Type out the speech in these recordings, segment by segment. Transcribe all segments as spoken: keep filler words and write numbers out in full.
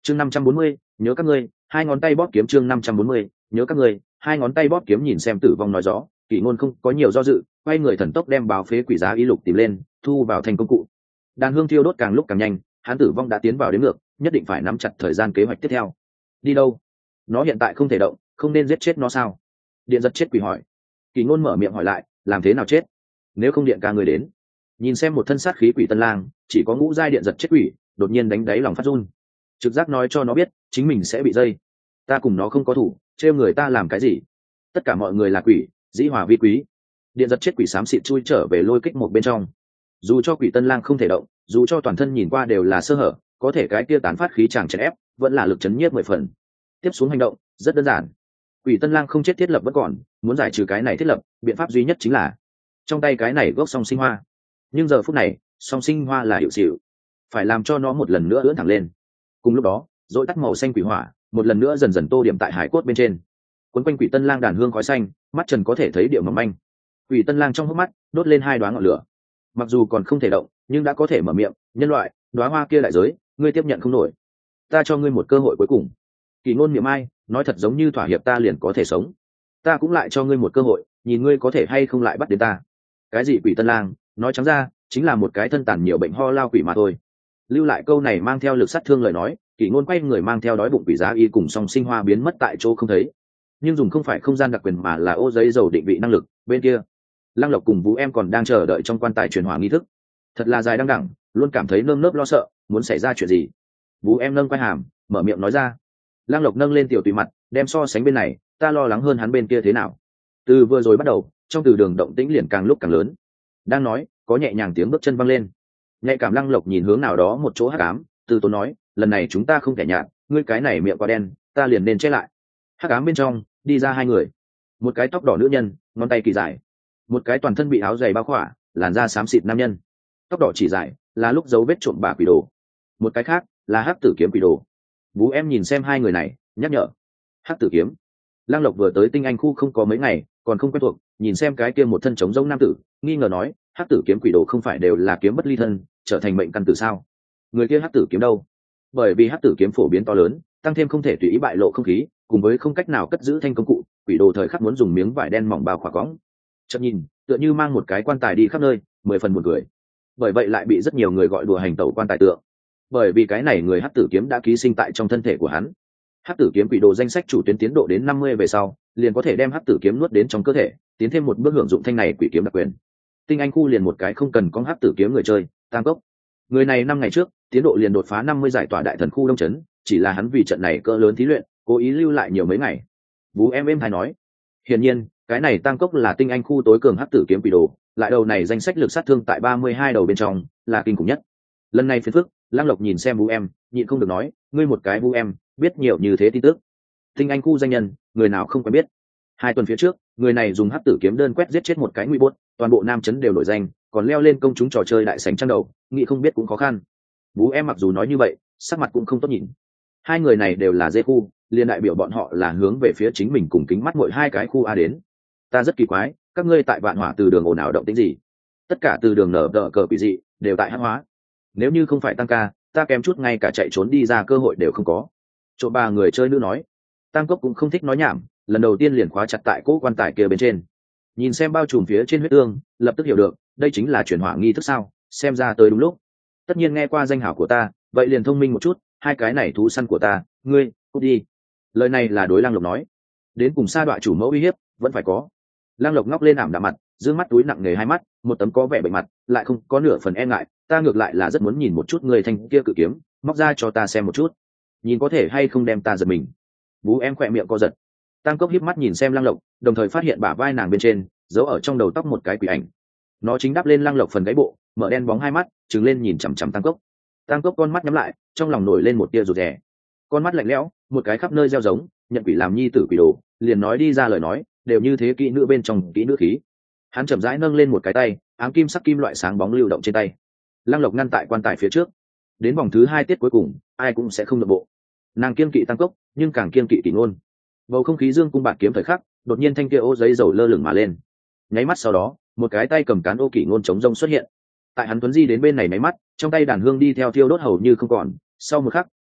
chương năm trăm bốn mươi nhớ các ngươi, hai ngón tay bóp kiếm. Chương năm trăm bốn mươi nhớ các ngươi, hai ngón tay bóp kiếm. Nhìn xem Tử Vong nói rõ, Kỷ Ngôn không có nhiều do dự, quay người thần tốc đem báo phế quỷ giá y lục tìm lên, thu vào thành công cụ. Đàn hương thiêu đốt càng lúc càng nhanh, hắn Tử Vong đã tiến vào đến ngược, nhất định phải nắm chặt thời gian kế hoạch tiếp theo. Đi đâu? Nó hiện tại không thể động, không nên giết chết nó sao? Điện giật chết quỷ hỏi. Kỷ Ngôn mở miệng hỏi lại, làm thế nào chết? Nếu không điện ca người đến. Nhìn xem một thân sát khí quỷ tân lang, chỉ có ngũ giai điện giật chết quỷ, đột nhiên đánh đáy lòng phát run. Trực giác nói cho nó biết, chính mình sẽ bị dây. Ta cùng nó không có thủ, trêu người ta làm cái gì? Tất cả mọi người là quỷ, dĩ hòa vi quý. Điện giật chết quỷ xám xịt chui trở về lôi kích một bên trong. Dù cho quỷ tân lang không thể động, dù cho toàn thân nhìn qua đều là sơ hở, có thể cái kia tán phát khí chàng chèn ép, vẫn là lực chấn nhiếp mười phần. Tiếp xuống hành động rất đơn giản. Quỷ tân lang không chết thiết lập vẫn còn, muốn giải trừ cái này thiết lập, biện pháp duy nhất chính là trong tay cái này gốc song sinh hoa. Nhưng giờ phút này, song sinh hoa là hiệu xịu, phải làm cho nó một lần nữa ưỡn thẳng lên. Cùng lúc đó, dội tắt màu xanh quỷ hỏa, một lần nữa dần dần tô điểm tại hải cốt bên trên. Quấn quanh quỷ tân lang đàn hương khói xanh, mắt trần có thể thấy điệu mỏng manh. Quỷ tân lang trong hốc mắt đốt lên hai đoá ngọn lửa. Mặc dù còn không thể động, nhưng đã có thể mở miệng. Nhân loại, đoá hoa kia đại giới, ngươi tiếp nhận không nổi. Ta cho ngươi một cơ hội cuối cùng. Kỷ Ngôn miệng ai nói thật giống như thỏa hiệp ta liền có thể sống. Ta cũng lại cho ngươi một cơ hội, nhìn ngươi có thể hay không lại bắt đến ta. Cái gì quỷ tân lang, nói trắng ra chính là một cái thân tàn nhiều bệnh ho lao quỷ mà thôi. Lưu lại câu này mang theo lực sát thương lời nói, Kỷ Ngôn quay người mang theo đói bụng quỷ giá y cùng song sinh hoa biến mất tại chỗ không thấy. Nhưng dùng không phải không gian đặc quyền mà là ô giấy dầu định vị năng lực. Bên kia, Lăng Lộc cùng Vũ Em còn đang chờ đợi trong quan tài truyền hỏa nghi thức. Thật là dài đăng đẳng, luôn cảm thấy nơm nớp lo sợ, muốn xảy ra chuyện gì. Vũ Em nâng quai hàm, mở miệng nói ra. Lăng Lộc nâng lên tiểu tùy mặt, đem so sánh bên này, ta lo lắng hơn hắn bên kia thế nào. Từ vừa rồi bắt đầu, trong từ đường động tĩnh liền càng lúc càng lớn. Đang nói, có nhẹ nhàng tiếng bước chân văng lên. Nhạy cảm Lăng Lộc nhìn hướng nào đó một chỗ hắc ám, từ tốn nói, lần này chúng ta không thể nhạt, ngươi cái này miệng quá đen, ta liền nên che lại. Hắc ám bên trong đi ra hai người, một cái tóc đỏ nữ nhân, ngón tay kỳ dài, một cái toàn thân bị áo dày bao khỏa, làn da xám xịt nam nhân. Tóc đỏ chỉ dài là lúc dấu vết trộm bà quỷ đồ, một cái khác là hắc tử kiếm quỷ đồ. Vũ Em nhìn xem hai người này, nhắc nhở. Hắc tử kiếm. Lăng Lộc vừa tới tinh anh khu không có mấy ngày, còn không quen thuộc, nhìn xem cái kia một thân trống rỗng nam tử, nghi ngờ nói, hắc tử kiếm quỷ đồ không phải đều là kiếm bất ly thân, trở thành mệnh căn tử sao? Người kia hắc tử kiếm đâu? Bởi vì hắc tử kiếm phổ biến to lớn, tăng thêm không thể tùy ý bại lộ không khí, cùng với không cách nào cất giữ thanh công cụ, quỷ đồ thời khắc muốn dùng miếng vải đen mỏng bao khỏa cõng. Chợt nhìn, tựa như mang một cái quan tài đi khắp nơi, mười phần buồn cười. Bởi vậy lại bị rất nhiều người gọi đùa hành tẩu quan tài tượng. Bởi vì cái này người hắc tử kiếm đã ký sinh tại trong thân thể của hắn. Hắc tử kiếm quỷ đồ danh sách chủ tuyến tiến độ đến năm mươi về sau, liền có thể đem hắc tử kiếm nuốt đến trong cơ thể, tiến thêm một bước hưởng dụng thanh này quỷ kiếm đặc quyền. Tinh anh khu liền một cái không cần có hắc tử kiếm người chơi, Tam Cốc. Người này năm ngày trước, tiến độ liền đột phá năm mươi giải tỏa đại thần khu đông trấn, chỉ là hắn vì trận này cỡ lớn thí luyện, cố ý lưu lại nhiều mấy ngày. Vũ Em em hay nói, hiển nhiên, cái này Tam Cốc là tinh anh khu tối cường hắc tử kiếm quỷ đồ, lại đầu này danh sách lực sát thương tại ba mươi hai đầu bên trong, là kinh khủng nhất. Lần này phiền phức, Lăng Lộc nhìn xem Vũ Em, nhịn không được nói, ngươi một cái Vũ Em, biết nhiều như thế tin tức. Tinh anh khu danh nhân, người nào không quen biết. Hai tuần phía trước, người này dùng hắc tử kiếm đơn quét giết chết một cái nguy bốt, toàn bộ nam trấn đều nổi danh, còn leo lên công chúng trò chơi đại sảnh trang đầu, nghĩ không biết cũng khó khăn. Vũ Em mặc dù nói như vậy, sắc mặt cũng không tốt nhìn. Hai người này đều là dê khu, liên đại biểu bọn họ là hướng về phía chính mình cùng kính mắt mỗi hai cái khu a đến. Ta rất kỳ quái, các ngươi tại Vạn Hỏa từ đường ồn ào động tĩnh gì? Tất cả từ đường nở đỡ cờ quỷ dị đều tại hắc hóa. Nếu như không phải tăng ca, ta kém chút ngay cả chạy trốn đi ra cơ hội đều không có. Chỗ ba người chơi nữ nói, Tam Cốc cũng không thích nói nhảm, lần đầu tiên liền khóa chặt tại cỗ quan tài kia bên trên. Nhìn xem bao trùm phía trên huyết tương, lập tức hiểu được, đây chính là chuyển hỏa nghi thức sao? Xem ra tới đúng lúc. Tất nhiên nghe qua danh hảo của ta, vậy liền thông minh một chút, hai cái này thú săn của ta, ngươi, cút đi. Lời này là đối Lăng Lộc nói. Đến cùng sa đọa chủ mẫu uy hiếp, vẫn phải có. Lăng Lộc ngóc lên ảm đạm mặt, dương mắt túi nặng nề hai mắt, một tấm có vẻ bệnh mặt, lại không có nửa phần e ngại, ta ngược lại là rất muốn nhìn một chút người thanh kia cự kiếm, móc ra cho ta xem một chút, nhìn có thể hay không đem ta giật mình. Vũ Em khỏe miệng co giật. Tam Cốc híp mắt nhìn xem Lăng Lộc, đồng thời phát hiện bả vai nàng bên trên giấu ở trong đầu tóc một cái quỷ ảnh. Nó chính đắp lên Lăng Lộc phần gáy bộ, mở đen bóng hai mắt, trừng lên nhìn chằm chằm Tam Cốc. Tam Cốc con mắt nhắm lại, trong lòng nổi lên một tia rụt rè. Con mắt lạnh lẽo, một cái khắp nơi gieo giống, nhận quỷ làm nhi tử quỷ đồ, liền nói đi ra lời nói, đều như thế kỹ nữ bên trong kỹ nữ khí. Hắn chậm rãi nâng lên một cái tay, ám kim sắc kim loại sáng bóng lưu động trên tay. Lăng Lộc ngăn tại quan tài phía trước. Đến vòng thứ hai tiết cuối cùng, ai cũng sẽ không nội bộ. Nàng kiên kỵ Tam Cốc, nhưng càng kiên kỵ Kỷ Ngôn. Bầu không khí dương cung bạt kiếm thời khắc, đột nhiên thanh kia ô giấy dầu lơ lửng mà lên. Nháy mắt sau đó, một cái tay cầm cán ô Kỷ Ngôn chống rông xuất hiện. Tại hắn tuấn di đến bên này nháy mắt, trong tay đàn hương đi theo thiêu đốt hầu như không còn. Sau một khắc,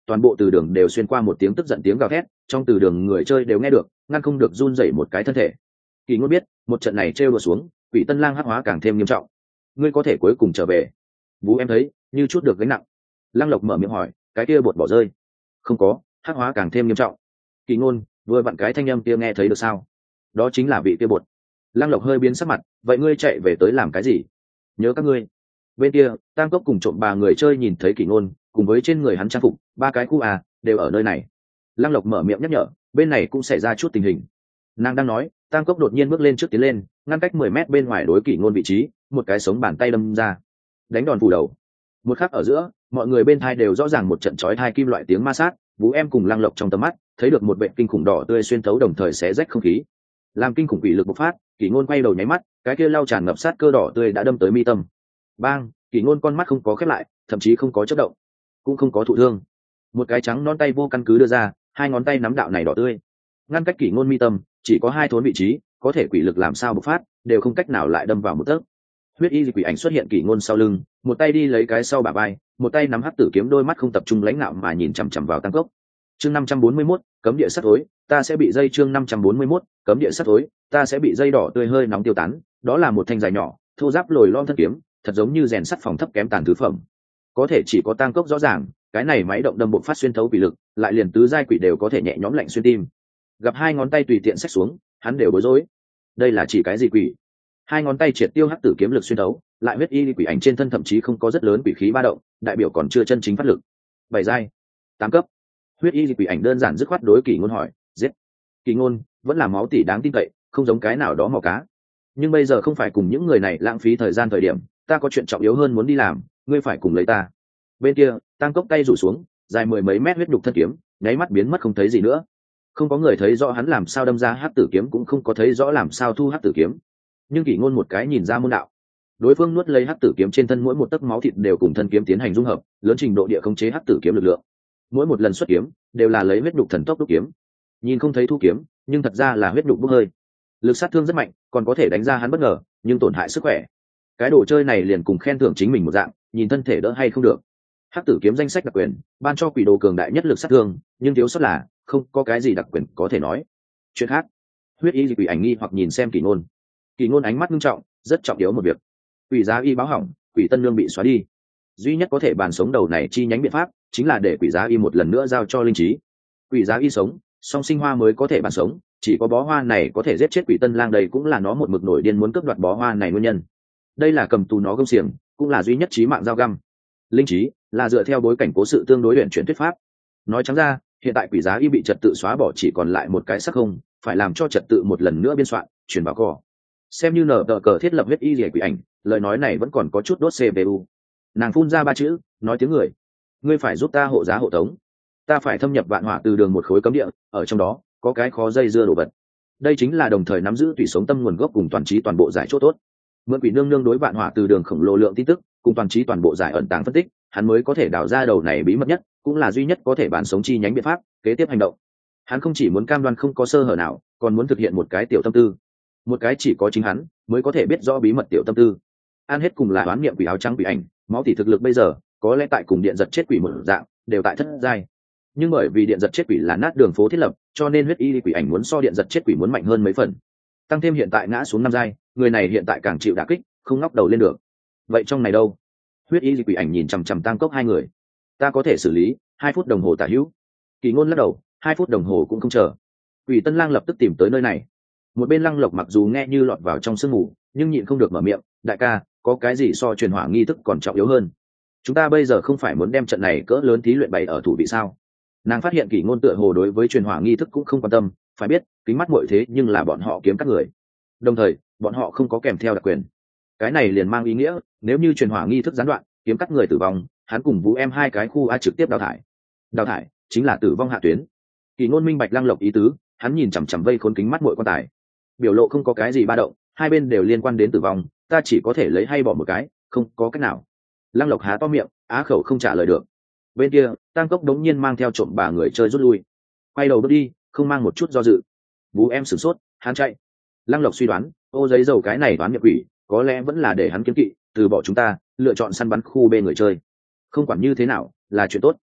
toàn bộ từ đường đều xuyên qua một tiếng tức giận tiếng gào thét, trong từ đường người chơi đều nghe được, ngăn không được run rẩy một cái thân thể. Kỳ Ngôn biết, một trận này trêu đùa xuống, Quỷ Tân Lang hắc hóa càng thêm nghiêm trọng. Ngươi có thể cuối cùng trở về. Vũ em thấy, như chút được gánh nặng. Lăng Lộc mở miệng hỏi, cái kia bột bỏ rơi? Không có, hắc hóa càng thêm nghiêm trọng. Kỳ Ngôn, vừa vặn cái thanh âm kia nghe thấy được sao? Đó chính là vị kia bột. Lăng Lộc hơi biến sắc mặt, vậy ngươi chạy về tới làm cái gì? Nhớ các ngươi. Bên kia, Tam Cốc cùng trộm bà người chơi nhìn thấy Kỳ Ngôn, cùng với trên người hắn trang phục, ba cái khu à, đều ở nơi này. Lăng Lộc mở miệng nhắc nhở, bên này cũng xảy ra chút tình hình. Nàng đang nói, Tam Cốc đột nhiên bước lên trước tiến lên, ngăn cách mười mét bên ngoài đối Kỳ Ngôn vị trí, một cái sống bàn tay đâm ra, đánh đòn phủ đầu. Một khắc ở giữa, mọi người bên thai đều rõ ràng một trận chói tai kim loại tiếng ma sát, Vũ em cùng Lăng Lộc trong tầm mắt thấy được một vệ kinh khủng đỏ tươi xuyên thấu đồng thời xé rách không khí, làm kinh khủng quỷ lực bộc phát. Kỳ Ngôn quay đầu nháy mắt, cái kia lau tràn ngập sát cơ đỏ tươi đã đâm tới mi tâm. Bang! Kỳ Ngôn con mắt không có khép lại, thậm chí không có chớp động, cũng không có thụ thương. Một cái trắng non tay vô căn cứ đưa ra, hai ngón tay nắm đạo này đỏ tươi, ngăn cách Kỳ Ngôn mi tâm chỉ có hai thốn vị trí, có thể quỷ lực làm sao bộc phát, đều không cách nào lại đâm vào một tấc. Huyết y quỷ ảnh xuất hiện Kỳ Ngôn sau lưng, một tay đi lấy cái sau bả vai, một tay nắm hắc tử kiếm, đôi mắt không tập trung lãnh nạo mà nhìn chằm chằm vào Tam Cốc. Chương năm trăm bốn mươi mốt, cấm địa sắt tối, ta sẽ bị dây chương năm trăm bốn mươi mốt, cấm địa sắt tối, ta sẽ bị dây đỏ tươi hơi nóng tiêu tán, đó là một thanh dài nhỏ, thô ráp lồi lõm thân kiếm, thật giống như rèn sắt phòng thấp kém tàn thứ phẩm. Có thể chỉ có Tam Cốc rõ ràng, cái này máy động đâm bộ phát xuyên thấu quỷ lực, lại liền tứ giai quỷ đều có thể nhẹ nhõm lạnh xuyên tim. Gặp hai ngón tay tùy tiện xách xuống, hắn đều bối rối. Đây là chỉ cái gì quỷ? Hai ngón tay triệt tiêu hắc tử kiếm lực xuyên thấu, lại huyết y quỷ ảnh trên thân thậm chí không có rất lớn quỷ khí ba động, đại biểu còn chưa chân chính phát lực. Bảy giai, tám cấp. Huyết y quỷ ảnh đơn giản dứt khoát đối Kỳ Ngôn hỏi, giết. Kỳ Ngôn vẫn là máu tỷ đáng tin cậy, không giống cái nào đó mò cá. Nhưng bây giờ không phải cùng những người này lãng phí thời gian thời điểm, ta có chuyện trọng yếu hơn muốn đi làm, ngươi phải cùng lấy ta. Bên kia, Tam Cốc tay rủ xuống, dài mười mấy mét huyết đục thân kiếm, nháy mắt biến mất không thấy gì nữa. Không có người thấy rõ hắn làm sao đâm ra hắc tử kiếm, cũng không có thấy rõ làm sao thu hắc tử kiếm. Nhưng Kỳ Ngôn một cái nhìn ra môn đạo. Đối phương nuốt lấy hắc tử kiếm trên thân mỗi một tấc máu thịt đều cùng thân kiếm tiến hành dung hợp, lớn trình độ địa khống chế hắc tử kiếm lực lượng. Mỗi một lần xuất kiếm đều là lấy huyết đục thần tốc đúc kiếm. Nhìn không thấy thu kiếm, nhưng thật ra là huyết đục bốc hơi. Lực sát thương rất mạnh, còn có thể đánh ra hắn bất ngờ, nhưng tổn hại sức khỏe. Cái đồ chơi này liền cùng khen thưởng chính mình một dạng, nhìn thân thể đỡ hay không được. Hắc tử kiếm danh sách đặc quyền, ban cho quỷ đồ cường đại nhất lực sát thương, nhưng thiếu sót là không có cái gì đặc quyền có thể nói. Chuyện khác, huyết y quỷ ảnh nghi hoặc nhìn xem Kỳ Ngôn. Kỳ Ngôn ánh mắt nghiêm trọng, rất trọng yếu một việc. Quỷ giá y báo hỏng, quỷ tân lương bị xóa đi. Duy nhất có thể bàn sống đầu này chi nhánh biện pháp, chính là để quỷ giá y một lần nữa giao cho linh trí. Quỷ giá y sống, song sinh hoa mới có thể bàn sống, chỉ có bó hoa này có thể giết chết quỷ tân lang, đây cũng là nó một mực nổi điên muốn cướp đoạt bó hoa này nguyên nhân. Đây là cầm tù nó gông xiềng, cũng là duy nhất chí mạng dao găm. Linh trí là dựa theo bối cảnh cố sự tương đối luyện chuyển thuyết pháp. Nói trắng ra, hiện tại quỷ giá y bị trật tự xóa bỏ, chỉ còn lại một cái sắc không, phải làm cho trật tự một lần nữa biên soạn, chuyển vào cỏ. Xem như nở tờ cờ thiết lập huyết y rỉa quỷ ảnh, lời nói này vẫn còn có chút đốt xê pê u. Nàng phun ra ba chữ, nói tiếng người. Ngươi phải giúp ta hộ giá hộ tống. Ta phải thâm nhập vạn hỏa từ đường một khối cấm địa, ở trong đó có cái khó dây dưa đồ vật. Đây chính là đồng thời nắm giữ tùy sống tâm nguồn gốc cùng toàn trí toàn bộ giải chỗ tốt. Mượn quỷ nương nương đối vạn hỏa từ đường khổng lồ lượng tin tức, cùng toàn trí toàn bộ giải ẩn tàng phân tích, hắn mới có thể đào ra đầu này bí mật nhất, cũng là duy nhất có thể bán sống chi nhánh biện pháp kế tiếp hành động. Hắn không chỉ muốn cam đoan không có sơ hở nào, còn muốn thực hiện một cái tiểu tâm tư, một cái chỉ có chính hắn mới có thể biết rõ bí mật tiểu tâm tư. An hết cùng là đoán niệm quỷ áo trắng quỷ ảnh, máu tỷ thực lực bây giờ có lẽ tại cùng điện giật chết quỷ một dạng, đều tại thất giai. Nhưng bởi vì điện giật chết quỷ là nát đường phố thiết lập, cho nên huyết y quỷ ảnh muốn so điện giật chết quỷ muốn mạnh hơn mấy phần. Tăng thêm hiện tại ngã xuống năm giai, người này hiện tại càng chịu đả kích, không ngóc đầu lên được. Vậy trong này đâu? Huyết y quỷ ảnh nhìn chằm chằm Tam Cốc hai người. Ta có thể xử lý, hai phút đồng hồ tả hữu. Kỳ Ngôn lắc đầu, hai phút đồng hồ cũng không chờ. Quỷ Tân Lang lập tức tìm tới nơi này. Một bên Lăng Lộc mặc dù nghe như lọt vào trong sương mù, nhưng nhịn không được mở miệng, đại ca, có cái gì so truyền hỏa nghi thức còn trọng yếu hơn? Chúng ta bây giờ không phải muốn đem trận này cỡ lớn thí luyện bày ở thủ vị sao? Nàng phát hiện Kỳ Ngôn tựa hồ đối với truyền hỏa nghi thức cũng không quan tâm, phải biết kính mắt muội thế nhưng là bọn họ kiếm các người, đồng thời bọn họ không có kèm theo đặc quyền. Cái này liền mang ý nghĩa, nếu như truyền hỏa nghi thức gián đoạn, kiếm cắt người tử vong, hắn cùng Vũ em hai cái khu a trực tiếp đào thải. Đào thải chính là tử vong hạ tuyến. Kỳ Ngôn minh bạch Lăng Lộc ý tứ, hắn nhìn chằm chằm vây khốn kính mắt muội quan tài, biểu lộ không có cái gì ba động, hai bên đều liên quan đến tử vong, ta chỉ có thể lấy hay bỏ một cái, không có cách nào. Lăng Lộc há to miệng, á khẩu không trả lời được. Bên kia, Tam Cốc đống nhiên mang theo trộm bà người chơi rút lui, quay đầu bước đi, không mang một chút do dự. Vũ em sửng sốt, hắn chạy. Lăng Lộc suy đoán, ô giấy dầu cái này đoán miệng quỷ, có lẽ vẫn là để hắn kiêng kỵ, từ bỏ chúng ta, lựa chọn săn bắn khu bên người chơi. Không quản như thế nào, là chuyện tốt.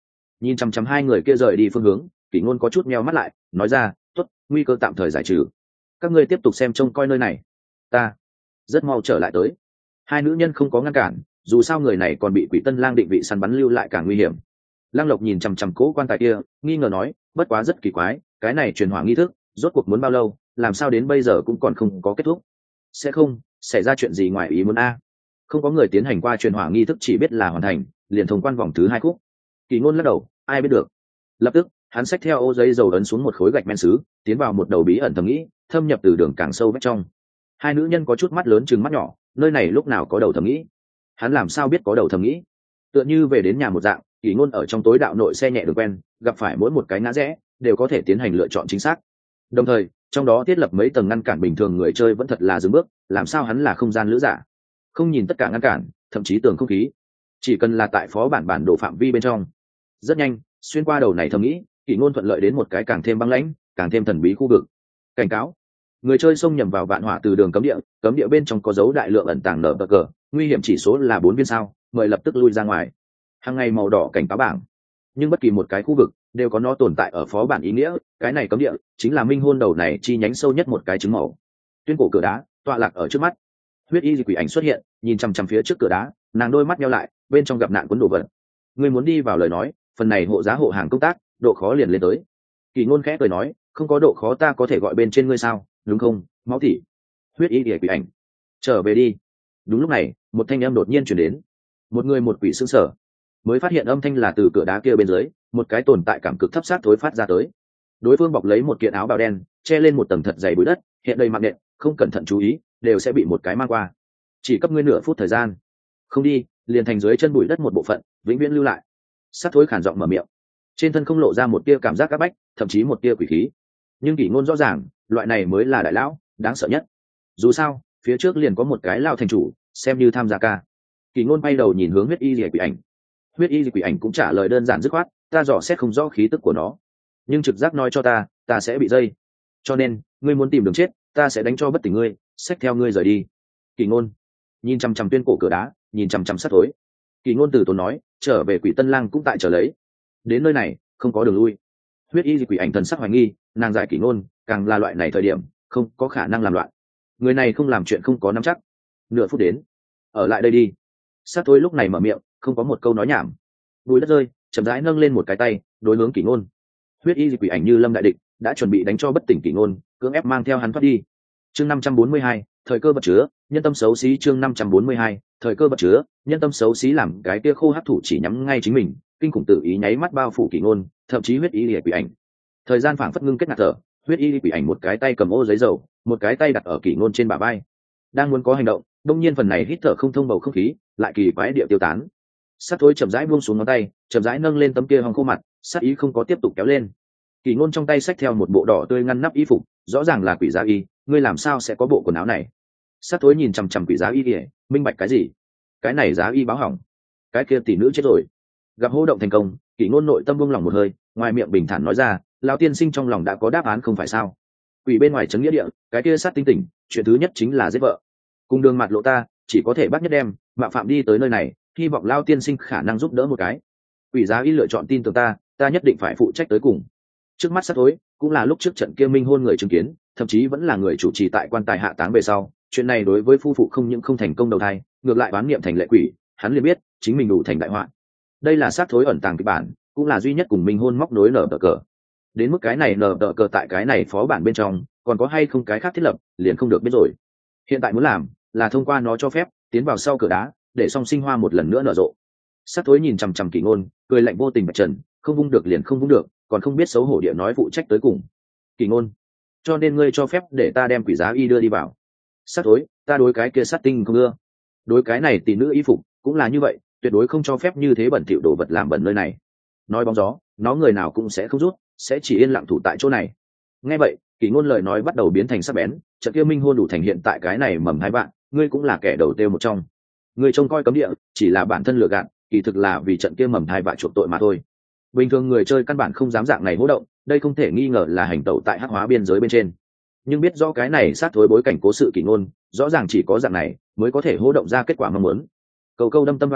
Nhìn chằm chằm hai người kia rời đi phương hướng, Kỷ Ngôn có chút meo mắt lại, nói ra, tốt, nguy cơ tạm thời giải trừ, các ngươi tiếp tục xem trông coi nơi này, ta rất mau trở lại tới. Hai nữ nhân không có ngăn cản, dù sao người này còn bị Quỷ Tân Lang định vị săn bắn lưu lại càng nguy hiểm. Lăng Lộc nhìn chằm chằm cố quan tài kia, nghi ngờ nói, bất quá rất kỳ quái, cái này truyền hỏa nghi thức rốt cuộc muốn bao lâu, làm sao đến bây giờ cũng còn không có kết thúc? Sẽ không xảy ra chuyện gì ngoài ý muốn a? Không có người tiến hành qua truyền hỏa nghi thức, chỉ biết là hoàn thành liền thông quan vòng thứ hai khúc. Kỳ Ngôn lắc đầu, ai biết được. Lập tức hắn xách theo ô giấy dầu ấn xuống một khối gạch men sứ, tiến vào một đầu bí ẩn thầm nghĩ, thâm nhập từ đường càng sâu vách trong. Hai nữ nhân có chút mắt lớn chừng mắt nhỏ, nơi này lúc nào có đầu thầm nghĩ? Hắn làm sao biết có đầu thầm nghĩ? Tựa như về đến nhà một dạng, Kỳ Ngôn ở trong tối đạo nội xe nhẹ đường quen, gặp phải mỗi một cái ngã rẽ đều có thể tiến hành lựa chọn chính xác. Đồng thời trong đó thiết lập mấy tầng ngăn cản, bình thường người chơi vẫn thật là dừng bước, làm sao hắn là không gian lữ giả? Không nhìn tất cả ngăn cản, thậm chí tường không khí, chỉ cần là tại phó bản bản đồ phạm vi bên trong. Rất nhanh xuyên qua đầu này thầm nghĩ, Kỷ Ngôn thuận lợi đến một cái càng thêm băng lãnh, càng thêm thần bí khu vực. Cảnh cáo, người chơi xông nhầm vào vạn hỏa từ đường cấm địa, cấm địa bên trong có dấu đại lượng ẩn tàng nở bờ cờ, nguy hiểm chỉ số là bốn viên sao, mời lập tức lui ra ngoài. Hàng ngày màu đỏ cảnh cáo bảng, nhưng bất kỳ một cái khu vực đều có nó tồn tại ở phó bản ý nghĩa, cái này cấm địa chính là minh hôn đầu này chi nhánh sâu nhất một cái trứng màu. Tuyên cổ cửa đá tọa lạc ở trước mắt, huyết y quỷ ảnh xuất hiện, nhìn chằm chằm phía trước cửa đá, nàng đôi mắt nheo lại, bên trong gặp nạn cuốn đồ vật. Ngươi muốn đi vào lời nói, phần này hộ giá hộ hàng công tác độ khó liền lên tới. Kỳ Ngôn khẽ cười nói, không có độ khó ta có thể gọi bên trên ngươi sao, đúng không, máu tỉ. Huyết y quỷ ảnh, trở về đi. Đúng lúc này một thanh âm đột nhiên chuyển đến, một người một quỷ sững sờ, mới phát hiện âm thanh là từ cửa đá kia bên dưới một cái tồn tại cảm cực thấp sát thối phát ra tới. Đối phương bọc lấy một kiện áo bào đen, che lên một tầng thật dày bụi đất, hiện đầy mạng nện, không cẩn thận chú ý đều sẽ bị một cái mang qua. Chỉ cấp ngươi nửa phút thời gian, không đi liền thành dưới chân bụi đất một bộ phận vĩnh viễn lưu lại. Sát thối khản giọng mở miệng, trên thân không lộ ra một tia cảm giác áp bách, thậm chí một tia quỷ khí, nhưng Kỷ Ngôn rõ ràng loại này mới là đại lão đáng sợ nhất. Dù sao phía trước liền có một cái lão thành chủ xem như tham gia ca. Kỷ Ngôn bay đầu nhìn hướng huyết y liễu quỷ ảnh, huyết y quỷ ảnh cũng trả lời đơn giản dứt khoát, ta dò xét không rõ khí tức của nó, nhưng trực giác nói cho ta ta sẽ bị dây, cho nên ngươi muốn tìm đường chết, ta sẽ đánh cho bất tỉnh ngươi, xách theo ngươi rời đi. Kỷ Ngôn nhìn chằm chằm tuyên cổ cửa đá, nhìn chằm chằm sát thối. Kỷ Ngôn từ tốn nói, trở về Quỷ Tân Lang cũng tại chờ lấy, đến nơi này không có đường lui. Huyết y quỷ ảnh thần sắc hoài nghi, nàng giải Kỷ Ngôn càng là loại này thời điểm không có khả năng làm loạn, người này không làm chuyện không có nắm chắc. Nửa phút đến, ở lại đây đi. Sát thối lúc này mở miệng, không có một câu nói nhảm, bùi đất rơi, chậm rãi nâng lên một cái tay đối hướng Kỷ Ngôn. Huyết y quỷ ảnh như lâm đại địch, đã chuẩn bị đánh cho bất tỉnh Kỷ Ngôn, cưỡng ép mang theo hắn thoát đi. Chương năm trăm bốn mươi hai, thời cơ vật chứa, nhân tâm xấu xí. Chương năm trăm bốn mươi hai, thời cơ vật chứa, nhân tâm xấu xí. Làm cái kia khô hấp thủ chỉ nhắm ngay chính mình, kinh khủng tự ý nháy mắt bao phủ Kỷ Ngôn, thậm chí huyết y quỷ ảnh. Thời gian phảng phất ngưng kết ngạt thở, huyết y quỷ ảnh một cái tay cầm ô giấy dầu, một cái tay đặt ở Kỷ Ngôn trên bả vai, đang muốn có hành động, đông nhiên phần này hít thở không thông bầu không khí lại kỳ quái địa tiêu tán. Sát thối chậm rãi buông xuống ngón tay, chậm rãi nâng lên tấm kia hồng khô mặt, sát ý không có tiếp tục kéo lên. Kỷ Ngôn trong tay xách theo một bộ đỏ tươi ngăn nắp y phục, rõ ràng là quỷ giá y, ngươi làm sao sẽ có bộ quần áo này? Sát thối nhìn chằm chằm quỷ giá y kia, minh bạch cái gì? Cái này giá y báo hỏng, cái kia tỷ nữ chết rồi. Gặp hô động thành công, Kỷ Ngôn nội tâm buông lỏng một hơi, ngoài miệng bình thản nói ra, lão tiên sinh trong lòng đã có đáp án không phải sao? Quỷ bên ngoài trấn nghĩa địa, cái kia sát tinh tỉnh, chuyện thứ nhất chính là giết vợ. Cùng đường mặt lộ ta, chỉ có thể bắt nhất đem, mạo phạm đi tới nơi này, hy vọng lão tiên sinh khả năng giúp đỡ một cái. Quỷ giá y lựa chọn tin tưởng ta, ta nhất định phải phụ trách tới cùng. Trước mắt sát thối cũng là lúc trước trận kia minh hôn người chứng kiến, thậm chí vẫn là người chủ trì tại quan tài hạ táng về sau. Chuyện này đối với phu phụ không những không thành công đầu thai, ngược lại oán niệm thành lệ quỷ, hắn liền biết chính mình đủ thành đại họa. Đây là sát thối ẩn tàng kịch bản, cũng là duy nhất cùng minh hôn móc nối nở tờ cờ. Đến mức cái này nở tờ cờ tại cái này phó bản bên trong còn có hay không cái khác thiết lập liền không được biết rồi. Hiện tại muốn làm là thông qua nó cho phép tiến vào sau cửa đá, để song sinh hoa một lần nữa nở rộ. Sát thối nhìn chằm chằm Kỷ Ngôn, cười lạnh vô tình bạch trần, không vung được liền không vung được, còn không biết xấu hổ địa nói phụ trách tới cùng. Kỷ Ngôn, cho nên ngươi cho phép để ta đem quỷ giá y đưa đi vào. Sát thối, ta đối cái kia sát tinh không ưa, đối cái này tỷ nữ y phục cũng là như vậy, tuyệt đối không cho phép như thế bẩn thỉu đồ vật làm bẩn nơi này. Nói bóng gió, nó người nào cũng sẽ không rút, sẽ chỉ yên lặng thủ tại chỗ này. Nghe vậy, Kỷ Ngôn lời nói bắt đầu biến thành sắc bén, trận kia minh hôn đủ thành hiện tại cái này mầm hai bạn, ngươi cũng là kẻ đầu tiêu một trong. Ngươi trông coi cấm địa, chỉ là bản thân lừa gạt, kỳ thực là vì trận kia mầm hai bạn chuộc tội mà thôi. Bình thường người chơi căn bản không dám dạng này hô động, đây không thể nghi ngờ là hành tẩu tại hắc hóa biên giới bên trên. Nhưng biết rõ cái này sát thối bối cảnh cố sự Kỷ Ngôn, rõ ràng chỉ có dạng này mới có thể hô động ra kết quả mong muốn. Câu câu đâm tâm hoa tử,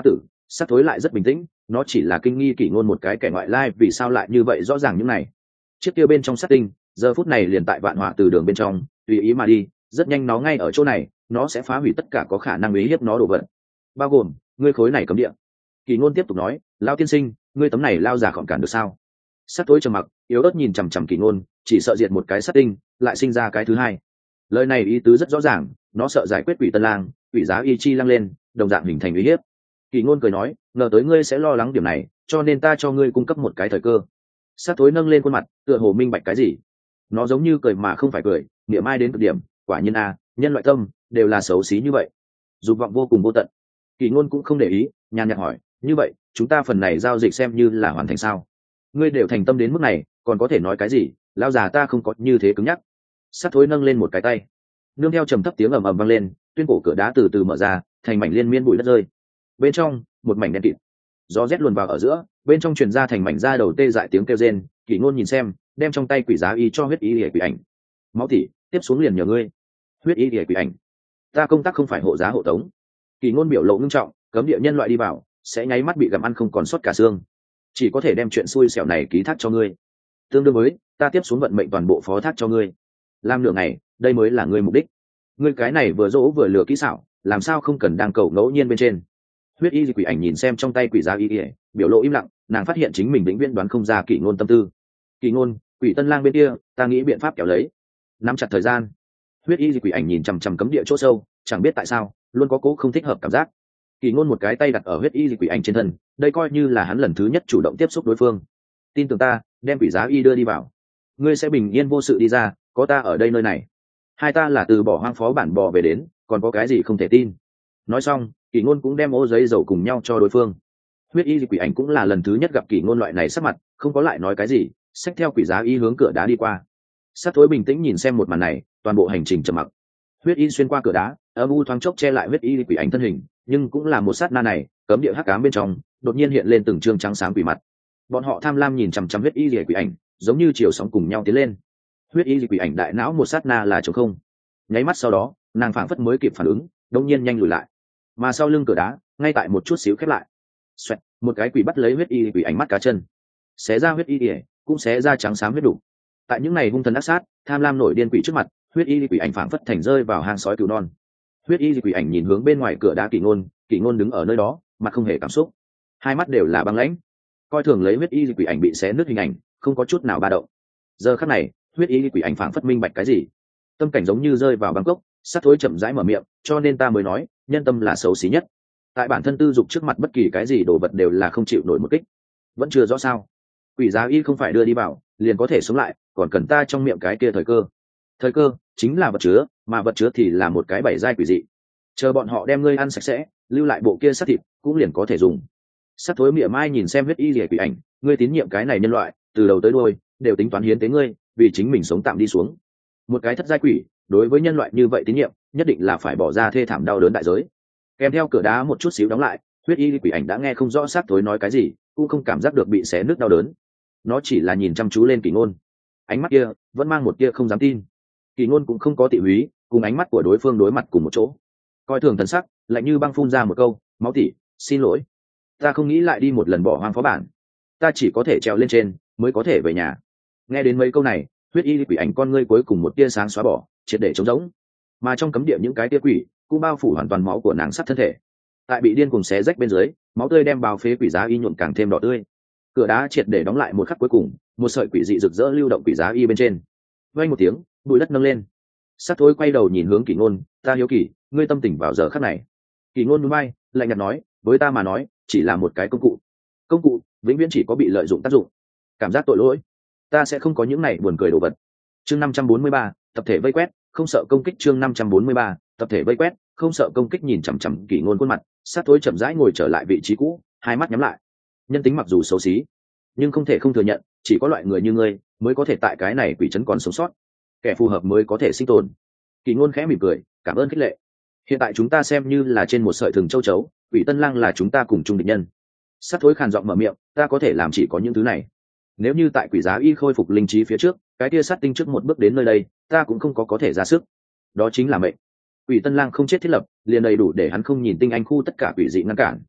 Sắt thối lại rất bình tĩnh, nó chỉ là kinh nghi kỷ ngôn một cái kẻ ngoại lai vì sao lại như vậy rõ ràng những này. Chiếc kia bên trong sát tinh giờ phút này liền tại vạn họa từ đường bên trong tùy ý mà đi, rất nhanh nó ngay ở chỗ này, nó sẽ phá hủy tất cả có khả năng uy hiếp nó đồ vật, bao gồm ngươi khối này cấm địa. Kỷ ngôn tiếp tục nói, lao tiên sinh, ngươi tấm này lao già khỏi cản được sao? Sắt thối trầm mặc, yếu ớt nhìn chằm chằm Kỷ ngôn, chỉ sợ diệt một cái sát tinh lại sinh ra cái thứ hai. Lời này ý tứ rất rõ ràng, nó sợ giải quyết quỷ tân lang, quỷ giá y chi lăng lên đồng dạng hình thành uy hiếp. Kỷ ngôn cười nói, ngờ tới ngươi sẽ lo lắng điểm này, cho nên ta cho ngươi cung cấp một cái thời cơ. Sát thối nâng lên khuôn mặt, tựa hồ minh bạch cái gì. Nó giống như cười mà không phải cười, niệm ai đến cực điểm, quả nhiên a, nhân loại tâm đều là xấu xí như vậy, dục vọng vô cùng vô tận. Kỷ ngôn cũng không để ý, nhàn nhạt hỏi, như vậy chúng ta phần này giao dịch xem như là hoàn thành sao? Ngươi đều thành tâm đến mức này, còn có thể nói cái gì? Lão già ta không có như thế cứng nhắc. Sát thối nâng lên một cái tay, nương theo trầm thấp tiếng ầm ầm vang lên, tuyên cổ cửa đá từ từ mở ra, thành mảnh liên miên bụi đất rơi. Bên trong một mảnh đen kịt, gió rét luồn vào ở giữa, bên trong truyền ra thành mảnh da đầu tê dại tiếng kêu rên. Kỷ ngôn nhìn xem, đem trong tay quỷ giá y cho huyết y lìa quỷ ảnh. Máu tỉ, tiếp xuống liền nhờ ngươi. Huyết y lìa quỷ ảnh, ta công tác không phải hộ giá hộ tống. Kỷ ngôn biểu lộ ngưng trọng, cấm địa nhân loại đi vào sẽ nháy mắt bị gặm ăn không còn sót cả xương, chỉ có thể đem chuyện xui xẻo này ký thác cho ngươi, tương đương với ta tiếp xuống vận mệnh toàn bộ phó thác cho ngươi. Làm nửa ngày, đây mới là ngươi mục đích. Ngươi cái này vừa dỗ vừa lừa kỹ xảo, làm sao không cần đang cầu ngẫu nhiên bên trên. Huyết y quỷ ảnh nhìn xem trong tay quỷ giá y ỉa, biểu lộ im lặng, nàng phát hiện chính mình vĩnh viễn đoán không ra Kỷ ngôn tâm tư. Kỷ ngôn, quỷ tân lang bên kia ta nghĩ biện pháp kéo lấy, nắm chặt thời gian. Huyết y quỷ ảnh nhìn chằm chằm cấm địa chỗ sâu, chẳng biết tại sao luôn có cố không thích hợp cảm giác. Kỷ ngôn một cái tay đặt ở huyết y quỷ ảnh trên thân, đây coi như là hắn lần thứ nhất chủ động tiếp xúc đối phương. Tin tưởng ta, đem quỷ giá y đưa đi vào, ngươi sẽ bình yên vô sự đi ra, có ta ở đây nơi này. Hai ta là từ bỏ hoang phó bản bò về đến, còn có cái gì không thể tin. Nói xong, Kỷ ngôn cũng đem ô giấy dầu cùng nhau cho đối phương. Huyết y quỷ ảnh cũng là lần thứ nhất gặp Kỷ ngôn loại này sắc mặt, không có lại nói cái gì, xách theo quỷ giá y hướng cửa đá đi qua. Sát thối bình tĩnh nhìn xem một màn này, toàn bộ hành trình trầm mặc. Huyết y xuyên qua cửa đá, âm u thoáng chốc che lại huyết y quỷ ảnh thân hình, nhưng cũng là một sát na này, cấm địa hắc ám bên trong đột nhiên hiện lên từng trương trắng sáng quỷ mặt. Bọn họ tham lam nhìn chằm chằm huyết y quỷ ảnh, giống như chiều sóng cùng nhau tiến lên. Huyết y quỷ ảnh đại não một sát na là trống không, nháy mắt sau đó nàng phảng phất mới kịp phản ứng, đột nhiên nhanh lùi lại, mà sau lưng cửa đá ngay tại một chút xíu khép lại. Xoẹt, một cái quỷ bắt lấy huyết y quỷ ảnh mắt cá chân, xé ra huyết y ỉa, cũng xé ra trắng xám huyết đủ. Tại những này hung thần ác sát, tham lam nổi điên quỷ trước mặt, huyết y quỷ ảnh phảng phất thành rơi vào hang sói cứu non. Huyết y quỷ ảnh nhìn hướng bên ngoài cửa đá Kỷ ngôn, Kỷ ngôn đứng ở nơi đó, mặt không hề cảm xúc, hai mắt đều là băng lãnh, coi thường lấy huyết y quỷ ảnh bị xé nứt hình ảnh, không có chút nào ba động. Giờ khắc này, huyết y quỷ ảnh phảng phất minh bạch cái gì, tâm cảnh giống như rơi vào băng cốc. Sát thối chậm rãi mở miệng, cho nên ta mới nói, nhân tâm là xấu xí nhất. Tại bản thân tư dục trước mặt bất kỳ cái gì đồ vật đều là không chịu nổi một kích. Vẫn chưa rõ sao? Quỷ giá y không phải đưa đi vào liền có thể sống lại, còn cần ta trong miệng cái kia thời cơ. Thời cơ chính là vật chứa, mà vật chứa thì là một cái bảy giai quỷ dị. Chờ bọn họ đem ngươi ăn sạch sẽ, lưu lại bộ kia sát thịt, cũng liền có thể dùng. Sát thối mỉa mai nhìn xem huyết y rỉa quỷ ảnh, ngươi tín nhiệm cái này nhân loại, từ đầu tới đuôi đều tính toán hiến tế ngươi, vì chính mình sống tạm đi xuống. Một cái thất giai quỷ, đối với nhân loại như vậy tín nhiệm, nhất định là phải bỏ ra thê thảm đau đớn đại giới. Kèm theo cửa đá một chút xíu đóng lại, huyết y quỷ ảnh đã nghe không rõ sát thối nói cái gì, cũng không cảm giác được bị xé nứt đau đớn. Nó chỉ là nhìn chăm chú lên Kỷ ngôn, ánh mắt kia vẫn mang một tia không dám tin. Kỷ ngôn cũng không có tị húy, cùng ánh mắt của đối phương đối mặt cùng một chỗ, coi thường thần sắc, lạnh như băng phun ra một câu, máu tỉ, xin lỗi, ta không nghĩ lại đi một lần bỏ hoang phó bản, ta chỉ có thể trèo lên trên mới có thể về nhà. Nghe đến mấy câu này, huyết y quỷ ảnh con ngươi cuối cùng một tia sáng xóa bỏ, triệt để trống rỗng, mà trong cấm địa những cái tia quỷ cũng bao phủ hoàn toàn máu của nàng sắp thân thể. Tại bị điên cùng xé rách bên dưới, máu tươi đem bao phế quỷ giá y nhuộm càng thêm đỏ tươi. Cửa đá triệt để đóng lại một khắc cuối cùng, một sợi quỷ dị rực rỡ lưu động quỷ giá y bên trên. Vang một tiếng, bụi đất nâng lên. Sát thối quay đầu nhìn hướng Kỷ ngôn, ta hiếu kỳ, ngươi tâm tình vào giờ khắc này. Kỷ ngôn nhún vai, lạnh nhạt nói, với ta mà nói, chỉ là một cái công cụ. Công cụ vĩnh viễn chỉ có bị lợi dụng tác dụng. Cảm giác tội lỗi, ta sẽ không có những này buồn cười đồ vật. Chương năm trăm bốn mươi ba, tập thể vây quét, không sợ công kích. Chương năm trăm bốn mươi ba, tập thể vây quét, không sợ công kích. Nhìn chằm chằm Kỷ ngôn khuôn mặt, sát thối chậm rãi ngồi trở lại vị trí cũ, hai mắt nhắm lại. Nhân tính mặc dù xấu xí, nhưng không thể không thừa nhận, chỉ có loại người như ngươi mới có thể tại cái này quỷ trấn còn sống sót, kẻ phù hợp mới có thể sinh tồn. Kỷ ngôn khẽ mỉm cười, cảm ơn khích lệ. Hiện tại chúng ta xem như là trên một sợi thừng châu chấu, quỷ tân lang là chúng ta cùng chung địch nhân. Sát thối khàn giọng mở miệng, ta có thể làm chỉ có những thứ này. Nếu như tại quỷ giá y khôi phục linh trí phía trước, cái kia sát tinh trước một bước đến nơi đây, ta cũng không có có thể ra sức. Đó chính là mệnh. Quỷ tân lang không chết thiết lập, liền đầy đủ để hắn không nhìn tinh anh khu tất cả quỷ dị ngăn cản.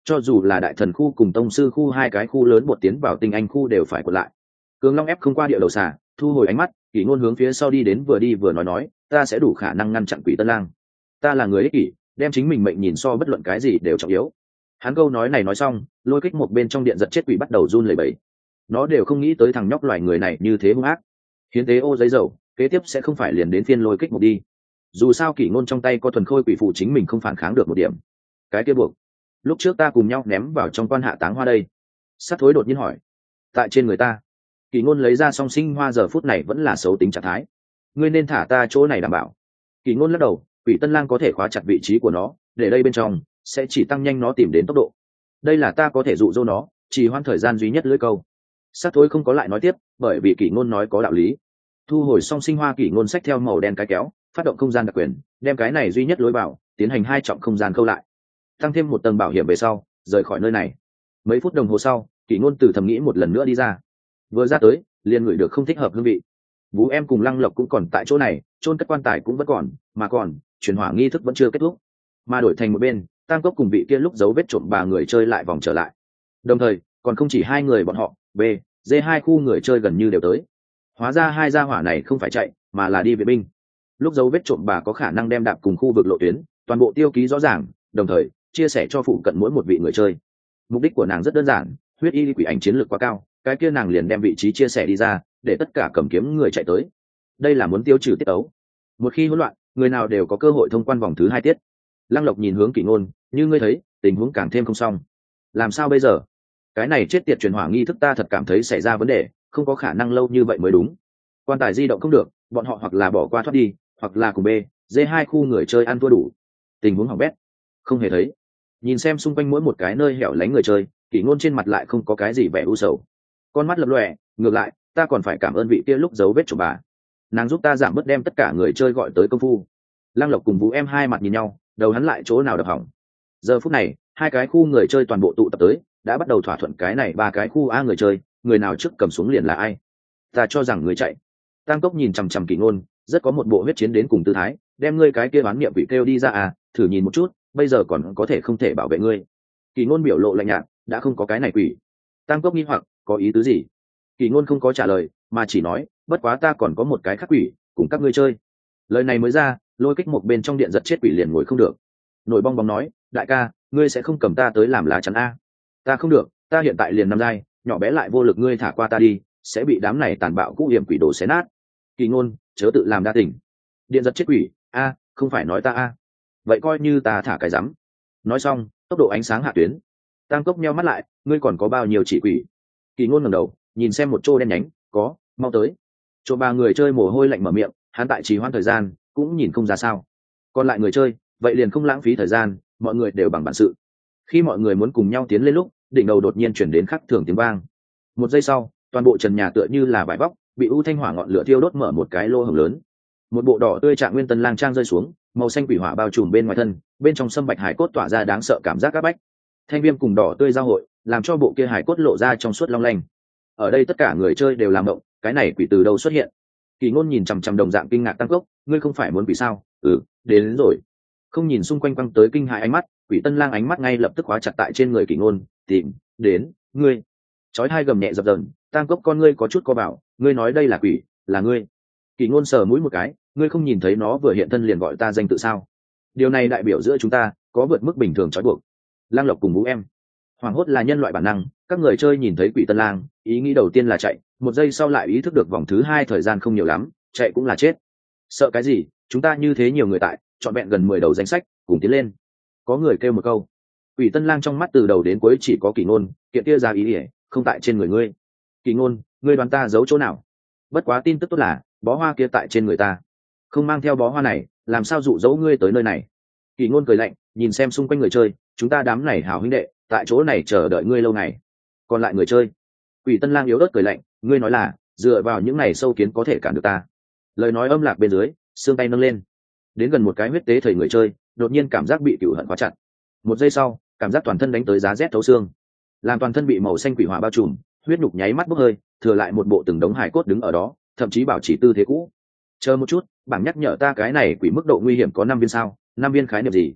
cho dù là đại thần khu cùng tông sư khu hai cái khu lớn bột tiến vào tinh anh khu đều phải quật lại. Cường Long ép không qua địa đầu xà, thu hồi ánh mắt, Kỷ Ngôn hướng phía sau đi đến, vừa đi vừa nói nói, ta sẽ đủ khả năng ngăn chặn Quỷ Tân Lang. Ta là người ích kỷ, đem chính mình mệnh nhìn so bất luận cái gì đều trọng yếu. Hắn câu nói này nói xong, lôi kích một bên trong điện giật chết quỷ bắt đầu run lẩy bẩy. Nó đều không nghĩ tới thằng nhóc loài người này như thế hung ác. Hiến tế ô giấy dầu, kế tiếp sẽ không phải liền đến phiên lôi kích một đi. Dù sao Kỷ Ngôn trong tay có thuần khôi quỷ phụ, chính mình không phản kháng được một điểm. Cái kia buộc, lúc trước ta cùng nhau ném vào trong quan hạ táng hoa đây. Sát thối đột nhiên hỏi, tại trên người ta. Kỷ Ngôn lấy ra song sinh hoa, giờ phút này vẫn là xấu tính trạng thái. Ngươi nên thả ta chỗ này đảm bảo. Kỷ Ngôn lắc đầu, Quỷ Tân Lang có thể khóa chặt vị trí của nó, để đây bên trong sẽ chỉ tăng nhanh nó tìm đến tốc độ. Đây là ta có thể dụ dỗ nó, chỉ hoãn thời gian duy nhất lưỡi câu. Sát thối không có lại nói tiếp, bởi vì Kỷ Ngôn nói có đạo lý. Thu hồi song sinh hoa, Kỷ Ngôn xách theo màu đen cái kéo, phát động không gian đặc quyền, đem cái này duy nhất lối vào tiến hành hai trọng không gian câu lại, tăng thêm một tầng bảo hiểm về sau, rời khỏi nơi này. Mấy phút đồng hồ sau, Kỷ Ngôn từ thầm nghĩ một lần nữa đi ra. Vừa ra tới, liền ngửi được không thích hợp hương vị. Vũ em cùng Lăng Lộc cũng còn tại chỗ này, chôn cất quan tài cũng vẫn còn, mà còn chuyển hỏa nghi thức vẫn chưa kết thúc, mà đổi thành một bên, Tam Cốc cùng vị kia lúc giấu vết trộm bà người chơi lại vòng trở lại. Đồng thời, còn không chỉ hai người bọn họ, B, D hai khu người chơi gần như đều tới. Hóa ra hai gia hỏa này không phải chạy, mà là đi viện binh. Lúc giấu vết trộm bà có khả năng đem đạp cùng khu vực lộ tuyến, toàn bộ tiêu ký rõ ràng, đồng thời chia sẻ cho phụ cận mỗi một vị người chơi. Mục đích của nàng rất đơn giản, huyết y quỷ ảnh chiến lược quá cao, cái kia nàng liền đem vị trí chia sẻ đi ra, để tất cả cầm kiếm người chạy tới. Đây là muốn tiêu trừ tiết ấu. Một khi hỗn loạn, người nào đều có cơ hội thông quan vòng thứ hai tiết. Lăng Lộc nhìn hướng Kỷ Ngôn, như ngươi thấy, tình huống càng thêm không xong. Làm sao bây giờ? Cái này chết tiệt truyền hỏa nghi thức ta thật cảm thấy xảy ra vấn đề, không có khả năng lâu như vậy mới đúng. Quan tài di động không được, bọn họ hoặc là bỏ qua thoát đi, hoặc là cùng B, D hai khu người chơi ăn thua đủ. Tình huống hỏng bét. Không hề thấy. Nhìn xem xung quanh mỗi một cái nơi hẻo lánh người chơi, Kỷ Ngôn trên mặt lại không có cái gì vẻ u sầu. Con mắt lập lòe, ngược lại, ta còn phải cảm ơn vị kia lúc giấu vết trộm bà. Nàng giúp ta giảm bớt đem tất cả người chơi gọi tới công phu. Lăng Lộc cùng Vũ em hai mặt nhìn nhau, đầu hắn lại chỗ nào đập hỏng. Giờ phút này, hai cái khu người chơi toàn bộ tụ tập tới, đã bắt đầu thỏa thuận cái này ba cái khu A người chơi, người nào trước cầm xuống liền là ai. Ta cho rằng người chạy. Tam Cốc nhìn chằm chằm Kỷ Ngôn, rất có một bộ huyết chiến đến cùng tư thái, đem ngươi cái kia bán niệm vị kêu đi ra à, thử nhìn một chút, bây giờ còn có thể không thể bảo vệ ngươi. Kỷ Ngôn biểu lộ lạnh nhạt, đã không có cái này quỷ. Tam Cốc nghi hoặc, có ý tứ gì? Kỷ Ngôn không có trả lời, mà chỉ nói, bất quá ta còn có một cái khác quỷ, cùng các ngươi chơi. Lời này mới ra, lôi kích một bên trong điện giật chết quỷ liền ngồi không được. Nổi bong bóng nói, đại ca, ngươi sẽ không cầm ta tới làm lá chắn a? Ta không được, ta hiện tại liền năm giai, nhỏ bé lại vô lực, ngươi thả qua ta đi, sẽ bị đám này tàn bạo cũ hiểm quỷ đồ xé nát. Kỷ Ngôn, chớ tự làm đa tình. Điện giật chết quỷ, a, không phải nói ta a. Vậy coi như ta thả cái rắm. Nói xong, tốc độ ánh sáng hạ tuyến. Tam Cốc nheo mắt lại, ngươi còn có bao nhiêu chỉ quỷ? Kỷ Ngôn ngẩng đầu, nhìn xem một chỗ đen nhánh, có, mau tới. Chỗ ba người chơi mồ hôi lạnh mở miệng, hắn tại trì hoãn thời gian, cũng nhìn không ra sao. Còn lại người chơi, vậy liền không lãng phí thời gian, mọi người đều bằng bản sự. Khi mọi người muốn cùng nhau tiến lên lúc, đỉnh đầu đột nhiên chuyển đến khắc thường tiếng vang. Một giây sau, toàn bộ trần nhà tựa như là vải vóc, bị u thanh hỏa ngọn lửa thiêu đốt mở một cái lô hổng lớn. Một bộ đỏ tươi trạng nguyên tân lang trang rơi xuống, màu xanh quỷ hỏa bao trùm bên ngoài thân, bên trong sâm bạch hải cốt tỏa ra đáng sợ cảm giác áp bách. Thanh viêm cùng đỏ tươi giao hội, làm cho bộ kia hải cốt lộ ra trong suốt long lanh. Ở đây tất cả người chơi đều làm động, cái này quỷ từ đâu xuất hiện? Kỷ Ngôn nhìn chằm chằm đồng dạng kinh ngạc Tam Cốc, ngươi không phải muốn quỷ sao? Ừ, đến, đến rồi. Không nhìn xung quanh quăng tới kinh hãi ánh mắt, quỷ tân lang ánh mắt ngay lập tức khóa chặt tại trên người Kỷ Ngôn, tìm đến ngươi. Chói hai gầm nhẹ dập dờn, Tam Cốc con ngươi có chút co bảo, ngươi nói đây là quỷ, là ngươi. Kỷ Ngôn sờ mũi một cái, ngươi không nhìn thấy nó vừa hiện thân liền gọi ta danh tự sao? Điều này đại biểu giữa chúng ta có vượt mức bình thường trói buộc. Lang Lộc cùng Vũ em, hoảng hốt là nhân loại bản năng, các người chơi nhìn thấy quỷ tân lang, ý nghĩ đầu tiên là chạy, một giây sau lại ý thức được vòng thứ hai thời gian không nhiều lắm, chạy cũng là chết. Sợ cái gì, chúng ta như thế nhiều người tại, chọn vẹn gần mười đầu danh sách, cùng tiến lên. Có người kêu một câu. Quỷ tân lang trong mắt từ đầu đến cuối chỉ có Kỷ Ngôn, kiện kia ra ý ỉa, không tại trên người ngươi. Kỷ Ngôn, ngươi đoán ta giấu chỗ nào? Bất quá tin tức tốt là, bó hoa kia tại trên người ta. Không mang theo bó hoa này, làm sao dụ dỗ ngươi tới nơi này? Kỷ Ngôn cười lạnh, nhìn xem xung quanh người chơi, chúng ta đám này hảo huynh đệ, tại chỗ này chờ đợi ngươi lâu ngày. Còn lại người chơi, Quỷ tân lang yếu ớt cười lạnh, ngươi nói là dựa vào những này sâu kiến có thể cản được ta? Lời nói âm lạc bên dưới, xương tay nâng lên, đến gần một cái huyết tế thầy người chơi, đột nhiên cảm giác bị cửu hận khóa chặt. Một giây sau, cảm giác toàn thân đánh tới giá rét thấu xương, làm toàn thân bị màu xanh quỷ hỏa bao trùm, huyết nhục nháy mắt bốc hơi, thừa lại một bộ từng đống hài cốt đứng ở đó, thậm chí bảo trì tư thế cũ. Chờ một chút, bảng nhắc nhở ta cái này quỷ mức độ nguy hiểm có năm viên sao? Năm viên khái niệm gì?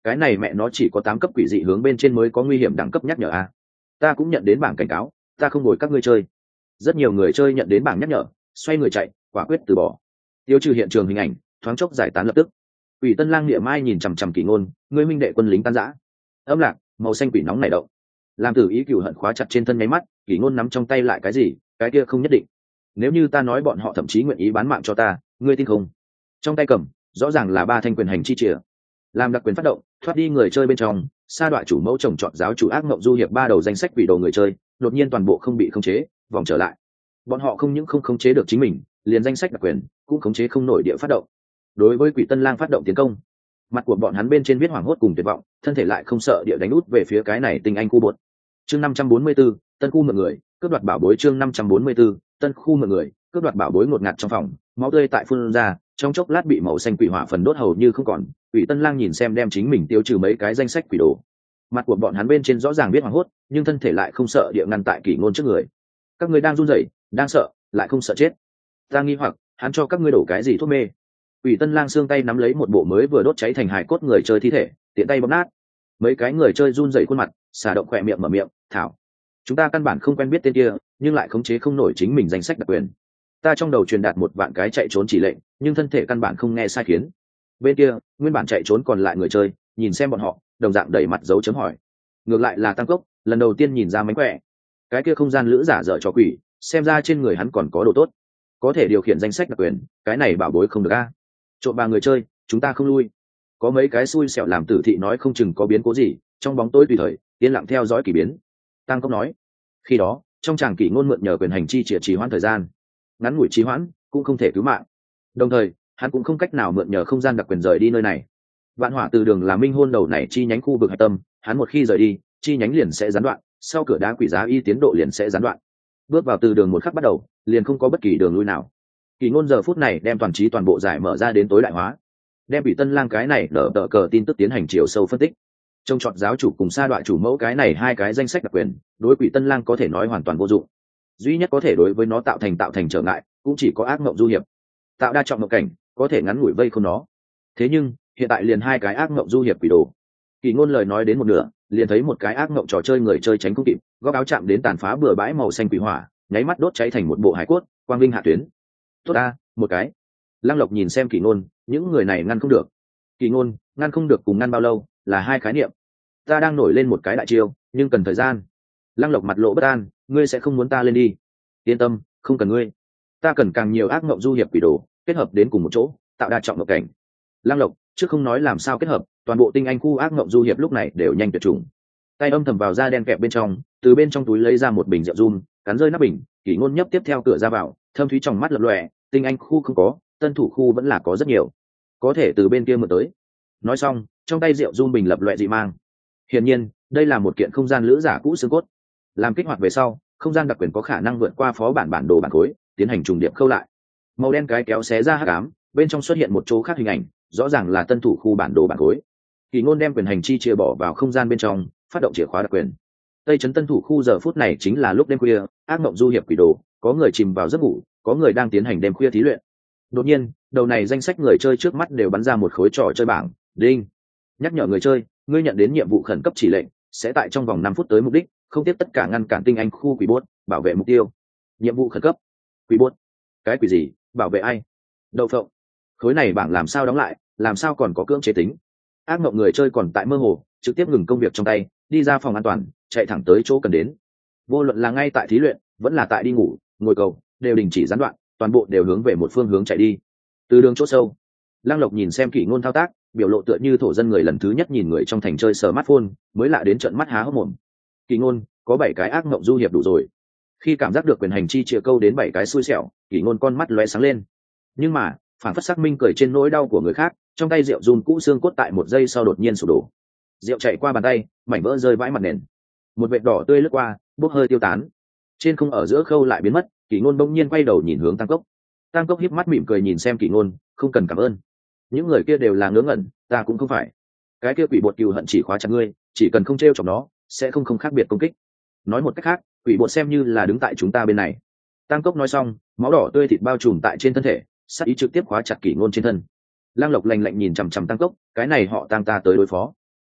cái này mẹ nó chỉ có tám cấp quỷ dị hướng bên trên mới có nguy hiểm đẳng cấp nhắc nhở a. Ta cũng nhận đến bảng cảnh cáo, ta không ngồi các ngươi chơi. Rất nhiều người chơi nhận đến bảng nhắc nhở, xoay người chạy, quả quyết từ bỏ. Tiêu trừ hiện trường hình ảnh, thoáng chốc giải tán lập tức. Quỷ Tân Lang địa mai nhìn chằm chằm Kỷ Ngôn, ngươi minh đệ quân lính tan rã. Âm lạc, màu xanh quỷ nóng nảy động. Làm tử ý cửu hận khóa chặt trên thân nháy mắt, Kỷ Ngôn nắm trong tay lại cái gì, cái kia không nhất định. Nếu như ta nói bọn họ thậm chí nguyện ý bán mạng cho ta, ngươi tin không? Trong tay cầm, rõ ràng là ba thanh quyền hành chi chìa. Làm đặc quyền phát động, thoát đi người chơi bên trong, sa đọa chủ mẫu trồng chọn giáo chủ ác ngộng du hiệp ba đầu danh sách quỷ đồ người chơi, đột nhiên toàn bộ không bị khống chế, vòng trở lại. Bọn họ không những không khống chế được chính mình, liền danh sách đặc quyền cũng khống chế không nổi địa phát động. Đối với Quỷ Tân Lang phát động tiến công, mặt của bọn hắn bên trên viết hoảng hốt cùng tuyệt vọng, thân thể lại không sợ địa đánh út về phía cái này tinh anh khu bột. Chương năm trăm bốn mươi 44, tân khu mượn người, cướp đoạt bảo bối. Chương năm trăm bốn mươi 44, tân khu mượn người, cướp đoạt bảo bối. Ngột ngạt trong phòng, máu tươi tại phun ra, trong chốc lát bị màu xanh quỷ hỏa phần đốt hầu như không còn. Quỷ Tân Lang nhìn xem đem chính mình tiêu trừ mấy cái danh sách quỷ đồ, mặt của bọn hắn bên trên rõ ràng biết hoảng hốt, nhưng thân thể lại không sợ địa ngăn tại Kỷ Ngôn trước người. Các ngươi đang run rẩy, đang sợ, lại không sợ chết. Ta nghi hoặc, hắn cho các ngươi đổ cái gì thuốc mê? Quỷ Tân Lang xương tay nắm lấy một bộ mới vừa đốt cháy thành hài cốt người chơi thi thể, tiện tay bóp nát. Mấy cái người chơi run rẩy khuôn mặt, xả động khỏe miệng mở miệng, thảo, chúng ta căn bản không quen biết tên kia, nhưng lại khống chế không nổi chính mình danh sách đặc quyền. Ta trong đầu truyền đạt một vạn cái chạy trốn chỉ lệnh, nhưng thân thể căn bản không nghe sai khiến. Bên kia, nguyên bản chạy trốn còn lại người chơi, nhìn xem bọn họ, đồng dạng đầy mặt dấu chấm hỏi. Ngược lại là Tăng Cốc, lần đầu tiên nhìn ra mánh khỏe. Cái kia không gian lữ giả dở cho quỷ, xem ra trên người hắn còn có đồ tốt, có thể điều khiển danh sách đặc quyền, cái này bảo bối không được a. Trộn ba người chơi, chúng ta không lui. Có mấy cái xui xẻo làm tử thị nói không chừng có biến cố gì, trong bóng tối tùy thời yên lặng theo dõi kỳ biến. Tăng Cốc nói. Khi đó, trong tràng Kỷ Ngôn mượn nhờ quyền hành chi chìa trì hoãn thời gian, ngắn ngủi trì hoãn cũng không thể cứu mạng. Đồng thời, hắn cũng không cách nào mượn nhờ không gian đặc quyền rời đi nơi này. Vạn Hỏa Từ Đường là minh hôn đầu này chi nhánh khu vực hạch tâm, hắn một khi rời đi, chi nhánh liền sẽ gián đoạn, sau cửa đá quỷ giá y tiến độ liền sẽ gián đoạn. Bước vào từ đường một khắc bắt đầu, liền không có bất kỳ đường lui nào. Kỷ Ngôn giờ phút này đem toàn trí toàn bộ giải mở ra đến tối đại hóa, đem Quỷ Tân Lang cái này nở tờ cờ tin tức tiến hành chiều sâu phân tích. Trong chọn giáo chủ cùng sa đọa chủ mẫu cái này hai cái danh sách đặc quyền, đối Quỷ Tân Lang có thể nói hoàn toàn vô dụng. Duy nhất có thể đối với nó tạo thành tạo thành trở ngại, cũng chỉ có ác mộng du hiệp. Tạo đa trọng mộng cảnh, có thể ngắn ngủi vây không nó. Thế nhưng, hiện tại liền hai cái ác mộng du hiệp quỷ đồ. Kỷ Ngôn lời nói đến một nửa, liền thấy một cái ác mộng trò chơi người chơi tránh không kịp, góc áo chạm đến tàn phá bừa bãi màu xanh quỷ hỏa, nháy mắt đốt cháy thành một bộ hải cốt, quang vinh hạ tuyến. Tốt a, một cái. Lăng Lộc nhìn xem Kỷ Ngôn, những người này ngăn không được. Kỷ Ngôn, ngăn không được cùng ngăn bao lâu, là hai khái niệm. Ta đang nổi lên một cái đại chiêu, nhưng cần thời gian. Lăng Lộc mặt lộ bất an, ngươi sẽ không muốn ta lên đi. Yên tâm, không cần ngươi. Ta cần càng nhiều ác mộng du hiệp quỷ đồ, kết hợp đến cùng một chỗ, tạo đa trọng mộng cảnh. Lăng Lộc, trước không nói làm sao kết hợp, toàn bộ tinh anh khu ác mộng du hiệp lúc này đều nhanh tuyệt chủng. Tay âm thầm vào da đen kẹp bên trong, từ bên trong túi lấy ra một bình rượu rum, cắn rơi nắp bình. Kỷ Ngôn nhấp tiếp theo cửa ra vào, thâm thúy trong mắt lập lòe, tinh anh khu không có, tân thủ khu vẫn là có rất nhiều, có thể từ bên kia mượn tới. Nói xong, trong tay rượu rum bình lập lòe dị mang. Hiển nhiên, đây là một kiện không gian lữ giả cũ xương cốt. Làm kích hoạt về sau, không gian đặc quyền có khả năng vượt qua phó bản bản đồ bản khối, tiến hành trùng điệp khâu lại. Màu đen cái kéo xé ra hắc ám, bên trong xuất hiện một chỗ khác hình ảnh, rõ ràng là tân thủ khu bản đồ bản khối. Kỷ Ngôn đem quyền hành chi chia bỏ vào không gian bên trong, phát động chìa khóa đặc quyền. Tây trấn tân thủ khu giờ phút này chính là lúc đêm khuya, ác mộng du hiệp quỷ đồ, có người chìm vào giấc ngủ, có người đang tiến hành đêm khuya thí luyện. Đột nhiên, đầu này danh sách người chơi trước mắt đều bắn ra một khối trò chơi bảng, đinh. Nhắc nhở người chơi, ngươi nhận đến nhiệm vụ khẩn cấp chỉ lệnh, sẽ tại trong vòng năm phút tới mục đích, không tiếp tất cả ngăn cản tinh anh khu quỷ bốt, bảo vệ mục tiêu. Nhiệm vụ khẩn cấp. Quỷ bốt? Cái quỷ gì? Bảo vệ ai? Đậu phộng. Khối này bảng làm sao đóng lại, làm sao còn có cưỡng chế tính? Ác mộng người chơi còn tại mơ hồ, trực tiếp ngừng công việc trong tay, đi ra phòng an toàn, chạy thẳng tới chỗ cần đến. Vô luận là ngay tại thí luyện, vẫn là tại đi ngủ, ngồi cầu, đều đình chỉ gián đoạn, toàn bộ đều hướng về một phương hướng chạy đi. Từ đường chỗ sâu, Lăng Lộc nhìn xem Kỷ Ngôn thao tác, biểu lộ tựa như thổ dân người lần thứ nhất nhìn người trong thành chơi smartphone, mới lạ đến trợn mắt há hốc mồm. Kỷ Ngôn, có bảy cái ác mộng du hiệp đủ rồi. Khi cảm giác được quyền hành chi chìa câu đến bảy cái xui xẻo, Kỷ Ngôn con mắt lóe sáng lên. Nhưng mà, phản phất xác minh cười trên nỗi đau của người khác, trong tay rượu run cũ xương cốt tại một giây sau đột nhiên sụp đổ. Rượu chạy qua bàn tay, mảnh vỡ rơi vãi mặt nền. Một vệt đỏ tươi lướt qua, bốc hơi tiêu tán. Trên không ở giữa khâu lại biến mất, Kỷ Ngôn bỗng nhiên quay đầu nhìn hướng Tăng Cốc. Tăng Cốc híp mắt mỉm cười nhìn xem Kỷ Ngôn, không cần cảm ơn. Những người kia đều là ngớ ngẩn, ta cũng không phải. Cái kia quỷ bột cừu hận chỉ khóa chặt ngươi, chỉ cần không trêu chọc nó, sẽ không không khác biệt công kích. Nói một cách khác, quỷ bột xem như là đứng tại chúng ta bên này. Tăng Cốc nói xong, máu đỏ tươi thịt bao trùm tại trên thân thể, sát ý trực tiếp khóa chặt Kỷ Ngôn trên thân. Lăng Lộc lạnh lạnh nhìn chằm chằm Tăng Cốc, cái này họ Tăng ta tới đối phó.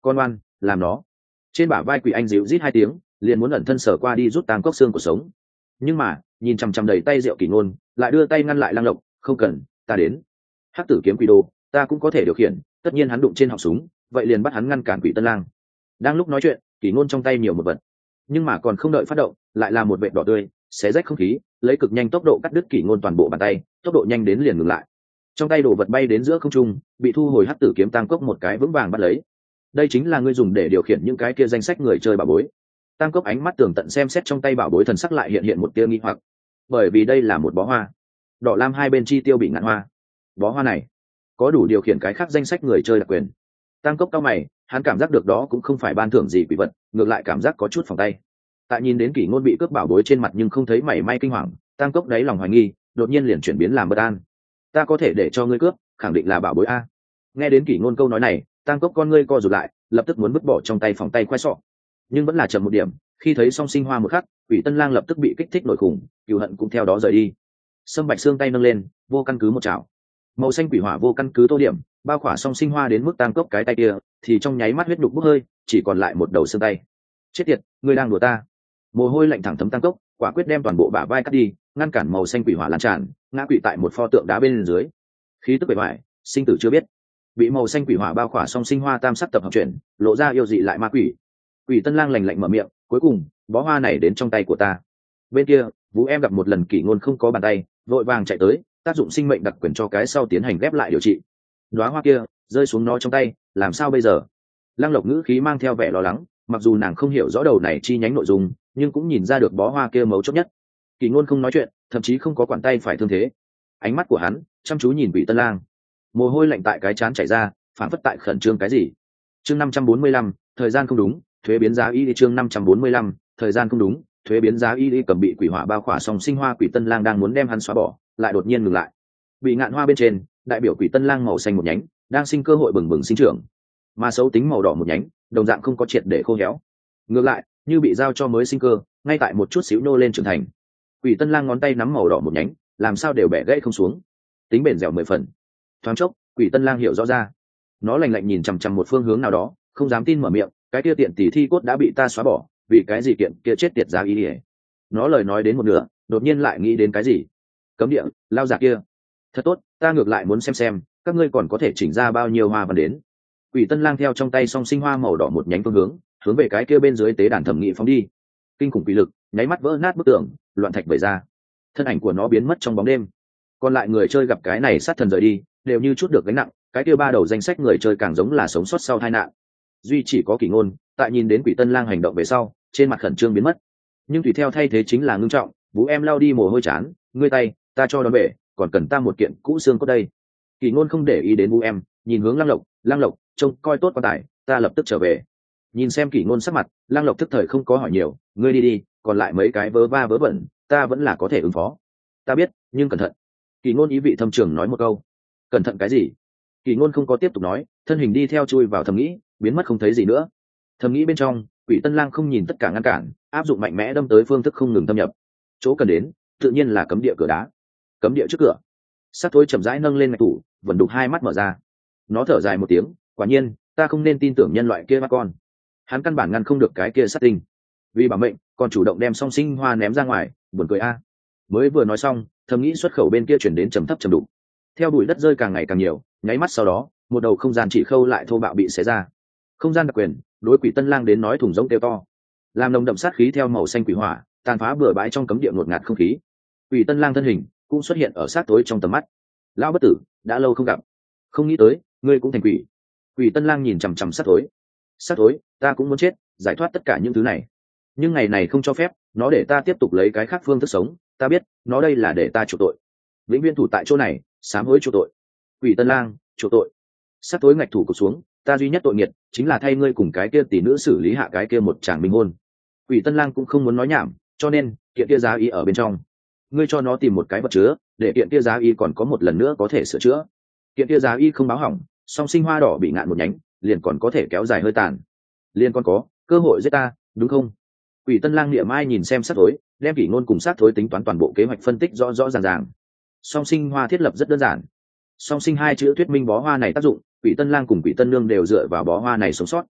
con oan làm nó. Trên bả vai quỷ anh dịu rít hai tiếng, liền muốn ẩn thân sở qua đi rút tang cốc xương của sống. Nhưng mà nhìn chằm chằm đầy tay rượu kỷ ngôn, lại đưa tay ngăn lại Lăng Lộc. Không cần, ta đến. Hắc tử kiếm quỷ đồ ta cũng có thể điều khiển. Tất nhiên hắn đụng trên họng súng, vậy liền bắt hắn ngăn cản Quỷ Tân Lang. Đang lúc nói chuyện, kỷ ngôn trong tay nhiều một vật, nhưng mà còn không đợi phát động, lại là một vệt đỏ tươi xé rách không khí, lấy cực nhanh tốc độ cắt đứt kỷ ngôn toàn bộ bàn tay, tốc độ nhanh đến liền ngừng lại. Trong tay đồ vật bay đến giữa không trung, bị thu hồi hắc tử kiếm tang cốc một cái vững vàng bắt lấy. Đây chính là ngươi dùng để điều khiển những cái kia danh sách người chơi bảo bối. Tang cốc ánh mắt tường tận xem xét trong tay bảo bối, thần sắc lại hiện hiện một tia nghi hoặc, bởi vì đây là một bó hoa đỏ lam hai bên chi tiêu bị ngạn hoa. Bó hoa này có đủ điều khiển cái khác danh sách người chơi đặc quyền. Tang cốc cao mày, hắn cảm giác được đó cũng không phải ban thưởng gì quỷ vật, ngược lại cảm giác có chút phòng tay. Tại nhìn đến kỷ ngôn bị cướp bảo bối trên mặt nhưng không thấy mảy may kinh hoàng, Tang cốc đáy lòng hoài nghi, đột nhiên liền chuyển biến làm bất an. Ta có thể để cho ngươi cướp, khẳng định là bảo bối a. Nghe đến kỷ ngôn câu nói này, Tang cốc con ngươi co rụt lại, lập tức muốn vứt bỏ trong tay phòng tay khoai sọ, nhưng vẫn là chậm một điểm. Khi thấy song sinh hoa một khắc, Quỷ Tân Lang lập tức bị kích thích nổi khủng, cừu hận cũng theo đó rời đi. Sâm Bạch xương tay nâng lên, vô căn cứ một chảo, màu xanh quỷ hỏa vô căn cứ tô điểm, bao khỏa song sinh hoa đến mức Tang cốc cái tay kia thì trong nháy mắt huyết nhục bốc hơi, chỉ còn lại một đầu xương tay. Chết tiệt, ngươi đang đùa ta. Mồ hôi lạnh thẳng thấm Tang cốc, quả quyết đem toàn bộ bả vai cắt đi, ngăn cản màu xanh quỷ hỏa lan tràn, ngã quỵ tại một pho tượng đá bên dưới. Khí tức bề ngoài, sinh tử chưa biết. Bị màu xanh quỷ hỏa bao khỏa song sinh hoa tam sắc tập hợp chuyển, lộ ra yêu dị lại ma quỷ. Quỷ Tân Lang lạnh lạnh mở miệng, cuối cùng bó hoa này đến trong tay của ta. Bên kia Vũ em gặp một lần kỷ ngôn không có bàn tay, vội vàng chạy tới, tác dụng sinh mệnh đặc quyền cho cái sau tiến hành ghép lại điều trị. Đóa hoa kia rơi xuống nó trong tay, làm sao bây giờ? Lăng Lộc ngữ khí mang theo vẻ lo lắng, mặc dù nàng không hiểu rõ đầu này chi nhánh nội dung, nhưng cũng nhìn ra được bó hoa kia mấu chốt nhất. Kỷ ngôn không nói chuyện, thậm chí không có quản tay phải thương thế, ánh mắt của hắn chăm chú nhìn Quỷ Tân Lang, mồ hôi lạnh tại cái trán chảy ra, phản phất tại khẩn trương cái gì. Chương năm trăm bốn mươi lăm, thời gian không đúng, thuế biến giá y. Chương năm trăm bốn mươi lăm, thời gian không đúng, thuế biến giá y. Cầm bị quỷ hỏa bao khỏa song sinh hoa Quỷ Tân Lang đang muốn đem hắn xóa bỏ, lại đột nhiên ngừng lại. Bị ngạn hoa bên trên, đại biểu Quỷ Tân Lang màu xanh một nhánh đang sinh cơ hội bừng bừng sinh trưởng, mà xấu tính màu đỏ một nhánh đồng dạng không có triệt để khô héo, ngược lại như bị giao cho mới sinh cơ, ngay tại một chút xíu nô lên trưởng thành. Quỷ Tân Lang ngón tay nắm màu đỏ một nhánh, làm sao đều bẻ gãy không xuống, tính bền dẻo mười phần. Thoáng chốc, Quỷ Tân Lang hiểu rõ ra, nó lạnh lạnh nhìn chằm chằm một phương hướng nào đó, không dám tin mở miệng, cái kia tiện tỷ thi cốt đã bị ta xóa bỏ, vì cái gì kiện kia chết tiệt giá y ỉa. Nó lời nói đến một nửa, đột nhiên lại nghĩ đến cái gì. Cấm địa lao giả kia, thật tốt, ta ngược lại muốn xem xem các ngươi còn có thể chỉnh ra bao nhiêu hoa văn đến. Quỷ Tân Lang theo trong tay song sinh hoa màu đỏ một nhánh phương hướng, hướng về cái kia bên dưới tế đàn thẩm nghị phóng đi. Kinh khủng quỷ lực nháy mắt vỡ nát bức tường, loạn thạch vẩy ra, thân ảnh của nó biến mất trong bóng đêm. Còn lại người chơi gặp cái này sát thần rời đi, đều như chút được gánh nặng. Cái kia ba đầu danh sách người chơi càng giống là sống sót sau tai nạn. Duy chỉ có Kỷ Ngôn, tại nhìn đến Quỷ Tân Lang hành động về sau, trên mặt khẩn trương biến mất, nhưng tùy theo thay thế chính là ngưng trọng. Vũ em lao đi mồ hôi chán, ngươi tay ta cho đón về, còn cần ta một kiện cũ xương cốt đây. Kỷ Ngôn không để ý đến Vũ em, nhìn hướng Lăng Lộc, Lăng Lộc trông coi tốt quan tài, ta lập tức trở về. Nhìn xem Kỷ Ngôn sắc mặt, Lăng Lộc thức thời không có hỏi nhiều, ngươi đi đi, còn lại mấy cái vớ va vớ vẩn ta vẫn là có thể ứng phó. Ta biết, nhưng cẩn thận. Kỷ Ngôn ý vị thâm trường nói một câu. Cẩn thận cái gì? Kỷ Ngôn không có tiếp tục nói, thân hình đi theo chui vào thầm nghĩ, biến mất không thấy gì nữa. Thầm nghĩ bên trong, Quỷ Tân Lang không nhìn tất cả ngăn cản, áp dụng mạnh mẽ đâm tới phương thức không ngừng thâm nhập. Chỗ cần đến, tự nhiên là cấm địa cửa đá. Cấm địa trước cửa, Sắt Thối chậm rãi nâng lên ngạch tủ, vẫn đục hai mắt mở ra. Nó thở dài một tiếng, quả nhiên, ta không nên tin tưởng nhân loại kia bắt con. Hắn căn bản ngăn không được cái kia sát tinh. Vì bảo mệnh, còn chủ động đem song sinh hoa ném ra ngoài, buồn cười a. Mới vừa nói xong, thầm nghĩ xuất khẩu bên kia chuyển đến trầm thấp trầm đục. Theo bụi đất rơi càng ngày càng nhiều, nháy mắt sau đó, một đầu không gian chỉ khâu lại thô bạo bị xé ra. Không gian đặc quyền, đối Quỷ Tân Lang đến nói thùng rỗng kêu to, làm nồng đậm sát khí theo màu xanh quỷ hỏa tàn phá bừa bãi trong cấm địa ngột ngạt không khí. Quỷ Tân Lang thân hình cũng xuất hiện ở sát tối trong tầm mắt. Lão bất tử, đã lâu không gặp, không nghĩ tới ngươi cũng thành quỷ. Quỷ Tân Lang nhìn chằm chằm sát tối. Sát tối, ta cũng muốn chết, giải thoát tất cả những thứ này, nhưng ngày này không cho phép, nó để ta tiếp tục lấy cái khác phương thức sống. Ta biết, nó đây là để ta chịu tội, vĩnh viễn thủ tại chỗ này, sám hối chịu tội. Quỷ Tân Lang, chịu tội. Sát tối ngạch thủ cụp xuống, ta duy nhất tội nghiệt chính là thay ngươi cùng cái kia tỷ nữ xử lý hạ cái kia một tràng minh hôn. Quỷ Tân Lang cũng không muốn nói nhảm, cho nên kiện kia giá y ở bên trong, ngươi cho nó tìm một cái vật chứa, để kiện kia giá y còn có một lần nữa có thể sửa chữa. Kiện kia giá y không báo hỏng, song sinh hoa đỏ bị ngạn một nhánh, liền còn có thể kéo dài hơi tàn, liền còn có cơ hội giết ta, đúng không? Quỷ Tân Lang niệm ai nhìn xem sát thối, đem Kỷ Ngôn cùng sát thối tính toán toàn bộ kế hoạch phân tích rõ rõ ràng ràng. Song sinh hoa thiết lập rất đơn giản, song sinh hai chữ thuyết minh bó hoa này tác dụng, Quỷ Tân Lang cùng Quỷ Tân Nương đều dựa vào bó hoa này sống sót.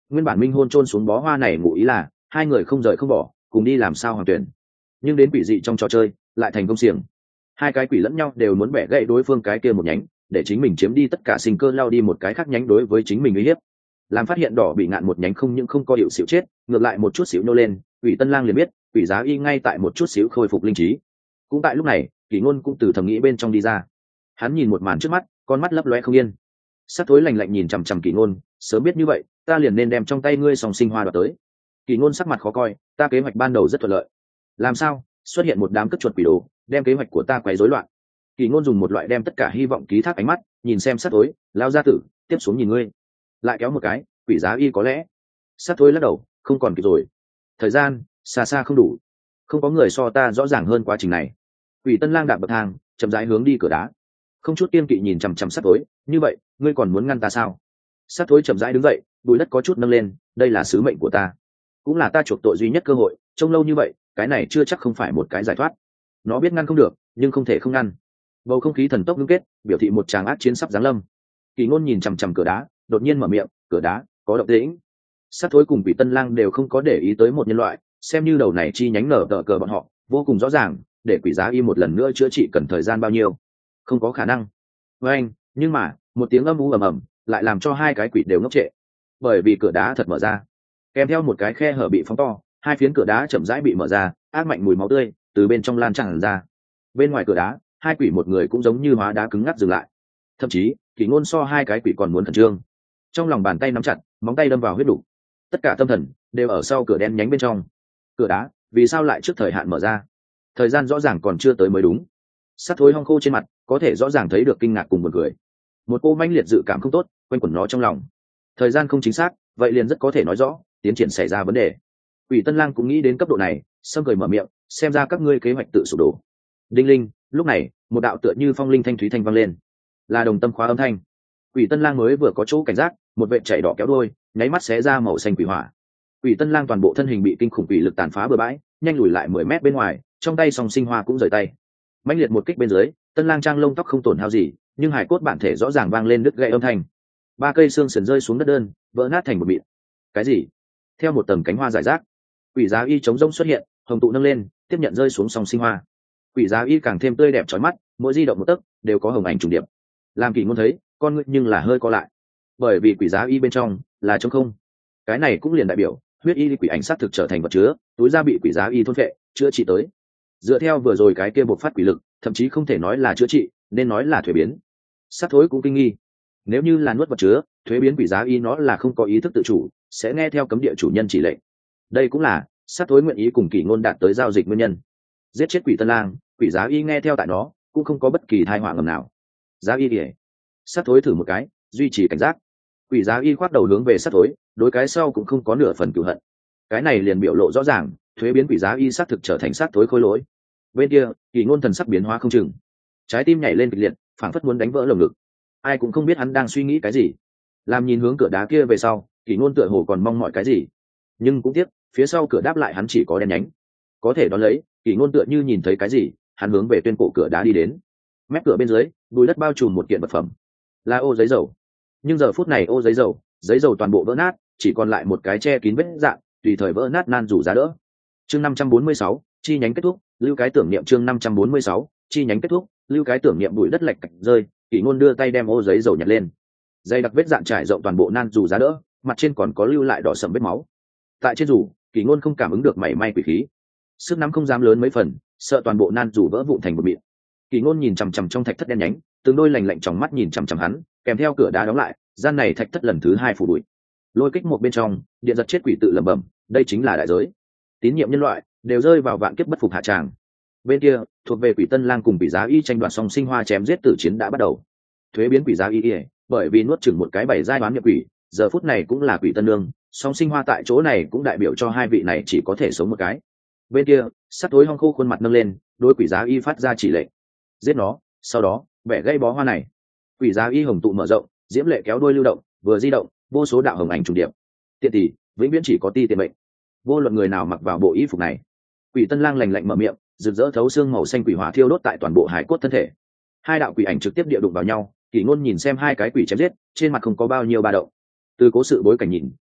nguyên bản minh hôn chôn xuống bó hoa này ngụ ý là hai người không rời không bỏ, cùng đi làm sao hoàng tuyển. Nhưng đến quỷ dị trong trò chơi lại thành công xiềng, hai cái quỷ lẫn nhau đều muốn bẻ gãy đối phương cái kia một nhánh, để chính mình chiếm đi tất cả sinh cơ, lao đi một cái khác nhánh đối với chính mình uy hiếp. Làm phát hiện đỏ bị ngạn một nhánh không những không có hiệu xịu chết, ngược lại một chút xíu nô lên, quỷ Tân Lang liền biết quỷ Giá Y ngay tại một chút xíu khôi phục linh trí. Cũng tại lúc này, Kỷ Ngôn cũng từ thầm nghĩ bên trong đi ra. Hắn nhìn một màn trước mắt, con mắt lấp lóe không yên. Sắc thối lạnh lạnh nhìn chằm chằm Kỷ Ngôn, sớm biết như vậy, ta liền nên đem trong tay ngươi song sinh hoa đoạt tới. Kỷ Ngôn sắc mặt khó coi, ta kế hoạch ban đầu rất thuận lợi. Làm sao xuất hiện một đám cất chuột quỷ đồ, đem kế hoạch của ta quấy rối loạn? Kỷ Ngôn dùng một loại đem tất cả hy vọng ký thác ánh mắt, nhìn xem Sắc thối, lao ra tử, tiếp xuống nhìn ngươi. Lại kéo một cái, quỷ Giá Y có lẽ. Sắc thối lắc đầu, không còn kịp rồi. Thời gian xa xa không đủ, không có người so ta rõ ràng hơn quá trình này. Quỷ Tân Lang đạp bậc thang, chậm rãi hướng đi cửa đá, không chút kiên kỵ nhìn chằm chằm Sắc thối, như vậy ngươi còn muốn ngăn ta sao? Sắc thối chậm rãi đứng dậy, bùi đất có chút nâng lên, đây là sứ mệnh của ta, cũng là ta chuộc tội duy nhất cơ hội, trông lâu như vậy cái này chưa chắc không phải một cái giải thoát. Nó biết ngăn không được, nhưng không thể không ngăn. Bầu không khí thần tốc ngưng kết, biểu thị một tràng ác chiến sắp giáng lâm. Kỷ Ngôn nhìn chằm chằm cửa đá, đột nhiên mở miệng, cửa đá có động tĩnh. Sắc thối cùng Quỷ Tân Lang đều không có để ý tới một nhân loại, xem như đầu này chi nhánh nở tờ cờ bọn họ vô cùng rõ ràng, để quỷ Giá Y một lần nữa chữa trị cần thời gian bao nhiêu. Không có khả năng. Với anh, nhưng mà một tiếng âm u ầm ầm lại làm cho hai cái quỷ đều ngốc trệ, bởi vì cửa đá thật mở ra, kèm theo một cái khe hở bị phóng to, hai phiến cửa đá chậm rãi bị mở ra, ác mạnh mùi máu tươi từ bên trong lan tràn ra. Bên ngoài cửa đá, hai quỷ một người cũng giống như hóa đá cứng ngắc dừng lại, thậm chí Kỷ Ngôn so hai cái quỷ còn muốn khẩn trương, trong lòng bàn tay nắm chặt, móng tay đâm vào huyết đủ, tất cả tâm thần đều ở sau cửa đen nhánh bên trong. Cửa đá vì sao lại trước thời hạn mở ra? Thời gian rõ ràng còn chưa tới mới đúng. Sắc thối hong khô trên mặt có thể rõ ràng thấy được kinh ngạc cùng buồn cười, một cô mãnh liệt dự cảm không tốt quanh quẩn nó trong lòng. Thời gian không chính xác, vậy liền rất có thể nói rõ tiến triển xảy ra vấn đề. Quỷ Tân Lang cũng nghĩ đến cấp độ này, sâm cười mở miệng, xem ra các ngươi kế hoạch tự sụp đổ. Đinh linh, lúc này một đạo tựa như phong linh thanh thúy thanh vang lên, là đồng tâm khóa âm thanh. Quỷ Tân Lang mới vừa có chỗ cảnh giác, một vệt chảy đỏ kéo đuôi, nháy mắt xé ra màu xanh quỷ hỏa. Quỷ Tân Lang toàn bộ thân hình bị kinh khủng quỷ lực tàn phá bừa bãi, nhanh lùi lại mười mét bên ngoài, trong tay song sinh hoa cũng rời tay. Mãnh liệt một kích bên dưới, Tân Lang trang lông tóc không tổn hao gì, nhưng hải cốt bản thể rõ ràng vang lên đứt gãy âm thanh. Ba cây xương sườn rơi xuống đất đơn, vỡ nát thành một mịn. Cái gì? Theo một tầng cánh hoa rải rác, quỷ Giá Y chống rông xuất hiện, hồng tụ nâng lên, tiếp nhận rơi xuống song sinh hoa. Quỷ Giá Y càng thêm tươi đẹp chói mắt, mỗi di động một tấc đều có hồng ảnh trùng điệp. Làm Kỷ Ngôn thấy, con ngươi nhưng là hơi co lại, bởi vì quỷ Giá Y bên trong là trống không. Cái này cũng liền đại biểu huyết y quỷ ảnh sát thực trở thành vật chứa, túi da bị quỷ Giá Y thôn phệ, chữa trị tới. Dựa theo vừa rồi cái kia bộc phát quỷ lực, thậm chí không thể nói là chữa trị, nên nói là thuế biến. Sát thối cũng kinh nghi, nếu như là nuốt vật chứa, thuế biến quỷ Giá Y nó là không có ý thức tự chủ, sẽ nghe theo cấm địa chủ nhân chỉ lệnh. Đây cũng là sát thối nguyện ý cùng Kỷ Ngôn đạt tới giao dịch nguyên nhân. Giết chết quỷ Tân Lang, quỷ Giá Y nghe theo tại nó, cũng không có bất kỳ tai họa ngầm nào. Giá Y ỉa. Sát thối thử một cái, duy trì cảnh giác. Quỷ Giá Y khoát đầu hướng về sát thối, đối cái sau cũng không có nửa phần cửu hận. Cái này liền biểu lộ rõ ràng, thuế biến quỷ Giá Y sát thực trở thành sát thối khôi lỗi. Bên kia, Kỷ Ngôn thần sắc biến hóa không chừng, trái tim nhảy lên kịch liệt, phảng phất muốn đánh vỡ lồng ngực. Ai cũng không biết hắn đang suy nghĩ cái gì. Làm nhìn hướng cửa đá kia về sau, Kỷ Ngôn tựa hồ còn mong mọi cái gì, nhưng cũng tiếc, phía sau cửa đáp lại hắn chỉ có đen nhánh. Có thể đón lấy, Kỷ Ngôn tựa như nhìn thấy cái gì, hắn hướng về tuyên cổ cửa đá đi đến. Mép cửa bên dưới, bùi đất bao trùm một kiện vật phẩm, là ô giấy dầu. Nhưng giờ phút này ô giấy dầu, giấy dầu toàn bộ vỡ nát, chỉ còn lại một cái che kín vết dạn, tùy thời vỡ nát nan rủ giá đỡ. Chương năm trăm bốn mươi sáu, chi nhánh kết thúc, lưu cái tưởng niệm. Chương năm trăm bốn mươi sáu, chi nhánh kết thúc, lưu cái tưởng niệm. Bụi đất lệch cạch rơi, Kỷ Ngôn đưa tay đem ô giấy dầu nhặt lên. Dây đặc vết dạn trải rộng toàn bộ nan rủ giá đỡ, mặt trên còn có lưu lại đỏ sẫm vết máu. Tại trên rủ, Kỷ Ngôn không cảm ứng được mảy may quỷ khí, sức nắm không dám lớn mấy phần, sợ toàn bộ nan rủ vỡ vụn thành một mịn. Kỷ Ngôn nhìn chằm chằm trong thạch thất đen nhánh, từng đôi lạnh lạnh tròng mắt nhìn chằm chằm hắn, kèm theo cửa đá đóng lại, gian này thạch thất lần thứ hai phủ bụi. Lôi kích một bên trong, điện giật chết quỷ tự lẩm bẩm, đây chính là đại giới. Tín nhiệm nhân loại đều rơi vào vạn kiếp bất phục hạ tràng. Bên kia, thuộc về quỷ Tân Lang cùng quỷ Giá Y tranh đoạt song sinh hoa chém giết tử chiến đã bắt đầu. Thuế biến quỷ Giá Y, bởi vì nuốt chửng một cái bảy giai đoán nhập quỷ, giờ phút này cũng là quỷ Tân Lương, song sinh hoa tại chỗ này cũng đại biểu cho hai vị này chỉ có thể sống một cái. Bên kia, sát thối hong khô khuôn mặt nâng lên, đối quỷ Giá Y phát ra chỉ lệnh, giết nó, sau đó bẻ gây bó hoa này. Quỷ Giá Y hồng tụ mở rộng, diễm lệ kéo đuôi lưu động, vừa di động, vô số đạo hồng ảnh trùng điệp. Tiện tỷ, vĩnh viễn chỉ có ti tiền mệnh. Vô luận người nào mặc vào bộ y phục này. Quỷ Tân Lang lạnh lạnh mở miệng, rực rỡ thấu xương màu xanh quỷ hỏa thiêu đốt tại toàn bộ hải cốt thân thể. Hai đạo quỷ ảnh trực tiếp địa đụng vào nhau, Kỷ Ngôn nhìn xem hai cái quỷ chém giết, trên mặt không có bao nhiêu ba động. Từ cố sự bối cảnh nhìn,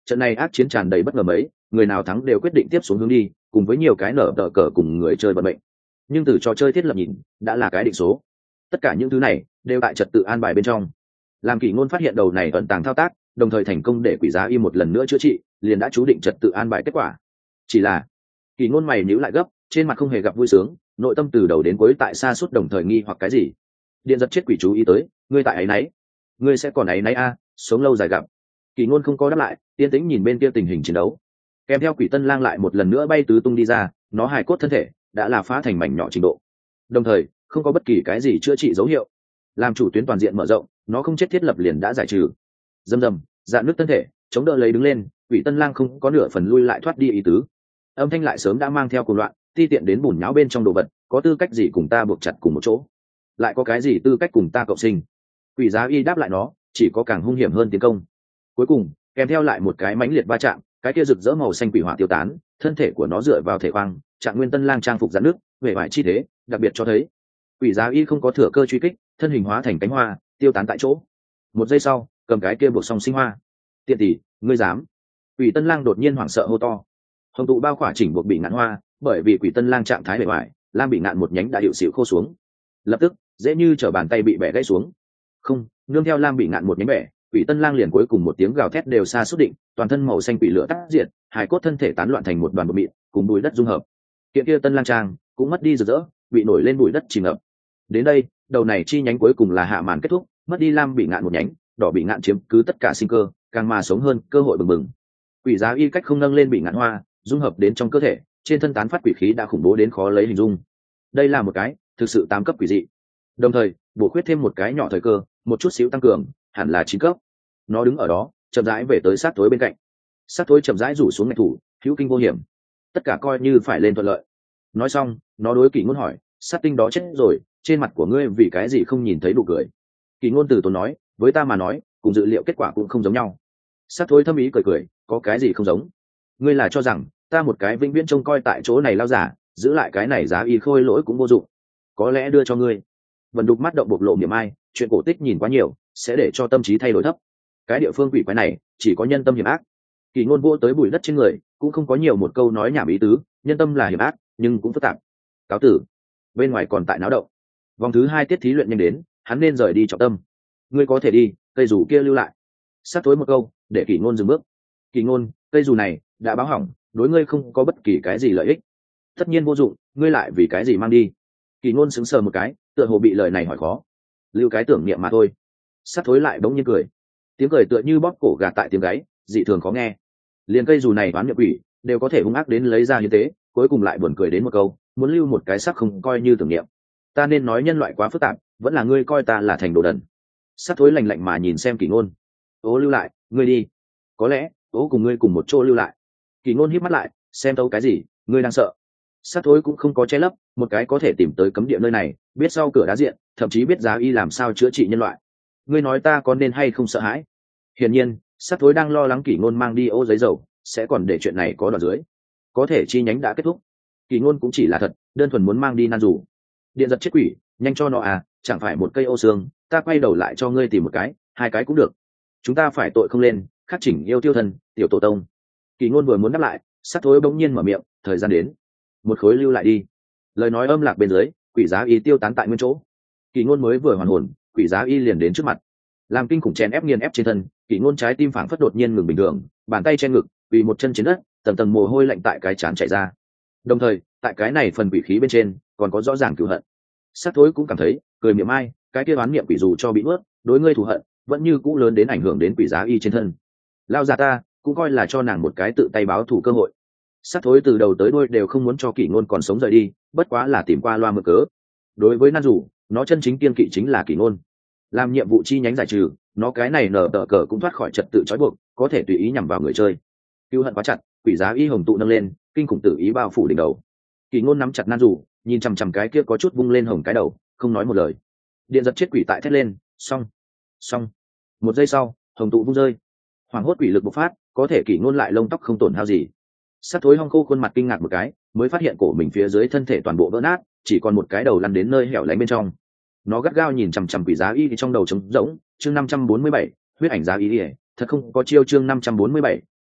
Trận này ác chiến tràn đầy bất ngờ mấy, người nào thắng đều quyết định tiếp xuống hướng đi, cùng với nhiều cái nở tờ cờ cùng người chơi vận mệnh. Nhưng từ trò chơi thiết lập nhìn, đã là cái định số. Tất cả những thứ này đều tại trật tự an bài bên trong. Làm Kỷ Ngôn phát hiện đầu này ẩn tàng thao tác, đồng thời thành công để Quỷ Giá Y một lần nữa chữa trị, liền đã chú định trật tự an bài kết quả. Chỉ là Kỷ Ngôn mày nhíu lại gấp, trên mặt không hề gặp vui sướng, nội tâm từ đầu đến cuối tại xa suốt đồng thời nghi hoặc cái gì. Điện giật chết quỷ chú ý tới, ngươi tại ấy nấy, ngươi sẽ còn ấy nấy a, sống lâu dài gặp. Kỷ Ngôn không có đáp lại, yên tĩnh nhìn bên kia tình hình chiến đấu. Kèm theo Quỷ Tân Lang lại một lần nữa bay tứ tung đi ra, nó hài cốt thân thể đã là phá thành mảnh nhỏ trình độ, đồng thời không có bất kỳ cái gì chữa trị dấu hiệu. Làm chủ tuyến toàn diện mở rộng, nó không chết thiết lập liền đã giải trừ. Dầm dầm, dạn nước thân thể chống đỡ lấy đứng lên, Quỷ Tân Lang không có nửa phần lui lại thoát đi ý tứ. Âm thanh lại sớm đã mang theo cuồng loạn, ti tiện đến bùn nhão bên trong đồ vật, có tư cách gì cùng ta buộc chặt cùng một chỗ? Lại có cái gì tư cách cùng ta cộng sinh? Quỷ Giá Y đáp lại nó, chỉ có càng hung hiểm hơn tiến công. Cuối cùng, kèm theo lại một cái mãnh liệt va chạm, cái kia rực rỡ màu xanh quỷ hỏa tiêu tán, thân thể của nó dựa vào thể quang, Trạng Nguyên Tân Lang trang phục rắn nước, vẻ vải chi thế, đặc biệt cho thấy Quỷ Giá Y không có thừa cơ truy kích, thân hình hóa thành cánh hoa, tiêu tán tại chỗ. Một giây sau, cầm cái kia buộc song sinh hoa. Tiện tỷ, ngươi dám? Quỷ Tân Lang đột nhiên hoảng sợ hô to. Hồng tụ bao khỏa chỉnh buộc bị ngạn hoa, bởi vì Quỷ Tân Lang trạng thái bề ngoài, lam bị ngạn một nhánh đã hiệu xỉu khô xuống. Lập tức, dễ như trở bàn tay bị bẻ gãy xuống. Không, nương theo lam bị ngạn một nhánh bẻ, Quỷ Tân Lang liền cuối cùng một tiếng gào thét đều xa xuất định, toàn thân màu xanh quỷ lửa tắt diệt, hài cốt thân thể tán loạn thành một đoàn bụi mịn, cùng bụi đất dung hợp. Kiện kia Tân Lang trang cũng mất đi rực rỡ, bị nổi lên bụi đất chìm ngập. Đến đây, đầu này chi nhánh cuối cùng là hạ màn kết thúc, mất đi lam bị ngạn một nhánh, đỏ bị ngạn chiếm cứ tất cả sinh cơ, càng mà sống hơn, cơ hội bừng bừng. Quỷ Giá Y cách không nâng lên bị ngạn hoa, dung hợp đến trong cơ thể, trên thân tán phát quỷ khí đã khủng bố đến khó lấy hình dung. Đây là một cái thực sự tám cấp quỷ dị, đồng thời bổ khuyết thêm một cái nhỏ thời cơ, một chút xíu tăng cường, hẳn là chín cấp. Nó đứng ở đó, chậm rãi về tới sát tối bên cạnh. Sát tối chậm rãi rủ xuống ngạch thủ, hữu kinh vô hiểm, tất cả coi như phải lên thuận lợi. Nói xong, nó đối Kỷ Ngôn hỏi, sát tinh đó chết rồi, trên mặt của ngươi vì cái gì không nhìn thấy nụ cười? Kỷ Ngôn từ tốn nói, với ta mà nói, cùng dự liệu kết quả cũng không giống nhau. Sát tối thâm ý cười cười, có cái gì không giống? Ngươi là cho rằng ta một cái vĩnh viễn trông coi tại chỗ này lao giả, giữ lại cái này Giá Y khôi lỗi cũng vô dụng? Có lẽ đưa cho ngươi. Vân Đục mắt động bộc lộ niềm ai, chuyện cổ tích nhìn quá nhiều, sẽ để cho tâm trí thay đổi thấp. Cái địa phương quỷ quái này chỉ có nhân tâm hiểm ác. Kỷ Ngôn vô tới bụi đất trên người, cũng không có nhiều một câu nói nhảm ý tứ, nhân tâm là hiểm ác, nhưng cũng phức tạp. Cáo tử. Bên ngoài còn tại náo động. Vòng thứ hai tiết thí luyện nhanh đến, hắn nên rời đi trọng tâm. Ngươi có thể đi, cây dù kia lưu lại. Sát tối một câu, để Kỷ Ngôn dừng bước. Kỷ Ngôn, cây dù này đã báo hỏng, đối ngươi không có bất kỳ cái gì lợi ích. Tất nhiên vô dụng, ngươi lại vì cái gì mang đi? Kỷ Ngôn sững sờ một cái, tựa hồ bị lời này hỏi khó. Lưu cái tưởng niệm mà thôi. Sát tối lại bỗng nhiên cười. Tiếng cười tựa như bóp cổ gà tại tiếng gáy, dị thường khó nghe. Liền cây dù này đoán niệm quỷ đều có thể hung ác đến lấy ra như thế, cuối cùng lại buồn cười đến một câu, muốn lưu một cái sắc không coi như tưởng niệm. Ta nên nói nhân loại quá phức tạp, vẫn là ngươi coi ta là thành đồ đần. Sát thối lạnh lạnh mà nhìn xem Kỷ Ngôn. Ố lưu lại, ngươi đi. Có lẽ ố cùng ngươi cùng một chỗ lưu lại. Kỷ Ngôn híp mắt lại, xem tấu cái gì, ngươi đang sợ? Sát thối cũng không có che lấp, một cái có thể tìm tới cấm địa nơi này, biết sau cửa đá diện, thậm chí biết Giá Y làm sao chữa trị nhân loại. Ngươi nói ta có nên hay không sợ hãi? Hiển nhiên, sát thối đang lo lắng Kỷ Ngôn mang đi ô giấy dầu, sẽ còn để chuyện này có đoạn dưới. Có thể chi nhánh đã kết thúc. Kỷ Ngôn cũng chỉ là thật, đơn thuần muốn mang đi nan rủ. Điện giật chết quỷ, nhanh cho nó à, chẳng phải một cây ô xương, ta quay đầu lại cho ngươi tìm một cái, hai cái cũng được. Chúng ta phải tội không lên, khắc chỉnh yêu tiêu thần, tiểu tổ tông. Kỷ Ngôn vừa muốn đáp lại, sát thối bỗng nhiên mở miệng, thời gian đến, một khối lưu lại đi. Lời nói âm lạc bên dưới, Quỷ Giá Y tiêu tán tại nguyên chỗ. Kỷ Ngôn mới vừa hoàn hồn, Quỷ Giá Y liền đến trước mặt, làm kinh khủng chèn ép nghiền ép trên thân. Kỷ Ngôn trái tim phảng phất đột nhiên ngừng bình thường, bàn tay che ngực, vì một chân trên đất, tầng tầng mồ hôi lạnh tại cái trán chảy ra. Đồng thời, tại cái này phần quỷ khí bên trên, còn có rõ ràng cừu hận. Sát thối cũng cảm thấy, cười miệng ai, cái kia đoán niệm quỷ dù cho bị nuốt, đối ngươi thù hận, vẫn như cũ lớn đến ảnh hưởng đến Quỷ Giá Y trên thân. Lao già ta, cũng coi là cho nàng một cái tự tay báo thù cơ hội. Sát thối từ đầu tới đuôi đều không muốn cho Kỷ Ngôn còn sống rời đi, bất quá là tìm qua loa mượn cớ. Đối với nan rủ, nó chân chính kiên kỵ chính là Kỷ Ngôn. Làm nhiệm vụ chi nhánh giải trừ, nó cái này nở tờ cờ cũng thoát khỏi trật tự trói buộc, có thể tùy ý nhằm vào người chơi. Cưu hận quá chặt, Quỷ Giá Y hồng tụ nâng lên, kinh khủng tử ý bao phủ đỉnh đầu. Kỷ Ngôn nắm chặt nan rủ, nhìn chằm chằm cái kia có chút vung lên hồng cái đầu, không nói một lời. Điện giật chết quỷ tại thét lên, xong, xong. Một giây sau, hồng tụ vung rơi, hoàng hốt quỷ lực bộc phát, có thể Kỷ Ngôn lại lông tóc không tổn hao gì. Sát thối hong khô khuôn mặt kinh ngạc một cái, mới phát hiện cổ mình phía dưới thân thể toàn bộ vỡ nát, chỉ còn một cái đầu lăn đến nơi hẻo lánh bên trong. Nó gắt gao nhìn chằm chằm Quỷ Giá Y thì trong đầu trống rỗng. Chương năm trăm bốn mươi bảy, huyết ảnh Giá Y, thật không có chiêu. Chương năm trăm bốn mươi bảy,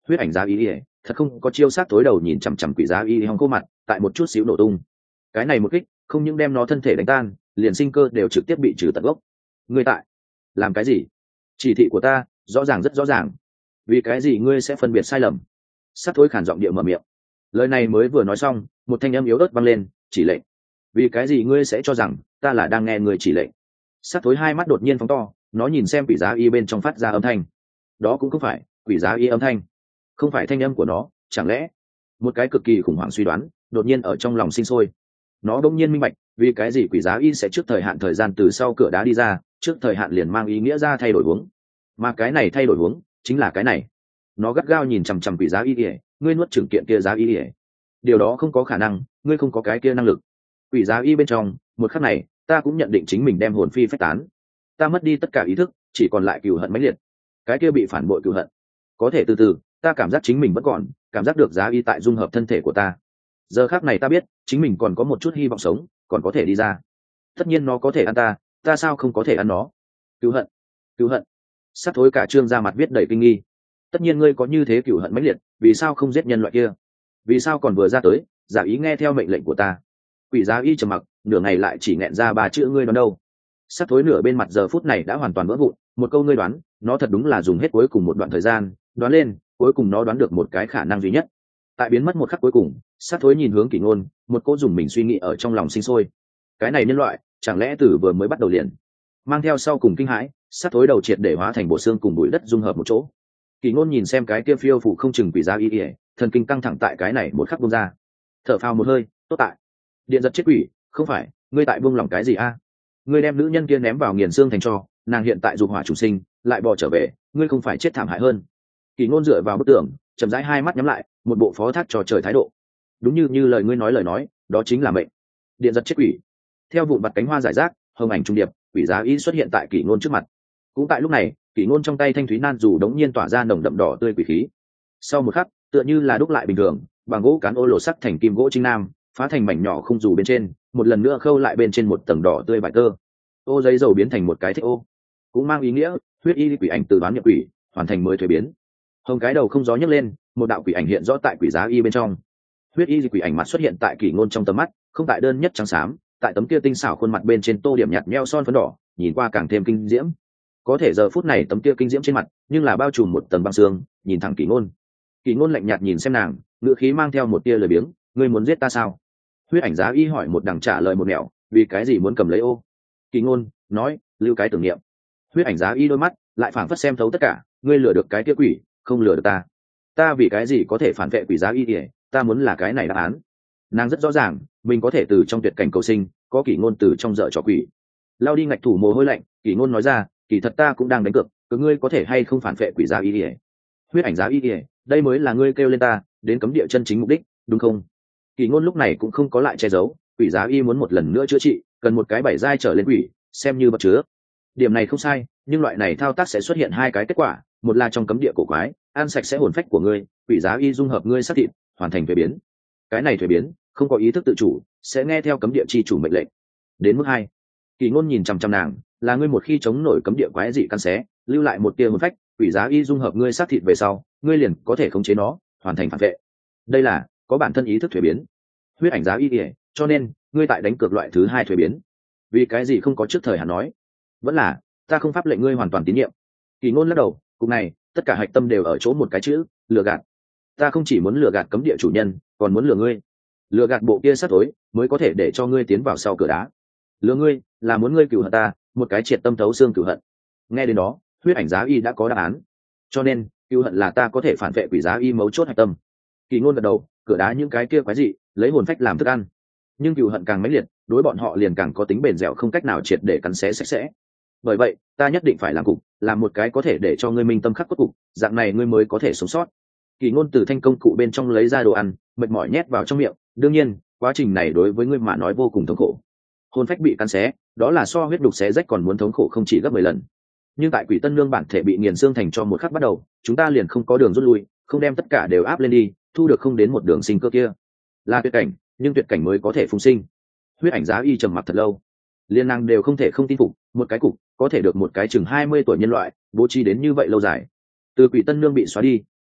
huyết ảnh giá y ỉa thật không có chiêu sát tối đầu nhìn chằm chằm quỷ giá y hong khô mặt tại một chút xíu nổ tung. Cái này một kích không những đem nó thân thể đánh tan, liền sinh cơ đều trực tiếp bị trừ tận gốc. Ngươi tại làm cái gì? Chỉ thị của ta rõ ràng rất rõ ràng, vì cái gì ngươi sẽ phân biệt sai lầm? Sát thối khản giọng địa mở miệng. Lời này mới vừa nói xong, một thanh âm yếu ớt vang lên, chỉ lệnh. Vì cái gì ngươi sẽ cho rằng ta là đang nghe ngươi chỉ lệnh? Sát thối hai mắt đột nhiên phóng to, nó nhìn xem quỷ giá y bên trong phát ra âm thanh. Đó cũng không phải quỷ giá y âm thanh, không phải thanh âm của nó. Chẳng lẽ một cái cực kỳ khủng hoảng suy đoán đột nhiên ở trong lòng sinh sôi. Nó bỗng nhiên minh bạch vì cái gì quỷ giá y sẽ trước thời hạn thời gian từ sau cửa đá đi ra, trước thời hạn liền mang ý nghĩa ra thay đổi hướng, mà cái này thay đổi hướng chính là cái này. Nó gắt gao nhìn chằm chằm quỷ giá y ỉa, ngươi nuốt chửng kiện kia giá y ỉa, điều đó không có khả năng, ngươi không có cái kia năng lực. Quỷ giá y bên trong một khắc này ta cũng nhận định chính mình đem hồn phi phách tán, ta mất đi tất cả ý thức, chỉ còn lại cừu hận mãnh liệt. Cái kia bị phản bội cừu hận có thể từ từ, ta cảm giác chính mình vẫn còn cảm giác được giá y tại dung hợp thân thể của ta. Giờ khác này ta biết chính mình còn có một chút hy vọng sống, còn có thể đi ra. Tất nhiên nó có thể ăn ta, ta sao không có thể ăn nó? Cừu hận, cừu hận. Sát thối cả trương ra mặt viết đầy kinh nghi. Tất nhiên ngươi có như thế cừu hận mãnh liệt, vì sao không giết nhân loại kia? Vì sao còn vừa ra tới giả ý nghe theo mệnh lệnh của ta? Quỷ giá y trầm mặc nửa ngày lại chỉ nghẹn ra ba chữ ngươi đoán đâu. Sát thối nửa bên mặt giờ phút này đã hoàn toàn vỡ vụn, một câu ngươi đoán, nó thật đúng là dùng hết cuối cùng một đoạn thời gian đoán lên, cuối cùng nó đoán được một cái khả năng duy nhất. Tại biến mất một khắc cuối cùng, sát thối nhìn hướng Kỷ Ngôn, một cô dùng mình suy nghĩ ở trong lòng sinh sôi. Cái này nhân loại chẳng lẽ từ vừa mới bắt đầu liền mang theo sau cùng kinh hãi, sát thối đầu triệt để hóa thành bộ xương cùng bụi đất dung hợp một chỗ. Kỷ Ngôn nhìn xem cái kia phiêu phù không chừng quỷ giá y ỉa, thần kinh căng thẳng tại cái này một khắc buông ra, thở phào một hơi, tốt tại điện giật chết quỷ, không phải ngươi tại buông lỏng cái gì a? Ngươi đem nữ nhân kia ném vào nghiền xương thành tro, nàng hiện tại dục hỏa chủ sinh lại bò trở về, ngươi không phải chết thảm hại hơn? Kỷ Ngôn dựa vào bức tường, chậm rãi hai mắt nhắm lại, một bộ phó thác cho trời thái độ. Đúng như như lời ngươi nói lời nói, đó chính là mệnh. Điện giật chết quỷ. Theo vụn vặt cánh hoa rải rác, hồng ảnh trung điệp, quỷ giá y xuất hiện tại Kỷ Ngôn trước mặt. Cũng tại lúc này, Kỷ Ngôn trong tay thanh thúy nan dù đống nhiên tỏa ra nồng đậm đỏ tươi quỷ khí. Sau một khắc, tựa như là đúc lại bình thường, bằng gỗ cán ô lột sắc thành kim gỗ trinh nam, phá thành mảnh nhỏ không dù bên trên, một lần nữa khâu lại bên trên một tầng đỏ tươi vải tơ. Ô giấy dầu biến thành một cái thích ô, cũng mang ý nghĩa huyết y quỷ ảnh từ bán nhập quỷ, hoàn thành mới thuế biến. Hồng cái đầu không gió nhấc lên, một đạo quỷ ảnh hiện rõ tại quỷ giá y bên trong. Huyết y quỷ ảnh mặt xuất hiện tại Kỷ Ngôn trong tầm mắt, không tại đơn nhất trắng xám, tại tấm kia tinh xảo khuôn mặt bên trên tô điểm nhạt nhẽo son phấn đỏ, nhìn qua càng thêm kinh diễm. Có thể giờ phút này tấm kia kinh diễm trên mặt, nhưng là bao trùm một tầng băng xương, nhìn thẳng Kỷ Ngôn. Kỷ Ngôn lạnh nhạt nhìn xem nàng, ngữ khí mang theo một tia lười biếng, ngươi muốn giết ta sao? Huyết ảnh giá y hỏi một đằng trả lời một nẻo, vì cái gì muốn cầm lấy ô? Kỷ Ngôn nói, lưu cái tưởng niệm. Huyết ảnh giá y đôi mắt lại phảng phất xem thấu tất cả, ngươi lừa được cái kia quỷ, không lừa được ta. Ta vì cái gì có thể phản vệ quỷ giá y ỉa, ta muốn là cái này đáp án. Nàng rất rõ ràng mình có thể từ trong tuyệt cảnh cầu sinh, có Kỷ Ngôn từ trong dở trò quỷ. Lao đi ngạch thủ mồ hôi lạnh, Kỷ Ngôn nói ra, kỳ thật ta cũng đang đánh cược, cứ ngươi có thể hay không phản vệ quỷ giá y ỉa. Huyết ảnh giá y ỉa, đây mới là ngươi kêu lên ta đến cấm địa chân chính mục đích, đúng không? Kỷ Ngôn lúc này cũng không có lại che giấu, quỷ giá y muốn một lần nữa chữa trị, cần một cái bảy giai trở lên quỷ, xem như vật chứa. Điểm này không sai, nhưng loại này thao tác sẽ xuất hiện hai cái kết quả, một là trong cấm địa cổ quái ăn sạch sẽ hồn phách của ngươi, quỷ giá y dung hợp ngươi xác thịt, hoàn thành thuế biến. Cái này thuế biến không có ý thức tự chủ, sẽ nghe theo cấm địa chi chủ mệnh lệnh. Đến mức hai, Kỷ Ngôn nhìn chằm chằm nàng, là ngươi một khi chống nổi cấm địa quái dị căn xé, lưu lại một tia hồn phách, quỷ giá y dung hợp ngươi xác thịt về sau, ngươi liền có thể khống chế nó, hoàn thành phản vệ. Đây là có bản thân ý thức thuế biến. Huyết ảnh giá y ỉa, cho nên ngươi tại đánh cược loại thứ hai thuế biến. Vì cái gì không có trước thời hạn nói? Vẫn là ta không pháp lệnh ngươi hoàn toàn tín nhiệm. Kỷ Ngôn lắc đầu, cục này tất cả hạch tâm đều ở chỗ một cái chữ, lừa gạt. Ta không chỉ muốn lừa gạt cấm địa chủ nhân, còn muốn lừa ngươi. Lừa gạt bộ kia sát tối mới có thể để cho ngươi tiến vào sau cửa đá. Lừa ngươi là muốn ngươi cửu hận ta, một cái triệt tâm thấu xương cửu hận. Nghe đến đó, huyết ảnh giá y đã có đáp án. Cho nên cửu hận là ta có thể phản vệ quỷ giá y mấu chốt hạch tâm. Kỷ Ngôn gật đầu, cửa đá những cái kia quái dị, lấy hồn phách làm thức ăn. Nhưng cửu hận càng mãnh liệt, đối bọn họ liền càng có tính bền dẻo, không cách nào triệt để cắn xé sạch sẽ. Bởi vậy ta nhất định phải làm cục, làm một cái có thể để cho ngươi minh tâm khắc cốt cục, dạng này ngươi mới có thể sống sót. Kỷ Ngôn từ thanh công cụ bên trong lấy ra đồ ăn, mệt mỏi nhét vào trong miệng. Đương nhiên quá trình này đối với ngươi mà nói vô cùng thống khổ. Hồn phách bị cắn xé, đó là so huyết đục xé rách còn muốn thống khổ không chỉ gấp mười lần. Nhưng tại quỷ tân nương bản thể bị nghiền xương thành cho một khắc bắt đầu, chúng ta liền không có đường rút lui, không đem tất cả đều áp lên đi, thu được không đến một đường sinh cơ kia. Là tuyệt cảnh, nhưng tuyệt cảnh mới có thể phùng sinh. Huyết ảnh giá y trầm mặc thật lâu, liên năng đều không thể không tin phục, một cái cục có thể được một cái chừng hai mươi tuổi nhân loại bố trí đến như vậy lâu dài. Từ quỷ tân nương bị xóa đi,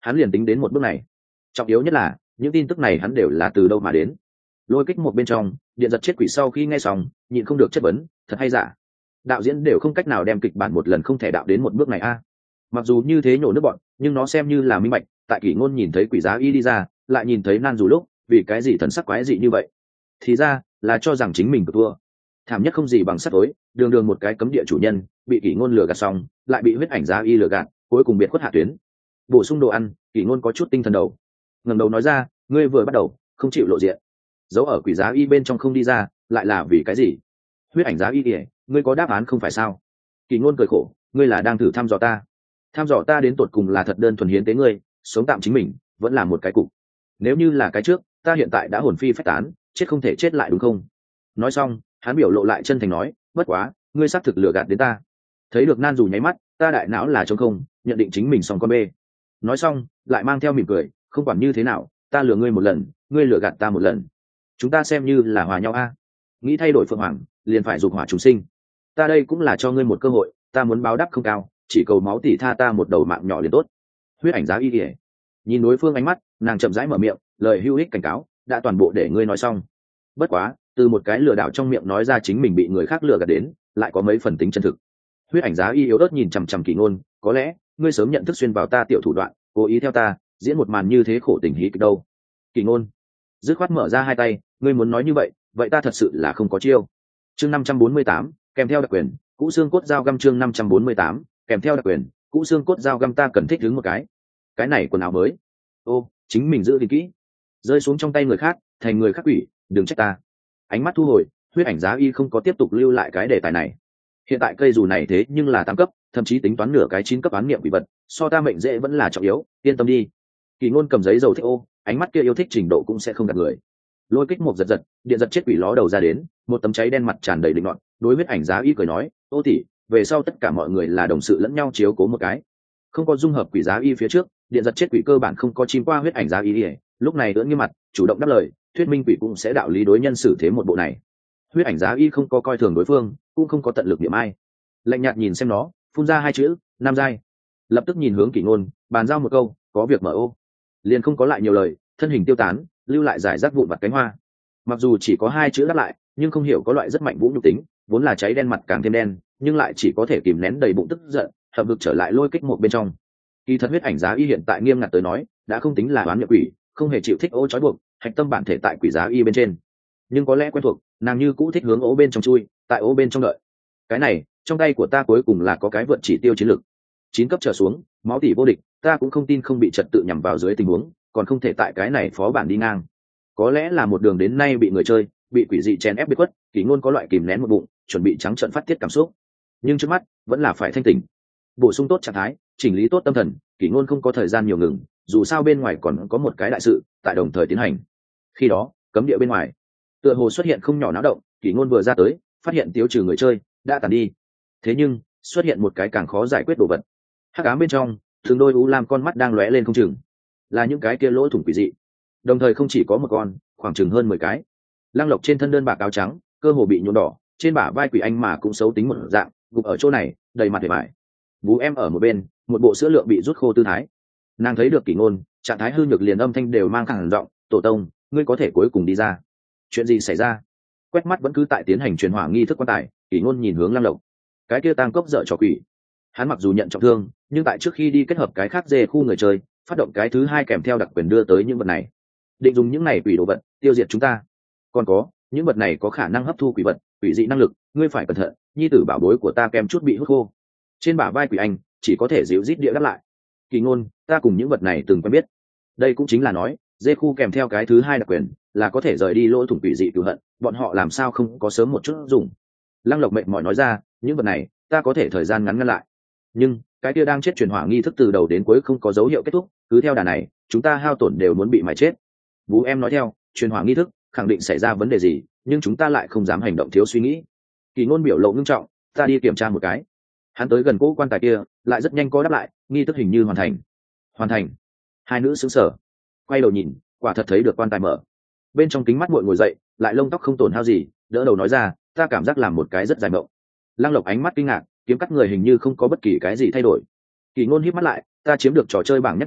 hắn liền tính đến một bước này. Trọng yếu nhất là những tin tức này hắn đều là từ đâu mà đến. Lôi kích một bên trong, điện giật chết quỷ sau khi nghe xong nhịn không được chất vấn, thật hay giả? Đạo diễn đều không cách nào đem kịch bản một lần không thể đạo đến một bước này a. Mặc dù như thế nhổ nước bọn, nhưng nó xem như là minh bạch. Tại Kỷ Ngôn nhìn thấy quỷ giá y đi ra, lại nhìn thấy nan dù lúc, vì cái gì thần sắc quái dị như vậy? Thì ra là cho rằng chính mình thua. Thảm nhất không gì bằng sắt tối, đường đường một cái cấm địa chủ nhân bị Kỷ Ngôn lừa gạt xong, lại bị huyết ảnh giá y lừa gạt, cuối cùng biệt khuất hạ tuyến. Bổ sung đồ ăn, Kỷ Ngôn có chút tinh thần đầu, ngẩng đầu nói ra, ngươi vừa bắt đầu không chịu lộ diện, giấu ở quỷ giá y bên trong không đi ra, lại là vì cái gì? Huyết ảnh giá y kìa, ngươi có đáp án không phải sao? Kỷ Ngôn cười khổ, ngươi là đang thử thăm dò ta. Thăm dò ta đến tột cùng là thật đơn thuần hiến tế ngươi, sống tạm chính mình, vẫn là một cái cục. Nếu như là cái trước, ta hiện tại đã hồn phi phách tán, chết không thể chết lại đúng không? Nói xong, hắn biểu lộ lại chân thành nói, bất quá, ngươi xác thực lừa gạt đến ta. Thấy được nan dù nháy mắt, ta đại não là trống không, nhận định chính mình xong con bê. Nói xong, lại mang theo mỉm cười, không quản như thế nào, ta lừa ngươi một lần, ngươi lừa gạt ta một lần, chúng ta xem như là hòa nhau a. Nghĩ thay đổi Phượng Hoàng, liền phải dục hỏa chúng sinh. Ta đây cũng là cho ngươi một cơ hội, ta muốn báo đáp không cao, chỉ cầu máu tỷ tha ta một đầu mạng nhỏ liền tốt. Huyết ảnh giá y kìa. Nhìn đối phương ánh mắt, nàng chậm rãi mở miệng, lời hữu ích cảnh cáo, đã toàn bộ để ngươi nói xong. Bất quá, từ một cái lừa đảo trong miệng nói ra chính mình bị người khác lừa gạt đến, lại có mấy phần tính chân thực. Huyết ảnh giá y yếu ớt nhìn chằm chằm Kỷ Ngôn, có lẽ ngươi sớm nhận thức xuyên vào ta tiểu thủ đoạn, cố ý theo ta diễn một màn như thế khổ tình hí kịch đâu. Kỷ Ngôn dứt khoát mở ra hai tay, ngươi muốn nói như vậy, vậy ta thật sự là không có chiêu. Chương năm trăm bốn mươi tám, kèm theo đặc quyền, cũ xương cốt dao găm chương năm trăm bốn mươi tám, kèm theo đặc quyền, cũ xương cốt dao găm ta cần thích đứng một cái. Cái này quần áo mới. Ô, chính mình giữ gìn kỹ. Rơi xuống trong tay người khác, thành người khác quỷ, đừng trách ta. Ánh mắt thu hồi, huyết ảnh giá y không có tiếp tục lưu lại cái đề tài này. Hiện tại cây dù này thế nhưng là tám cấp, thậm chí tính toán nửa cái chín cấp án niệm quỷ vật, so ta mệnh dễ vẫn là trọng yếu, yên tâm đi. Kỷ Ngôn cầm giấy dầu thích ô, ánh mắt kia yêu thích trình độ cũng sẽ không gạt người. Lôi kích một giật giật, điện giật chết quỷ ló đầu ra đến, một tấm cháy đen mặt tràn đầy định nọt, đối huyết ảnh giá y cười nói, ô tỷ, về sau tất cả mọi người là đồng sự lẫn nhau chiếu cố một cái. Không có dung hợp quỷ giá y phía trước, điện giật chết quỷ cơ bản không có chim qua huyết ảnh giá y, lúc này ưỡn nghiêm mặt, chủ động đáp lời, thuyết minh quỷ cũng sẽ đạo lý đối nhân xử thế một bộ này. Huyết ảnh giá y không có coi thường đối phương, cũng không có tận lực niệm ai, lạnh nhạt nhìn xem nó, phun ra hai chữ, nam giai, lập tức nhìn hướng Kỷ Ngôn, bàn giao một câu, có việc mở ô, liền không có lại nhiều lời, thân hình tiêu tán, lưu lại giải rác vụn vặt cánh hoa. Mặc dù chỉ có hai chữ đáp lại, nhưng không hiểu có loại rất mạnh vũ nhục tính, vốn là cháy đen mặt càng thêm đen, nhưng lại chỉ có thể kìm nén đầy bụng tức giận, hợp lực trở lại lôi kích một bên trong. Kỳ thật huyết ảnh giá y hiện tại nghiêm ngặt tới nói, đã không tính là oán nhập quỷ, không hề chịu thích ô trói buộc, hạch tâm bản thể tại quỷ giá y bên trên. Nhưng có lẽ quen thuộc, nàng như cũ thích hướng ố bên trong chui, tại ố bên trong đợi. Cái này, trong tay của ta cuối cùng là có cái vượt chỉ tiêu chiến lược. Chín cấp trở xuống, máu tỷ vô địch, ta cũng không tin không bị trật tự nhằm vào dưới tình huống, còn không thể tại cái này phó bản đi ngang. Có lẽ là một đường đến nay bị người chơi, bị quỷ dị chèn ép biệt khuất, Kỷ Ngôn có loại kìm nén một bụng, chuẩn bị trắng trợn phát tiết cảm xúc. Nhưng trước mắt, vẫn là phải thanh tỉnh, bổ sung tốt trạng thái, chỉnh lý tốt tâm thần, Kỷ Ngôn không có thời gian nhiều ngừng, dù sao bên ngoài còn có một cái đại sự tại đồng thời tiến hành. Khi đó, cấm địa bên ngoài, tựa hồ xuất hiện không nhỏ náo động, Kỷ Ngôn vừa ra tới, phát hiện tiêu trừ người chơi đã tàn đi. Thế nhưng, xuất hiện một cái càng khó giải quyết đồ vật. Hắc ám bên trong, từng đôi u lam con mắt đang lóe lên không chừng, là những cái kia lỗ thủng quỷ dị. Đồng thời không chỉ có một con, khoảng chừng hơn mười cái. Lăng Lộc trên thân đơn bạc áo trắng, cơ hồ bị nhuộm đỏ, trên bả vai quỷ anh mà cũng xấu tính một dạng, gục ở chỗ này, đầy mặt vẻ vải. Vú em ở một bên, một bộ sữa lượng bị rút khô tư thái. Nàng thấy được Kỷ Ngôn, trạng thái hư nhược liền âm thanh đều mang khẳng giọng, "Tổ tông, ngươi có thể cuối cùng đi ra." Chuyện gì xảy ra? Quét mắt vẫn cứ tại tiến hành truyền hỏa nghi thức quan tài, Kỷ Ngôn nhìn hướng Lăng Lộc. Cái kia tang cốc dở trò quỷ. Hắn mặc dù nhận trọng thương, nhưng tại trước khi đi kết hợp cái khác dê khu người chơi, phát động cái thứ hai kèm theo đặc quyền đưa tới những vật này, định dùng những này quỷ đồ vật tiêu diệt chúng ta. Còn có, những vật này có khả năng hấp thu quỷ vật, quỷ dị năng lực, ngươi phải cẩn thận, nhi tử bảo bối của ta kèm chút bị hút khô. Trên bả vai quỷ anh chỉ có thể dịu rít địa đáp lại. Kỷ Ngôn, ta cùng những vật này từng quen biết. Đây cũng chính là nói, dê khu kèm theo cái thứ hai đặc quyền là có thể rời đi lỗ thủng quỷ dị cửu hận, bọn họ làm sao không có sớm một chút dùng. Lăng Lộc mệt mỏi nói ra, những vật này ta có thể thời gian ngắn ngăn lại, nhưng cái kia đang chết truyền hỏa nghi thức từ đầu đến cuối không có dấu hiệu kết thúc, cứ theo đà này chúng ta hao tổn đều muốn bị mài chết. Vũ em nói theo, truyền hỏa nghi thức khẳng định xảy ra vấn đề gì, nhưng chúng ta lại không dám hành động thiếu suy nghĩ. Kỷ Ngôn biểu lộ ngưng trọng, ta đi kiểm tra một cái. Hắn tới gần cỗ quan tài kia, lại rất nhanh có đáp lại, nghi thức hình như hoàn thành. Hoàn thành. Hai nữ sững sờ, quay đầu nhìn, quả thật thấy được quan tài mở. Bên trong kính mắt muội ngồi dậy, lại lông tóc không tổn hao gì, đỡ đầu nói ra, ta cảm giác làm một cái rất dài mộng. Lăng Lộc ánh mắt kinh ngạc, kiếm cắt người hình như không có bất kỳ cái gì thay đổi. Kỷ Ngôn híp mắt lại, ta chiếm được trò chơi bảng nhắc nhở,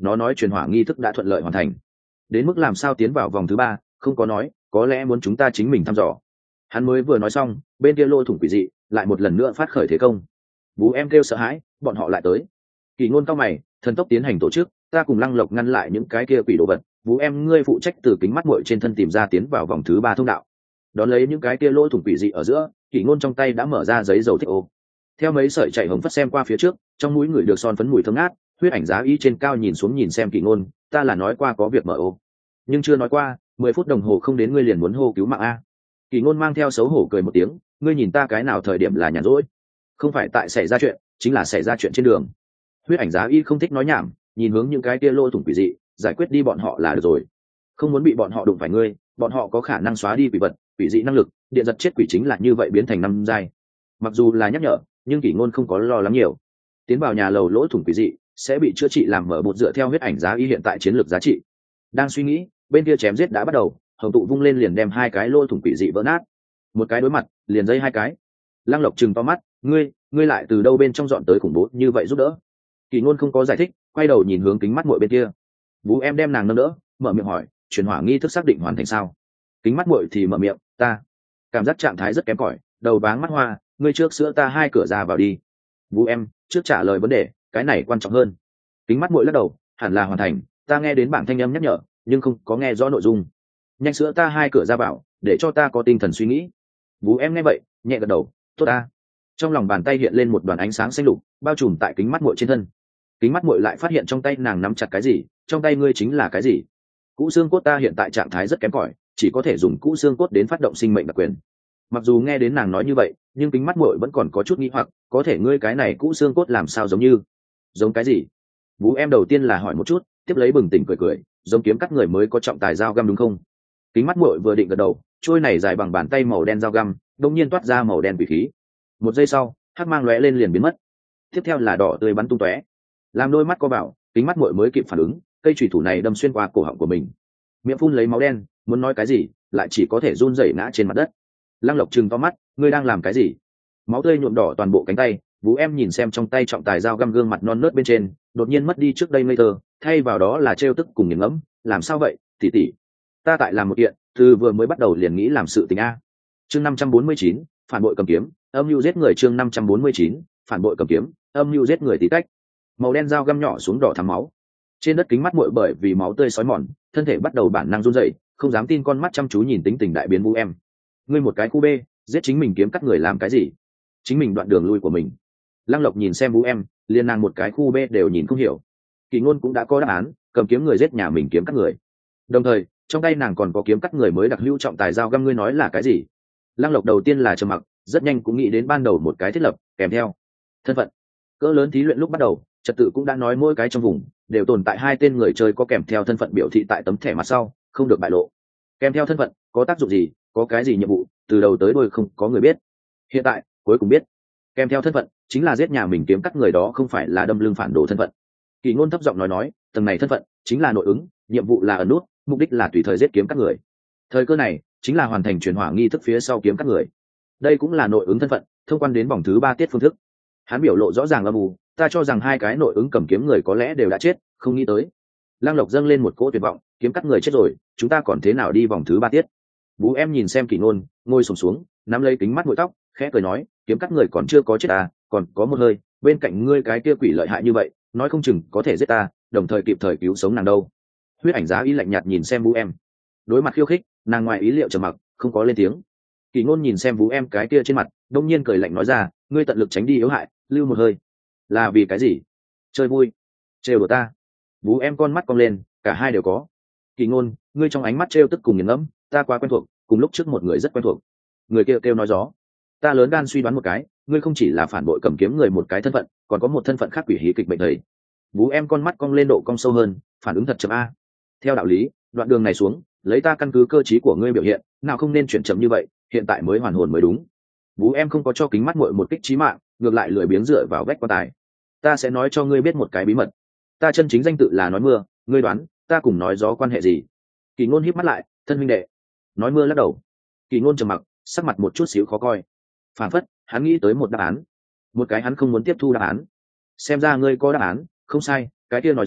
nó nói truyền hỏa nghi thức đã thuận lợi hoàn thành. Đến mức làm sao tiến vào vòng thứ ba không có nói, có lẽ muốn chúng ta chính mình thăm dò. Hắn mới vừa nói xong, bên kia lỗ thủng quỷ dị lại một lần nữa phát khởi thế công. Vũ em kêu sợ hãi, bọn họ lại tới. Kỳ ngôn cao mày, thần tốc tiến hành tổ chức, ta cùng Lăng Lộc ngăn lại những cái kia quỷ đồ vật. Vũ em ngươi phụ trách từ kính mắt muội trên thân tìm ra tiến vào vòng thứ ba thông đạo. Đón lấy những cái kia lỗ thủng quỷ dị ở giữa, Kỳ ngôn trong tay đã mở ra giấy dầu thích ô. Theo mấy sợi chạy hồng phất xem qua phía trước, trong mũi người được son phấn mùi thơm ngát. Huyết ảnh giá y trên cao nhìn xuống nhìn xem Kỳ ngôn, ta là nói qua có việc mở ô, nhưng chưa nói qua mười phút đồng hồ không đến ngươi liền muốn hô cứu mạng a. Kỳ ngôn mang theo xấu hổ cười một tiếng, ngươi nhìn ta cái nào thời điểm là nhàn rỗi, không phải tại xảy ra chuyện chính là xảy ra chuyện trên đường. Huyết ảnh giá y không thích nói nhảm, nhìn hướng những cái kia lỗ thủng quỷ dị, giải quyết đi bọn họ là được rồi, không muốn bị bọn họ đụng phải ngươi, bọn họ có khả năng xóa đi quỷ vật, quỷ dị năng lực, điện giật chết quỷ chính là như vậy biến thành năm giai. Mặc dù là nhắc nhở, nhưng Kỳ ngôn không có lo lắng nhiều. Tiến vào nhà lầu lỗ thủng quỷ dị sẽ bị chữa trị làm mở bột dựa theo huyết ảnh giá y hiện tại chiến lược giá trị. Đang suy nghĩ, bên kia chém giết đã bắt đầu, hồng tụ vung lên liền đem hai cái lỗ thủng quỷ dị vỡ nát. Một cái đối mặt liền dây hai cái. Lăng Lộc trừng to mắt, ngươi ngươi lại từ đâu bên trong dọn tới khủng bố như vậy giúp đỡ? Kỳ ngôn không có giải thích, quay đầu nhìn hướng kính mắt muội bên kia. Vũ em đem nàng nâng đỡ, mở miệng hỏi, truyền hỏa nghi thức xác định hoàn thành sao? Kính mắt muội thì mở miệng, ta cảm giác trạng thái rất kém cỏi, đầu váng mắt hoa, ngươi trước sữa ta hai cửa ra vào đi. Vũ em trước trả lời vấn đề, cái này quan trọng hơn. Kính mắt muội lắc đầu, hẳn là hoàn thành, ta nghe đến bảng thanh âm nhắc nhở nhưng không có nghe rõ nội dung. Nhanh sữa ta hai cửa ra vào để cho ta có tinh thần suy nghĩ. Vũ em nghe vậy nhẹ gật đầu, tốt ta. Trong lòng bàn tay hiện lên một đoàn ánh sáng xanh lục bao trùm tại kính mắt muội trên thân. Kính mắt muội lại phát hiện trong tay nàng nắm chặt cái gì, trong tay ngươi chính là cái gì? Cũ xương cốt ta hiện tại trạng thái rất kém cỏi, chỉ có thể dùng cũ xương cốt đến phát động sinh mệnh đặc quyền. Mặc dù nghe đến nàng nói như vậy nhưng kính mắt muội vẫn còn có chút nghi hoặc, có thể ngươi cái này cũ xương cốt làm sao giống như giống cái gì? Vũ em đầu tiên là hỏi một chút, tiếp lấy bừng tỉnh cười cười, giống kiếm cắt người mới có trọng tài dao găm đúng không? Kính mắt muội vừa định gật đầu, trôi này dài bằng bàn tay màu đen dao găm đột nhiên toát ra màu đen quỷ khí. Một giây sau, hắc mang lóe lên liền biến mất. Tiếp theo là đỏ tươi bắn tung tóe. Làm đôi mắt co bảo, kính mắt muội mới kịp phản ứng, cây chủy thủ này đâm xuyên qua cổ họng của mình. Miệng phun lấy máu đen, muốn nói cái gì, lại chỉ có thể run rẩy ngã trên mặt đất. Lăng Lộc trừng to mắt, ngươi đang làm cái gì? Máu tươi nhuộm đỏ toàn bộ cánh tay. Vũ em nhìn xem trong tay trọng tài dao găm gương mặt non nớt bên trên, đột nhiên mất đi trước đây ngây thơ, thay vào đó là trêu tức cùng nghiền ngẫm. Làm sao vậy, tỷ tỷ? Ta tại làm một kiện, từ vừa mới bắt đầu liền nghĩ làm sự tình a. Chương năm trăm bốn mươi chín, phản bội cầm kiếm, âm mưu giết người. Chương năm trăm bốn mươi chín, phản bội cầm kiếm, âm mưu giết người. Tí tách. Màu đen dao găm nhỏ xuống đỏ thắm máu. Trên đất kính mắt muội bởi vì máu tươi xói mòn, thân thể bắt đầu bản năng run rẩy, không dám tin con mắt chăm chú nhìn tính tình đại biến Vũ em. Ngươi một cái khu bê, giết chính mình kiếm cắt người làm cái gì? Chính mình đoạn đường lui của mình. Lăng Lộc nhìn xem Vũ em, liên nàng một cái khu bê đều nhìn không hiểu. Kỳ ngôn cũng đã có đáp án, cầm kiếm người giết nhà mình kiếm cắt người. Đồng thời, trong tay nàng còn có kiếm cắt người mới đặc hữu trọng tài dao găm, ngươi nói là cái gì? Lăng Lộc đầu tiên là trầm mặc, rất nhanh cũng nghĩ đến ban đầu một cái thiết lập, kèm theo thân phận. Cỡ lớn thí luyện lúc bắt đầu, trật tự cũng đã nói mỗi cái trong vùng đều tồn tại hai tên người chơi có kèm theo thân phận biểu thị tại tấm thẻ mặt sau, không được bại lộ. Kèm theo thân phận có tác dụng gì, có cái gì nhiệm vụ, từ đầu tới đuôi không có người biết. Hiện tại cuối cùng biết, kèm theo thân phận chính là giết nhà mình kiếm cắt người, đó không phải là đâm lưng phản đồ thân phận. Kỳ ngôn thấp giọng nói nói, tầng này thân phận chính là nội ứng, nhiệm vụ là ẩn nút, mục đích là tùy thời giết kiếm cắt người. Thời cơ này chính là hoàn thành truyền hỏa nghi thức phía sau kiếm cắt người. Đây cũng là nội ứng thân phận, thông quan đến vòng thứ ba tiết phương thức. Hắn biểu lộ rõ ràng âm u, ta cho rằng hai cái nội ứng cầm kiếm người có lẽ đều đã chết, không nghĩ tới. Lăng Lộc dâng lên một cỗ tuyệt vọng, kiếm cắt người chết rồi, chúng ta còn thế nào đi vòng thứ ba tiết? Vũ em nhìn xem Kỳ ngôn, ngồi xổm xuống, nắm lấy kính mắt mũi tóc, khẽ cười nói, kiếm cắt người còn chưa có chết à, còn có một hơi, bên cạnh ngươi cái kia quỷ lợi hại như vậy, nói không chừng có thể giết ta, đồng thời kịp thời cứu sống nàng đâu. Huyết ảnh giá y lạnh nhạt nhìn xem Vũ em, đối mặt khiêu khích, nàng ngoài ý liệu trầm mặc, không có lên tiếng. Kỳ ngôn nhìn xem Vũ em cái kia trên mặt, đông nhiên cười lạnh nói ra, ngươi tận lực tránh đi yếu hại, lưu một hơi. Là vì cái gì? Chơi vui, trêu đùa ta. Vũ em con mắt cong lên, cả hai đều có. Kỳ ngôn, ngươi trong ánh mắt trêu tức cùng nghiền ngẫm, ta quá quen thuộc, cùng lúc trước một người rất quen thuộc. Người kia kêu, kêu nói gió. Ta lớn gan suy đoán một cái, ngươi không chỉ là phản bội cầm kiếm người một cái thân phận, còn có một thân phận khác, quỷ hí kịch bệnh thầy. Vũ em con mắt cong lên độ cong sâu hơn, phản ứng thật chậm a. Theo đạo lý, đoạn đường này xuống, lấy ta căn cứ cơ trí của ngươi biểu hiện, nào không nên chuyển chậm như vậy, hiện tại mới hoàn hồn mới đúng. Vũ em không có cho kính mắt muội một kích chí mạng, ngược lại lười biếng dựa vào vách quan tài. Ta sẽ nói cho ngươi biết một cái bí mật. Ta chân chính danh tự là nói mưa, ngươi đoán ta cùng nói gió quan hệ gì? Kỳ ngôn híp mắt lại, thân huynh đệ. Nói mưa lắc đầu. Kỳ ngôn trầm mặc, sắc mặt một chút xíu khó coi. Phản phất hắn nghĩ tới một đáp án, một cái hắn không muốn tiếp thu đáp án. Xem ra ngươi có đáp án, không sai, cái kia nói gió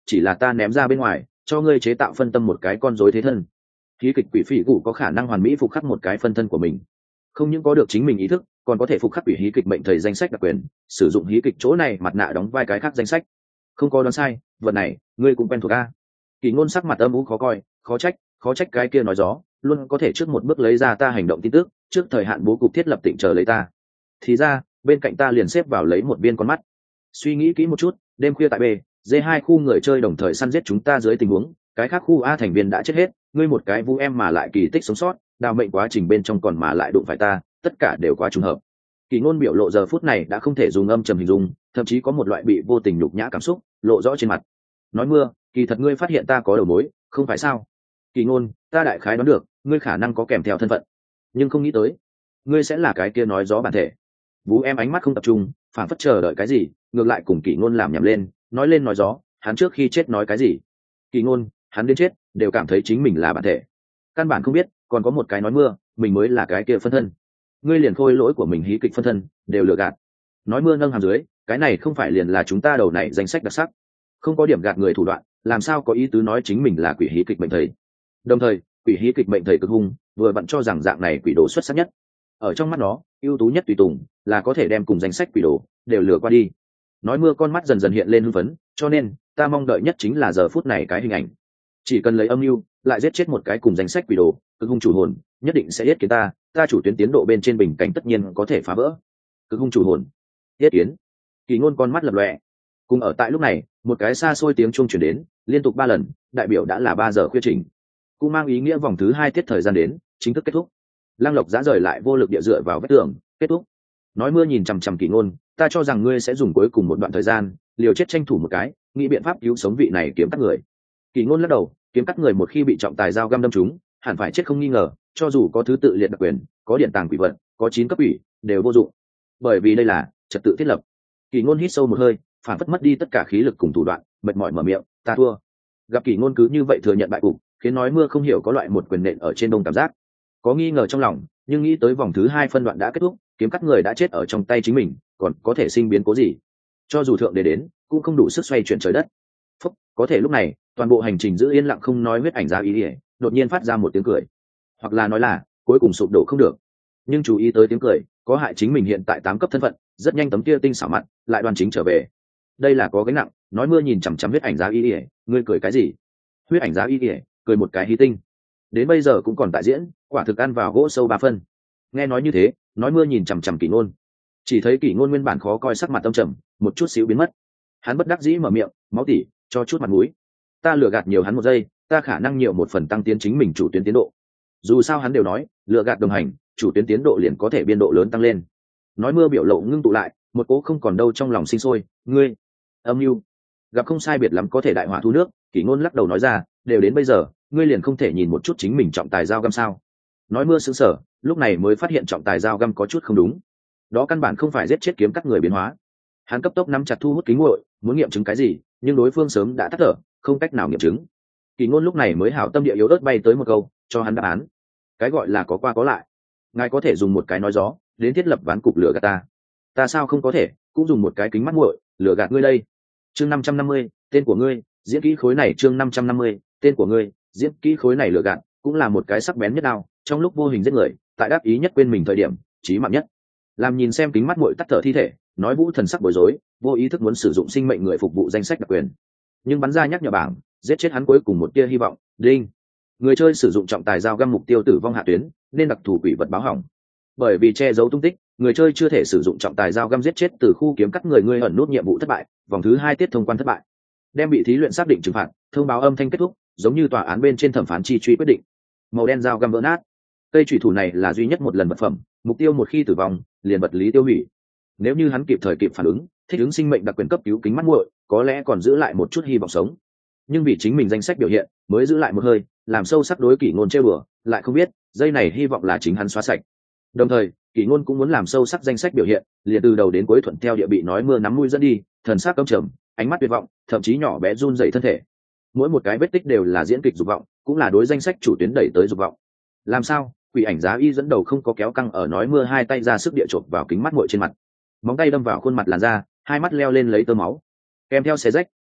chỉ là ta ném ra bên ngoài cho ngươi chế tạo phân tâm một cái con rối thế thân. Hí kịch quỷ phỉ cụ có khả năng hoàn mỹ phục khắc một cái phân thân của mình, không những có được chính mình ý thức, còn có thể phục khắc quỷ hí kịch mệnh thầy danh sách đặc quyền, sử dụng hí kịch chỗ này mặt nạ đóng vai cái khác danh sách. Không có đoán sai, vật này ngươi cũng quen thuộc a. Kỳ Ngôn sắc mặt âm u khó coi, khó trách, khó trách cái kia nói gió luôn có thể trước một bước lấy ra ta hành động tin tức, trước thời hạn bố cục thiết lập tỉnh chờ lấy ta. Thì ra bên cạnh ta liền xếp vào lấy một viên con mắt. Suy nghĩ kỹ một chút, đêm khuya tại B, D hai khu người chơi đồng thời săn giết chúng ta dưới tình huống, cái khác khu A thành viên đã chết hết, ngươi một cái vu em mà lại kỳ tích sống sót, đào mệnh quá trình bên trong còn mà lại đụng phải ta, tất cả đều quá trùng hợp. Kỳ Ngôn biểu lộ giờ phút này đã không thể dùng âm trầm hình dung, thậm chí có một loại bị vô tình nhục nhã cảm xúc lộ rõ trên mặt. Nói mưa, kỳ thật ngươi phát hiện ta có đầu mối, không phải sao? Kỳ Ngôn, ta đại khái đoán được, ngươi khả năng có kèm theo thân phận, nhưng không nghĩ tới, ngươi sẽ là cái kia nói gió bản thể. Vũ em ánh mắt không tập trung, phản phất chờ đợi cái gì, ngược lại cùng Kỳ Ngôn làm nhảm lên, nói lên nói gió, hắn trước khi chết nói cái gì? Kỳ Ngôn, hắn đến chết đều cảm thấy chính mình là bản thể, căn bản không biết còn có một cái nói mưa, mình mới là cái kia phân thân. Ngươi liền khôi lỗi của mình hí kịch phân thân đều lừa gạt. Nói mưa nâng hàm dưới, cái này không phải liền là chúng ta đầu này danh sách đặc sắc, không có điểm gạt người thủ đoạn, làm sao có ý tứ nói chính mình là quỷ hí kịch mệnh thầy. Đồng thời quỷ hí kịch mệnh thầy cực hung, vừa bận cho rằng dạng này quỷ đồ xuất sắc nhất, ở trong mắt nó ưu tú nhất tùy tùng là có thể đem cùng danh sách quỷ đồ đều lừa qua đi. Nói mưa con mắt dần dần hiện lên hưng phấn, cho nên ta mong đợi nhất chính là giờ phút này cái hình ảnh, chỉ cần lấy âm mưu lại giết chết một cái cùng danh sách quỷ đồ cực hung chủ hồn, nhất định sẽ yết kiến ta ta chủ tuyến tiến độ bên trên bình cảnh tất nhiên có thể phá vỡ. Cực hung chủ hồn yết kiến. Kỳ Ngôn con mắt lập lòe. Cùng ở tại lúc này, một cái xa xôi tiếng chuông chuyển đến, liên tục ba lần, đại biểu đã là ba giờ khuya trình, cũng mang ý nghĩa vòng thứ hai tiết thời gian đến, chính thức kết thúc. Lăng Lộc giã rời lại vô lực địa dựa vào vách tường, kết thúc. Nói mưa nhìn chằm chằm Kỳ Ngôn, ta cho rằng ngươi sẽ dùng cuối cùng một đoạn thời gian liều chết tranh thủ một cái, nghĩ biện pháp cứu sống vị này kiếm cắt người. Kỳ Ngôn lắc đầu, kiếm cắt người một khi bị trọng tài dao găm đâm trúng, hẳn phải chết không nghi ngờ, cho dù có thứ tự liệt đặc quyền, có điện tàng quỷ vật, có chín cấp ủy, đều vô dụng, bởi vì đây là trật tự thiết lập. Kỳ Ngôn hít sâu một hơi, phản phất mất đi tất cả khí lực cùng thủ đoạn, mệt mỏi mở miệng, ta thua. Gặp Kỳ Ngôn cứ như vậy thừa nhận bại cục, khiến nói mưa không hiểu có loại một quyền nện ở trên đông cảm giác, có nghi ngờ trong lòng, nhưng nghĩ tới vòng thứ hai phân đoạn đã kết thúc, kiếm cắt người đã chết ở trong tay chính mình, còn có thể sinh biến cố gì? Cho dù thượng đế đến, cũng không đủ sức xoay chuyển trời đất. Phúc, có thể lúc này, toàn bộ hành trình giữ yên lặng không nói huyết ảnh giá ý ỉa, đột nhiên phát ra một tiếng cười, hoặc là nói là cuối cùng sụp đổ không được. Nhưng chú ý tới tiếng cười, có hại chính mình hiện tại tám cấp thân phận, rất nhanh tấm kia tinh xảo mặt lại đoan chính trở về. Đây là có gánh nặng. Nói mưa nhìn chằm chằm huyết ảnh giá ý ỉa, ngươi cười cái gì? Huyết ảnh giá ý ỉa cười một cái hí tinh, đến bây giờ cũng còn tại diễn, quả thực ăn vào gỗ sâu ba phân. Nghe nói như thế, nói mưa nhìn chằm chằm Kỷ Ngôn, chỉ thấy Kỷ Ngôn nguyên bản khó coi sắc mặt âm trầm một chút xíu biến mất. Hắn bất đắc dĩ mở miệng, máu tỉ, cho chút mặt mũi, ta lừa gạt nhiều hắn một giây, ta khả năng nhiều một phần tăng tiến chính mình chủ tuyến tiến độ. Dù sao hắn đều nói lừa gạt đồng hành, chủ tuyến tiến độ liền có thể biên độ lớn tăng lên. Nói mưa biểu lộ ngưng tụ lại, một cố không còn đâu trong lòng sinh sôi. Ngươi âm mưu gặp không sai biệt lắm có thể đại hỏa thu nước. Kỷ Ngôn lắc đầu nói ra, đều đến bây giờ, ngươi liền không thể nhìn một chút chính mình trọng tài dao găm sao? Nói mưa sững sờ, lúc này mới phát hiện trọng tài dao găm có chút không đúng, đó căn bản không phải giết chết kiếm cắt người biến hóa. Hắn cấp tốc nắm chặt thu hút kính nguội, muốn nghiệm chứng cái gì, nhưng đối phương sớm đã tắt thở, không cách nào nghiệm chứng. Kỷ Ngôn lúc này mới hảo tâm địa yếu ớt bay tới một câu, cho hắn đáp án. Cái gọi là có qua có lại, ngài có thể dùng một cái nói gió đến thiết lập ván cục lửa gạt ta, ta sao không có thể cũng dùng một cái kính mắt nguội lửa gạt ngươi đây. Chương năm trăm năm mươi, tên của ngươi, diễn kỹ khối này. Chương năm trăm năm mươi, tên của ngươi, diễn kỹ khối này lửa gạt, cũng là một cái sắc bén nhất đao, trong lúc vô hình giết người, tại đáp ý nhất quên mình thời điểm chí mạng nhất. Làm nhìn xem kính mắt nguội tắt thở thi thể, nói vũ thần sắc bối rối, vô ý thức muốn sử dụng sinh mệnh người phục vụ danh sách đặc quyền, nhưng bắn ra nhắc nhở bảng giết chết hắn cuối cùng một tia hy vọng. Đinh, người chơi sử dụng trọng tài dao găm mục tiêu tử vong hạ tuyến, nên đặc thù quỷ vật báo hỏng. Bởi vì che giấu tung tích, người chơi chưa thể sử dụng trọng tài dao găm giết chết từ khu kiếm cắt người, ngươi ẩn nút nhiệm vụ thất bại, vòng thứ hai tiết thông quan thất bại, đem bị thí luyện xác định trừng phạt. Thông báo âm thanh kết thúc, giống như tòa án bên trên thẩm phán chi truy quyết định. Màu đen dao găm vỡ nát. Cây chủy thủ này là duy nhất một lần vật phẩm, mục tiêu một khi tử vong liền vật lý tiêu hủy. Nếu như hắn kịp thời kịp phản ứng, thích ứng sinh mệnh đặc quyền cấp cứu kính mắt nguội, có lẽ còn giữ lại một chút hy vọng sống. Nhưng vì chính mình danh sách biểu hiện, mới giữ lại một hơi, làm sâu sắc đối Kỷ Ngôn trêu đùa, lại không biết giây này hy vọng là chính hắn xóa sạch. Đồng thời Kỷ Ngôn cũng muốn làm sâu sắc danh sách biểu hiện, liền từ đầu đến cuối thuận theo địa bị nói mưa nắm mũi dẫn đi, thần sắc căm trầm, ánh mắt tuyệt vọng, thậm chí nhỏ bé run rẩy thân thể. Mỗi một cái vết tích đều là diễn kịch dục vọng, cũng là đối danh sách chủ tuyến đẩy tới dục vọng. Làm sao? Quỷ ảnh giá y dẫn đầu không có kéo căng ở nói mưa, hai tay ra sức địa chộp vào kính mắt nguội trên mặt, móng tay đâm vào khuôn mặt làn da, hai mắt leo lên lấy tơ máu, kèm theo xé rách,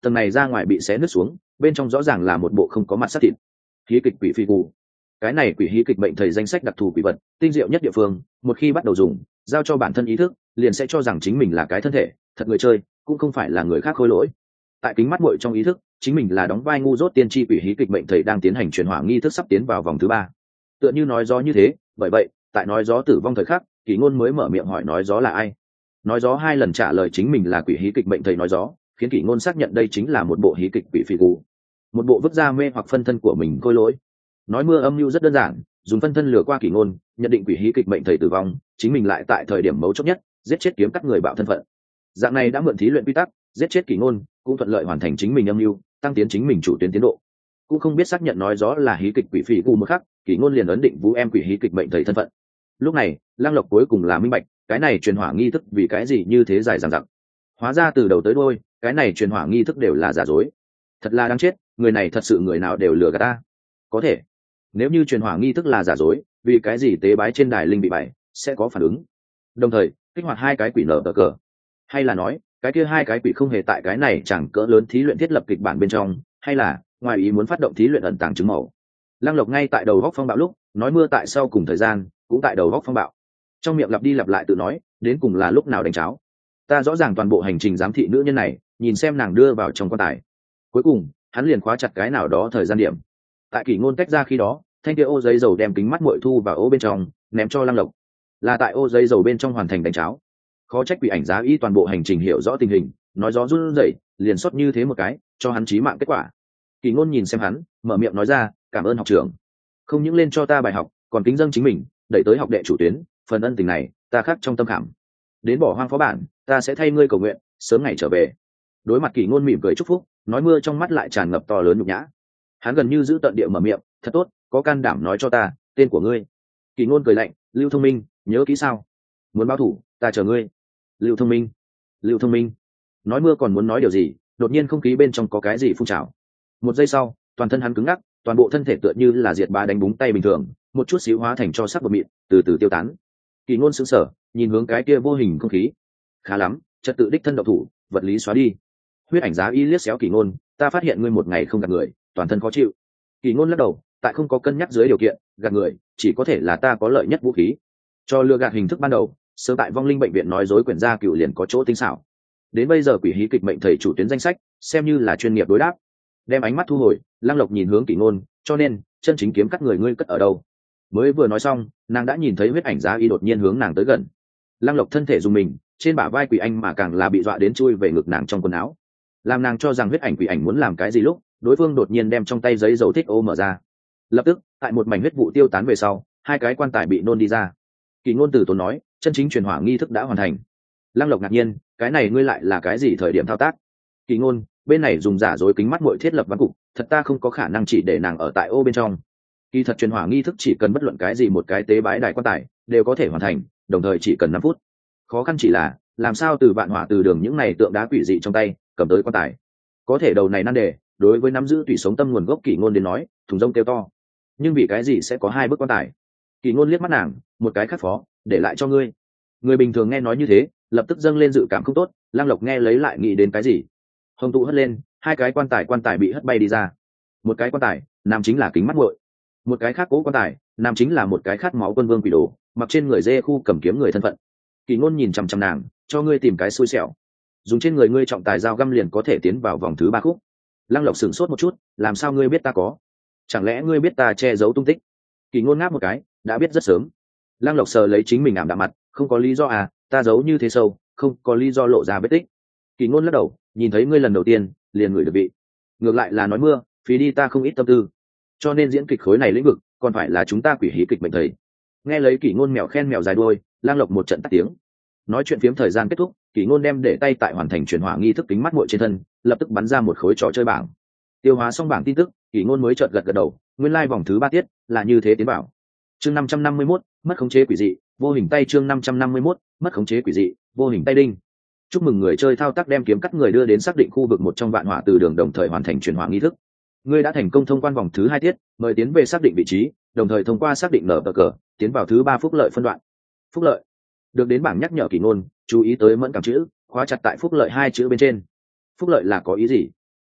tầng này ra ngoài bị xé nứt xuống, bên trong rõ ràng là một bộ không có mặt xác thịt. Hí kịch quỷ phi cù. Cái này quỷ hí kịch bệnh thầy danh sách đặc thù quỷ vật, tinh diệu nhất địa phương, một khi bắt đầu dùng, giao cho bản thân ý thức, liền sẽ cho rằng chính mình là cái thân thể, thật người chơi, cũng không phải là người khác khôi lỗi. Tại kính mắt muội trong ý thức, chính mình là đóng vai ngu dốt tiên tri quỷ hí kịch bệnh thầy đang tiến hành truyền hỏa nghi thức sắp tiến vào vòng thứ ba. Tựa như nói gió như thế, bởi vậy, tại nói gió tử vong thời khắc, Kỷ Ngôn mới mở miệng hỏi nói gió là ai. Nói gió hai lần trả lời chính mình là quỷ hí kịch bệnh thầy nói gió, khiến Kỷ Ngôn xác nhận đây chính là một bộ hí kịch quỷ phi cù, một bộ vứt ra mê hoặc phân thân của mình khôi lỗi. Nói mưa âm mưu rất đơn giản, dùng phân thân lừa qua Kỷ Ngôn, nhận định quỷ hí kịch bệnh thầy tử vong, chính mình lại tại thời điểm mấu chốt nhất giết chết kiếm cắt người bạo thân phận. Dạng này đã mượn thí luyện quy tắc, giết chết Kỷ Ngôn, cũng thuận lợi hoàn thành chính mình âm mưu, tăng tiến chính mình chủ tuyến tiến độ. Cũng không biết xác nhận nói gió là hí kịch quỷ phỉ cù một khắc, Kỷ Ngôn liền ấn định vũ em quỷ hí kịch bệnh thầy thân phận. Lúc này, Lăng Lộc cuối cùng là minh bạch, cái này truyền hỏa nghi thức vì cái gì như thế dài dằng dặc. Hóa ra từ đầu tới đuôi, cái này truyền hỏa nghi thức đều là giả dối. Thật là đáng chết, người này thật sự người nào đều lừa gạt ta. Có thể, nếu như truyền hỏa nghi thức là giả dối, vì cái gì tế bái trên đài linh bị bại sẽ có phản ứng? Đồng thời, kích hoạt hai cái quỷ nở tờ cờ, hay là nói, cái kia hai cái quỷ không hề tại cái này chẳng cỡ lớn thí luyện thiết lập kịch bản bên trong, hay là ngoài ý muốn phát động thí luyện ẩn tàng chứng màu. Lăng Lộc ngay tại đầu góc phong bạo lúc, nói mưa tại sau cùng thời gian, cũng tại đầu góc phong bạo. Trong miệng lặp đi lặp lại tự nói, đến cùng là lúc nào đánh cháo. Ta rõ ràng toàn bộ hành trình giám thị nữ nhân này, nhìn xem nàng đưa vào trong quan tài. Cuối cùng, hắn liền khóa chặt cái nào đó thời gian điểm. Tại Kỷ Ngôn tách ra khi đó, thanh kia ô giấy dầu đem kính mắt muội thu vào ô bên trong, ném cho Lăng Lộc. Là tại ô giấy dầu bên trong hoàn thành đánh cháo. Khó trách quỷ ảnh giá y toàn bộ hành trình hiểu rõ tình hình, nói gió run rẩy, liền sót như thế một cái, cho hắn chí mạng kết quả. Kỷ Ngôn nhìn xem hắn, mở miệng nói ra, cảm ơn học trưởng, không những lên cho ta bài học, còn kính dâng chính mình, đẩy tới học đệ chủ tuyến, phần ân tình này, ta khắc trong tâm khảm. Đến bỏ hoang phó bản, ta sẽ thay ngươi cầu nguyện, sớm ngày trở về. Đối mặt Kỷ Ngôn mỉm cười chúc phúc, nói mưa trong mắt lại tràn ngập to lớn nhục nhã. Hắn gần như giữ tận địa mở miệng, thật tốt, có can đảm nói cho ta tên của ngươi. Kỷ Ngôn cười lạnh, Lưu Thông Minh, nhớ kỹ sao? Muốn báo thủ, ta chờ ngươi. Lưu Thông Minh, Lưu Thông Minh. Nói mưa còn muốn nói điều gì, đột nhiên không khí bên trong có cái gì phun trào. Một giây sau, toàn thân hắn cứng ngắc, toàn bộ thân thể tựa như là diệt bá đánh búng tay bình thường, một chút xíu hóa thành cho sắc bột mịn, từ từ tiêu tán. Kỷ Ngôn sững sờ, nhìn hướng cái kia vô hình không khí. Khá lắm, trật tự đích thân động thủ, vật lý xóa đi. Huyết ảnh giá y liếc xéo Kỷ Ngôn, ta phát hiện ngươi một ngày không gặp người, toàn thân khó chịu. Kỷ Ngôn lắc đầu, tại không có cân nhắc dưới điều kiện, gạt người, chỉ có thể là ta có lợi nhất vũ khí. Cho lừa gạt hình thức ban đầu, sớm tại vong linh bệnh viện nói dối quyển gia cựu liền có chỗ tinh xảo. Đến bây giờ quỷ hí kịch mệnh thầy chủ tuyến danh sách, xem như là chuyên nghiệp đối đáp. Đem ánh mắt thu hồi, Lăng Lộc nhìn hướng Kỷ Ngôn, cho nên chân chính kiếm cắt người ngươi cất ở đâu? Mới vừa nói xong, nàng đã nhìn thấy huyết ảnh giá y đột nhiên hướng nàng tới gần. Lăng Lộc thân thể rung mình, trên bả vai quỷ anh mà càng là bị dọa đến chui về ngực nàng trong quần áo. Làm nàng cho rằng huyết ảnh quỷ ảnh muốn làm cái gì lúc, đối phương đột nhiên đem trong tay giấy dầu thích ô mở ra. Lập tức, tại một mảnh huyết vụ tiêu tán về sau, hai cái quan tài bị nôn đi ra. Kỷ Ngôn từ tốn nói, chân chính truyền hỏa nghi thức đã hoàn thành. Lăng Lộc ngạc nhiên, cái này ngươi lại là cái gì thời điểm thao tác? Kỷ Ngôn, bên này dùng giả dối kính mắt muội thiết lập ván cục, thật ta không có khả năng chỉ để nàng ở tại ô bên trong. Kỳ thật truyền hỏa nghi thức chỉ cần bất luận cái gì một cái tế bái đài quan tài đều có thể hoàn thành, đồng thời chỉ cần năm phút. Khó khăn chỉ là làm sao từ vạn hỏa từ đường những này tượng đá quỷ dị trong tay cầm tới quan tài. Có thể đầu này nan đề, đối với nắm giữ tùy sống tâm nguồn gốc Kỷ Ngôn đến nói, thùng rông kêu to. Nhưng vì cái gì sẽ có hai bức quan tài? Kỷ Ngôn liếc mắt nàng, một cái khắc phó, để lại cho ngươi. Người bình thường nghe nói như thế, lập tức dâng lên dự cảm không tốt. Lăng Lộc nghe lấy lại nghĩ đến cái gì? Hồng tụ hất lên, hai cái quan tài quan tài bị hất bay đi ra. Một cái quan tài, nam chính là kính mắt muội. Một cái khác cố quan tài, nam chính là một cái khát máu quân vương quỷ đồ, mặc trên người dê khu cầm kiếm người thân phận. Kỷ Ngôn nhìn chằm chằm nàng, cho ngươi tìm cái xui xẻo. Dùng trên người ngươi trọng tài dao găm liền có thể tiến vào vòng thứ ba khúc. Lăng Lộc sửng sốt một chút, làm sao ngươi biết ta có? Chẳng lẽ ngươi biết ta che giấu tung tích? Kỷ Ngôn ngáp một cái, đã biết rất sớm. Lăng Lộc sờ lấy chính mình ảm đạm mặt, không có lý do à, ta giấu như thế sâu, không có lý do lộ ra vết tích. Kỷ Ngôn lắc đầu, nhìn thấy ngươi lần đầu tiên, liền ngửi được vị. Ngược lại là nói mưa, phí đi ta không ít tâm tư. Cho nên diễn kịch khối này lĩnh vực, còn phải là chúng ta quỷ hí kịch mệnh thầy. Nghe lấy Kỷ Ngôn mèo khen mèo dài đuôi, Lăng Lộc một trận tắt tiếng. Nói chuyện phiếm thời gian kết thúc, Kỷ Ngôn đem để tay tại hoàn thành chuyển hỏa nghi thức kính mắt muội trên thân, lập tức bắn ra một khối trò chơi bảng. Tiêu hóa xong bảng tin tức, Kỷ Ngôn mới chợt gật gật đầu, nguyên lai like vòng thứ ba tiết là như thế tiến bảo. Chương năm trăm năm mươi mốt, mất khống chế quỷ dị, vô hình tay chương năm trăm năm mươi mốt, mất khống chế quỷ dị, vô hình tay đinh. Chúc mừng người chơi thao tác đem kiếm cắt người đưa đến xác định khu vực một trong vạn hỏa từ đường đồng thời hoàn thành chuyển hỏa nghi thức. Ngươi đã thành công thông quan vòng thứ hai tiết, mời tiến về xác định vị trí, đồng thời thông qua xác định nở cờ, tiến vào thứ ba phúc lợi phân đoạn. Phúc lợi. Được đến bảng nhắc nhở Kỷ Ngôn, chú ý tới mẫn cảm chữ, khóa chặt tại phúc lợi hai chữ bên trên. Phúc lợi là có ý gì?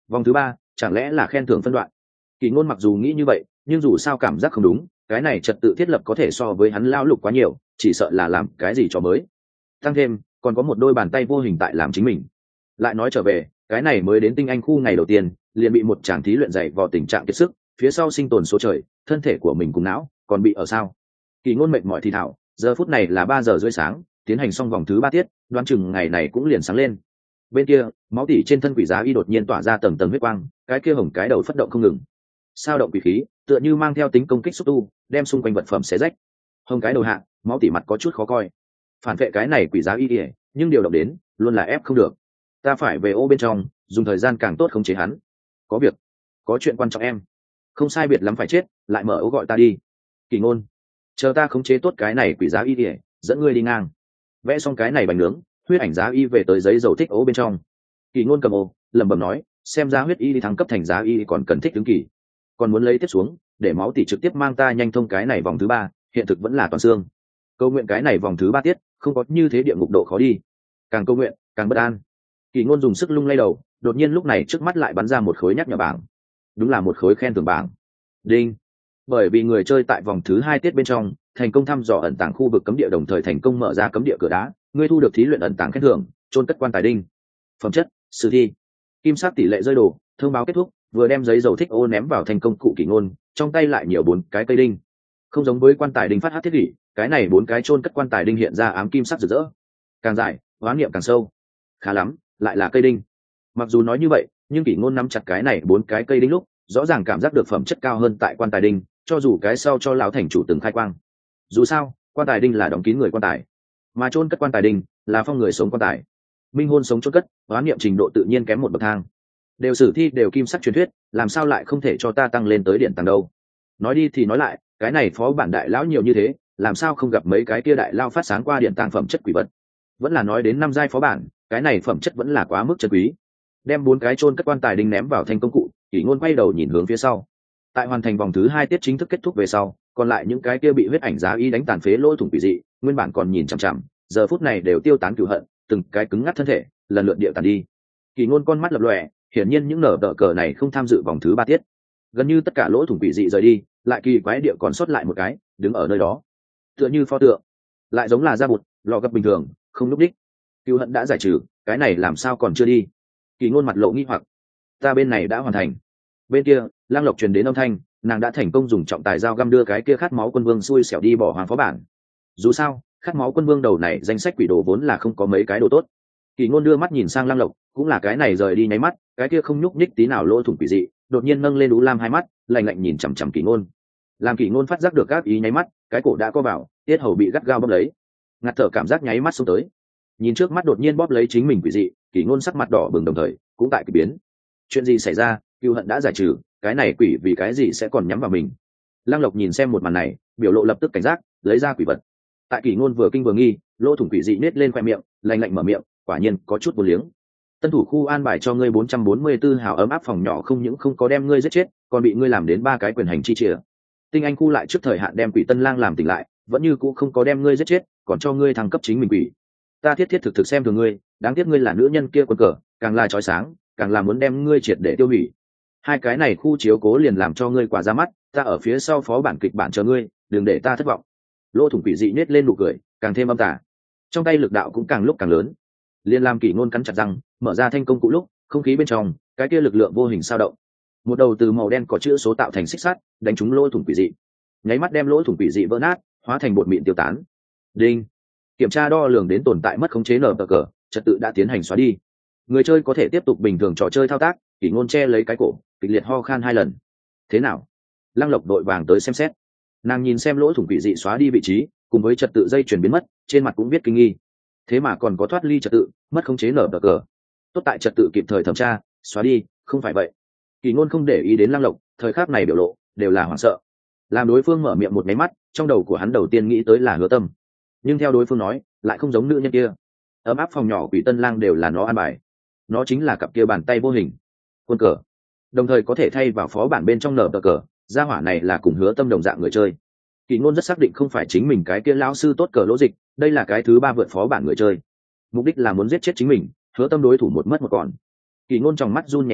Vòng thứ ba chẳng lẽ là khen thưởng phân đoạn? Kỳ ngôn mặc dù nghĩ như vậy nhưng dù sao cảm giác không đúng, cái này trật tự thiết lập có thể so với hắn lao lục quá nhiều, chỉ sợ là làm cái gì cho mới. Tăng thêm còn có một đôi bàn tay vô hình tại làm chính mình. Lại nói trở về, cái này mới đến tinh anh khu ngày đầu tiên liền bị một tràng thí luyện dày vào tình trạng kiệt sức, phía sau sinh tồn số trời, thân thể của mình cùng não còn bị ở sao? Kỳ ngôn mệt mỏi thì thảo, giờ phút này là ba giờ rưỡi sáng, tiến hành xong vòng thứ ba tiết, đoán chừng ngày này cũng liền sáng lên. Bên kia máu tỉ trên thân quỷ giá y đột nhiên tỏa ra tầng tầng huyết quang, cái kia hồng cái đầu phất động không ngừng, sao động quỷ khí tựa như mang theo tính công kích xúc tu, đem xung quanh vật phẩm xé rách. Hồng cái đầu hạ, máu tỉ mặt có chút khó coi. Phản vệ cái này quỷ giá y ỉa, nhưng điều động đến luôn là ép không được. Ta phải về ô bên trong, dùng thời gian càng tốt khống chế hắn. Có việc, có chuyện quan trọng em. Không sai biệt lắm phải chết, lại mở ô gọi ta đi. Kỳ ngôn, chờ ta khống chế tốt cái này quỷ giá y ỉa, dẫn ngươi đi ngang. Vẽ xong cái này bánh nướng, huyết ảnh giá y về tới giấy dầu thích ố bên trong. Kỳ ngôn cầm ô, lẩm bẩm nói, xem ra huyết y đi thăng cấp thành giá y còn cần thích ứng kỳ, còn muốn lấy tiếp xuống để máu tỷ trực tiếp mang ta nhanh thông cái này vòng thứ ba, hiện thực vẫn là toàn xương. Câu nguyện cái này vòng thứ ba tiết không có như thế địa ngục độ khó đi, càng câu nguyện càng bất an. Kỳ ngôn dùng sức lung lay đầu, đột nhiên lúc này trước mắt lại bắn ra một khối nhắc nhở bảng, đúng là một khối khen thưởng bảng. Đinh, bởi vì người chơi tại vòng thứ hai tiết bên trong thành công thăm dò ẩn tàng khu vực cấm địa, đồng thời thành công mở ra cấm địa cửa đá, ngươi thu được thí luyện ẩn tàng khen thưởng chôn cất quan tài đinh. Phẩm chất sử thi, kim sát tỷ lệ rơi đồ, thông báo kết thúc. Vừa đem giấy dầu thích ô ném vào thành công cụ Kỳ ngôn, trong tay lại nhiều bốn cái cây đinh. Không giống với quan tài đinh phát hát thiết kỷ, cái này bốn cái chôn cất quan tài đinh hiện ra ám kim sắc rực rỡ, càng dài hóa niệm càng sâu. Khá lắm, lại là cây đinh. Mặc dù nói như vậy nhưng Kỳ ngôn nắm chặt cái này bốn cái cây đinh lúc rõ ràng cảm giác được phẩm chất cao hơn tại quan tài đinh, cho dù cái sau cho lão thành chủ từng khai quang. Dù sao quan tài đinh là đóng kín người quan tài, mà chôn cất quan tài đinh là phong người sống quan tài. Minh hôn sống chôn cất, hóa niệm trình độ tự nhiên kém một bậc thang. Đều sử thi đều kim sắc truyền thuyết, làm sao lại không thể cho ta tăng lên tới điện tàng đâu? Nói đi thì nói lại, cái này phó bản đại lão nhiều như thế, làm sao không gặp mấy cái kia đại lao phát sáng qua điện tàng phẩm chất quỷ vật? Vẫn là nói đến năm giai phó bản, cái này phẩm chất vẫn là quá mức chân quý. Đem bốn cái chôn cất quan tài đinh ném vào thành công cụ, Kỳ ngôn quay đầu nhìn hướng phía sau. Tại hoàn thành vòng thứ hai tiết chính thức kết thúc về sau, còn lại những cái kia bị huyết ảnh giá y đánh tàn phế lỗ thủng quỷ dị, nguyên bản còn nhìn chằm chằm, giờ phút này đều tiêu tán cửu hận, từng cái cứng ngắc thân thể lần lượt điệu tàn đi. Kỳ ngôn con mắt lập lòe, hiển nhiên những nở tờ cờ này không tham dự vòng thứ ba tiết. Gần như tất cả lỗ thủng quỷ dị rời đi, lại kỳ quái địa còn sót lại một cái đứng ở nơi đó, tựa như pho tượng, lại giống là da bụt lò gấp bình thường, không lúc đích. Cựu hận đã giải trừ, cái này làm sao còn chưa đi? Kỳ ngôn mặt lộ nghi hoặc. Ta bên này đã hoàn thành. Bên kia Lang Lộc truyền đến âm thanh, nàng đã thành công dùng trọng tài dao găm đưa cái kia khát máu quân vương xui xẻo đi bỏ hoàng phó bản. Dù sao khát máu quân vương đầu này danh sách quỷ đồ vốn là không có mấy cái đồ tốt. Kỳ ngôn đưa mắt nhìn sang Lang Lộc, cũng là cái này rời đi nháy mắt, cái kia không nhúc nhích tí nào lỗ thủng quỷ dị đột nhiên nâng lên đú lam hai mắt, lạnh lạnh nhìn chằm chằm Kỳ ngôn. Làm Kỳ ngôn phát giác được các ý nháy mắt, cái cổ đã co vào, tiết hầu bị gắt gao bóp lấy, ngạt thở cảm giác nháy mắt xuống tới. Nhìn trước mắt đột nhiên bóp lấy chính mình quỷ dị, Kỳ ngôn sắc mặt đỏ bừng, đồng thời cũng tại kỳ biến. Chuyện gì xảy ra? Cừu hận đã giải trừ, cái này quỷ vì cái gì sẽ còn nhắm vào mình? Lang Lộc nhìn xem một màn này, biểu lộ lập tức cảnh giác, lấy ra quỷ vật. Tại Kỳ ngôn vừa kinh vừa nghi, lỗ thủng quỷ dị nết lên khoe miệng, lạnh lạnh mở miệng, quả nhiên có chút vô liếng. Tân thủ khu an bài cho ngươi bốn trăm bốn mươi tư hào ấm áp phòng nhỏ, không những không có đem ngươi giết chết, còn bị ngươi làm đến ba cái quyền hành chi chìa. Tinh anh khu lại trước thời hạn đem quỷ tân lang làm tỉnh lại, vẫn như cũ không có đem ngươi giết chết, còn cho ngươi thăng cấp chính mình quỷ. Ta thiết thiết thực thực xem thường ngươi, đáng tiếc ngươi là nữ nhân kia quân cờ, càng là chói sáng, càng là muốn đem ngươi triệt để tiêu hủy. Hai cái này khu chiếu cố liền làm cho ngươi quả ra mắt, ta ở phía sau phó bản kịch bản chờ ngươi, đừng để ta thất vọng. Lỗ thủng quỷ dị nết lên nụ cười, càng thêm âm tà, trong tay lực đạo cũng càng lúc càng lớn. Liên làm Kỳ ngôn cắn chặt răng, mở ra thanh công cụ lúc không khí bên trong cái kia lực lượng vô hình sao động, một đầu từ màu đen có chữ số tạo thành xích sắt đánh trúng lỗ thủng quỷ dị, nháy mắt đem lỗ thủng quỷ dị vỡ nát, hóa thành bột mịn tiêu tán. Đinh, kiểm tra đo lường đến tồn tại mất khống chế nở cờ, trật tự đã tiến hành xóa đi, người chơi có thể tiếp tục bình thường trò chơi thao tác. Kỳ ngôn che lấy cái cổ, kịch liệt ho khan hai lần. Thế nào? Lăng Lộc đội vàng tới xem xét, nàng nhìn xem lỗ thủng quỷ dị xóa đi vị trí cùng với trật tự dây chuyển biến mất, trên mặt cũng viết kinh nghi. Thế mà còn có thoát ly trật tự, mất khống chế nở cờ. Tốt tại trật tự kịp thời thẩm tra, xóa đi, không phải vậy. Kỳ ngôn không để ý đến Lăng Lộc, thời khắc này biểu lộ đều là hoảng sợ. Làm đối phương mở miệng một máy mắt, trong đầu của hắn đầu tiên nghĩ tới là Hứa Tâm, nhưng theo đối phương nói lại không giống nữ nhân kia. Ấm áp phòng nhỏ quỷ tân lang đều là nó an bài, nó chính là cặp kia bàn tay vô hình quân cờ, đồng thời có thể thay vào phó bản bên trong nở cờ. Gia hỏa này là cùng Hứa Tâm đồng dạng người chơi. Kỳ ngôn rất xác định không phải chính mình cái kia lão sư tốt cờ lỗ dịch, đây là cái thứ ba vượt phó bản người chơi, mục đích là muốn giết chết chính mình. Hứa Tâm đối thủ một mất một còn. Kỳ ngôn trong mắt run nhẹ nhẹ,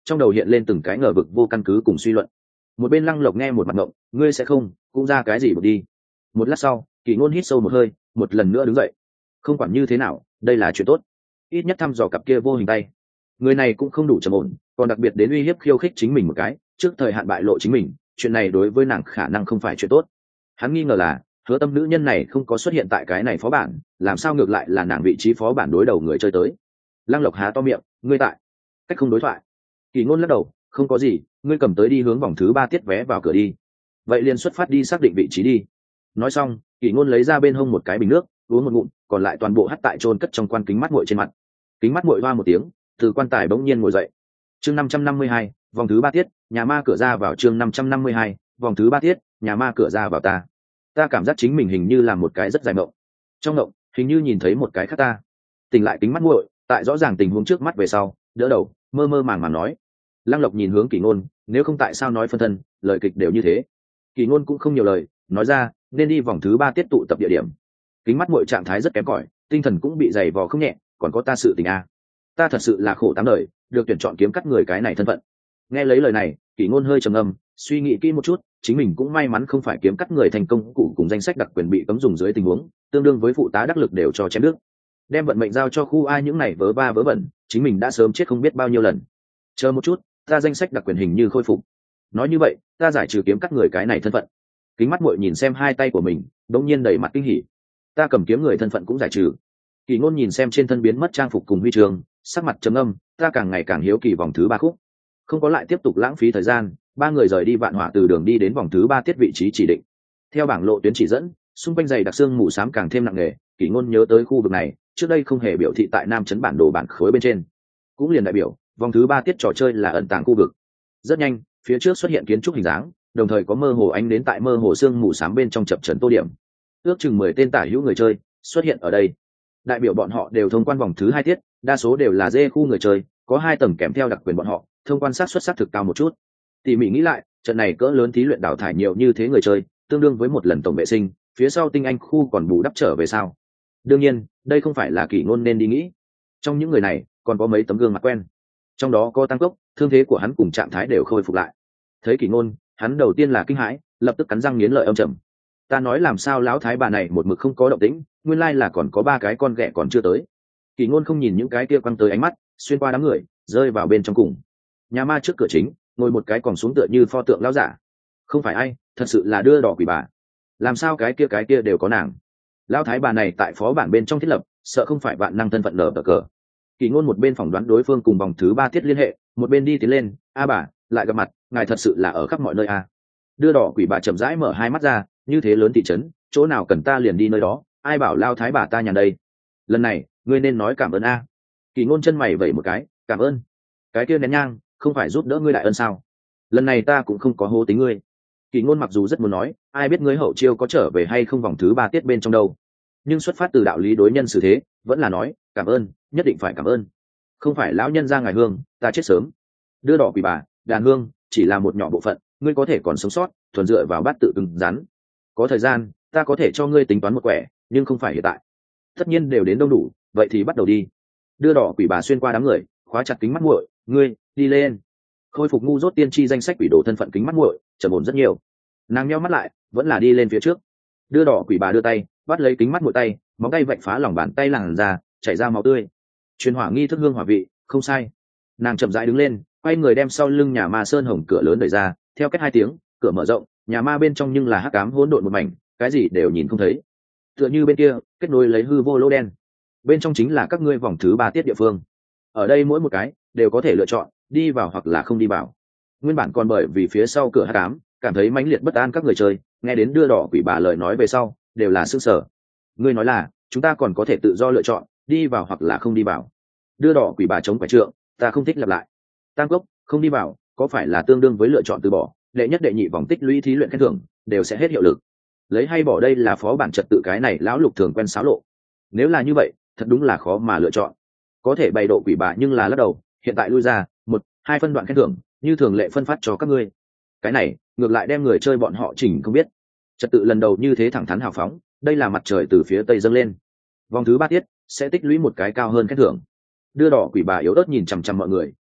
trong đầu hiện lên từng cái ngờ vực vô căn cứ cùng suy luận. Một bên Lăng Lộc nghe một mặt ngộng, ngươi sẽ không cũng ra cái gì một đi. Một lát sau, Kỷ Ngôn hít sâu một hơi, một lần nữa đứng dậy. Không quản như thế nào, đây là chuyện tốt, ít nhất thăm dò cặp kia vô hình tay. Người này cũng không đủ trầm ổn, còn đặc biệt đến uy hiếp khiêu khích chính mình một cái, trước thời hạn bại lộ chính mình, chuyện này đối với nàng khả năng không phải chuyện tốt. Hắn nghi ngờ là Hứa Tâm nữ nhân này không có xuất hiện tại cái này phó bản, làm sao ngược lại là nàng vị trí phó bản đối đầu người chơi tới. Lăng Lộc há to miệng, ngươi tại cách không đối thoại. Kỷ Ngôn lắc đầu, không có gì, ngươi cầm tới đi hướng vòng thứ ba tiết vé vào cửa đi. Vậy liền xuất phát đi xác định vị trí đi. Nói xong, Kỷ Ngôn lấy ra bên hông một cái bình nước, uống một ngụm, còn lại toàn bộ hắt tại chôn cất trong quan kính mắt muội trên mặt. Kính mắt muội hoa một tiếng, từ quan tài bỗng nhiên ngồi dậy. Chương năm trăm năm mươi hai, vòng thứ ba tiết, nhà ma cửa ra vào. Chương năm trăm năm mươi hai, vòng thứ ba tiết, nhà ma cửa ra vào. Ta, ta cảm giác chính mình hình như là một cái rất dài mộng. Trong mộng, hình như nhìn thấy một cái khác ta. Tỉnh lại kính mắt muội, tại rõ ràng tình huống trước mắt về sau, đỡ đầu, mơ mơ màng màng nói. Lăng Lộc nhìn hướng Kỷ Ngôn, nếu không tại sao nói phân thân, lời kịch đều như thế. Kỷ Ngôn cũng không nhiều lời, nói ra, nên đi vòng thứ ba tiết tụ tập địa điểm. Kính mắt muội trạng thái rất kém cỏi, tinh thần cũng bị dày vò không nhẹ, còn có ta sự tình a. Ta thật sự là khổ tám đời, được tuyển chọn kiếm cắt người cái này thân phận. Nghe lấy lời này, Kỷ Ngôn hơi trầm ngâm, suy nghĩ kỹ một chút, chính mình cũng may mắn không phải kiếm cắt người thành công cụ cùng danh sách đặc quyền bị cấm dùng dưới tình huống, tương đương với phụ tá đắc lực đều cho chém nước. Đem vận mệnh giao cho khu ai những này vớ ba vớ vẩn, chính mình đã sớm chết không biết bao nhiêu lần. Chờ một chút, ta danh sách đặc quyền hình như khôi phục. Nói như vậy, ta giải trừ kiếm cắt người cái này thân phận. Kính mắt muội nhìn xem hai tay của mình, đột nhiên đầy mặt kinh hỉ. Ta cầm kiếm người thân phận cũng giải trừ. Kỷ Ngôn nhìn xem trên thân biến mất trang phục cùng huy chương, sắc mặt trầm ngâm, ta càng ngày càng hiếu kỳ vòng thứ ba khúc. Không có lại tiếp tục lãng phí thời gian, ba người rời đi Vạn Hỏa từ đường đi đến vòng thứ ba tiết vị trí chỉ định. Theo bảng lộ tuyến chỉ dẫn, xung quanh dày đặc xương mù xám càng thêm nặng nề, Kỷ Ngôn nhớ tới khu vực này, trước đây không hề biểu thị tại Nam chấn bản đồ bản khối bên trên. Cũng liền đại biểu, vòng thứ ba tiết trò chơi là ẩn tàng khu vực. Rất nhanh, phía trước xuất hiện kiến trúc hình dáng, đồng thời có mơ hồ ánh đến tại mơ hồ xương mù xám bên trong chập chờn tô điểm. Ước chừng mười tên tả hữu người chơi xuất hiện ở đây. Đại biểu bọn họ đều thông quan vòng thứ hai tiết, đa số đều là dê khu người chơi, có hai tầng kèm theo đặc quyền bọn họ, thông quan sát xuất sắc thực cao một chút. Tỉ mỉ nghĩ lại, trận này cỡ lớn thí luyện đào thải nhiều như thế người chơi, tương đương với một lần tổng vệ sinh, phía sau tinh anh khu còn bù đắp trở về sao? Đương nhiên, đây không phải là Kỷ Ngôn nên đi nghĩ. Trong những người này, còn có mấy tấm gương mặt quen. Trong đó có Tăng Cốc, thương thế của hắn cùng trạng thái đều khôi phục lại. Thấy Kỷ Ngôn, hắn đầu tiên là kinh hãi, lập tức cắn răng nghiến lợi âm trầm. Ta nói làm sao lão thái bà này một mực không có động tĩnh, nguyên lai là còn có ba cái con ghẻ còn chưa tới. Kỷ Ngôn không nhìn những cái kia quăng tới ánh mắt, xuyên qua đám người, rơi vào bên trong cùng. Nhà ma trước cửa chính, ngồi một cái còn xuống tựa như pho tượng lão giả. Không phải ai, thật sự là đưa đỏ quỷ bà. Làm sao cái kia cái kia đều có nàng? Lão thái bà này tại phó bản bên trong thiết lập, sợ không phải vạn năng thân phận nở cờ. Kỷ Ngôn một bên phỏng đoán đối phương cùng vòng thứ ba tiết liên hệ, một bên đi tiến lên, a bà, lại gặp mặt, ngài thật sự là ở khắp mọi nơi a. Đưa đỏ quỷ bà chậm rãi mở hai mắt ra, như thế lớn thị trấn, chỗ nào cần ta liền đi nơi đó, ai bảo lao thái bà ta nhàn đây. Lần này, ngươi nên nói cảm ơn a. Kỷ Ngôn chân mày vẩy một cái, cảm ơn. Cái kia nén nhang, không phải giúp đỡ ngươi đại ân sao? Lần này ta cũng không có hố tính ngươi. Kỷ Ngôn mặc dù rất muốn nói, ai biết ngươi hậu chiêu có trở về hay không vòng thứ ba tiết bên trong đâu. Nhưng xuất phát từ đạo lý đối nhân xử thế, vẫn là nói, cảm ơn, nhất định phải cảm ơn. Không phải lão nhân ra ngài hương, ta chết sớm. Đưa đỏ quỷ bà, đàn hương, chỉ là một nhỏ bộ phận, ngươi có thể còn sống sót, thuần dựa vào bát tự cứng rắn. Có thời gian, ta có thể cho ngươi tính toán một quẻ, nhưng không phải hiện tại. Tất nhiên đều đến đông đủ, vậy thì bắt đầu đi. Đưa đỏ quỷ bà xuyên qua đám người, khóa chặt kính mắt muội, ngươi đi lên. Khôi phục ngu dốt tiên tri danh sách quỷ đồ thân phận kính mắt muội, trầm ổn rất nhiều. Nàng nheo mắt lại, vẫn là đi lên phía trước. Đưa đỏ quỷ bà đưa tay, bắt lấy kính mắt muội tay, móng tay vạch phá lòng bàn tay làn ra, chảy ra máu tươi. Truyền hỏa nghi thức hương hỏa vị, không sai. Nàng chậm rãi đứng lên, quay người đem sau lưng nhà ma sơn hồng cửa lớn đẩy ra, theo cách hai tiếng, cửa mở rộng, nhà ma bên trong nhưng là hắc ám hỗn độn một mảnh, cái gì đều nhìn không thấy. Tựa như bên kia, kết nối lấy hư vô lỗ đen. Bên trong chính là các ngươi vòng thứ ba tiết địa phương. Ở đây mỗi một cái đều có thể lựa chọn đi vào hoặc là không đi vào. Nguyên bản còn bởi vì phía sau cửa hắc ám, cảm thấy mãnh liệt bất an các người chơi, nghe đến đưa đỏ quỷ bà lời nói về sau, đều là sửng sở. Ngươi nói là, chúng ta còn có thể tự do lựa chọn, đi vào hoặc là không đi vào. Đưa đỏ quỷ bà chống quải trượng, ta không thích lặp lại. Tam Cốc, không đi vào, có phải là tương đương với lựa chọn từ bỏ, đệ nhất đệ nhị vòng tích lũy thí luyện khen thưởng đều sẽ hết hiệu lực. Lấy hay bỏ đây là phó bản trật tự cái này lão lục thường quen xáo lộ. Nếu là như vậy, thật đúng là khó mà lựa chọn. Có thể bày độ quỷ bà nhưng là lắc đầu, hiện tại lui ra, một, hai phân đoạn khen thưởng, như thường lệ phân phát cho các ngươi. Cái này, ngược lại đem người chơi bọn họ chỉnh không biết. Trật tự lần đầu như thế thẳng thắn hào phóng, đây là mặt trời từ phía tây dâng lên. Vòng thứ ba tiết sẽ tích lũy một cái cao hơn khen thưởng. Đưa đỏ quỷ bà yếu ớt nhìn chằm chằm mọi người,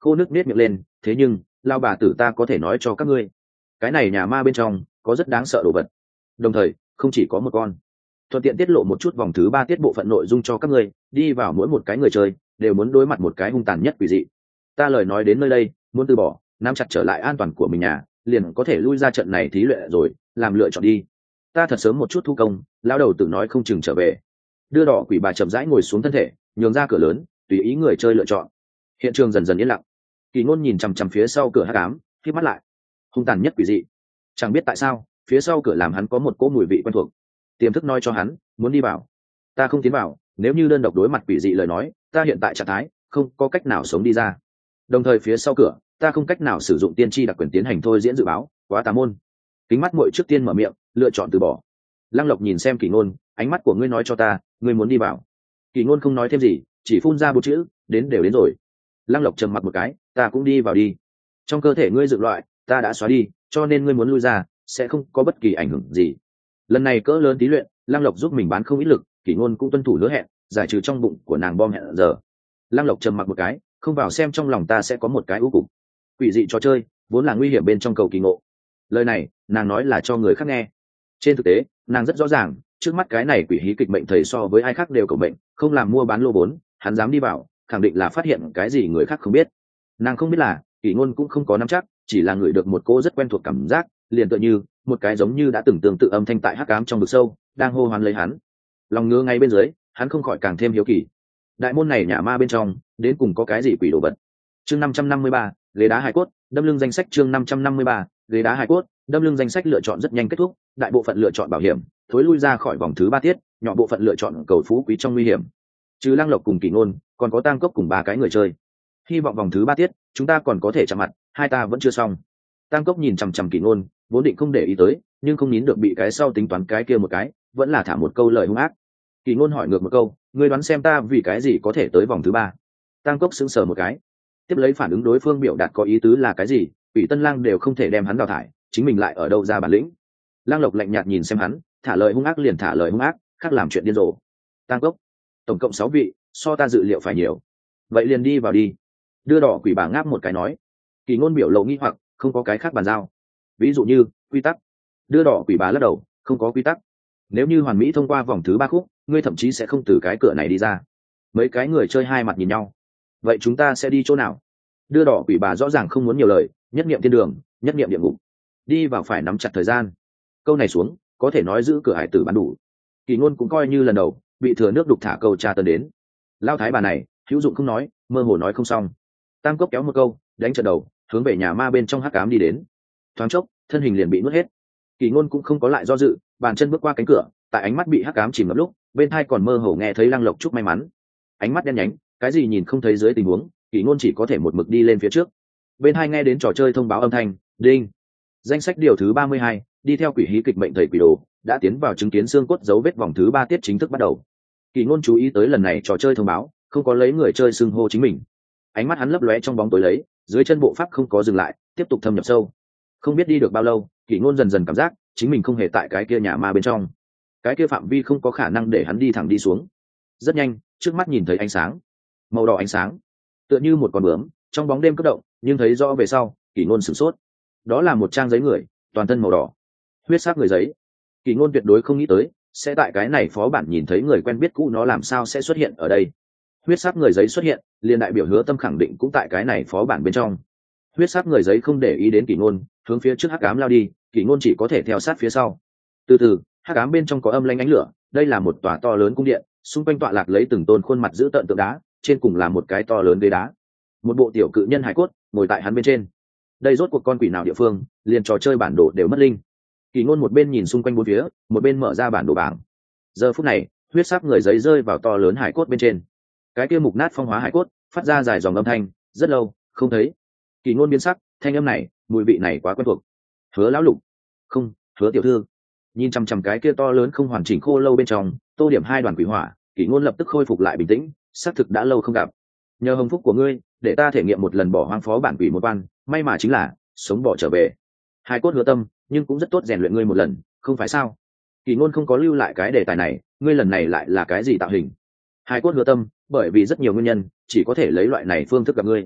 khô nước nết miệng lên. Thế nhưng lao bà tử ta có thể nói cho các ngươi, cái này nhà ma bên trong có rất đáng sợ đồ vật, đồng thời không chỉ có một con. Thuận tiện tiết lộ một chút vòng thứ ba tiết bộ phận nội dung cho các ngươi, đi vào mỗi một cái người chơi đều muốn đối mặt một cái hung tàn nhất quỷ dị. Ta lời nói đến nơi đây, muốn từ bỏ nắm chặt trở lại an toàn của mình nhà, liền có thể lui ra trận này thí luyện rồi, làm lựa chọn đi. Ta thật sớm một chút thu công, lão đầu tự nói không chừng trở về. Đưa đỏ quỷ bà chậm rãi ngồi xuống thân thể, nhường ra cửa lớn, tùy ý người chơi lựa chọn. Hiện trường dần dần yên lặng. Kỳ Ngôn nhìn chằm chằm phía sau cửa hắc ám, khép mắt lại. Hung tàn nhất quỷ dị. Chẳng biết tại sao, phía sau cửa làm hắn có một cỗ mùi vị quen thuộc. Tiềm thức nói cho hắn, muốn đi vào. Ta không tiến vào, nếu như đơn độc đối mặt quỷ dị lời nói, ta hiện tại trạng thái không có cách nào sống đi ra. Đồng thời phía sau cửa, ta không cách nào sử dụng tiên tri đặc quyền tiến hành thôi diễn dự báo, quá tà môn. Kính mắt muội trước tiên mở miệng, lựa chọn từ bỏ. Lăng Lộc nhìn xem Kỳ Ngôn, ánh mắt của ngươi nói cho ta, ngươi muốn đi vào. Kỳ Ngôn không nói thêm gì, chỉ phun ra bốn chữ, đến đều đến rồi. Lăng Lộc trầm mặc một cái, ta cũng đi vào đi. Trong cơ thể ngươi dựng loại, ta đã xóa đi, cho nên ngươi muốn lui ra, sẽ không có bất kỳ ảnh hưởng gì. Lần này cỡ lớn tí luyện, Lăng Lộc giúp mình bán không ít lực, Kỳ Ngôn cũng tuân thủ hứa hẹn, giải trừ trong bụng của nàng bom hẹn giờ. Lăng Lộc trầm mặc một cái, không vào xem trong lòng ta sẽ có một cái ưu cục. Quỷ dị trò chơi, vốn là nguy hiểm bên trong cầu kỳ ngộ. Lời này, nàng nói là cho người khác nghe. Trên thực tế, nàng rất rõ ràng, trước mắt cái này quỷ hí kịch mệnh thầy so với ai khác đều cầu mệnh, không làm mua bán lô vốn, hắn dám đi vào, khẳng định là phát hiện cái gì người khác không biết. Nàng không biết là, Kỳ Ngôn cũng không có nắm chắc, chỉ là người được một cô rất quen thuộc cảm giác, liền tựa như một cái giống như đã từng tương tự âm thanh tại hắc ám trong vực sâu, đang hô hoán lấy hắn. Lòng ngứa ngay bên dưới, hắn không khỏi càng thêm hiếu kỳ. Đại môn này nhà ma bên trong, đến cùng có cái gì quỷ đồ vật? Chương năm trăm năm mươi ba, ghế đá hài cốt, đâm lưng danh sách chương năm trăm năm mươi ba, ghế đá hài cốt, đâm lưng danh sách lựa chọn rất nhanh kết thúc, đại bộ phận lựa chọn bảo hiểm, thối lui ra khỏi vòng thứ ba tiết, nhỏ bộ phận lựa chọn cầu phú quý trong nguy hiểm. Trừ Lăng Lộc cùng Kỳ Ngôn, còn có Tang Cốc cùng ba cái người chơi. Hy vọng vòng thứ ba tiết, chúng ta còn có thể chạm mặt, hai ta vẫn chưa xong. Tang Cốc nhìn chằm chằm Kỳ Ngôn, vốn định không để ý tới, nhưng không nín được bị cái sau tính toán cái kia một cái, vẫn là thả một câu lời hung ác. Kỳ Ngôn hỏi ngược một câu, ngươi đoán xem ta vì cái gì có thể tới vòng thứ ba? Tang Cốc sững sờ một cái, tiếp lấy phản ứng đối phương biểu đạt có ý tứ là cái gì, Quỷ Tân Lang đều không thể đem hắn đào thải, chính mình lại ở đâu ra bản lĩnh? Lang Lộc lạnh nhạt nhìn xem hắn, thả lời hung ác liền thả lời hung ác, khác làm chuyện điên rồ. Tang Cốc, tổng cộng sáu vị, so ta dự liệu phải nhiều. Vậy liền đi vào đi. Đưa đỏ quỷ bà ngáp một cái nói. Kỳ Ngôn biểu lộ nghi hoặc, không có cái khác bàn giao. Ví dụ như quy tắc. Đưa đỏ quỷ bà lắc đầu, không có quy tắc. Nếu như hoàn mỹ thông qua vòng thứ ba khúc, ngươi thậm chí sẽ không từ cái cửa này đi ra. Mấy cái người chơi hai mặt nhìn nhau. Vậy chúng ta sẽ đi chỗ nào? Đưa đỏ quỷ bà rõ ràng không muốn nhiều lời, nhất niệm thiên đường, nhất niệm địa ngục. Đi vào phải nắm chặt thời gian. Câu này xuống, có thể nói giữ cửa hải tử bán đủ. Kỳ Ngôn cũng coi như lần đầu bị thừa nước đục thả câu tra tấn đến. Lao thái bà này, hữu dụng không nói, mơ hồ nói không xong. Tam Cốc kéo một câu, đánh trận đầu, hướng về nhà ma bên trong hắc ám đi đến. Thoáng chốc, thân hình liền bị nuốt hết. Kỳ Ngôn cũng không có lại do dự, bàn chân bước qua cánh cửa, tại ánh mắt bị hắc ám chìm ngập lúc, bên tai còn mơ hồ nghe thấy Lăng Lộc chúc may mắn. Ánh mắt đen nhánh, cái gì nhìn không thấy dưới tình huống, Kỳ Ngôn chỉ có thể một mực đi lên phía trước. Bên hai nghe đến trò chơi thông báo âm thanh, đinh. Danh sách điều thứ ba mươi hai, đi theo quỷ hí kịch mệnh thầy quỷ đồ, đã tiến vào chứng kiến xương cốt dấu vết vòng thứ ba tiết chính thức bắt đầu. Kỳ Ngôn chú ý tới lần này trò chơi thông báo, không có lấy người chơi xưng hô chính mình. Ánh mắt hắn lấp lóe trong bóng tối lấy, dưới chân bộ pháp không có dừng lại, tiếp tục thâm nhập sâu. Không biết đi được bao lâu, Kỳ Ngôn dần dần cảm giác chính mình không hề tại cái kia nhà ma bên trong. Cái kia phạm vi không có khả năng để hắn đi thẳng đi xuống. Rất nhanh, trước mắt nhìn thấy ánh sáng, màu đỏ ánh sáng, tựa như một con bướm trong bóng đêm cấp động, nhưng thấy rõ về sau, Kỳ Ngôn sửng sốt. Đó là một trang giấy người, toàn thân màu đỏ, huyết sắc người giấy. Kỳ Ngôn tuyệt đối không nghĩ tới sẽ tại cái này phó bản nhìn thấy người quen biết cũ, nó làm sao sẽ xuất hiện ở đây. Huyết sắc người giấy xuất hiện, liền đại biểu Hứa Tâm khẳng định cũng tại cái này phó bản bên trong. Huyết sắc người giấy không để ý đến Kỳ Ngôn, hướng phía trước hắc ám lao đi, Kỳ Ngôn chỉ có thể theo sát phía sau. Từ từ, hắc ám bên trong có âm lanh ánh lửa, đây là một tòa to lớn cung điện, xung quanh tọa lạc lấy từng tôn khuôn mặt giữ tợn tượng đá, trên cùng là một cái to lớn ghế đá. Một bộ tiểu cự nhân hải cốt ngồi tại hắn bên trên. Đây rốt cuộc con quỷ nào địa phương, liền trò chơi bản đồ đều mất linh. Kỳ Ngôn một bên nhìn xung quanh bốn phía, một bên mở ra bản đồ bảng. Giờ phút này, huyết sắc người giấy rơi vào to lớn hải cốt bên trên. Cái kia mục nát phong hóa hải cốt phát ra dài dòng âm thanh, rất lâu không thấy. Kỳ Ngôn biến sắc, thanh âm này, mùi vị này quá quen thuộc. Hứa lão lục, không, Hứa tiểu thư. Nhìn chằm chằm cái kia to lớn không hoàn chỉnh khô lâu bên trong, tô điểm hai đoàn quỷ hỏa, Kỳ Ngôn lập tức khôi phục lại bình tĩnh, xác thực đã lâu không gặp. Nhờ hồng phúc của ngươi, để ta thể nghiệm một lần bỏ hoang phó bản quỷ một quan, may mà chính là sống bỏ trở về. Hai cốt Hứa Tâm, nhưng cũng rất tốt rèn luyện ngươi một lần, không phải sao? Kỳ Ngôn không có lưu lại cái đề tài này, ngươi lần này lại là cái gì tạo hình? Hai cốt Hứa Tâm, bởi vì rất nhiều nguyên nhân, chỉ có thể lấy loại này phương thức gặp ngươi.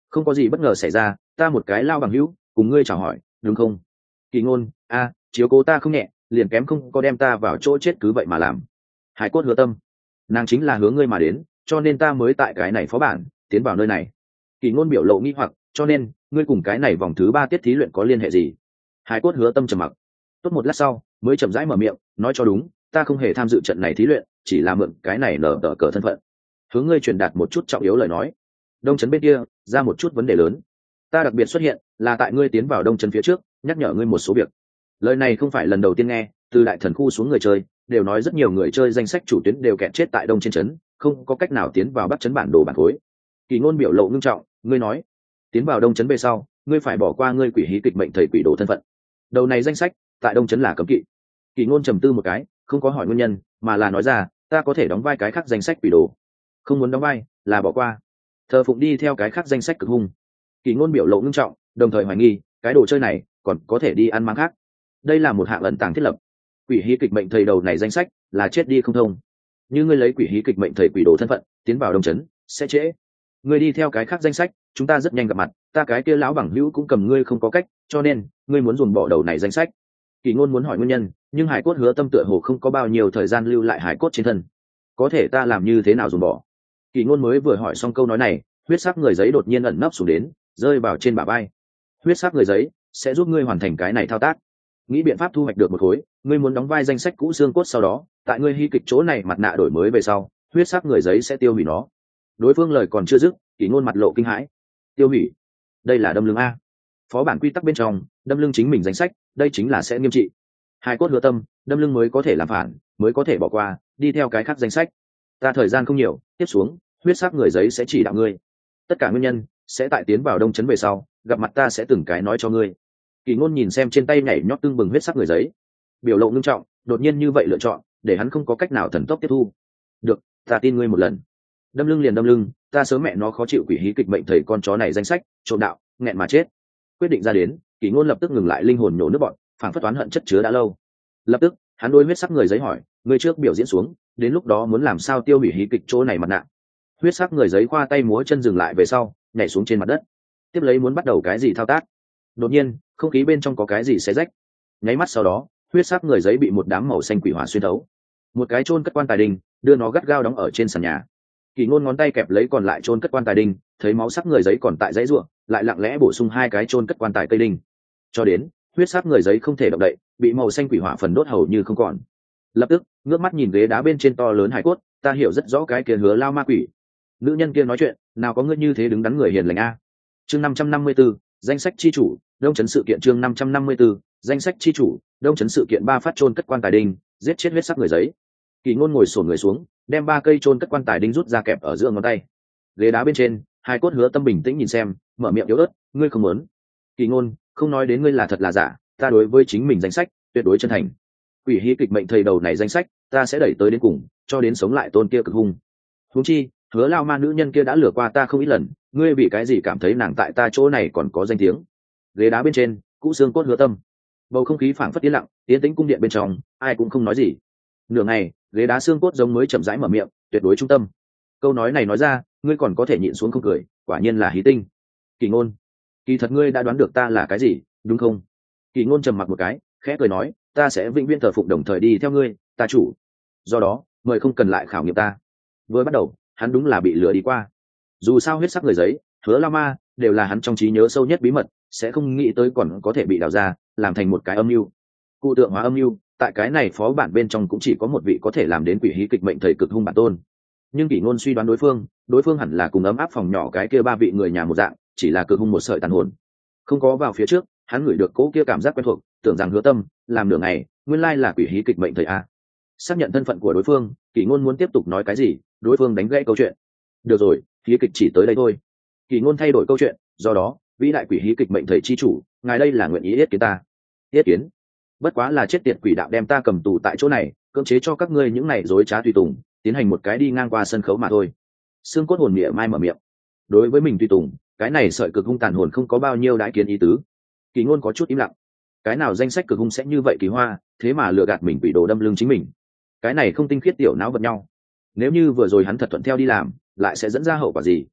không có gì bất ngờ xảy ra, ta một cái lao bằng hữu cùng ngươi chào hỏi đúng không? Kỳ ngôn, a chiếu cố ta không nhẹ, liền kém không có đem ta vào chỗ chết cứ vậy mà làm. Hải cốt hứa tâm, nàng chính là hướng ngươi mà đến, cho nên ta mới tại cái này phó bản tiến vào nơi này. Kỳ ngôn biểu lộ nghi hoặc, cho nên ngươi cùng cái này vòng thứ ba tiết thí luyện có liên hệ gì? Hải cốt hứa tâm trầm mặc, tốt một lát sau mới chậm rãi mở miệng, nói cho đúng, ta không hề tham dự trận này thí luyện, chỉ là mượn cái này nở tờ cờ thân phận hướng ngươi truyền đạt một chút trọng yếu lời nói. Đông trấn bên kia ra một chút vấn đề lớn, ta đặc biệt xuất hiện là tại ngươi tiến vào đông trấn phía trước nhắc nhở ngươi một số việc. Lời này không phải lần đầu tiên nghe, từ đại thần khu xuống người chơi đều nói rất nhiều người chơi danh sách chủ tuyến đều kẹt chết tại đông trên trấn, không có cách nào tiến vào bắc trấn bản đồ bản khối. Kỳ ngôn biểu lộ ngưng trọng, ngươi nói tiến vào đông trấn về sau ngươi phải bỏ qua ngươi quỷ hí kịch mệnh thầy quỷ đồ thân phận. Đầu này danh sách tại đông trấn là cấm kỵ. Kỳ ngôn trầm tư một cái, không có hỏi nguyên nhân, mà là nói ra, ta có thể đóng vai cái khác danh sách quỷ đồ, không muốn đóng vai là bỏ qua, thờ phụng đi theo cái khác danh sách cực hung. Kỳ ngôn biểu lộ ngưng trọng, đồng thời hoài nghi cái đồ chơi này còn có thể đi ăn mang khác. Đây là một hạng ẩn tàng thiết lập. Quỷ hí kịch mệnh thầy đầu này danh sách là chết đi không thông, như ngươi lấy quỷ hí kịch mệnh thầy quỷ đồ thân phận tiến vào đông trấn sẽ trễ. Ngươi đi theo cái khác danh sách, chúng ta rất nhanh gặp mặt, ta cái kia lão bằng hữu cũng cầm ngươi không có cách, cho nên ngươi muốn dồn bỏ đầu này danh sách. Kỳ ngôn muốn hỏi nguyên nhân, nhưng hải cốt hứa tâm tựa hồ không có bao nhiêu thời gian lưu lại hải cốt trên thân. Có thể ta làm như thế nào dồn bỏ? Kỳ ngôn mới vừa hỏi xong câu nói này, huyết sắc người giấy đột nhiên ẩn nấp xuống đến, rơi vào trên bả vai. Huyết sắc người giấy sẽ giúp ngươi hoàn thành cái này thao tác. Nghĩ biện pháp thu hoạch được một khối, ngươi muốn đóng vai danh sách cũ xương cốt, sau đó tại ngươi hy kịch chỗ này mặt nạ đổi mới về sau, huyết sắc người giấy sẽ tiêu hủy nó. Đối phương lời còn chưa dứt, Kỳ ngôn mặt lộ kinh hãi. Tiêu hủy? Đây là đâm lưng a. Phó bản quy tắc bên trong, đâm lưng chính mình danh sách, đây chính là sẽ nghiêm trị. Hải cốt hứa tâm, đâm lưng mới có thể làm phản, mới có thể bỏ qua, đi theo cái khác danh sách. Ta thời gian không nhiều, tiếp xuống, huyết sắc người giấy sẽ chỉ đạo ngươi. Tất cả nguyên nhân sẽ tại tiến vào đông trấn về sau, gặp mặt ta sẽ từng cái nói cho ngươi. Kỳ ngôn nhìn xem trên tay nhảy nhót tương bừng huyết sắc người giấy, biểu lộ ngưng trọng, đột nhiên như vậy lựa chọn, để hắn không có cách nào thần tốc tiếp thu. Được, ta tin ngươi một lần. Đâm lưng liền đâm lưng, ta sớm mẹ nó khó chịu quỷ hí kịch mệnh thầy con chó này danh sách, trộm đạo, nghẹn mà chết. Quyết định ra đến, Kỳ ngôn lập tức ngừng lại linh hồn nhổ nước bọn, phảng phất toán hận chất chứa đã lâu. Lập tức, hắn đôi huyết sắc người giấy hỏi, ngươi trước biểu diễn xuống, đến lúc đó muốn làm sao tiêu hủy hí kịch chỗ này mặt nạ. Huyết sắc người giấy khoa tay múa chân dừng lại về sau, nhảy xuống trên mặt đất. Tiếp lấy muốn bắt đầu cái gì thao tác. Đột nhiên, không khí bên trong có cái gì xé rách. Nháy mắt sau đó, huyết sắc người giấy bị một đám màu xanh quỷ hỏa xuyên thấu. Một cái chôn cất quan tài đình, đưa nó gắt gao đóng ở trên sàn nhà. Kỳ ngôn ngón tay kẹp lấy còn lại chôn cất quan tài đình, thấy máu sắc người giấy còn tại dãy rủa, lại lặng lẽ bổ sung hai cái chôn cất quan tài cây đinh. Cho đến, huyết sắc người giấy không thể động đậy, bị màu xanh quỷ hỏa phần đốt hầu như không còn. Lập tức, ngước mắt nhìn ghế đá bên trên to lớn hải cốt, ta hiểu rất rõ cái kia hứa lao ma quỷ. Nữ nhân kia nói chuyện, nào có ngươi như thế đứng đắn người hiền lành a. Chương năm trăm năm mươi 554, danh sách chi chủ, đông trấn sự kiện. Chương năm trăm năm mươi 554, danh sách chi chủ, đông trấn sự kiện. Ba phát chôn cất quan tài đinh, giết chết huyết sắc người giấy. Kỳ ngôn ngồi xổm người xuống, đem ba cây chôn cất quan tài đinh rút ra kẹp ở giữa ngón tay. Ghế đá bên trên, hai cốt hứa tâm bình tĩnh nhìn xem, mở miệng yếu ớt, ngươi không muốn. Kỳ ngôn, không nói đến ngươi là thật là giả, ta đối với chính mình danh sách tuyệt đối chân thành. Quỷ hí kịch mệnh thầy đầu này danh sách, ta sẽ đẩy tới đến cùng, cho đến sống lại tôn kia cực hung. Huống chi, hứa lao ma nữ nhân kia đã lừa qua ta không ít lần, ngươi vì cái gì cảm thấy nàng tại ta chỗ này còn có danh tiếng? Ghế đá bên trên, cũ xương cốt hứa tâm. Bầu không khí phảng phất yên lặng, tiến tĩnh cung điện bên trong, ai cũng không nói gì. Nửa ngày, ghế đá xương cốt giống mới chậm rãi mở miệng, tuyệt đối trung tâm. Câu nói này nói ra, ngươi còn có thể nhịn xuống không cười, quả nhiên là hí tinh. Kỳ ngôn, kỳ thật ngươi đã đoán được ta là cái gì, đúng không? Kỳ ngôn trầm mặc một cái, khẽ cười nói, ta sẽ vĩnh viễn thờ phụng đồng thời đi theo ngươi, ta chủ. Do đó, mời không cần lại khảo nghiệm ta. Vừa bắt đầu, hắn đúng là bị lừa đi qua. Dù sao huyết sắc người giấy, hứa la ma đều là hắn trong trí nhớ sâu nhất bí mật, sẽ không nghĩ tới còn có thể bị đào ra, làm thành một cái âm mưu. Cụ tượng hóa âm mưu, tại cái này phó bản bên trong cũng chỉ có một vị có thể làm đến quỷ hí kịch mệnh thầy cực hung bản tôn. Nhưng Kỷ Ngôn suy đoán đối phương, đối phương hẳn là cùng ấm áp phòng nhỏ cái kia ba vị người nhà một dạng, chỉ là cực hung một sợi tàn hồn. Không có vào phía trước, hắn ngửi được cỗ kia cảm giác quen thuộc, tưởng rằng Hứa Tâm làm nửa ngày, nguyên lai là quỷ hí kịch mệnh thầy a. Xác nhận thân phận của đối phương, Kỷ Ngôn muốn tiếp tục nói cái gì, đối phương đánh gãy câu chuyện. Được rồi, hí kịch chỉ tới đây thôi. Kỷ Ngôn thay đổi câu chuyện, do đó, vĩ đại quỷ hí kịch mệnh thầy chi chủ, ngài đây là nguyện ý yết kiến ta. Yết kiến? Bất quá là chết tiệt quỷ đạo đem ta cầm tù tại chỗ này, cưỡng chế cho các ngươi những này dối trá tùy tùng, tiến hành một cái đi ngang qua sân khấu mà thôi. Xương cốt hồn mỉa mai mở miệng. Đối với mình tùy tùng, cái này sợi cực hung tàn hồn không có bao nhiêu đãi kiến ý tứ. Kỷ Ngôn có chút im lặng. Cái nào danh sách cực hung sẽ như vậy kỳ hoa, thế mà lừa gạt mình quỷ đồ đâm lưng chính mình. Cái này không tinh khiết tiểu não vật nhau. Nếu như vừa rồi hắn thật thuận theo đi làm, lại sẽ dẫn ra hậu quả gì?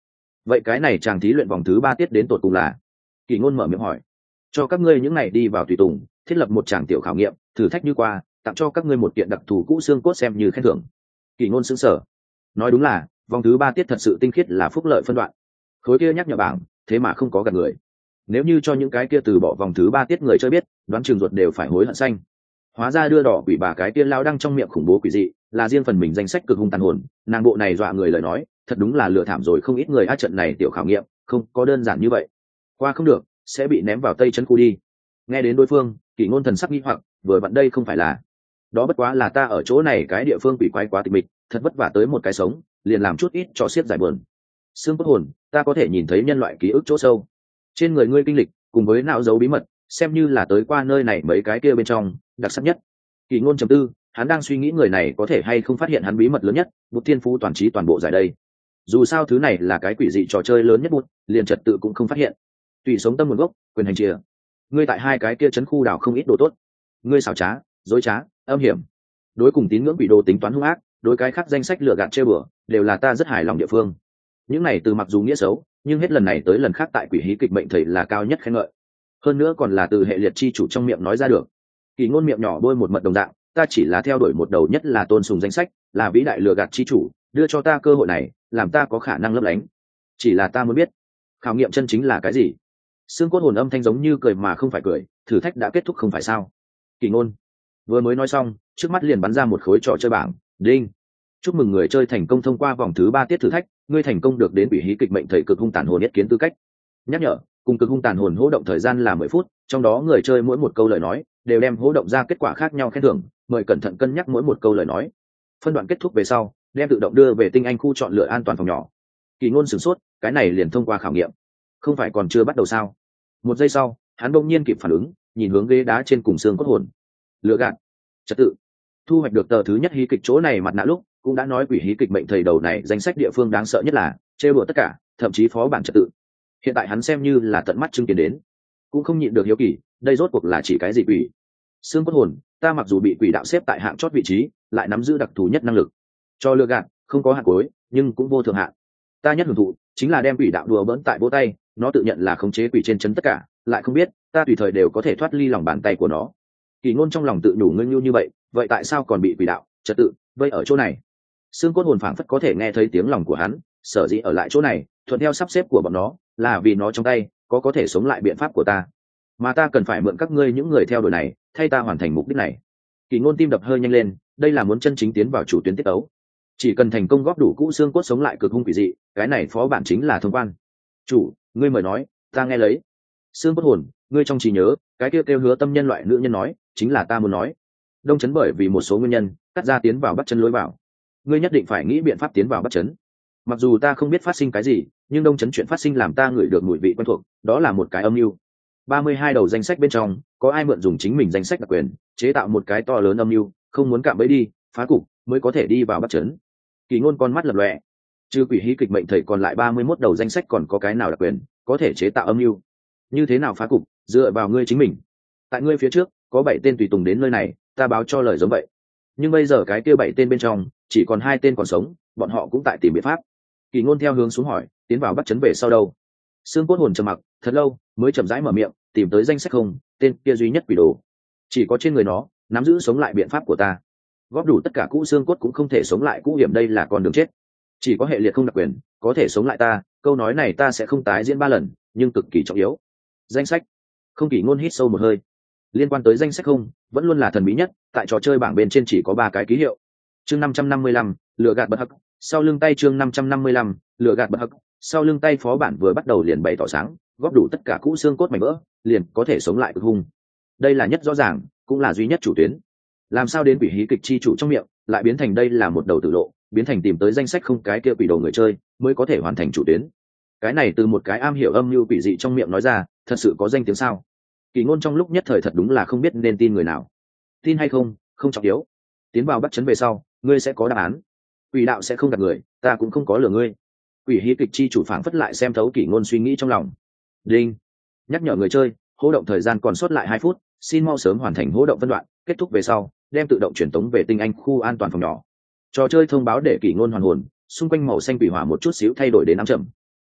vậy cái này chàng thí luyện vòng thứ ba tiết đến tột cùng là? Kỷ Ngôn mở miệng hỏi. Cho các ngươi những ngày đi vào tùy tùng thiết lập một tràng tiểu khảo nghiệm, thử thách như qua, tặng cho các ngươi một kiện đặc thù cũ xương cốt xem như khen thưởng. Kỷ Ngôn sững sờ. Nói đúng là vòng thứ ba tiết thật sự tinh khiết là phúc lợi phân đoạn. Khối kia nhắc nhở bảng thế mà không có gạt người. Nếu như cho những cái kia từ bỏ vòng thứ ba tiết người chơi biết, đoán chừng ruột đều phải hối hận xanh. Hóa ra đưa đỏ quỷ bà cái kia lao đăng trong miệng khủng bố quỷ dị là riêng phần mình danh sách cực hung tàn hồn, nàng bộ này dọa người lời nói thật đúng là lừa thảm rồi không ít người. Á trận này tiểu khảo nghiệm không có đơn giản như vậy, qua không được sẽ bị ném vào tây trấn khu đi. Nghe đến đối phương, Kỷ Ngôn thần sắc nghi hoặc, vừa vặn đây không phải là đó bất quá là ta ở chỗ này cái địa phương quỷ quái quá tịch mịch, thật vất vả tới một cái sống liền làm chút ít cho xiết giải buồn. Xương cốt hồn, ta có thể nhìn thấy nhân loại ký ức chỗ sâu trên người ngươi kinh lịch cùng với não dấu bí mật, xem như là tới qua nơi này mấy cái kia bên trong đặc sắc nhất. Kỷ Ngôn trầm tư, hắn đang suy nghĩ người này có thể hay không phát hiện hắn bí mật lớn nhất, bút thiên phú toàn trí toàn bộ giải đây. Dù sao thứ này là cái quỷ dị trò chơi lớn nhất bút, liền trật tự cũng không phát hiện. Tùy sống tâm nguồn gốc, quyền hành chìa. Ngươi tại hai cái kia trấn khu đảo không ít đồ tốt. Ngươi xảo trá, dối trá, âm hiểm. Đối cùng tín ngưỡng quỷ đồ tính toán hung ác, đối cái khác danh sách lừa gạt chơi bừa, đều là ta rất hài lòng địa phương. Những này từ mặc dù nghĩa xấu, nhưng hết lần này tới lần khác tại quỷ hí kịch mệnh thầy là cao nhất khen ngợi. Hơn nữa còn là từ hệ liệt chi chủ trong miệng nói ra được. Kỷ Ngôn miệng nhỏ bôi một mật đồng dạng, ta chỉ là theo đuổi một đầu nhất là tôn sùng danh sách, là vĩ đại lừa gạt chi chủ đưa cho ta cơ hội này, làm ta có khả năng lấp lánh. Chỉ là ta muốn biết, khảo nghiệm chân chính là cái gì? Xương cốt hồn âm thanh giống như cười mà không phải cười, thử thách đã kết thúc không phải sao? Kỷ Ngôn vừa mới nói xong, trước mắt liền bắn ra một khối trò chơi bảng, đinh. Chúc mừng người chơi thành công thông qua vòng thứ ba tiết thử thách, ngươi thành công được đến quỷ hí kịch mệnh thầy cực hung tàn hồn nhất kiến tư cách. Nhắc nhở, cùng cực hung tàn hồn hỗ động thời gian là mười phút, trong đó người chơi mỗi một câu lời nói đều đem hỗ động ra kết quả khác nhau khen thưởng, mời cẩn thận cân nhắc mỗi một câu lời nói. Phân đoạn kết thúc về sau, đem tự động đưa về tinh anh khu chọn lựa an toàn phòng nhỏ. Kỷ Ngôn sửng sốt, cái này liền thông qua khảo nghiệm, không phải còn chưa bắt đầu sao? Một giây sau, hắn đột nhiên kịp phản ứng, nhìn hướng ghế đá trên cùng xương cốt hồn. Lựa gạt, trật tự. Thu hoạch được tờ thứ nhất hí kịch chỗ này mặt nạ lúc, cũng đã nói quỷ hí kịch mệnh thầy đầu này danh sách địa phương đáng sợ nhất là trêu đùa tất cả, thậm chí phó bản trật tự. Hiện tại hắn xem như là tận mắt chứng kiến đến, cũng không nhịn được hiếu kỳ, đây rốt cuộc là chỉ cái gì quỷ? Xương cốt hồn, ta mặc dù bị quỷ đạo xếp tại hạng chót vị trí, lại nắm giữ đặc thù nhất năng lực. Cho lừa gạt, không có hạng cuối, nhưng cũng vô thượng hạn. Ta nhất hưởng thụ chính là đem quỷ đạo đùa bỡn tại vỗ tay, nó tự nhận là khống chế quỷ trên chân tất cả, lại không biết ta tùy thời đều có thể thoát ly lòng bàn tay của nó. Kỷ Ngôn trong lòng tự nhủ ngưng nhu như vậy, vậy tại sao còn bị quỷ đạo trật tự vây ở chỗ này? Xương cốt hồn phảng phất có thể nghe thấy tiếng lòng của hắn, sở dĩ ở lại chỗ này, thuận theo sắp xếp của bọn nó, là vì nó trong tay có có thể sống lại biện pháp của ta, mà ta cần phải mượn các ngươi những người theo đuổi này, thay ta hoàn thành mục đích này. Kỷ Ngôn tim đập hơi nhanh lên, đây là muốn chân chính tiến vào chủ tuyến tiết ấu. Chỉ cần thành công góp đủ cũ xương cốt sống lại cực hung quỷ dị, cái này phó bản chính là thông quan. Chủ, ngươi mời nói, ta nghe lấy. Xương cốt hồn, ngươi trong trí nhớ, cái kia kêu, kêu hứa tâm nhân loại nữ nhân nói, chính là ta muốn nói. Đông chấn bởi vì một số nguyên nhân, cắt ra tiến vào bắt chân lối vào. Ngươi nhất định phải nghĩ biện pháp tiến vào bắt chấn. Mặc dù ta không biết phát sinh cái gì, nhưng đông chấn chuyện phát sinh làm ta ngửi được mùi vị quen thuộc, đó là một cái âm mưu. ba mươi hai đầu danh sách bên trong, có ai mượn dùng chính mình danh sách đặc quyền, chế tạo một cái to lớn âm mưu, không muốn cạm bẫy đi, phá cục, mới có thể đi vào bắt chấn. Kỷ Ngôn con mắt lập lòe, trừ quỷ hí kịch mệnh thầy còn lại ba mươi mốt đầu danh sách còn có cái nào đặc quyền, có thể chế tạo âm mưu? Như thế nào phá cục, dựa vào ngươi chính mình. Tại ngươi phía trước, có bảy tên tùy tùng đến nơi này, ta báo cho lời giống vậy. Nhưng bây giờ cái kia bảy tên bên trong, chỉ còn hai tên còn sống, bọn họ cũng tại tìm biện pháp. Kỷ Ngôn theo hướng xuống hỏi, tiến vào bắt chấn về sau đâu? Xương cốt hồn trầm mặc thật lâu, mới chậm rãi mở miệng, tìm tới danh sách không, tên kia duy nhất quỷ đồ, chỉ có trên người nó nắm giữ sống lại biện pháp của ta. Góp đủ tất cả cũ xương cốt cũng không thể sống lại cũ hiểm, đây là con đường chết. Chỉ có hệ liệt không đặc quyền có thể sống lại ta, câu nói này ta sẽ không tái diễn ba lần, nhưng cực kỳ trọng yếu. Danh sách không. Kỷ Ngôn hít sâu một hơi. Liên quan tới danh sách không, vẫn luôn là thần bí nhất, tại trò chơi bảng bên trên chỉ có ba cái ký hiệu. Chương năm trăm năm mươi lăm, lừa gạt bật hắc, sau lưng tay chương năm trăm năm mươi lăm, lừa gạt bật hắc, sau lưng tay phó bản vừa bắt đầu liền bày tỏ sáng, góp đủ tất cả cũ xương cốt mảnh vỡ, liền có thể sống lại cực hung. Đây là nhất rõ ràng, cũng là duy nhất chủ tuyến. Làm sao đến quỷ hí kịch chi chủ trong miệng, lại biến thành đây là một đầu tử lộ, biến thành tìm tới danh sách không cái kia quỷ đồ người chơi, mới có thể hoàn thành chủ tuyến. Cái này từ một cái am hiểu âm mưu quỷ dị trong miệng nói ra, thật sự có danh tiếng sao? Kỷ Ngôn trong lúc nhất thời thật đúng là không biết nên tin người nào. Tin hay không, không trọng yếu. Tiến vào bắt chấn về sau, ngươi sẽ có đáp án. Quỷ đạo sẽ không gạt người, ta cũng không có lừa ngươi. Quỷ hí kịch chi chủ phảng phất lại xem thấu Kỷ Ngôn suy nghĩ trong lòng. Đinh, nhắc nhở người chơi, hô động thời gian còn sót lại hai phút, xin mau sớm hoàn thành hô động phân đoạn, kết thúc về sau, đem tự động truyền tống về tinh anh khu an toàn phòng nhỏ. Trò chơi thông báo để Kỷ Ngôn hoàn hồn, xung quanh màu xanh quỷ hỏa một chút xíu thay đổi đến ám trầm.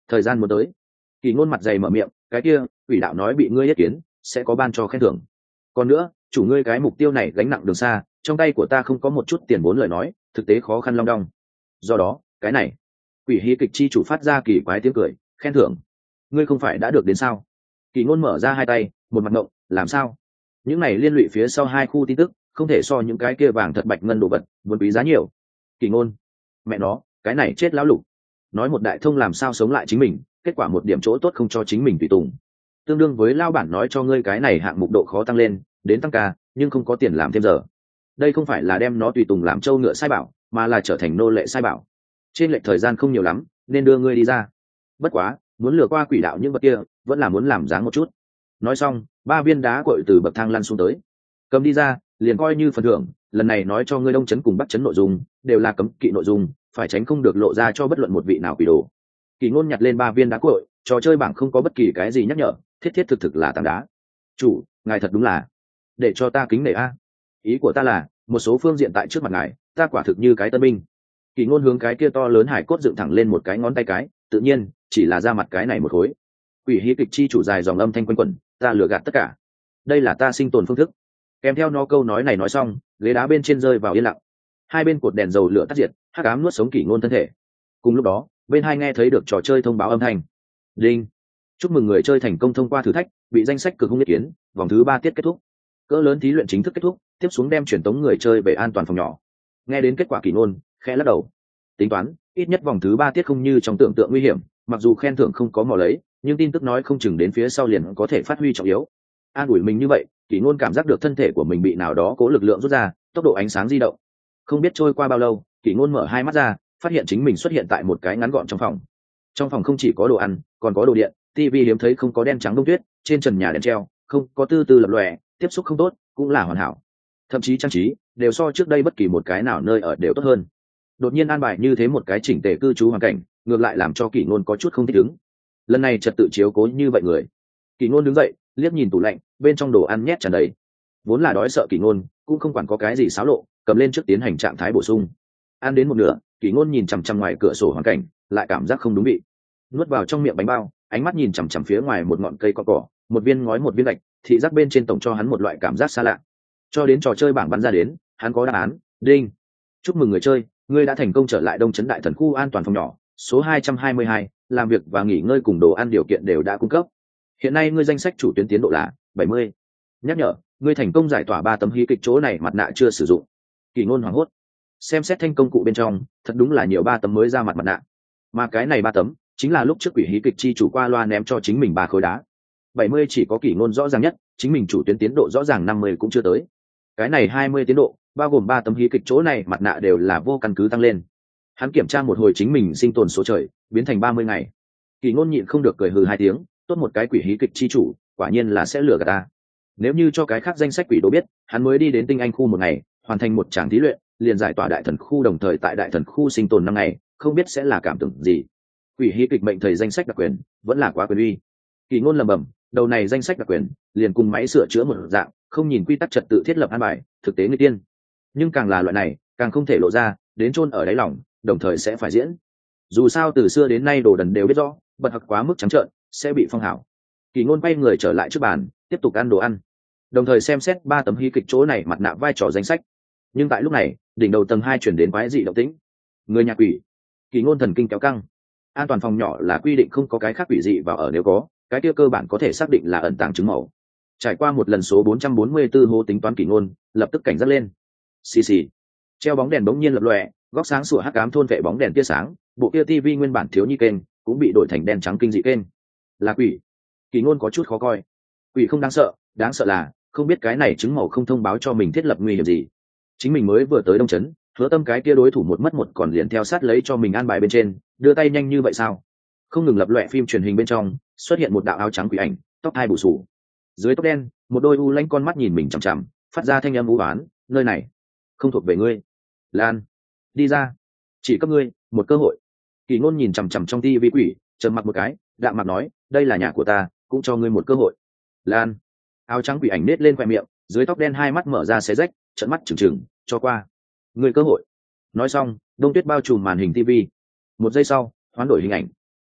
thời gian muốn tới. Kỳ ngôn mặt dày mở miệng, cái kia quỷ đạo nói bị ngươi yết kiến sẽ có ban cho khen thưởng. Còn nữa chủ ngươi cái mục tiêu này gánh nặng đường xa, trong tay của ta không có một chút tiền vốn lời nói thực tế khó khăn long đong. Do đó cái này quỷ hí kịch chi chủ phát ra kỳ quái tiếng cười, khen thưởng ngươi không phải đã được đến sao? Kỳ ngôn mở ra hai tay, một mặt ngộng, làm sao? Những này liên lụy phía sau hai khu tin tức không thể so những cái kia vàng thật bạch ngân đồ vật muốn quý giá nhiều. Kỳ ngôn, mẹ nó cái này chết lão lục, nói một đại thông làm sao sống lại chính mình, kết quả một điểm chỗ tốt không cho chính mình tùy tùng, tương đương với lao bản nói cho ngươi cái này hạng mục độ khó tăng lên đến tăng ca nhưng không có tiền làm thêm giờ. Đây không phải là đem nó tùy tùng làm trâu ngựa sai bảo, mà là trở thành nô lệ sai bảo. Trên lệch thời gian không nhiều lắm nên đưa ngươi đi ra, bất quá muốn lừa qua quỷ đạo những vật kia vẫn là muốn làm dáng một chút. Nói xong ba viên đá cội từ bậc thang lăn xuống tới, cầm đi ra liền coi như phần thưởng. Lần này nói cho ngươi đông chấn cùng bắc chấn nội dung đều là cấm kỵ nội dung, phải tránh không được lộ ra cho bất luận một vị nào quỷ đồ. Kỳ ngôn nhặt lên ba viên đá cội, trò chơi bảng không có bất kỳ cái gì nhắc nhở, thiết thiết thực thực là tảng đá. Chủ ngài thật đúng là để cho ta kính nể a. Ý của ta là một số phương diện tại trước mặt ngài ta quả thực như cái tân binh. Kỳ ngôn hướng cái kia to lớn hải cốt dựng thẳng lên một cái ngón tay cái, tự nhiên chỉ là ra mặt cái này một khối. Quỷ hí kịch chi chủ dài dòng âm thanh quanh quẩn, ta lừa gạt tất cả, đây là ta sinh tồn phương thức. Kèm theo nó câu nói này nói xong, ghế đá bên trên rơi vào yên lặng, hai bên cột đèn dầu lửa tắt diệt, hắc ám nuốt sống Kỷ ngôn thân thể. Cùng lúc đó bên hai nghe thấy được trò chơi thông báo âm thanh. Đinh, chúc mừng người chơi thành công thông qua thử thách, bị danh sách cực hung nhất kiến, vòng thứ ba tiết kết thúc, cỡ lớn thí luyện chính thức kết thúc, tiếp xuống đem truyền tống người chơi về an toàn phòng nhỏ. Nghe đến kết quả Kỷ ngôn khẽ lắc đầu, tính toán ít nhất vòng thứ ba tiết không như trong tưởng tượng nguy hiểm, mặc dù khen thưởng không có mò lấy nhưng tin tức nói không chừng đến phía sau liền có thể phát huy trọng yếu. An ủi mình như vậy, Kỷ ngôn cảm giác được thân thể của mình bị nào đó cố lực lượng rút ra, tốc độ ánh sáng di động. Không biết trôi qua bao lâu, Kỷ ngôn mở hai mắt ra, phát hiện chính mình xuất hiện tại một cái ngắn gọn trong phòng. Trong phòng không chỉ có đồ ăn còn có đồ điện, tivi hiếm thấy không có đen trắng đông tuyết, trên trần nhà đèn treo không có tư tư lập lòe, tiếp xúc không tốt cũng là hoàn hảo, thậm chí trang trí đều so trước đây bất kỳ một cái nào nơi ở đều tốt hơn. Đột nhiên an bài như thế một cái chỉnh tề cư trú hoàn cảnh, ngược lại làm cho Kỷ ngôn có chút không thích ứng. Lần này trật tự chiếu cố như vậy người. Kỷ ngôn đứng dậy liếc nhìn tủ lạnh, bên trong đồ ăn nhét tràn đầy. Vốn là đói sợ Kỷ ngôn cũng không quản có cái gì xáo lộ, cầm lên trước tiến hành trạng thái bổ sung. Ăn đến một nửa, Kỷ ngôn nhìn chằm chằm ngoài cửa sổ hoàn cảnh, lại cảm giác không đúng vị. Nuốt vào trong miệng bánh bao, ánh mắt nhìn chằm chằm phía ngoài một ngọn cây cỏ cỏ, một viên ngói một viên gạch, thị giác bên trên tổng cho hắn một loại cảm giác xa lạ. Cho đến trò chơi bảng bắn ra đến, hắn có đáp án. Đinh, chúc mừng người chơi, ngươi đã thành công trở lại Đông Trấn Đại Thần khu an toàn phòng nhỏ số hai trăm hai mươi hai, làm việc và nghỉ ngơi cùng đồ ăn điều kiện đều đã cung cấp. Hiện nay ngươi danh sách chủ tuyến tiến độ là bảy mươi. Nhắc nhở, ngươi thành công giải tỏa ba tấm hí kịch chỗ này mặt nạ chưa sử dụng. Kỷ ngôn hoảng hốt, xem xét thanh công cụ bên trong, thật đúng là nhiều ba tấm mới ra mặt mặt nạ. Mà cái này ba tấm chính là lúc trước quỷ hí kịch chi chủ qua loa ném cho chính mình ba khối đá. bảy mươi chỉ có Kỷ ngôn rõ ràng nhất, chính mình chủ tuyến tiến độ rõ ràng năm mươi cũng chưa tới. Cái này hai mươi tiến độ, bao gồm ba tấm hí kịch chỗ này mặt nạ đều là vô căn cứ tăng lên. Hắn kiểm tra một hồi chính mình sinh tồn số trời, biến thành ba mươi ngày. Kỷ ngôn nhịn không được cười hừ hai tiếng, tốt một cái quỷ hí kịch chi chủ, quả nhiên là sẽ lừa gạt ta. Nếu như cho cái khác danh sách quỷ đồ biết, hắn mới đi đến tinh anh khu một ngày, hoàn thành một tràng thí luyện, liền giải tỏa đại thần khu, đồng thời tại đại thần khu sinh tồn năm ngày, không biết sẽ là cảm tưởng gì. Quỷ hí kịch mệnh thầy danh sách đặc quyền, vẫn là quá quyền uy. Kỷ ngôn lẩm bẩm, đầu này danh sách đặc quyền, liền cùng máy sửa chữa một dạng, không nhìn quy tắc trật tự thiết lập an bài, thực tế người tiên. Nhưng càng là loại này, càng không thể lộ ra, đến chôn ở đáy lòng, đồng thời sẽ phải diễn. Dù sao từ xưa đến nay đồ đần đều biết rõ, bật học quá mức trắng trợn sẽ bị phong hảo. Kỷ ngôn quay người trở lại trước bàn, tiếp tục ăn đồ ăn, đồng thời xem xét ba tấm hí kịch chỗ này mặt nạ vai trò danh sách. Nhưng tại lúc này, đỉnh đầu tầng hai chuyển đến quái dị động tĩnh. Người nhà quỷ. Kỷ ngôn thần kinh kéo căng. An toàn phòng nhỏ là quy định không có cái khác quỷ dị vào ở, nếu có cái kia cơ bản có thể xác định là ẩn tàng chứng màu. Trải qua một lần số bốn trăm bốn mươi tư hô tính toán, Kỷ ngôn lập tức cảnh giác lên. Xì xì, treo bóng đèn bỗng nhiên lập lòe, góc sáng sủa hắc ám thôn vệ bóng đèn tia sáng, bộ kia tivi nguyên bản thiếu nhi kênh cũng bị đổi thành đen trắng kinh dị kênh. Là quỷ. Kỷ ngôn có chút khó coi. Quỷ không đáng sợ, đáng sợ là không biết cái này chứng màu không thông báo cho mình thiết lập nguy hiểm gì. Chính mình mới vừa tới Đông Trấn, Hứa Tâm cái kia đối thủ một mất một còn liền theo sát lấy cho mình an bài bên trên, đưa tay nhanh như vậy sao? Không ngừng lập loè phim truyền hình bên trong xuất hiện một đạo áo trắng quỷ ảnh, tóc hai bù xù, dưới tóc đen một đôi u lanh con mắt nhìn mình chằm chằm, phát ra thanh âm u oán, nơi này không thuộc về ngươi. Lan, đi ra, chỉ cấp ngươi một cơ hội. Kỷ ngôn nhìn chằm chằm trong tivi quỷ, trầm mặc một cái, đạm mặt nói, đây là nhà của ta, cũng cho ngươi một cơ hội. Lan. Áo trắng quỷ ảnh nết lên khoe miệng, dưới tóc đen hai mắt mở ra xé rách, trợn mắt trừng trừng, cho qua ngươi cơ hội. Nói xong, đông tuyết bao trùm màn hình tivi. Một giây sau, hoán đổi hình ảnh.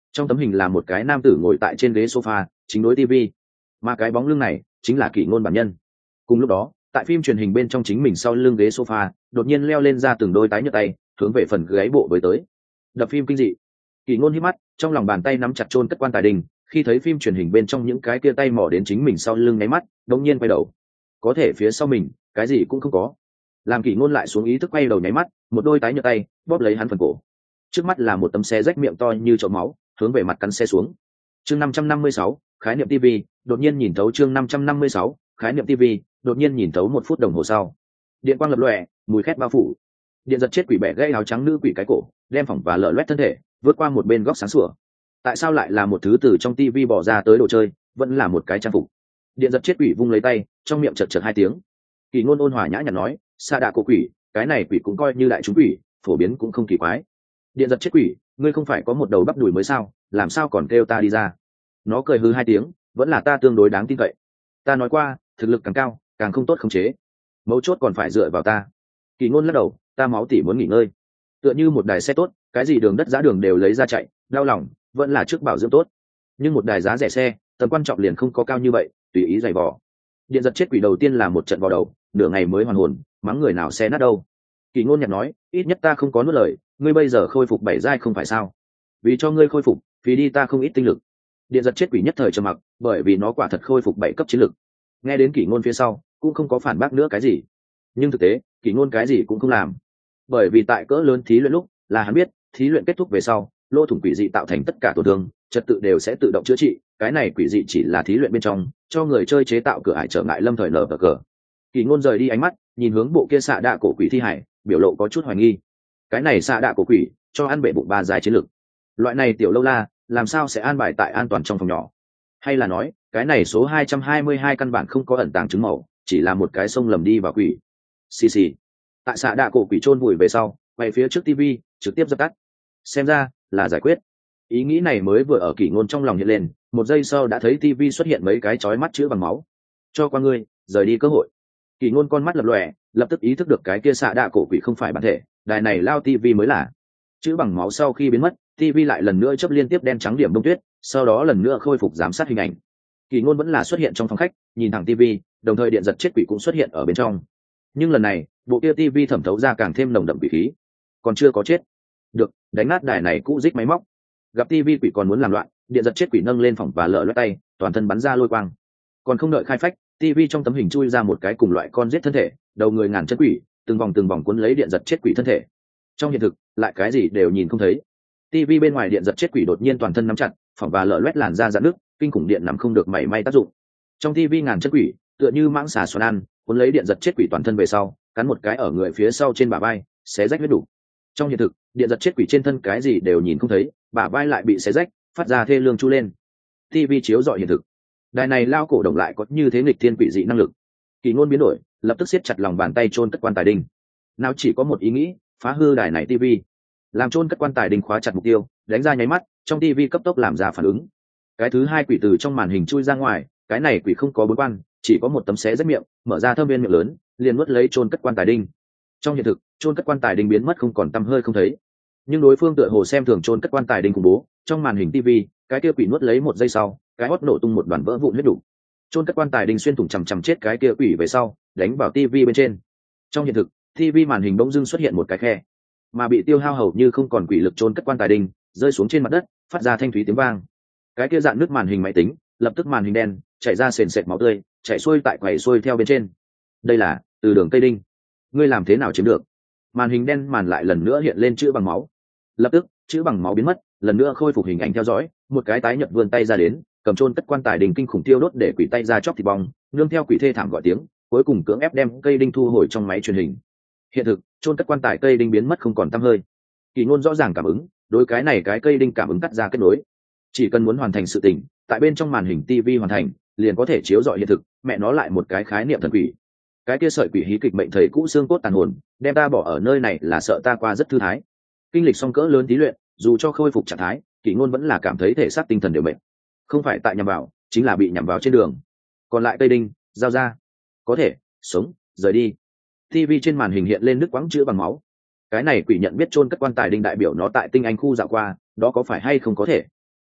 Trong tấm hình là một cái nam tử ngồi tại trên ghế sofa chính đối tivi, mà cái bóng lưng này chính là Kỷ Ngôn bản nhân. Cùng lúc đó, tại phim truyền hình bên trong chính mình sau lưng ghế sofa đột nhiên leo lên ra từng đôi tái nhợt tay hướng về phần gáy bộ với tới. Đập phim kinh dị. Kỷ Ngôn hít mắt, trong lòng bàn tay nắm chặt chôn cất quan tài đình, khi thấy phim truyền hình bên trong những cái kia tay mò đến chính mình sau lưng nháy mắt, đột nhiên quay đầu. Có thể phía sau mình, cái gì cũng không có. Làm Kỷ Ngôn lại xuống ý thức quay đầu nháy mắt, một đôi tái nhợt tay bóp lấy hắn phần cổ. Trước mắt là một tấm xe rách miệng to như chậu máu, hướng về mặt cắn xe xuống. Chương năm trăm năm mươi sáu, khái niệm ti vi, đột nhiên nhìn thấu chương năm trăm năm mươi sáu, khái niệm ti vi, đột nhiên nhìn thấu một phút đồng hồ sau. Điện quang lập lòe, mùi khét bao phủ. Điện giật chết quỷ bẻ gãy áo trắng nữ quỷ cái cổ, đem phỏng và lở loét thân thể, vượt qua một bên góc sáng sủa. Tại sao lại là một thứ từ trong tivi bỏ ra tới đồ chơi, vẫn là một cái trang phục. Điện giật chết quỷ vung lấy tay, trong miệng chật chật hai tiếng. Kỷ Ngôn ôn hòa nhã nhặn nói, xa đạ cổ quỷ, cái này quỷ cũng coi như đại chúng quỷ, phổ biến cũng không kỳ quái. Điện giật chết quỷ, ngươi không phải có một đầu bắp đùi mới sao, làm sao còn kêu ta đi ra? Nó cười hư hai tiếng, vẫn là ta tương đối đáng tin cậy. Ta nói qua, thực lực càng cao, càng không tốt khống chế. Mấu chốt còn phải dựa vào ta. Kỷ Ngôn lắc đầu, ta máu tỉ muốn nghỉ ngơi. Tựa như một đài xe tốt, cái gì đường đất giá đường đều lấy ra chạy, đau lòng, vẫn là trước bảo dưỡng tốt. Nhưng một đài giá rẻ xe, tầm quan trọng liền không có cao như vậy, tùy ý giày vò. Điện giật chết quỷ đầu tiên là một trận vào đầu, nửa ngày mới hoàn hồn, mắng người nào xe nát đâu. Kỷ Ngôn nhạt nói, ít nhất ta không có nuốt lời, ngươi bây giờ khôi phục bảy giai không phải sao? Vì cho ngươi khôi phục, phí đi ta không ít tinh lực. Điện giật chết quỷ nhất thời trầm mặc, bởi vì nó quả thật khôi phục bảy cấp chiến lực. Nghe đến Kỷ Ngôn phía sau, cũng không có phản bác nữa cái gì. Nhưng thực tế, Kỷ Ngôn cái gì cũng không làm, bởi vì tại cỡ lớn thí luyện lúc, là hắn biết, thí luyện kết thúc về sau, lỗ thủng quỷ dị tạo thành tất cả tổn thương, trật tự đều sẽ tự động chữa trị. Cái này quỷ dị chỉ là thí luyện bên trong, cho người chơi chế tạo cửa ải trở ngại lâm thời nở cờ. Kỷ Ngôn rời đi ánh mắt, nhìn hướng bộ kia xạ đạ cổ quỷ thi hải, biểu lộ có chút hoài nghi. Cái này xạ đạ cổ quỷ, cho ăn bể bụng ba dài chiến lực. Loại này tiểu lâu la, làm sao sẽ an bài tại an toàn trong phòng nhỏ? Hay là nói, cái này số hai trăm hai mươi hai căn bản không có ẩn tàng chứng màu, chỉ là một cái sông lầm đi vào quỷ. Xì xì. Tại xạ đạ cổ quỷ chôn vùi về sau, quay phía trước tivi, trực tiếp dập tắt. Xem ra là giải quyết. Ý nghĩ này mới vừa ở Kỷ Ngôn trong lòng hiện lên, một giây sau đã thấy tivi xuất hiện mấy cái chói mắt chữ bằng máu. Cho qua ngươi, rời đi cơ hội. Kỷ Ngôn con mắt lập lòe, lập tức ý thức được cái kia xạ đạ cổ quỷ không phải bản thể, đài này lao tivi mới là. Chữ bằng máu sau khi biến mất, tivi lại lần nữa chớp liên tiếp đen trắng điểm đông tuyết, sau đó lần nữa khôi phục giám sát hình ảnh. Kỷ Ngôn vẫn là xuất hiện trong phòng khách, nhìn thẳng tivi, đồng thời điện giật chết quỷ cũng xuất hiện ở bên trong. Nhưng lần này, bộ kia tivi thẩm thấu ra càng thêm nồng đậm quỷ khí. Còn chưa có chết. Được, đánh nát đài này cũ rích máy móc. Gặp tivi quỷ còn muốn làm loạn, điện giật chết quỷ nâng lên phòng và lở loét tay, toàn thân bắn ra lôi quang. Còn không đợi khai phách, tivi trong tấm hình chui ra một cái cùng loại con giết thân thể, đầu người ngàn chân quỷ, từng vòng từng vòng cuốn lấy điện giật chết quỷ thân thể. Trong hiện thực, lại cái gì đều nhìn không thấy. Tivi bên ngoài điện giật chết quỷ đột nhiên toàn thân nắm chặt, phòng và lở loét làn ra dạn nước, kinh khủng điện nằm không được mảy may tác dụng. Trong tivi ngàn chân quỷ, tựa như mãng xà xoắn ăn, cuốn lấy điện giật chết quỷ toàn thân về sau, cắn một cái ở người phía sau trên bả vai, xé rách huyết đủ. Trong hiện thực, điện giật chết quỷ trên thân cái gì đều nhìn không thấy, bả vai lại bị xé rách, phát ra thê lương chu lên. Tivi chiếu rọi hiện thực. Đài này lao cổ đồng lại có như thế nghịch thiên quỷ dị năng lực. Kỷ Ngôn biến đổi, lập tức siết chặt lòng bàn tay chôn cất quan tài đinh. Nào chỉ có một ý nghĩ, phá hư đài này tivi. Làm chôn cất quan tài đinh khóa chặt mục tiêu, đánh ra nháy mắt, trong tivi cấp tốc làm ra phản ứng. Cái thứ hai quỷ từ trong màn hình chui ra ngoài, cái này quỷ không có bốn quan, chỉ có một tấm xé rách miệng, mở ra thâm viên miệng lớn, liền nuốt lấy chôn cất quan tài đinh. Trong hiện thực, chôn cất quan tài đinh biến mất không còn tăm hơi không thấy. Nhưng đối phương tựa hồ xem thường chôn cất quan tài đinh khủng bố, trong màn hình tivi, cái kia quỷ nuốt lấy một giây sau, cái hót nổ tung một đoàn vỡ vụn huyết đủ. Chôn cất quan tài đinh xuyên thủng chằm chằm chết cái kia quỷ về sau, đánh vào tivi bên trên. Trong hiện thực, tivi màn hình bỗng dưng xuất hiện một cái khe, mà bị tiêu hao hầu như không còn quỷ lực chôn cất quan tài đinh, rơi xuống trên mặt đất, phát ra thanh thúy tiếng vang. Cái kia dạn nước màn hình máy tính, lập tức màn hình đen, chảy ra sền sệt máu tươi, chảy xuôi tại quầy xuôi theo bên trên. Đây là từ đường cây đinh. Ngươi làm thế nào chiếm được? Màn hình đen màn lại lần nữa hiện lên chữ bằng máu. Lập tức, chữ bằng máu biến mất, lần nữa khôi phục hình ảnh theo dõi, một cái tái nhợt vươn tay ra đến, cầm chôn cất quan tài đinh kinh khủng tiêu đốt để quỷ tay ra chóc thịt bong, nương theo quỷ thê thảm gọi tiếng, cuối cùng cưỡng ép đem cây đinh thu hồi trong máy truyền hình. Hiện thực, chôn cất quan tài cây đinh biến mất không còn tăm hơi. Kỷ Ngôn rõ ràng cảm ứng, đối cái này cái cây đinh cảm ứng cắt ra kết nối. Chỉ cần muốn hoàn thành sự tình, tại bên trong màn hình tivi hoàn thành, liền có thể chiếu rọi hiện thực, mẹ nó lại một cái khái niệm thần quỷ. Cái kia sợi quỷ hí kịch mệnh thầy cũ xương cốt tàn hồn, đem ta bỏ ở nơi này là sợ ta qua rất thư thái. Kinh lịch xong cỡ lớn tí luyện, dù cho khôi phục trạng thái, Kỷ Ngôn vẫn là cảm thấy thể xác tinh thần đều mệt. Không phải tại nhằm vào, chính là bị nhằm vào trên đường. Còn lại cây đinh, giao ra. Có thể, sống, rời đi. Tivi trên màn hình hiện lên nước quãng chữ bằng máu. Cái này quỷ nhận biết chôn cất quan tài đinh đại biểu nó tại tinh anh khu dạo qua, đó có phải hay không có thể?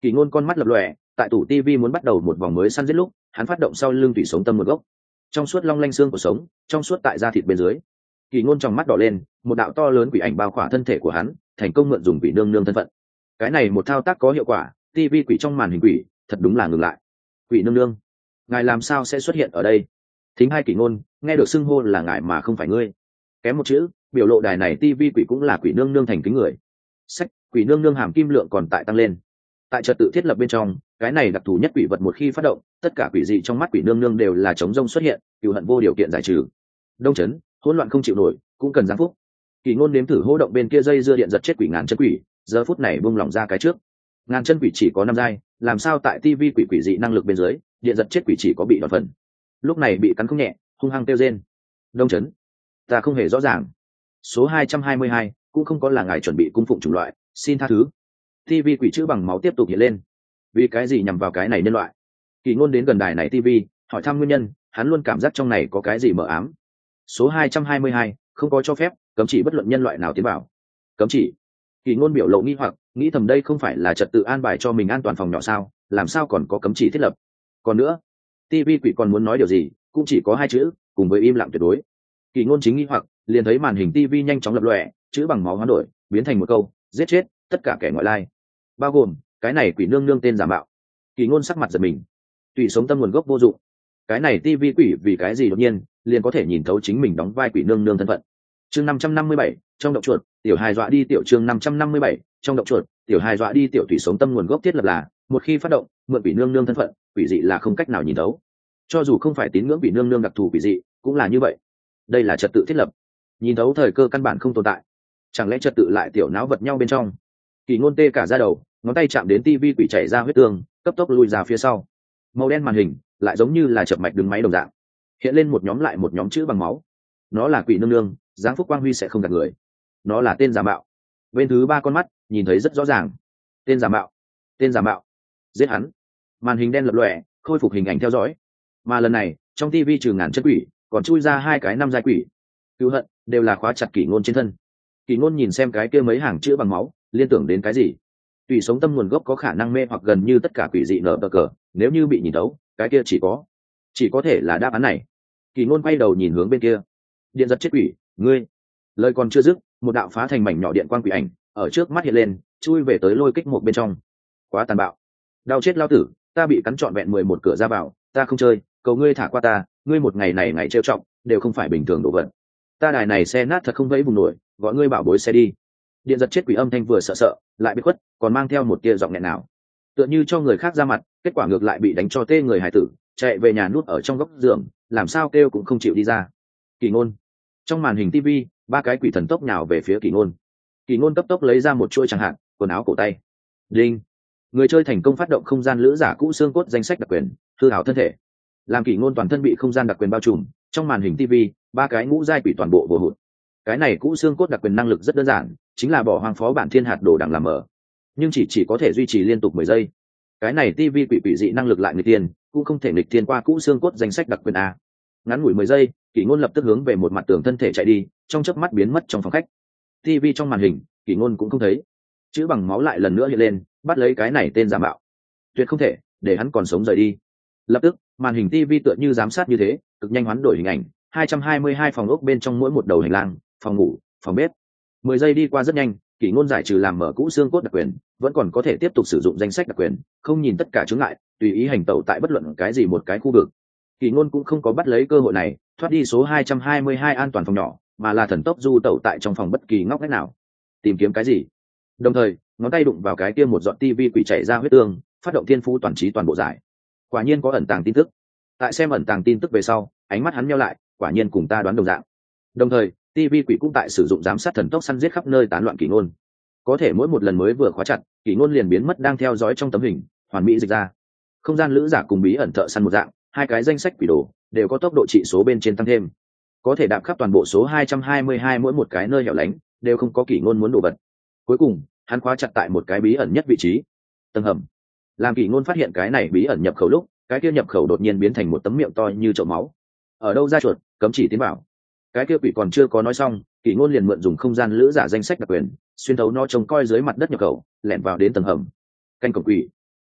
Kỷ ngôn con mắt lập lòe, tại tủ tivi muốn bắt đầu một vòng mới săn giết lúc hắn phát động sau lưng tủy sống tâm một gốc, trong suốt long lanh xương của sống trong suốt tại da thịt bên dưới. Kỷ ngôn trong mắt đỏ lên, một đạo to lớn quỷ ảnh bao khỏa thân thể của hắn, thành công mượn dùng quỷ nương nương thân phận. Cái này một thao tác có hiệu quả, tivi quỷ trong màn hình quỷ thật đúng là ngừng lại. Quỷ nương nương, ngài làm sao sẽ xuất hiện ở đây? Thính hai Kỷ ngôn nghe được xưng hô là ngài mà không phải ngươi, kém một chữ biểu lộ đài này tivi quỷ cũng là quỷ nương nương thành kính người. Sách, quỷ nương nương hàm kim lượng còn tại tăng lên. Tại trật tự thiết lập bên trong, cái này đặc thù nhất quỷ vật một khi phát động, tất cả quỷ dị trong mắt quỷ nương nương đều là chống rông xuất hiện, cừu hận vô điều kiện giải trừ. Đông chấn, hỗn loạn không chịu nổi, cũng cần giáng phúc. Kỷ ngôn nếm thử hô động bên kia dây dưa điện giật chết quỷ ngàn chân quỷ, giờ phút này buông lỏng ra cái trước. Ngàn chân quỷ chỉ có năm giai, làm sao tại tivi quỷ quỷ dị năng lực bên dưới, điện giật chết quỷ chỉ có bị đòn phần. Lúc này bị cắn không nhẹ, hung hăng kêu rên. Đông chấn, ta không hề rõ ràng. Số hai trăm hai mươi hai, cũng không có là ngài chuẩn bị cung phụng chủng loại, xin tha thứ. Tivi quỷ chữ bằng máu tiếp tục hiện lên. Vì cái gì nhằm vào cái này nhân loại? Kỷ ngôn đến gần đài này tivi, hỏi thăm nguyên nhân, hắn luôn cảm giác trong này có cái gì mờ ám. Số hai trăm hai mươi hai, không có cho phép, cấm chỉ bất luận nhân loại nào tiến vào. Cấm chỉ? Kỷ ngôn biểu lộ nghi hoặc, nghĩ thầm đây không phải là trật tự an bài cho mình an toàn phòng nhỏ sao, làm sao còn có cấm chỉ thiết lập? Còn nữa, tivi quỷ còn muốn nói điều gì, cũng chỉ có hai chữ, cùng với im lặng tuyệt đối. Kỷ ngôn chính nghi hoặc, liền thấy màn hình tivi nhanh chóng lập lòe, chữ bằng máu hoán đổi, biến thành một câu, giết chết tất cả kẻ ngoại lai, bao gồm cái này quỷ nương nương tên giả mạo. Kỷ ngôn sắc mặt giật mình, tùy sống tâm nguồn gốc vô dụng. Cái này tivi quỷ vì cái gì đột nhiên liền có thể nhìn thấu chính mình đóng vai quỷ nương nương thân phận. Chương năm trăm năm mươi bảy, trong động chuột, tiểu hài dọa đi tiểu chương năm trăm năm mươi bảy, trong động chuột, tiểu hài dọa đi tiểu. Tùy sống tâm nguồn gốc thiết lập là, một khi phát động, mượn quỷ nương nương thân phận, quỷ dị là không cách nào nhìn thấu. Cho dù không phải tín ngưỡng quỷ nương nương đặc thù quỷ dị, cũng là như vậy. Đây là trật tự thiết lập, nhìn thấu thời cơ căn bản không tồn tại. Chẳng lẽ trật tự lại tiểu não vật nhau bên trong? Kỷ ngôn tê cả da đầu, ngón tay chạm đến tivi quỷ chảy ra huyết tương, cấp tốc lùi ra phía sau. Màu đen màn hình lại giống như là chập mạch đứng máy đồng dạng, hiện lên một nhóm lại một nhóm chữ bằng máu. Nó là quỷ nương nương, giáng phúc quang huy sẽ không gạt người. Nó là tên giả mạo. Bên thứ ba con mắt nhìn thấy rất rõ ràng. Tên giả mạo, tên giả mạo, giết hắn. Màn hình đen lập lòe, khôi phục hình ảnh theo dõi. Mà lần này trong tivi trừ ngàn chân quỷ, còn chui ra hai cái năm giai quỷ. Cứu hận đều là khóa chặt Kỷ ngôn trên thân. Kỷ ngôn nhìn xem cái kia mấy hàng chữ bằng máu, liên tưởng đến cái gì? Tùy sống tâm nguồn gốc có khả năng mê hoặc gần như tất cả quỷ dị nở bờ cờ, nếu như bị nhìn thấu, cái kia chỉ có chỉ có thể là đáp án này. Kỷ ngôn quay đầu nhìn hướng bên kia. Điện giật chết quỷ, ngươi. Lời còn chưa dứt, một đạo phá thành mảnh nhỏ điện quang quỷ ảnh ở trước mắt hiện lên, chui về tới lôi kích một bên trong. Quá tàn bạo, đau chết lao tử, ta bị cắn trọn vẹn mười một cửa ra vào, ta không chơi, cầu ngươi thả qua ta, ngươi một ngày này ngày trêu trọng, đều không phải bình thường đổ vật. Ta đài này xe nát thật không vẫy vùng nổi, gọi ngươi bảo bối xe đi. Điện giật chết quỷ âm thanh vừa sợ sợ, lại bị khuất, còn mang theo một tia giọng nghẹn nào, tựa như cho người khác ra mặt, kết quả ngược lại bị đánh cho tê người hải tử, chạy về nhà núp ở trong góc giường, làm sao kêu cũng không chịu đi ra. Kỷ ngôn. Trong màn hình tivi, ba cái quỷ thần tốc nhào về phía Kỷ ngôn. Kỷ ngôn cấp tốc lấy ra một chuỗi chẳng hạn, quần áo cổ tay. Đinh. Người chơi thành công phát động không gian lữ giả cũ xương cốt danh sách đặc quyền, hư hảo thân thể. Làm Kỷ ngôn toàn thân bị không gian đặc quyền bao trùm, trong màn hình tivi, ba cái ngũ giai quỷ toàn bộ vô hụt. Cái này cũ xương cốt đặc quyền năng lực rất đơn giản, chính là bỏ hoang phó bản thiên hạt đồ đằng làm mở, nhưng chỉ chỉ có thể duy trì liên tục mười giây. Cái này tivi quỷ quỷ dị năng lực lại nghịch tiên, cũng không thể nghịch tiên qua cũ xương cốt danh sách đặc quyền a. Ngắn ngủi mười giây, Kỷ ngôn lập tức hướng về một mặt tường thân thể chạy đi, trong chớp mắt biến mất trong phòng khách. Tivi trong màn hình, Kỷ ngôn cũng không thấy. Chữ bằng máu lại lần nữa hiện lên, bắt lấy cái này tên giả mạo. Tuyệt không thể để hắn còn sống rời đi. Lập tức, màn hình tivi tựa như giám sát như thế, cực nhanh hoán đổi hình ảnh. hai trăm hai mươi hai phòng ốc bên trong mỗi một đầu hành lang, phòng ngủ, phòng bếp. mười giây đi qua rất nhanh, Kỷ ngôn giải trừ làm mở cũ xương cốt đặc quyền, vẫn còn có thể tiếp tục sử dụng danh sách đặc quyền, không nhìn tất cả chướng ngại, tùy ý hành tẩu tại bất luận cái gì một cái khu vực. Kỷ ngôn cũng không có bắt lấy cơ hội này, thoát đi số hai trăm hai mươi hai an toàn phòng nhỏ, mà là thần tốc du tẩu tại trong phòng bất kỳ ngóc ngách nào, tìm kiếm cái gì. Đồng thời, ngón tay đụng vào cái kia một giọt tivi quỷ chảy ra huyết tương, phát động thiên phú toàn trí toàn bộ giải. Quả nhiên có ẩn tàng tin tức. Tại xem ẩn tàng tin tức về sau, ánh mắt hắn nheo lại, quả nhiên cùng ta đoán đồng dạng. Đồng thời, tivi quỷ cũng tại sử dụng giám sát thần tốc săn giết khắp nơi tán loạn Kỷ ngôn. Có thể mỗi một lần mới vừa khóa chặt, Kỷ ngôn liền biến mất đang theo dõi trong tấm hình, hoàn mỹ dịch ra. Không gian lữ giả cùng bí ẩn thợ săn một dạng, hai cái danh sách quỷ đồ đều có tốc độ trị số bên trên tăng thêm, có thể đạp khắp toàn bộ số hai trăm hai mươi hai, mỗi một cái nơi hẻo lánh đều không có Kỷ ngôn muốn đồ vật. Cuối cùng, hắn khóa chặt tại một cái bí ẩn nhất vị trí, tầng hầm. Làm Kỷ ngôn phát hiện cái này bí ẩn nhập khẩu lúc, cái kia nhập khẩu đột nhiên biến thành một tấm miệng to như chậu máu. Ở đâu ra chuột, cấm chỉ tiến vào. Cái kia quỷ còn chưa có nói xong, Kỷ ngôn liền mượn dùng không gian lữ giả danh sách đặc quyền, xuyên thấu nó trông coi dưới mặt đất nhập khẩu, lẻn vào đến tầng hầm. Canh cổng quỷ,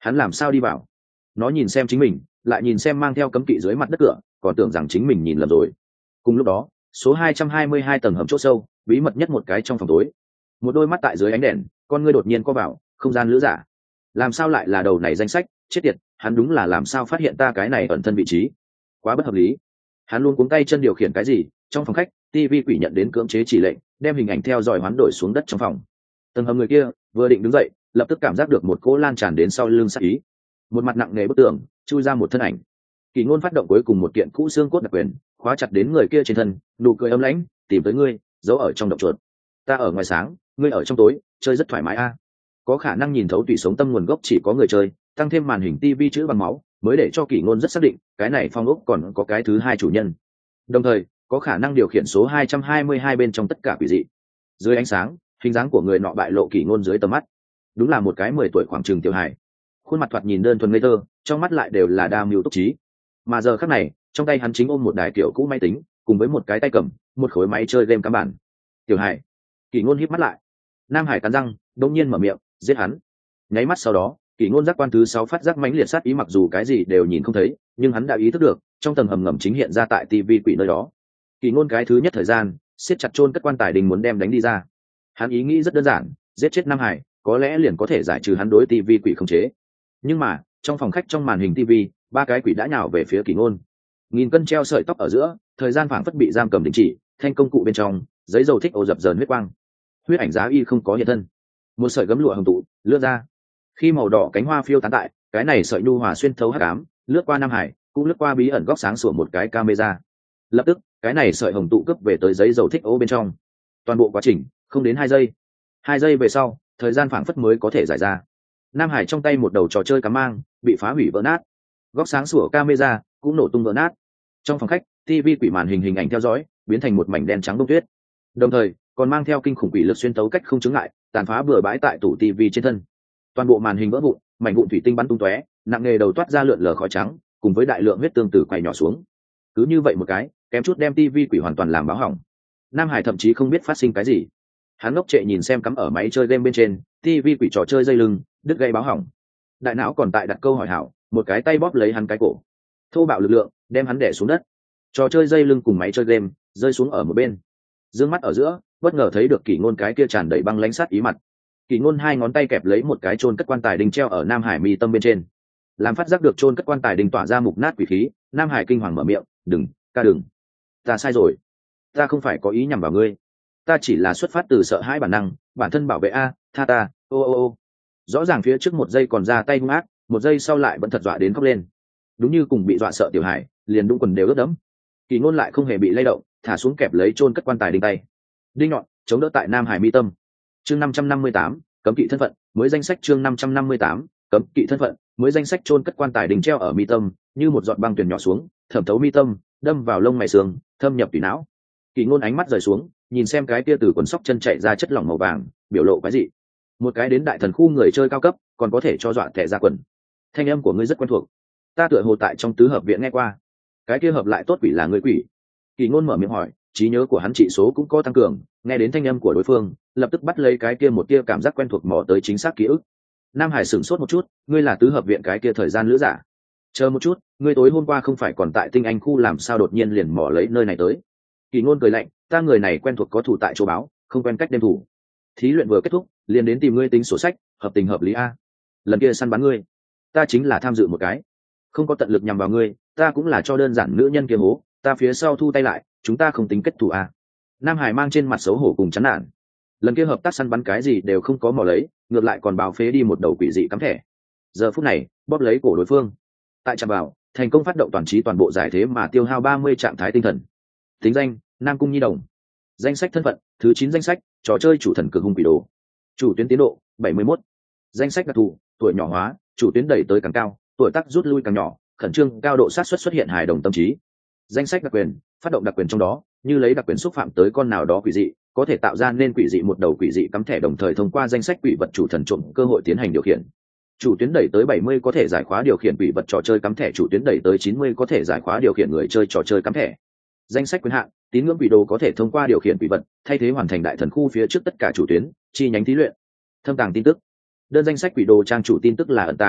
Hắn làm sao đi vào? Nó nhìn xem chính mình, lại nhìn xem mang theo cấm kỵ dưới mặt đất cửa, còn tưởng rằng chính mình nhìn lầm rồi. Cùng lúc đó, số hai trăm hai mươi hai tầng hầm chỗ sâu, bí mật nhất một cái trong phòng tối. Một đôi mắt tại dưới ánh đèn, con ngươi đột nhiên co vào, không gian lữ giả. Làm sao lại là đầu này danh sách, chết tiệt, hắn đúng là làm sao phát hiện ta cái này ẩn thân vị trí? Quá bất hợp lý. Hắn luôn cuống tay chân điều khiển cái gì? Trong phòng khách, tivi quỷ nhận đến cưỡng chế chỉ lệnh, đem hình ảnh theo dõi hoán đổi xuống đất trong phòng. Tầng hầm người kia vừa định đứng dậy, lập tức cảm giác được một cỗ lan tràn đến sau lưng sát ý. Một mặt nặng nề bức tường, chui ra một thân ảnh. Kỳ Ngôn phát động cuối cùng một kiện cũ xương cốt đặc quyền, khóa chặt đến người kia trên thân, nụ cười ấm lãnh, tìm tới ngươi, giấu ở trong động chuột. Ta ở ngoài sáng, ngươi ở trong tối, chơi rất thoải mái a. Có khả năng nhìn thấu tùy sống tâm nguồn gốc chỉ có người chơi, tăng thêm màn hình tivi chữ bằng máu, mới để cho Kỳ Ngôn rất xác định, cái này phong ốc còn có cái thứ hai chủ nhân. Đồng thời, có khả năng điều khiển số hai trăm hai mươi hai bên trong tất cả quỷ dị. Dưới ánh sáng, hình dáng của người nọ bại lộ Kỳ Ngôn dưới tầm mắt. Đúng là một cái mười tuổi khoảng chừng tiểu hài. Khuôn mặt thoạt nhìn đơn thuần ngây thơ, trong mắt lại đều là đa mưu túc trí. Mà giờ khắc này, trong tay hắn chính ôm một đài kiểu cũ máy tính, cùng với một cái tay cầm, một khối máy chơi game cắm bản. Tiểu Hải, Kỳ Ngôn híp mắt lại. Nam Hải cắn răng, đột nhiên mở miệng, giết hắn. Nháy mắt sau đó, Kỳ Ngôn giác quan thứ sáu phát giác mãnh liệt sát ý, mặc dù cái gì đều nhìn không thấy, nhưng hắn đã ý thức được, trong tầng hầm ngầm chính hiện ra tại tivi quỷ nơi đó. Kỳ Ngôn cái thứ nhất thời gian, siết chặt chôn cất quan tài đình muốn đem đánh đi ra. Hắn ý nghĩ rất đơn giản, giết chết Nam Hải, có lẽ liền có thể giải trừ hắn đối tivi quỷ khống chế. Nhưng mà, trong phòng khách trong màn hình tivi, ba cái quỷ đã nhào về phía Kỳ Ngôn. Nghìn cân treo sợi tóc ở giữa, thời gian phảng phất bị giam cầm đình chỉ, thanh công cụ bên trong, giấy dầu thích ô dập dờn huyết quang. Huyết ảnh giá y không có hiện thân. Một sợi gấm lụa hồng tụ lướt ra. Khi màu đỏ cánh hoa phiêu tán tại, cái này sợi nhu hòa xuyên thấu hắc ám, lướt qua Nam Hải, cũng lướt qua bí ẩn góc sáng sủa một cái camera. Lập tức, cái này sợi hồng tụ cướp về tới giấy dầu thích ô bên trong. Toàn bộ quá trình không đến hai giây. Hai giây về sau, thời gian phảng phất mới có thể giải ra. Nam Hải trong tay một đầu trò chơi cắm mang, bị phá hủy vỡ nát. Góc sáng sủa camera cũng nổ tung vỡ nát. Trong phòng khách, tivi quỷ màn hình hình ảnh theo dõi, biến thành một mảnh đen trắng bông tuyết. Đồng thời, còn mang theo kinh khủng quỷ lực xuyên tấu cách không chứng ngại, tàn phá bừa bãi tại tủ tivi trên thân. Toàn bộ màn hình vỡ vụn, mảnh vụn thủy tinh bắn tung tóe, nặng nề đầu toát ra lượn lờ khói trắng, cùng với đại lượng huyết tương tử quay nhỏ xuống. Cứ như vậy một cái, kém chút đem tivi quỷ hoàn toàn làm báo hỏng. Nam Hải thậm chí không biết phát sinh cái gì. Hắn ngốc trệ nhìn xem cắm ở máy chơi game bên trên, tivi quỷ trò chơi dây lưng, đứt gây báo hỏng. Đại não còn tại đặt câu hỏi hảo, một cái tay bóp lấy hắn cái cổ, thô bạo lực lượng đem hắn đè xuống đất. Trò chơi dây lưng cùng máy chơi game rơi xuống ở một bên. Dương mắt ở giữa, bất ngờ thấy được Kỳ Ngôn cái kia tràn đầy băng lãnh sát ý mặt. Kỳ Ngôn hai ngón tay kẹp lấy một cái chôn cất quan tài đinh treo ở Nam Hải mi tâm bên trên. Làm phát giác được chôn cất quan tài đinh tỏa ra mục nát quỷ khí, Nam Hải kinh hoàng mở miệng, "Đừng, ca đừng. Ta sai rồi. Ta không phải có ý nhằm vào ngươi. Ta chỉ là xuất phát từ sợ hãi bản năng, bản thân bảo vệ a, tha ta." Ô ô ô. Rõ ràng phía trước một giây còn ra tay hung ác, một giây sau lại vẫn thật dọa đến khóc lên. Đúng như cùng bị dọa sợ tiểu Hải, liền đúng quần đều ướt đẫm. Kỳ Ngôn lại không hề bị lay động, thả xuống kẹp lấy chôn cất quan tài đinh tay. Đinh nhọn chống đỡ tại Nam Hải mi tâm. Chương năm trăm năm mươi tám, cấm kỵ thân phận, mới danh sách chương năm trăm năm mươi tám, cấm kỵ thân phận, mới danh sách chôn cất quan tài đinh treo ở mi tâm, như một giọt băng tuyền nhỏ xuống, thẩm thấu mi tâm, đâm vào lông mày xương, thâm nhập tủy não. Kỳ Ngôn ánh mắt rời xuống, nhìn xem cái kia từ quần sóc chân chạy ra chất lỏng màu vàng, biểu lộ cái gì? Một cái đến đại thần khu người chơi cao cấp, còn có thể cho dọa tè ra quần. Thanh âm của ngươi rất quen thuộc. Ta tựa hồ tại trong tứ hợp viện nghe qua. Cái kia hợp lại tốt quỷ là ngươi quỷ? Kỳ Ngôn mở miệng hỏi, trí nhớ của hắn trị số cũng có tăng cường, nghe đến thanh âm của đối phương, lập tức bắt lấy cái kia một tia cảm giác quen thuộc mò tới chính xác ký ức. Nam Hải sửng sốt một chút, ngươi là tứ hợp viện cái kia thời gian lữ giả. Chờ một chút, ngươi tối hôm qua không phải còn tại Tinh Anh khu làm sao đột nhiên liền mò lấy nơi này tới? Kỳ Ngôn cười lạnh, ta người này quen thuộc có thủ tại chỗ báo, không quen cách đêm thủ. Thí luyện vừa kết thúc, liền đến tìm ngươi tính sổ sách, hợp tình hợp lý a. Lần kia săn bắn ngươi, ta chính là tham dự một cái, không có tận lực nhằm vào ngươi, ta cũng là cho đơn giản nữ nhân kia hố, ta phía sau thu tay lại, chúng ta không tính kết thù a. Nam Hải mang trên mặt xấu hổ cùng chán nản. Lần kia hợp tác săn bắn cái gì đều không có mò lấy, ngược lại còn báo phế đi một đầu quỷ dị cắm thẻ. Giờ phút này, bóp lấy cổ đối phương, tại chạm vào, thành công phát động toàn trí toàn bộ giải thế mà tiêu hao ba mươi trạng thái tinh thần. Tính danh: Nam Cung Nhi Đồng. Danh sách thân phận: thứ chín danh sách, trò chơi chủ thần cực hung quỷ đồ. Chủ tuyến tiến độ: bảy mươi mốt. Danh sách đặc thù: tuổi nhỏ hóa, chủ tuyến đẩy tới càng cao, tuổi tác rút lui càng nhỏ, khẩn trương cao độ sát xuất xuất hiện hài đồng tâm trí. Danh sách đặc quyền: phát động đặc quyền trong đó, như lấy đặc quyền xúc phạm tới con nào đó quỷ dị, có thể tạo ra nên quỷ dị một đầu quỷ dị cắm thẻ, đồng thời thông qua danh sách quỷ vật chủ thần trộm cơ hội tiến hành điều khiển. Chủ tuyến đẩy tới bảy mươi có thể giải khóa điều khiển quỷ vật trò chơi cắm thẻ, chủ tuyến đẩy tới chín mươi có thể giải khóa điều khiển người chơi trò chơi cắm thẻ. Danh sách quyền hạn: tín ngưỡng quỷ đồ có thể thông qua điều khiển quỷ vật thay thế hoàn thành đại thần khu phía trước tất cả chủ tuyến chi nhánh thí luyện. Thâm tàng tin tức: đơn danh sách quỷ đồ trang chủ tin tức là ẩn tàng,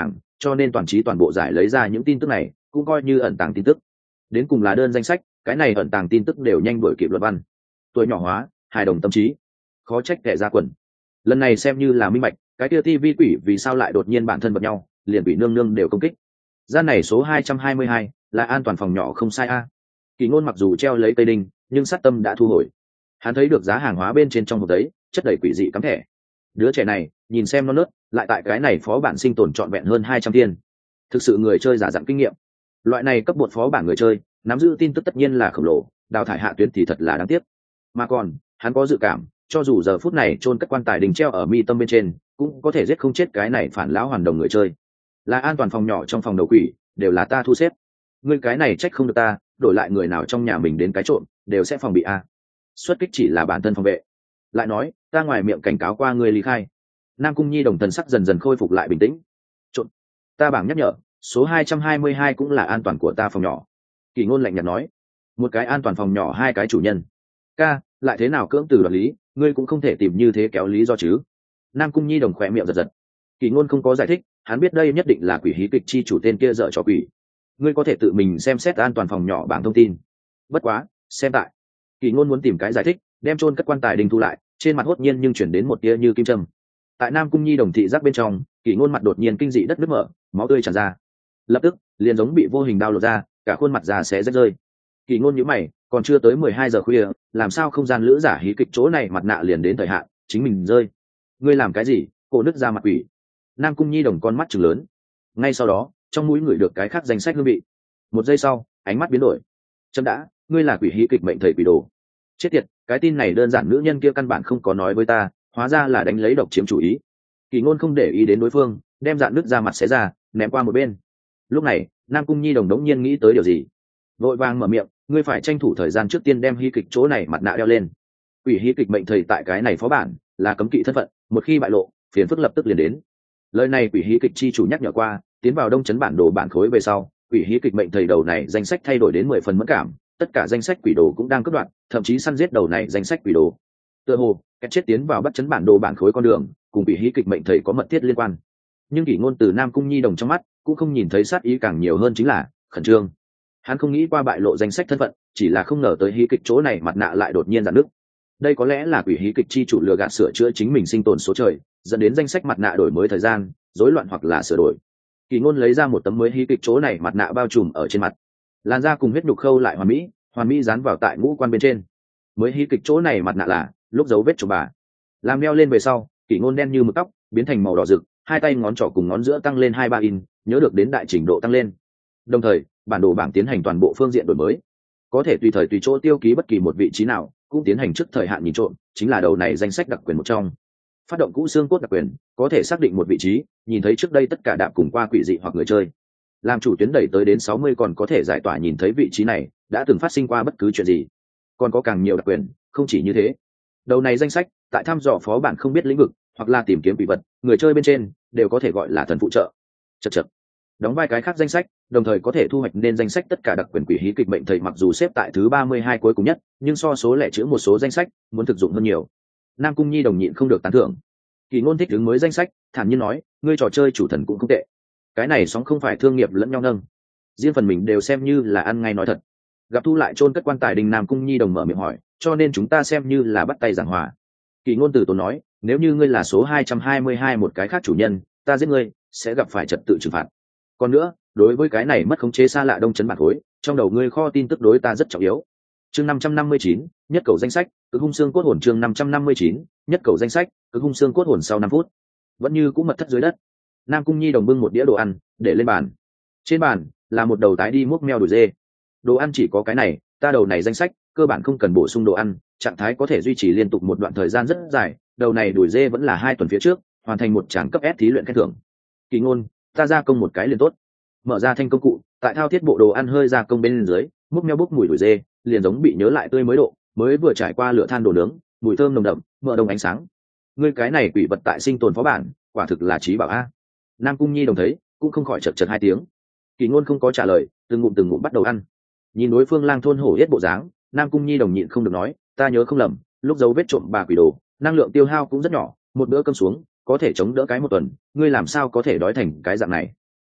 cho nên toàn trí toàn bộ giải lấy ra những tin tức này cũng coi như ẩn tàng tin tức. Đến cùng là đơn danh sách, cái này ẩn tàng tin tức đều nhanh đuổi kịp luật văn. Tuổi nhỏ hóa, hài đồng tâm trí, khó trách kẻ ra quần. Lần này xem như là minh bạch, cái kia ti vi quỷ vì sao lại đột nhiên bản thân bật nhau, liền bị nương nương đều công kích. Gian này số hai trăm hai mươi hai là an toàn phòng nhỏ không sai a. Kỳ Ngôn mặc dù treo lấy cây đinh, nhưng sát tâm đã thu hồi. Hắn thấy được giá hàng hóa bên trên trong hộp giấy, chất đầy quỷ dị cắm thẻ. Đứa trẻ này, nhìn xem nó nớt, lại tại cái này phó bản sinh tồn trọn vẹn hơn hai trăm tiên. Thực sự người chơi giả dặn kinh nghiệm. Loại này cấp bột phó bản người chơi, nắm giữ tin tức tất nhiên là khổng lồ, đào thải hạ tuyến thì thật là đáng tiếc. Mà còn, hắn có dự cảm, cho dù giờ phút này chôn cất quan tài đình treo ở mi tâm bên trên, cũng có thể giết không chết cái này phản lão hoàn đồng người chơi. Là an toàn phòng nhỏ trong phòng đầu quỷ, đều là ta thu xếp. Ngươi cái này trách không được ta, đổi lại người nào trong nhà mình đến cái trộm, đều sẽ phòng bị a. Xuất kích chỉ là bản thân phòng vệ. Lại nói, ta ngoài miệng cảnh cáo qua ngươi ly khai. Nam Cung Nhi đồng thần sắc dần dần khôi phục lại bình tĩnh. Trộm, ta bảng nhắc nhở, số hai trăm hai mươi hai cũng là an toàn của ta phòng nhỏ. Kỳ Ngôn lạnh nhạt nói, một cái an toàn phòng nhỏ hai cái chủ nhân. Ca, lại thế nào cưỡng từ đoạt lý, ngươi cũng không thể tìm như thế kéo lý do chứ. Nam Cung Nhi đồng khỏe miệng giật giật. Kỳ Ngôn không có giải thích, hắn biết đây nhất định là quỷ hí kịch chi chủ tên kia dở trò quỷ. Ngươi có thể tự mình xem xét an toàn phòng nhỏ bảng thông tin. Bất quá, xem tại. Kỳ Ngôn muốn tìm cái giải thích, đem chôn cất quan tài đình thu lại, trên mặt hốt nhiên nhưng chuyển đến một tia như kim châm. Tại Nam Cung Nhi đồng thị giác bên trong, Kỳ Ngôn mặt đột nhiên kinh dị đất nứt mở, máu tươi tràn ra. Lập tức, liền giống bị vô hình đao lột ra, cả khuôn mặt già xé rách rơi. Kỳ Ngôn nhíu mày, còn chưa tới mười hai giờ khuya, làm sao không gian lữ giả hí kịch chỗ này mặt nạ liền đến thời hạn, chính mình rơi. Ngươi làm cái gì? Cổ nứt ra mặt quỷ. Nam Cung Nhi đồng con mắt trừng lớn. Ngay sau đó, trong mũi ngửi được cái khác danh sách hương vị. Một giây sau, ánh mắt biến đổi. Chấm đã, ngươi là quỷ hí kịch mệnh thầy quỷ đồ. Chết tiệt, cái tin này đơn giản nữ nhân kia căn bản không có nói với ta, hóa ra là đánh lấy độc chiếm chủ ý. Kỳ Ngôn không để ý đến đối phương, đem dạn nứt ra mặt xé ra, ném qua một bên. Lúc này, Nam Cung Nhi đồng đống nhiên nghĩ tới điều gì, vội vàng mở miệng, ngươi phải tranh thủ thời gian trước tiên đem hí kịch chỗ này mặt nạ đeo lên. Quỷ hí kịch mệnh thầy tại cái này phó bản là cấm kỵ thân phận, một khi bại lộ, phiền phức lập tức liền đến. Lời này quỷ hí kịch chi chủ nhắc nhở qua, tiến vào đông chấn bản đồ bản khối về sau, quỷ hí kịch mệnh thầy đầu này danh sách thay đổi đến mười phần mẫn cảm, tất cả danh sách quỷ đồ cũng đang cắt đoạn, thậm chí săn giết đầu này danh sách quỷ đồ. Tựa hồ, cái chết tiến vào bắt chấn bản đồ bản khối con đường, cùng quỷ hí kịch mệnh thầy có mật thiết liên quan. Nhưng Kỷ Ngôn từ Nam Cung Nhi đồng trong mắt cũng không nhìn thấy sát ý, càng nhiều hơn chính là khẩn trương. Hắn không nghĩ qua bại lộ danh sách thân phận, chỉ là không ngờ tới hí kịch chỗ này mặt nạ lại đột nhiên rạn nứt. Đây có lẽ là quỷ hí kịch chi chủ lừa gạt sửa chữa chính mình sinh tồn số trời, dẫn đến danh sách mặt nạ đổi mới thời gian, rối loạn hoặc là sửa đổi. Kỷ Ngôn lấy ra một tấm mới hí kịch chỗ này mặt nạ bao trùm ở trên mặt, làn da cùng huyết nhục khâu lại hoàn mỹ, hoàn mỹ dán vào tại ngũ quan bên trên. Mới hí kịch chỗ này mặt nạ là lúc dấu vết của bà. Làm đeo lên về sau, Kỷ Ngôn đen như mực tóc biến thành màu đỏ rực, hai tay ngón trỏ cùng ngón giữa tăng lên hai ba in, nhớ được đến đại trình độ tăng lên. Đồng thời, bản đồ bảng tiến hành toàn bộ phương diện đổi mới, có thể tùy thời tùy chỗ tiêu ký bất kỳ một vị trí nào, cũng tiến hành trước thời hạn nhìn trộm, chính là đầu này danh sách đặc quyền một trong. Phát động cũ xương cốt đặc quyền, có thể xác định một vị trí, nhìn thấy trước đây tất cả đạp cùng qua quỷ dị hoặc người chơi. Làm chủ tuyến đẩy tới đến sáu mươi còn có thể giải tỏa nhìn thấy vị trí này đã từng phát sinh qua bất cứ chuyện gì. Còn có càng nhiều đặc quyền, không chỉ như thế. Đầu này danh sách, tại thăm dò phó bản không biết lĩnh vực, hoặc là tìm kiếm quỷ vật, người chơi bên trên đều có thể gọi là thần phụ trợ. Chậc chậc. Đóng vai cái khác danh sách, đồng thời có thể thu hoạch nên danh sách tất cả đặc quyền quỷ hí kịch mệnh thầy mặc dù xếp tại thứ ba mươi hai cuối cùng nhất, nhưng so số lẻ chữ một số danh sách muốn thực dụng hơn nhiều. Nam Cung Nhi đồng nhịn không được tán thưởng. Kỳ Ngôn thích ứng mới danh sách, thản nhiên nói, ngươi trò chơi chủ thần cũng không tệ. Cái này sóng không phải thương nghiệp lẫn nhau nâng, riêng phần mình đều xem như là ăn ngay nói thật. Gặp thu lại chôn cất quan tài đình, Nam Cung Nhi đồng mở miệng hỏi, cho nên chúng ta xem như là bắt tay giảng hòa. Kỳ Ngôn từ tốn nói, nếu như ngươi là số hai trăm hai mươi hai một cái khác chủ nhân, ta giết ngươi sẽ gặp phải trật tự trừng phạt. Còn nữa, đối với cái này mất khống chế xa lạ đông chấn bản khối, trong đầu ngươi kho tin tức đối ta rất trọng yếu. Chương năm trăm năm mươi chín, nhất cầu danh sách, cứ hung xương cốt hồn. Chương năm trăm năm mươi chín, nhất cầu danh sách, cứ hung xương cốt hồn. Sau năm phút, vẫn như cũng mật thất dưới đất. Nam Cung Nhi đồng bưng một đĩa đồ ăn để lên bàn. Trên bàn là một đầu tái đi múc meo đùi dê. Đồ ăn chỉ có cái này, ta đầu này danh sách cơ bản không cần bổ sung đồ ăn, trạng thái có thể duy trì liên tục một đoạn thời gian rất dài. Đầu này đùi dê vẫn là hai tuần phía trước hoàn thành một tràng cấp S thí luyện khen thưởng. Kỳ Ngôn, ta gia công một cái liền tốt. Mở ra thanh công cụ, tại thao thiết bộ đồ ăn hơi gia công bên dưới, múc meo bốc mùi đùi dê, liền giống bị nhớ lại tươi mới độ, mới vừa trải qua lửa than đồ nướng, mùi thơm nồng đậm, mỡ đồng ánh sáng. Ngươi cái này quỷ vật tại sinh tồn phó bản, quả thực là trí bảo a. Nam Cung Nhi đồng thấy, cũng không khỏi chật chật hai tiếng. Kỳ Ngôn không có trả lời, từng ngụm từng ngụm bắt đầu ăn. Nhìn đối phương lang thôn hổ yết bộ dáng, Nam Cung Nhi đồng nhịn không được nói, ta nhớ không lầm, lúc dấu vết trộm bà quỷ đồ, năng lượng tiêu hao cũng rất nhỏ, một bữa cơm xuống có thể chống đỡ cái một tuần, ngươi làm sao có thể đói thành cái dạng này?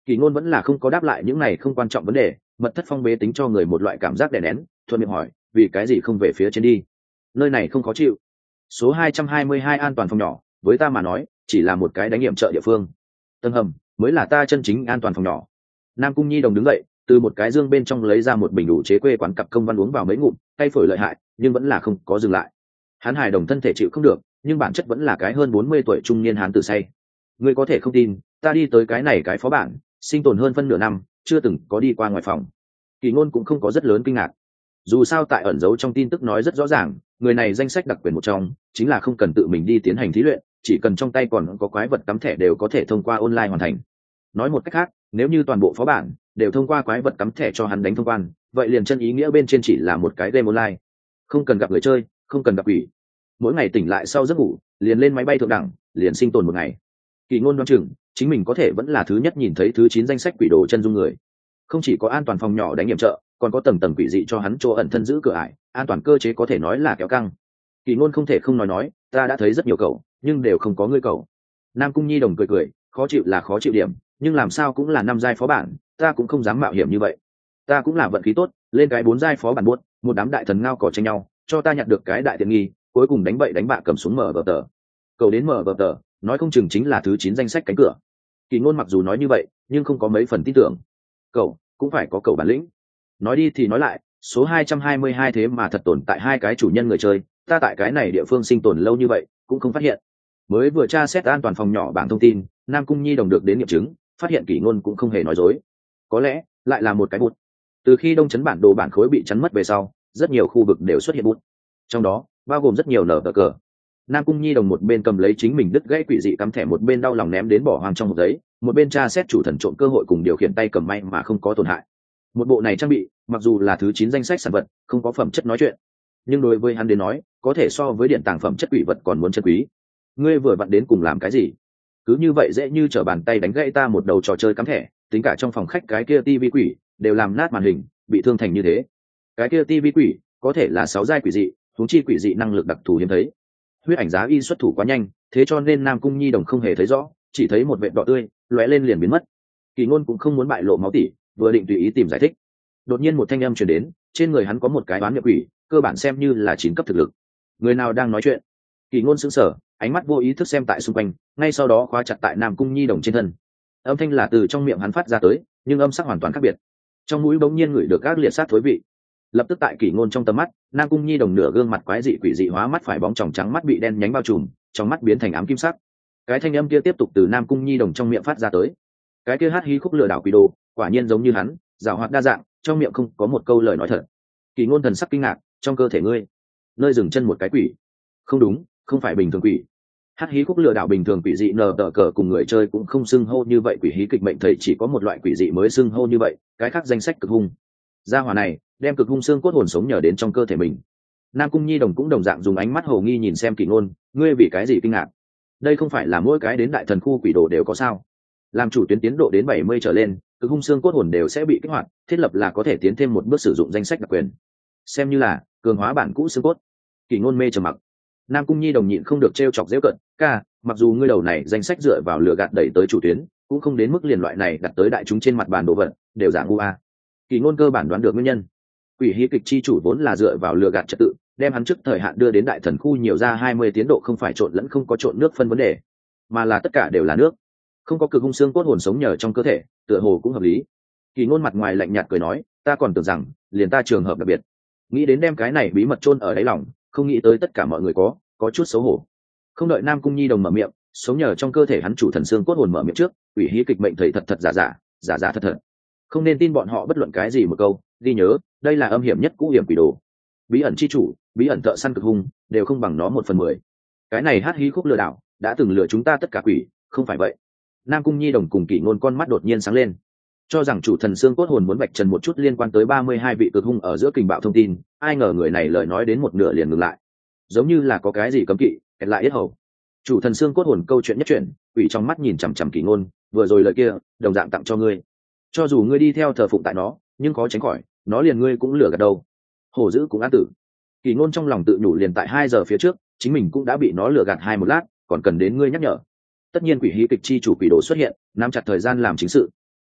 Kỳ ngôn vẫn là không có đáp lại những này không quan trọng vấn đề. Mật thất phong bế tính cho người một loại cảm giác đè nén, thuận miệng hỏi vì cái gì không về phía trên đi, nơi này không khó chịu. Số hai trăm hai mươi hai an toàn phòng nhỏ, với ta mà nói chỉ là một cái đánh nghiệm trợ địa phương, tầng hầm mới là ta chân chính an toàn phòng nhỏ. Nam Cung Nhi Đồng đứng dậy, từ một cái dương bên trong lấy ra một bình đủ chế quê quán cặp công văn uống vào mấy ngụm, tay phổi lợi hại nhưng vẫn là không có dừng lại. Hắn hài đồng thân thể chịu không được, nhưng bản chất vẫn là cái hơn bốn mươi tuổi trung niên hán tử say. Ngươi có thể không tin, ta đi tới cái này cái phó bản sinh tồn hơn phân nửa năm, chưa từng có đi qua ngoài phòng. Kỳ ngôn cũng không có rất lớn kinh ngạc, dù sao tại ẩn giấu trong tin tức nói rất rõ ràng, người này danh sách đặc quyền một trong chính là không cần tự mình đi tiến hành thí luyện, chỉ cần trong tay còn có quái vật cắm thẻ đều có thể thông qua online hoàn thành. Nói một cách khác, nếu như toàn bộ phó bản đều thông qua quái vật cắm thẻ cho hắn đánh thông quan, vậy liền chân ý nghĩa bên trên chỉ là một cái game online, không cần gặp người chơi, không cần gặp quỷ, mỗi ngày tỉnh lại sau giấc ngủ liền lên máy bay thượng đẳng, liền sinh tồn một ngày. Kỳ ngôn đoán chừng chính mình có thể vẫn là thứ nhất nhìn thấy thứ chín danh sách quỷ đồ chân dung người. Không chỉ có an toàn phòng nhỏ đánh nghiệm trợ, còn có tầng tầng quỷ dị cho hắn chỗ ẩn thân giữ cửa ải, an toàn cơ chế có thể nói là kéo căng. Kỳ ngôn không thể không nói nói, ta đã thấy rất nhiều cậu, nhưng đều không có ngươi cậu. Nam Cung Nhi Đồng cười cười, khó chịu là khó chịu điểm, nhưng làm sao cũng là năm giai phó bản, ta cũng không dám mạo hiểm như vậy. Ta cũng là vận khí tốt, lên cái bốn giai phó bản buốt, một đám đại thần ngao cỏ tranh nhau, cho ta nhặt được cái đại tiện nghi, cuối cùng đánh bậy đánh bạ cầm xuống mở bờ tờ. Cậu đến mở bờ tờ, nói không chừng chính là thứ chín danh sách cánh cửa. Kỳ ngôn mặc dù nói như vậy, nhưng không có mấy phần tin tưởng. Cậu cũng phải có cậu bản lĩnh. Nói đi thì nói lại, số hai trăm hai mươi hai thế mà thật tồn tại hai cái chủ nhân người chơi, ta tại cái này địa phương sinh tồn lâu như vậy cũng không phát hiện. Mới vừa tra xét an toàn phòng nhỏ bảng thông tin, Nam Cung Nhi Đồng được đến nghiệm chứng, phát hiện Kỷ Ngôn cũng không hề nói dối. Có lẽ lại là một cái bút. Từ khi đông chấn bản đồ bản khối bị chắn mất về sau, rất nhiều khu vực đều xuất hiện bút, trong đó bao gồm rất nhiều nở tờ cờ. Nam Cung Nhi Đồng một bên cầm lấy chính mình đứt gãy quỷ dị cắm thẻ, một bên đau lòng ném đến bỏ hoang trong một giấy, một bên tra xét chủ thần trộm cơ hội cùng điều khiển tay cầm may mà không có tổn hại. Một bộ này trang bị, mặc dù là thứ chín danh sách sản vật, không có phẩm chất nói chuyện, nhưng đối với hắn đến nói, có thể so với điện tàng phẩm chất quỷ vật còn muốn chân quý. Ngươi vừa vặn đến cùng làm cái gì? Cứ như vậy dễ như trở bàn tay đánh gãy ta một đầu trò chơi cắm thẻ, tính cả trong phòng khách cái kia tivi quỷ đều làm nát màn hình, bị thương thành như thế. Cái kia tivi quỷ có thể là sáu giai quỷ dị, huống chi quỷ dị năng lực đặc thù hiếm thấy. Huyết ảnh giá y xuất thủ quá nhanh, thế cho nên Nam Cung Nhi Đồng không hề thấy rõ, chỉ thấy một vệt đỏ tươi lóe lên liền biến mất. Kỳ Ngôn cũng không muốn bại lộ máu tỉ, vừa định tùy ý tìm giải thích, đột nhiên một thanh âm truyền đến, trên người hắn có một cái đoán nghiệp quỷ, cơ bản xem như là chín cấp thực lực. Người nào đang nói chuyện? Kỳ Ngôn sững sờ, ánh mắt vô ý thức xem tại xung quanh, ngay sau đó khóa chặt tại Nam Cung Nhi Đồng trên thân. Âm thanh là từ trong miệng hắn phát ra tới, nhưng âm sắc hoàn toàn khác biệt. Trong mũi bỗng nhiên ngửi được các liệt sát thối vị. Lập tức tại Kỳ Ngôn trong tầm mắt, Nam Cung Nhi Đồng nửa gương mặt quái dị quỷ dị hóa mắt phải bóng tròng trắng mắt bị đen nhánh bao trùm, trong mắt biến thành ám kim sắc. Cái thanh âm kia tiếp tục từ Nam Cung Nhi Đồng trong miệng phát ra tới. Cái kia hát hí khúc lừa đảo quỷ đồ, quả nhiên giống như hắn, giàu hoạt đa dạng, trong miệng không có một câu lời nói thật. Kỳ Ngôn thần sắc kinh ngạc, trong cơ thể ngươi, nơi dừng chân một cái quỷ. Không đúng, không phải bình thường quỷ. Hát hí khúc lừa đảo bình thường quỷ dị nờ tờ cờ cùng người chơi cũng không xưng hô như vậy, quỷ hí kịch mệnh thầy chỉ có một loại quỷ dị mới xưng hô như vậy, cái khác danh sách cực hung. Gia hỏa này đem cực hung xương cốt hồn sống nhờ đến trong cơ thể mình. Nam Cung Nhi Đồng cũng đồng dạng dùng ánh mắt hồ nghi nhìn xem Kỳ Ngôn, ngươi vì cái gì kinh ngạc? Đây không phải là mỗi cái đến đại thần khu quỷ đồ đều có sao? Làm chủ tuyến tiến độ đến bảy mươi trở lên, cực hung xương cốt hồn đều sẽ bị kích hoạt, thiết lập là có thể tiến thêm một bước sử dụng danh sách đặc quyền, xem như là cường hóa bản cũ xương cốt. Kỳ Ngôn mê trầm mặc. Nam Cung Nhi Đồng nhịn không được trêu chọc giễu cợt, ca, mặc dù ngươi đầu này danh sách dựa vào lừa gạt đẩy tới chủ tuyến, cũng không đến mức liền loại này đặt tới đại chúng trên mặt bàn đồ vật đều giả ngu a. Kỳ Ngôn cơ bản đoán được nguyên nhân. Quỷ hí kịch chi chủ vốn là dựa vào lừa gạt trật tự, đem hắn trước thời hạn đưa đến đại thần khu nhiều ra hai mươi tiến độ, không phải trộn lẫn không có trộn nước phân vấn đề, mà là tất cả đều là nước. Không có cực hung xương cốt hồn sống nhờ trong cơ thể, tựa hồ cũng hợp lý. Kỳ Ngôn mặt ngoài lạnh nhạt cười nói, ta còn tưởng rằng liền ta trường hợp đặc biệt, nghĩ đến đem cái này bí mật chôn ở đáy lòng, không nghĩ tới tất cả mọi người có, có chút xấu hổ. Không đợi Nam Cung Nhi Đồng mở miệng, sống nhờ trong cơ thể hắn chủ thần xương cốt hồn mở miệng trước, quỷ hí kịch mệnh thầy thật thật giả giả, giả giả thật thật. Không nên tin bọn họ bất luận cái gì một câu, ghi nhớ, đây là âm hiểm nhất cũ hiểm quỷ đồ. Bí ẩn chi chủ, bí ẩn thợ săn cực hung, đều không bằng nó một phần mười. Cái này hát hí khúc lừa đảo, đã từng lừa chúng ta tất cả quỷ, không phải vậy? Nam Cung Nhi Đồng cùng Kỳ Ngôn con mắt đột nhiên sáng lên, cho rằng chủ thần xương cốt hồn muốn vạch trần một chút liên quan tới ba mươi hai vị cực hung ở giữa kình bạo thông tin, ai ngờ người này lời nói đến một nửa liền ngừng lại, giống như là có cái gì cấm kỵ kẹt lại yết hầu. Chủ thần xương cốt hồn câu chuyện nhất chuyện, quỷ trong mắt nhìn chằm chằm Kỳ Ngôn, vừa rồi lời kia đồng dạng tặng cho ngươi, cho dù ngươi đi theo thờ phụng tại nó, nhưng khó tránh khỏi nó liền ngươi cũng lừa gạt đâu. Hổ dữ cũng an tử. Kỳ Ngôn trong lòng tự nhủ, liền tại hai giờ phía trước chính mình cũng đã bị nó lừa gạt hai một lát, còn cần đến ngươi nhắc nhở. Tất nhiên quỷ hí kịch chi chủ quỷ đồ xuất hiện, nắm chặt thời gian làm chính sự.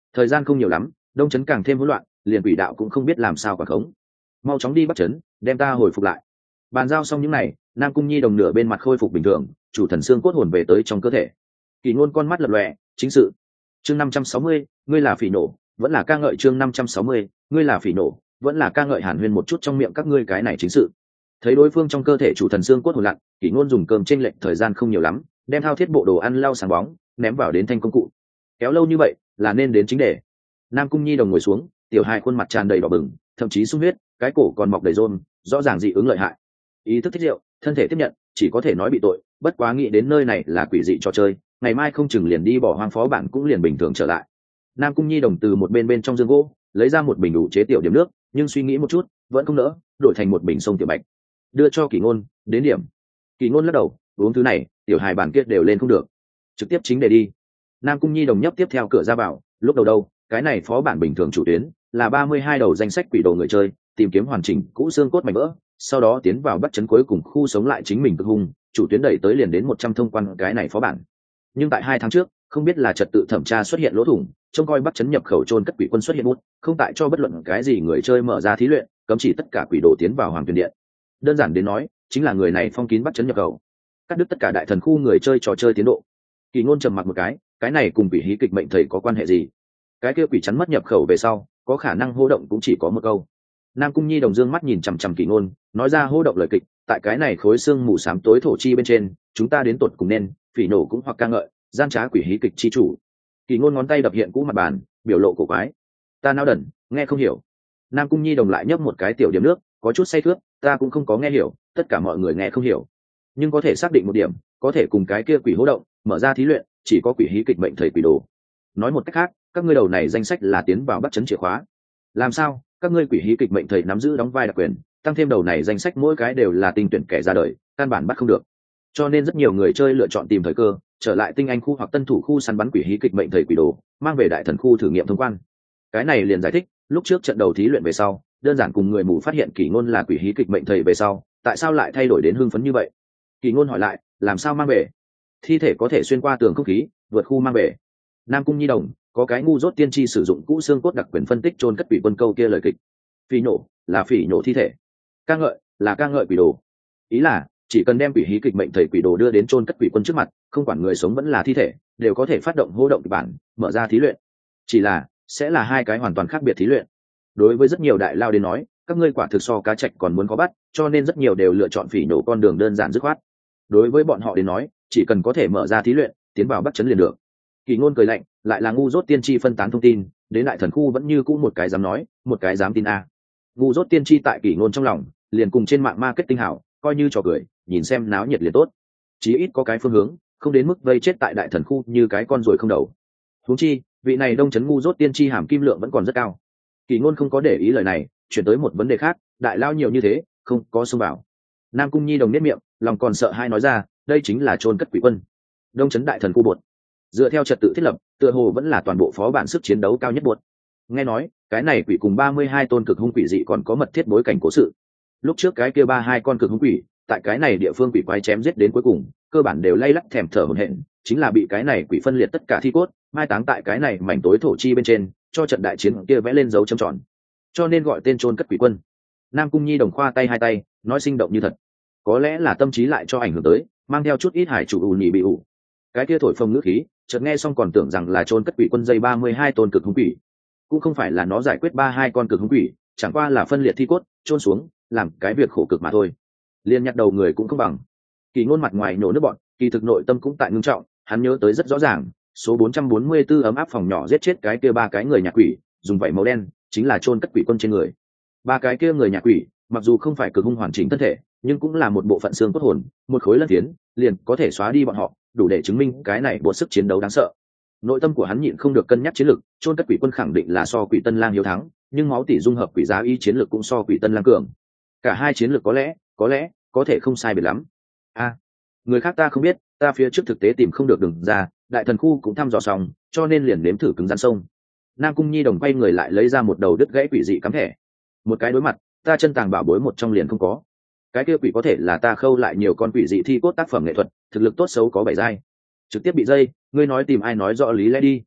thời gian không nhiều lắm, đông trấn càng thêm hỗn loạn, liền quỷ đạo cũng không biết làm sao quả khống. Mau chóng đi bắt trấn, đem ta hồi phục lại. Bàn giao xong những này, Nam Cung Nhi đồng nửa bên mặt khôi phục bình thường, chủ thần xương cốt hồn về tới trong cơ thể. Kỳ Ngôn con mắt lập lòe, chính sự. Chương năm trăm sáu mươi, ngươi là phỉ nổ, vẫn là ca ngợi. Chương năm trăm sáu mươi, ngươi là phỉ nổ, vẫn là ca ngợi. Hàn Huyên một chút trong miệng các ngươi, cái này chính sự. Thấy đối phương trong cơ thể chủ thần xương cốt hồn lặn, Kỳ Ngôn dùng cơm chênh lệch thời gian không nhiều lắm, đem thao thiết bộ đồ ăn lau sáng bóng, ném vào đến thanh công cụ. Kéo lâu như vậy, là nên đến chính đề. Nam Cung Nhi đồng ngồi xuống, tiểu hai khuôn mặt tràn đầy đỏ bừng, thậm chí sung huyết, cái cổ còn mọc đầy rôm, rõ ràng dị ứng lợi hại. Ý thức thích rượu, thân thể tiếp nhận, chỉ có thể nói bị tội, bất quá nghĩ đến nơi này là quỷ dị trò chơi, ngày mai không chừng liền đi bỏ hoang phó bản cũng liền bình thường trở lại. Nam Cung Nhi đồng từ một bên bên trong dương gỗ lấy ra một bình đủ chế tiểu điểm nước, nhưng suy nghĩ một chút vẫn không nỡ, đổi thành một bình sông tiểu bạch, đưa cho Kỳ Ngôn. Đến điểm. Kỳ Ngôn lắc đầu, uống thứ này tiểu hài bản kia đều lên không được, trực tiếp chính để đi. Nam Cung Nhi đồng nhấp tiếp theo cửa ra vào, lúc đầu đâu cái này phó bản bình thường chủ tuyến là ba mươi hai đầu danh sách quỷ đồ người chơi tìm kiếm hoàn chỉnh cũ xương cốt mảnh vỡ, sau đó tiến vào bắt chấn cuối cùng khu sống lại chính mình cực hung, chủ tuyến đẩy tới liền đến một trăm thông quan cái này phó bản. Nhưng tại hai tháng trước không biết là trật tự thẩm tra xuất hiện lỗ thủng, trông coi bắt chấn nhập khẩu trôn cất quỷ quân xuất hiện bút, không tại cho bất luận cái gì người chơi mở ra thí luyện, cấm chỉ tất cả quỷ đồ tiến vào hoàng tuyền điện. Đơn giản đến nói chính là người này phong kín bắt chấn nhập khẩu, cắt đứt tất cả đại thần khu người chơi trò chơi tiến độ. Kỳ Ngôn trầm mặc một cái, cái này cùng quỷ hí kịch mệnh thầy có quan hệ gì? Cái kia quỷ chắn mất nhập khẩu về sau có khả năng hô động cũng chỉ có một câu. Nam Cung Nhi đồng dương mắt nhìn chằm chằm Kỳ Ngôn, nói ra hô động lời kịch, tại cái này khối xương mù xám tối thổ chi bên trên, chúng ta đến tột cùng nên phỉ nổ cũng hoặc ca ngợi, gian trá quỷ hí kịch chi chủ. Kỳ Ngôn ngón tay đập hiện cũ mặt bàn, biểu lộ cổ quái. Ta nao đần, nghe không hiểu. Nam Cung Nhi đồng lại nhấp một cái tiểu điểm nước, có chút say khướt, ta cũng không có nghe hiểu, tất cả mọi người nghe không hiểu, nhưng có thể xác định một điểm, có thể cùng cái kia quỷ hô động mở ra thí luyện chỉ có quỷ hí kịch mệnh thầy quỷ đồ. Nói một cách khác, các ngươi đầu này danh sách là tiến vào bắt chấn chìa khóa. Làm sao các ngươi quỷ hí kịch mệnh thầy nắm giữ đóng vai đặc quyền, tăng thêm đầu này danh sách mỗi cái đều là tinh tuyển kẻ ra đời, căn bản bắt không được, cho nên rất nhiều người chơi lựa chọn tìm thời cơ trở lại tinh anh khu hoặc tân thủ khu săn bắn quỷ hí kịch mệnh thầy quỷ đồ, mang về đại thần khu thử nghiệm thông quan. Cái này liền giải thích lúc trước trận đầu thí luyện về sau, đơn giản cùng người mù phát hiện Kỳ Ngôn là quỷ hí kịch mệnh thầy về sau, tại sao lại thay đổi đến hưng phấn như vậy. Kỳ Ngôn hỏi lại, làm sao mang về? Thi thể có thể xuyên qua tường không khí vượt khu mang về. Nam Cung Nhi đồng có cái ngu dốt tiên tri sử dụng cũ xương cốt đặc quyền phân tích chôn cất quỷ quân câu kia lời kịch. Phỉ nổ là phỉ nổ thi thể, ca ngợi là ca ngợi quỷ đồ. Ý là chỉ cần đem quỷ hí kịch mệnh thầy quỷ đồ đưa đến chôn cất quỷ quân trước mặt, không quản người sống vẫn là thi thể, đều có thể phát động hô động kịch bản, mở ra thí luyện. Chỉ là sẽ là hai cái hoàn toàn khác biệt thí luyện. Đối với rất nhiều đại lao đến nói, các ngươi quả thực so cá trạch còn muốn có bắt, cho nên rất nhiều đều lựa chọn phỉ nổ con đường đơn giản dứt khoát. Đối với bọn họ đến nói, chỉ cần có thể mở ra thí luyện, tiến vào bắt chấn liền được. Kỳ Ngôn cười lạnh, lại là ngu dốt tiên tri phân tán thông tin, đến đại thần khu vẫn như cũ một cái dám nói, một cái dám tin a. Ngu dốt tiên tri tại Kỳ Ngôn trong lòng, liền cùng trên mạng marketing hảo, coi như trò cười, nhìn xem náo nhiệt liền tốt. Chí ít có cái phương hướng, không đến mức vây chết tại đại thần khu như cái con ruồi không đầu. Huống chi, vị này đông chấn ngu dốt tiên tri hàm kim lượng vẫn còn rất cao. Kỳ Ngôn không có để ý lời này, chuyển tới một vấn đề khác, đại lao nhiều như thế, không có xông vào. Nam Cung Nhi đồng nhếch miệng, lòng còn sợ hai nói ra, đây chính là chôn cất quỷ quân. Đông chấn đại thần khu bột. Dựa theo trật tự thiết lập, tựa hồ vẫn là toàn bộ phó bản sức chiến đấu cao nhất bột. Nghe nói, cái này quỷ cùng ba mươi hai tôn cực hung quỷ dị còn có mật thiết bối cảnh cố sự. Lúc trước cái kia ba hai con cực hung quỷ, tại cái này địa phương quỷ quái chém giết đến cuối cùng, cơ bản đều lay lắc thèm thở hổn hển, chính là bị cái này quỷ phân liệt tất cả thi cốt, mai táng tại cái này mảnh tối thổ chi bên trên, cho trận đại chiến kia vẽ lên dấu chấm tròn. Cho nên gọi tên chôn cất quỷ quân. Nam Cung Nhi đồng khoa tay hai tay, nói sinh động như thật. Có lẽ là tâm trí lại cho ảnh hưởng tới, mang theo chút ít hải chủ ù nhị bị ủ. Cái kia thổi phồng ngữ khí, chợt nghe xong còn tưởng rằng là chôn cất quỷ quân dây ba mươi hai tôn cực hung quỷ. Cũng không phải là nó giải quyết ba hai con cực hung quỷ, chẳng qua là phân liệt thi cốt, chôn xuống, làm cái việc khổ cực mà thôi. Liên nhặt đầu người cũng không bằng. Kỳ Ngôn mặt ngoài nổ nước bọn, kỳ thực nội tâm cũng tại ngưng trọng, hắn nhớ tới rất rõ ràng, số bốn trăm bốn mươi tư ấm áp phòng nhỏ giết chết cái kia ba cái người nhạc quỷ, dùng vảy màu đen, chính là chôn cất quỷ quân trên người. Ba cái kia người nhạc quỷ, mặc dù không phải cực hung hoàn chỉnh thân thể, nhưng cũng là một bộ phận xương cốt hồn, một khối lân phiến, liền có thể xóa đi bọn họ, đủ để chứng minh cái này bộ sức chiến đấu đáng sợ. Nội tâm của hắn nhịn không được cân nhắc chiến lược, chôn cất quỷ quân khẳng định là so quỷ tân lang hiếu thắng, nhưng máu tỷ dung hợp quỷ giá y chiến lược cũng so quỷ tân lang cường. Cả hai chiến lược có lẽ, có lẽ có thể không sai biệt lắm. A, à, người khác ta không biết, ta phía trước thực tế tìm không được đường ra, đại thần khu cũng thăm dò xong, cho nên liền nếm thử cứng rắn sông. Nam Cung Nhi đồng quay người lại lấy ra một đầu đứt gãy quỷ dị cắm thẻ. Một cái đối mặt, ta chân tàng bảo bối một trong liền không có. Cái kia quỷ có thể là ta khâu lại nhiều con quỷ dị thi cốt tác phẩm nghệ thuật, thực lực tốt xấu có bảy giai. Trực tiếp bị dây, ngươi nói tìm ai nói rõ lý lẽ đi.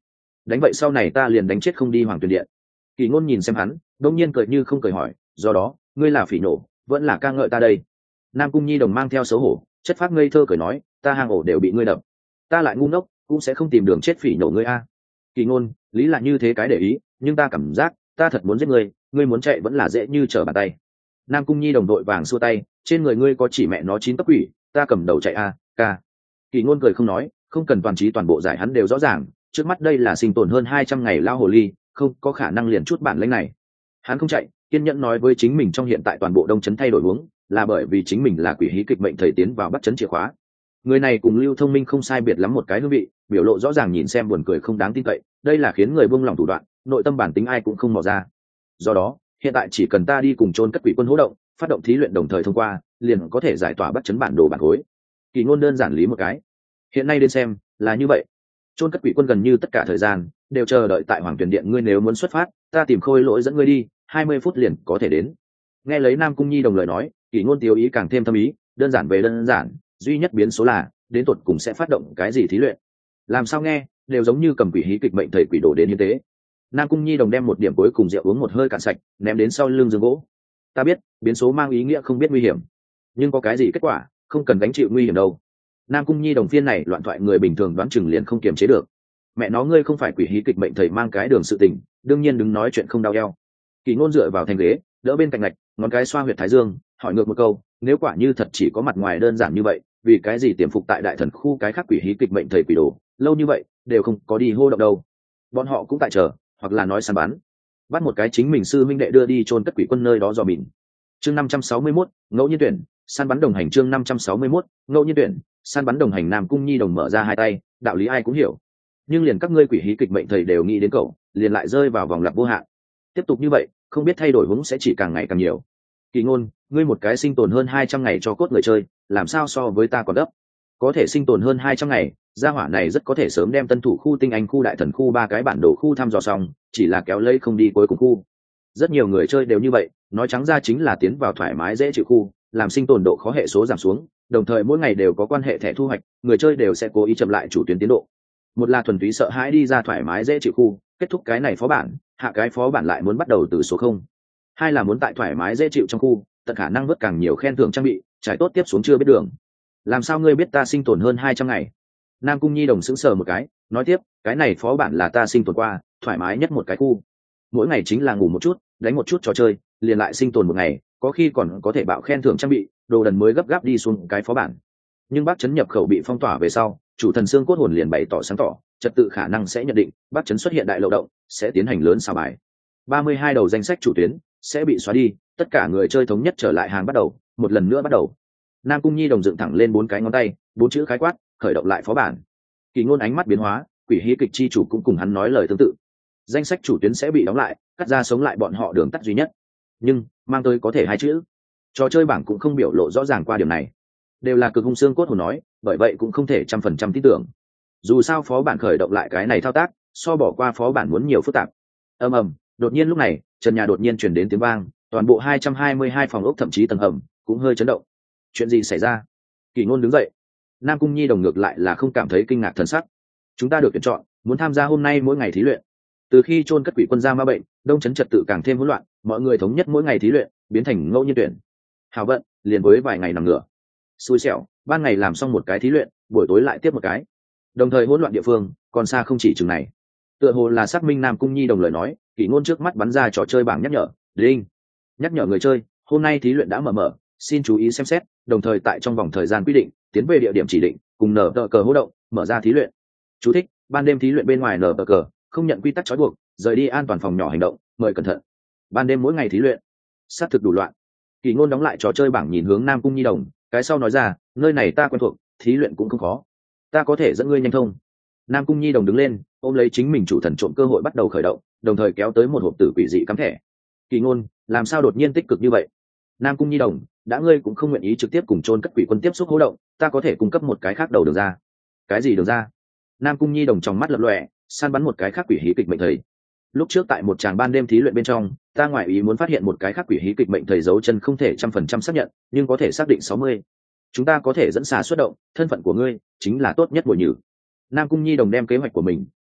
đánh vậy sau này ta liền đánh chết không đi hoàng tuyền điện. Kỳ ngôn nhìn xem hắn, đông nhiên cười như không cười hỏi, do đó ngươi là phỉ nổ vẫn là ca ngợi ta đây? Nam Cung Nhi Đồng mang theo xấu hổ chất phác ngây thơ cười nói, ta hang ổ đều bị ngươi đập, ta lại ngu ngốc cũng sẽ không tìm đường chết phỉ nổ ngươi a. Kỳ ngôn, lý là như thế cái để ý, nhưng ta cảm giác ta thật muốn giết ngươi, ngươi muốn chạy vẫn là dễ như trở bàn tay. Nam Cung Nhi Đồng đội vàng xua tay, trên người ngươi có chỉ mẹ nó chín cấp quỷ, ta cầm đầu chạy a, ca. Kỳ ngôn cười không nói, không cần toàn trí toàn bộ giải hắn đều rõ ràng, trước mắt đây là sinh tồn hơn hai trăm ngày lao hồ ly, không có khả năng liền chút bản lĩnh này. Hắn không chạy, kiên nhẫn nói với chính mình trong hiện tại toàn bộ đông chấn thay đổi hướng, là bởi vì chính mình là quỷ hí kịch mệnh thầy tiến vào bắt chấn chìa khóa. Người này cùng Lưu Thông Minh không sai biệt lắm một cái hương vị, biểu lộ rõ ràng nhìn xem buồn cười không đáng tin cậy, đây là khiến người buông lòng thủ đoạn, nội tâm bản tính ai cũng không mò ra. Do đó, hiện tại chỉ cần ta đi cùng chôn cất quỷ quân hỗ động, phát động thí luyện đồng thời thông qua, liền có thể giải tỏa bắt chấn bản đồ bản khối. Kỳ ngôn đơn giản lý một cái. Hiện nay đến xem, là như vậy. Chôn cất quỷ quân gần như tất cả thời gian đều chờ đợi tại Hoàng Tuyển Điện, ngươi nếu muốn xuất phát, ta tìm Khôi Lỗi dẫn ngươi đi, hai mươi phút liền có thể đến. Nghe lấy Nam Cung Nhi Đồng lời nói, Kỳ ngôn tiêu ý càng thêm thâm ý, đơn giản về đơn giản, duy nhất biến số là đến tuột cùng sẽ phát động cái gì thí luyện. Làm sao nghe đều giống như cầm quỷ hí kịch mệnh thầy quỷ đồ đến như thế. Nam Cung Nhi Đồng đem một điểm cuối cùng rượu uống một hơi cạn sạch, ném đến sau lưng giường gỗ. Ta biết biến số mang ý nghĩa không biết nguy hiểm, nhưng có cái gì kết quả không cần gánh chịu nguy hiểm đâu. Nam Cung Nhi Đồng phiên này loạn thoại người bình thường đoán chừng liền không kiềm chế được. Mẹ nó, ngươi không phải quỷ hí kịch mệnh thầy mang cái đường sự tình, đương nhiên đừng nói chuyện không đau eo. Kỳ ngôn dựa vào thành ghế, đỡ bên cạnh ngạch, ngón cái xoa huyệt thái dương, hỏi ngược một câu, nếu quả như thật chỉ có mặt ngoài đơn giản như vậy, vì cái gì tiềm phục tại đại thần khu cái khác quỷ hí kịch mệnh thầy quỷ đồ lâu như vậy đều không có đi hô động đâu? Bọn họ cũng tại chờ, hoặc là nói săn bắn, bắt một cái chính mình sư minh đệ đưa đi chôn cất quỷ quân nơi đó dò mìn. Chương năm trăm sáu mươi mốt, ngẫu nhiên tuyển săn bắn đồng hành. Chương năm trăm sáu mươi mốt, ngẫu nhiên tuyển săn bắn đồng hành. Nam Cung Nhi Đồng mở ra hai tay, đạo lý ai cũng hiểu, nhưng liền các ngươi quỷ hí kịch mệnh thầy đều nghĩ đến cậu, liền lại rơi vào vòng lặp vô hạn. Tiếp tục như vậy, không biết thay đổi hướng sẽ chỉ càng ngày càng nhiều. Kỳ ngôn, ngươi một cái sinh tồn hơn hai trăm ngày cho cốt người chơi, làm sao so với ta còn gấp? Có thể sinh tồn hơn hai trăm ngày, gia hỏa này rất có thể sớm đem tân thủ khu tinh anh khu đại thần khu ba cái bản đồ khu thăm dò xong, chỉ là kéo lấy không đi cuối cùng khu. Rất nhiều người chơi đều như vậy, nói trắng ra chính là tiến vào thoải mái dễ chịu khu, làm sinh tồn độ khó hệ số giảm xuống, đồng thời mỗi ngày đều có quan hệ thẻ thu hoạch, người chơi đều sẽ cố ý chậm lại chủ tuyến tiến độ. Một là thuần túy sợ hãi đi ra thoải mái dễ chịu khu, kết thúc cái này phó bản, hạ cái phó bản lại muốn bắt đầu từ số không. Hai là muốn tại thoải mái dễ chịu trong khu, tận khả năng vớt càng nhiều khen thưởng trang bị, trải tốt tiếp xuống chưa biết đường. Làm sao ngươi biết ta sinh tồn hơn hai trăm ngày? Nam Cung Nhi Đồng sững sờ một cái, nói tiếp, cái này phó bản là ta sinh tồn qua, thoải mái nhất một cái khu. Mỗi ngày chính là ngủ một chút, đánh một chút trò chơi, liền lại sinh tồn một ngày, có khi còn có thể bạo khen thưởng trang bị, đồ đần mới gấp gáp đi xuống cái phó bản. Nhưng Bắc Trấn nhập khẩu bị phong tỏa về sau, chủ thần xương cốt hồn liền bày tỏ sáng tỏ, trật tự khả năng sẽ nhận định, Bắc Trấn xuất hiện đại漏động, sẽ tiến hành lớn xào bài. ba mươi hai đầu danh sách chủ tuyến sẽ bị xóa đi, tất cả người chơi thống nhất trở lại hàng bắt đầu, một lần nữa bắt đầu. Nam Cung Nhi Đồng dựng thẳng lên bốn cái ngón tay, bốn chữ khái quát, khởi động lại phó bản. Kỳ ngôn ánh mắt biến hóa, quỷ hí kịch chi chủ cũng cùng hắn nói lời tương tự. Danh sách chủ tuyến sẽ bị đóng lại, cắt ra sống lại bọn họ đường tắt duy nhất. Nhưng mang tới có thể hai chữ. Trò chơi bảng cũng không biểu lộ rõ ràng qua điểm này. Đều là cực hung xương cốt hồn nói, bởi vậy cũng không thể trăm phần trăm tin tưởng. Dù sao phó bản khởi động lại cái này thao tác, so bỏ qua phó bản muốn nhiều phức tạp. Ầm ầm, đột nhiên lúc này, trần nhà đột nhiên truyền đến tiếng vang, toàn bộ hai trăm hai mươi hai phòng ốc thậm chí tầng hầm cũng hơi chấn động. Chuyện gì xảy ra? Kỳ ngôn đứng dậy. Nam Cung Nhi Đồng ngược lại là không cảm thấy kinh ngạc thần sắc. Chúng ta được tuyển chọn, muốn tham gia hôm nay mỗi ngày thí luyện. Từ khi chôn cất quỷ quân ra ma bệnh, đông chấn trật tự càng thêm hỗn loạn, mọi người thống nhất mỗi ngày thí luyện biến thành ngẫu nhiên tuyển. Hào vận, liền với vài ngày nằm ngửa. Xui xẻo, ban ngày làm xong một cái thí luyện, buổi tối lại tiếp một cái. Đồng thời hỗn loạn địa phương, còn xa không chỉ chừng này. Tựa hồ là xác minh Nam Cung Nhi Đồng lời nói, Kỷ ngôn trước mắt bắn ra trò chơi bảng nhắc nhở, đinh, nhắc nhở người chơi, hôm nay thí luyện đã mở mở, xin chú ý xem xét, đồng thời tại trong vòng thời gian quy định, tiến về địa điểm chỉ định, cùng nở tờ cờ hô động, mở ra thí luyện. Chú thích: ban đêm thí luyện bên ngoài nở tờ cờ, không nhận quy tắc trói buộc, rời đi an toàn phòng nhỏ hành động, mời cẩn thận. Ban đêm mỗi ngày thí luyện, sát thực đủ loạn. Kỷ ngôn đóng lại trò chơi bảng nhìn hướng Nam Cung Nhi Đồng, cái sau nói ra, nơi này ta quen thuộc, thí luyện cũng không khó, ta có thể dẫn ngươi nhanh thông. Nam Cung Nhi Đồng đứng lên, ôm lấy chính mình chủ thần trộm cơ hội bắt đầu khởi động, đồng thời kéo tới một hộp tử quỷ dị cắm thẻ. Kỳ ngôn, làm sao đột nhiên tích cực như vậy? Nam Cung Nhi Đồng, đã ngươi cũng không nguyện ý trực tiếp cùng chôn cất quỷ quân tiếp xúc hỗ động, ta có thể cung cấp một cái khác đầu đường ra. Cái gì đường ra? Nam Cung Nhi Đồng trong mắt lập lòe, săn bắn một cái khác quỷ hí kịch mệnh thầy. Lúc trước tại một tràng ban đêm thí luyện bên trong, ta ngoại ý muốn phát hiện một cái khác quỷ hí kịch mệnh thầy dấu chân không thể trăm phần trăm xác nhận, nhưng có thể xác định sáu mươi. Chúng ta có thể dẫn xà xuất động, thân phận của ngươi chính là tốt nhất bồi nhử. Nam Cung Nhi Đồng đem kế hoạch của mình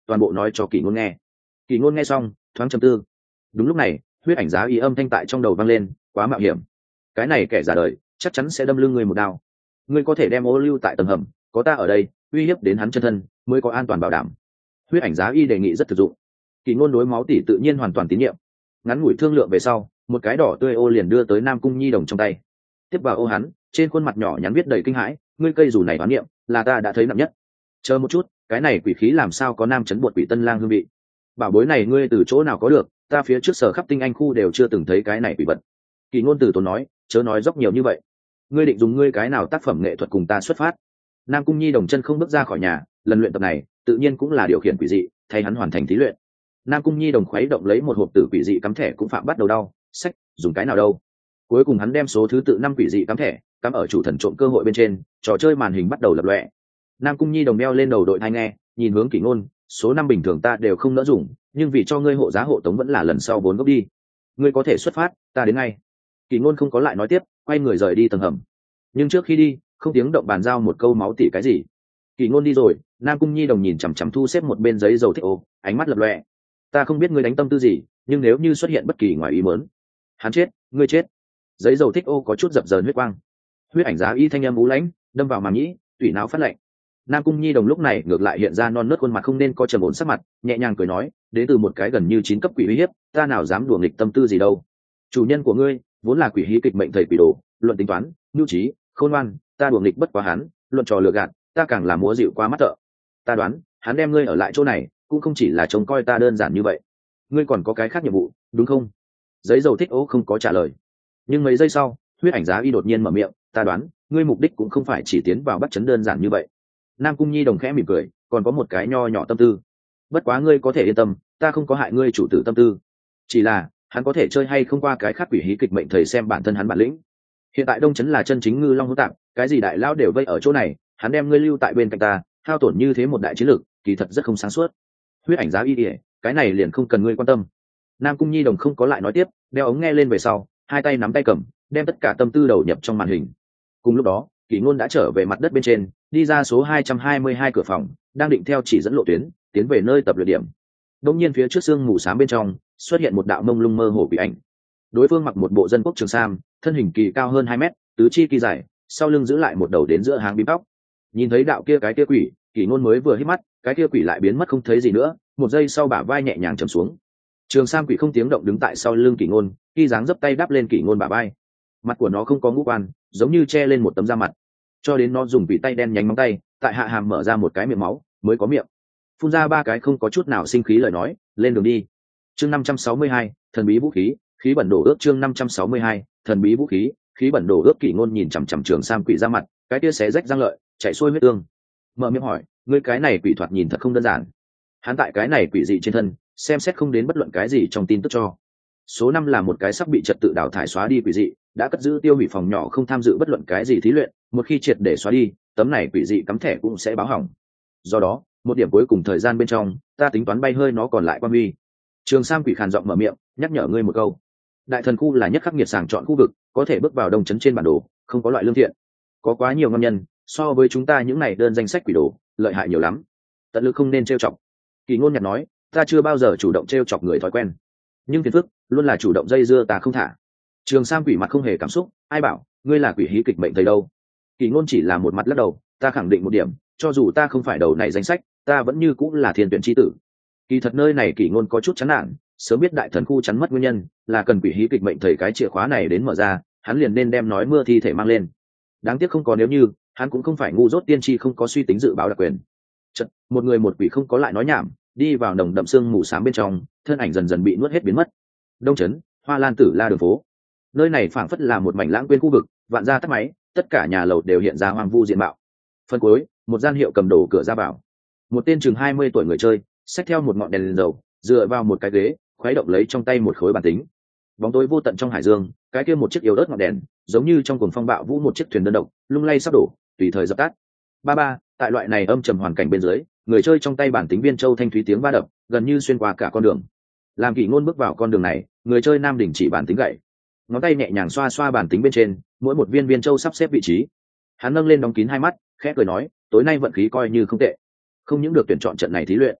toàn bộ nói cho Kỷ Ngôn nghe. Kỷ Ngôn nghe xong thoáng trầm tư. Đúng lúc này huyết ảnh giá y âm thanh tại trong đầu vang lên, quá mạo hiểm, cái này kẻ giả đời chắc chắn sẽ đâm lưng ngươi một đao. Ngươi có thể đem ô lưu tại tầng hầm, có ta ở đây uy hiếp đến hắn chân thân mới có an toàn bảo đảm. Huyết ảnh giá y đề nghị rất thực dụng. Kỷ Ngôn đối máu tỷ tự nhiên hoàn toàn tín nhiệm. Ngắn ngủi thương lượng về sau, một cái đỏ tươi ô liền đưa tới Nam Cung Nhi Đồng trong tay. Tiếp vào ô hắn, trên khuôn mặt nhỏ nhắn viết đầy kinh hãi, ngươi cây dù này oán niệm là ta đã thấy nặng nhất. Chờ một chút, cái này quỷ khí làm sao có nam chấn bột quỷ tân lang hương vị? Bảo bối này ngươi từ chỗ nào có được? Ta phía trước sở khắp tinh anh khu đều chưa từng thấy cái này quỷ vật. Kỷ Ngôn từ tốn nói, chớ nói dốc nhiều như vậy. Ngươi định dùng ngươi cái nào tác phẩm nghệ thuật cùng ta xuất phát? Nam Cung Nhi Đồng chân không bước ra khỏi nhà, lần luyện tập này tự nhiên cũng là điều khiển quỷ dị, thay hắn hoàn thành thí luyện. Nam Cung Nhi Đồng khuấy động lấy một hộp tử quỷ dị cắm thẻ cũng phạm bắt đầu đau, sách, dùng cái nào đâu? Cuối cùng hắn đem số thứ tự năm quỷ dị cắm thẻ cắm ở chủ thần trộm cơ hội bên trên, trò chơi màn hình bắt đầu lập lòe. Nam Cung Nhi Đồng đeo lên đầu đội tai nghe, nhìn hướng Kỷ Ngôn, số năm bình thường ta đều không nỡ dùng, nhưng vì cho ngươi hộ giá hộ tống vẫn là lần sau vốn gốc đi. Ngươi có thể xuất phát, ta đến ngay. Kỷ Ngôn không có lại nói tiếp, quay người rời đi tầng hầm. Nhưng trước khi đi, không tiếng động bàn giao một câu máu tỉ cái gì. Kỷ Ngôn đi rồi, Nam Cung Nhi Đồng nhìn chằm chằm thu xếp một bên giấy dầu thích ô, ánh mắt lập lòe. Ta không biết ngươi đánh tâm tư gì, nhưng nếu như xuất hiện bất kỳ ngoài ý muốn, hắn chết, ngươi chết. Giấy dầu thích ô có chút dập dờn huyết quang. Huyết ảnh giá y thanh âm ú lãnh, đâm vào màng nhĩ, tủy não phát lạnh. Nam Cung Nhi Đồng lúc này ngược lại hiện ra non nớt khuôn mặt không nên có trầm ổn sắc mặt, nhẹ nhàng cười nói, đến từ một cái gần như chín cấp quỷ uy hiếp, ta nào dám đùa nghịch tâm tư gì đâu. Chủ nhân của ngươi vốn là quỷ hí kịch mệnh thầy quỷ đồ, luận tính toán, nhu trí, khôn ngoan, ta đùa nghịch bất quá hắn, luận trò lừa gạt, ta càng là múa dịu quá mắt thợ. Ta đoán, hắn đem ngươi ở lại chỗ này, cũng không chỉ là trông coi ta đơn giản như vậy. Ngươi còn có cái khác nhiệm vụ, đúng không? Giấy dầu thích ố không có trả lời. Nhưng mấy giây sau, huyết ảnh giá y đột nhiên mở miệng, ta đoán, ngươi mục đích cũng không phải chỉ tiến vào bắt chấn đơn giản như vậy. Nam Cung Nhi Đồng khẽ mỉm cười, còn có một cái nho nhỏ tâm tư. Bất quá ngươi có thể yên tâm, ta không có hại ngươi chủ tử tâm tư. Chỉ là, hắn có thể chơi hay không qua cái khác quỷ hí kịch mệnh thầy xem bản thân hắn bản lĩnh. Hiện tại Đông Trấn là chân chính ngư long hỗn tạp, cái gì đại lão đều vây ở chỗ này, hắn đem ngươi lưu tại bên cạnh ta, hao tổn như thế một đại chiến lược, kỳ thật rất không sáng suốt. Huyết ảnh giá y ỉa, cái này liền không cần ngươi quan tâm. Nam Cung Nhi Đồng không có lại nói tiếp, đeo ống nghe lên về sau, hai tay nắm tay cầm, đem tất cả tâm tư đầu nhập trong màn hình. Cùng lúc đó, Kỷ Ngôn đã trở về mặt đất bên trên, đi ra số hai trăm hai mươi hai cửa phòng, đang định theo chỉ dẫn lộ tuyến, tiến về nơi tập luyện điểm. Đột nhiên phía trước sương mù xám bên trong, xuất hiện một đạo mông lung mơ hồ quỷ ảnh. Đối phương mặc một bộ dân quốc trường sam, thân hình kỳ cao hơn hai mét, tứ chi kỳ dài, sau lưng giữ lại một đầu đến giữa háng bím tóc. Nhìn thấy đạo kia cái kia quỷ, Kỷ Ngôn mới vừa hít mắt, cái kia quỷ lại biến mất không thấy gì nữa, một giây sau bả vai nhẹ nhàng trầm xuống. Trường sam quỷ không tiếng động đứng tại sau lưng Kỷ Ngôn, khi dáng dấp tay đắp lên Kỷ Ngôn bả vai. Mặt của nó không có ngũ quan, giống như che lên một tấm da mặt, cho đến nó dùng vị tay đen nhánh móng tay tại hạ hàm mở ra một cái miệng máu mới có miệng, phun ra ba cái không có chút nào sinh khí lời nói, lên đường đi. Chương năm trăm sáu mươi hai, thần bí vũ khí, khí bẩn đổ ước. Chương năm trăm sáu mươi hai, thần bí vũ khí, khí bẩn đổ ước. Kỷ Ngôn nhìn chằm chằm trường sam quỷ ra mặt, cái tia xé rách răng lợi, chảy xuôi huyết tương. Mở miệng hỏi, ngươi cái này quỷ thoạt nhìn thật không đơn giản. Hắn tại cái này quỷ dị trên thân, xem xét không đến bất luận cái gì trong tin tức cho. Số năm là một cái sắp bị trật tự đào thải xóa đi quỷ dị, đã cất giữ tiêu hủy phòng nhỏ không tham dự bất luận cái gì thí luyện, một khi triệt để xóa đi, tấm này quỷ dị cắm thẻ cũng sẽ báo hỏng. Do đó, một điểm cuối cùng thời gian bên trong, ta tính toán bay hơi nó còn lại quan huy. Trường Sam quỷ khàn giọng mở miệng, nhắc nhở ngươi một câu. Đại thần khu là nhất khắc nghiệt sàng chọn khu vực, có thể bước vào Đông Trấn trên bản đồ, không có loại lương thiện. Có quá nhiều ngâm nhân, so với chúng ta những này đơn danh sách quỷ đồ, lợi hại nhiều lắm. Tận lực không nên trêu chọc. Kỷ Ngôn nhạt nói, ta chưa bao giờ chủ động trêu chọc người thói quen, nhưng phiền phức luôn là chủ động dây dưa ta không thả. Trường Sam quỷ mặt không hề cảm xúc, ai bảo ngươi là quỷ hí kịch mệnh thầy đâu. Kỷ Ngôn chỉ là một mặt lắc đầu, ta khẳng định một điểm, cho dù ta không phải đầu này danh sách, ta vẫn như cũng là thiên tuyển chi tử. Kỳ thật nơi này Kỷ Ngôn có chút chán nản, sớm biết đại thần khu chắn mất nguyên nhân là cần quỷ hí kịch mệnh thầy cái chìa khóa này đến mở ra, hắn liền nên đem nói mưa thi thể mang lên. Đáng tiếc không có nếu như, hắn cũng không phải ngu dốt tiên tri không có suy tính dự báo đặc quyền. Chật, một người một quỷ không có lại nói nhảm, đi vào nồng đậm sương mù xám bên trong, thân ảnh dần dần bị nuốt hết biến mất. Đông Trấn, Hoa Lan Tử La đường phố. Nơi này phảng phất là một mảnh lãng quên khu vực, vạn gia tắt máy, tất cả nhà lầu đều hiện ra hoang vu diện mạo. Phần cuối, một gian hiệu cầm đồ cửa ra vào. Một tên chừng hai mươi tuổi người chơi, xách theo một ngọn đèn lên dầu, dựa vào một cái ghế, khuấy động lấy trong tay một khối bàn tính. Bóng tối vô tận trong hải dương, cái kia một chiếc yếu ớt ngọn đèn, giống như trong cuồng phong bạo vũ một chiếc thuyền đơn độc, lung lay sắp đổ, tùy thời dập tắt. Ba ba, tại loại này âm trầm hoàn cảnh bên dưới, người chơi trong tay bản tính viên châu thanh thúy tiếng va đập, gần như xuyên qua cả con đường. Làm Kỷ Ngôn bước vào con đường này, người chơi nam đỉnh chỉ bản tính gậy, ngón tay nhẹ nhàng xoa xoa bản tính bên trên, mỗi một viên viên châu sắp xếp vị trí. Hắn nâng lên đóng kín hai mắt, khẽ cười nói, tối nay vận khí coi như không tệ, không những được tuyển chọn trận này thí luyện,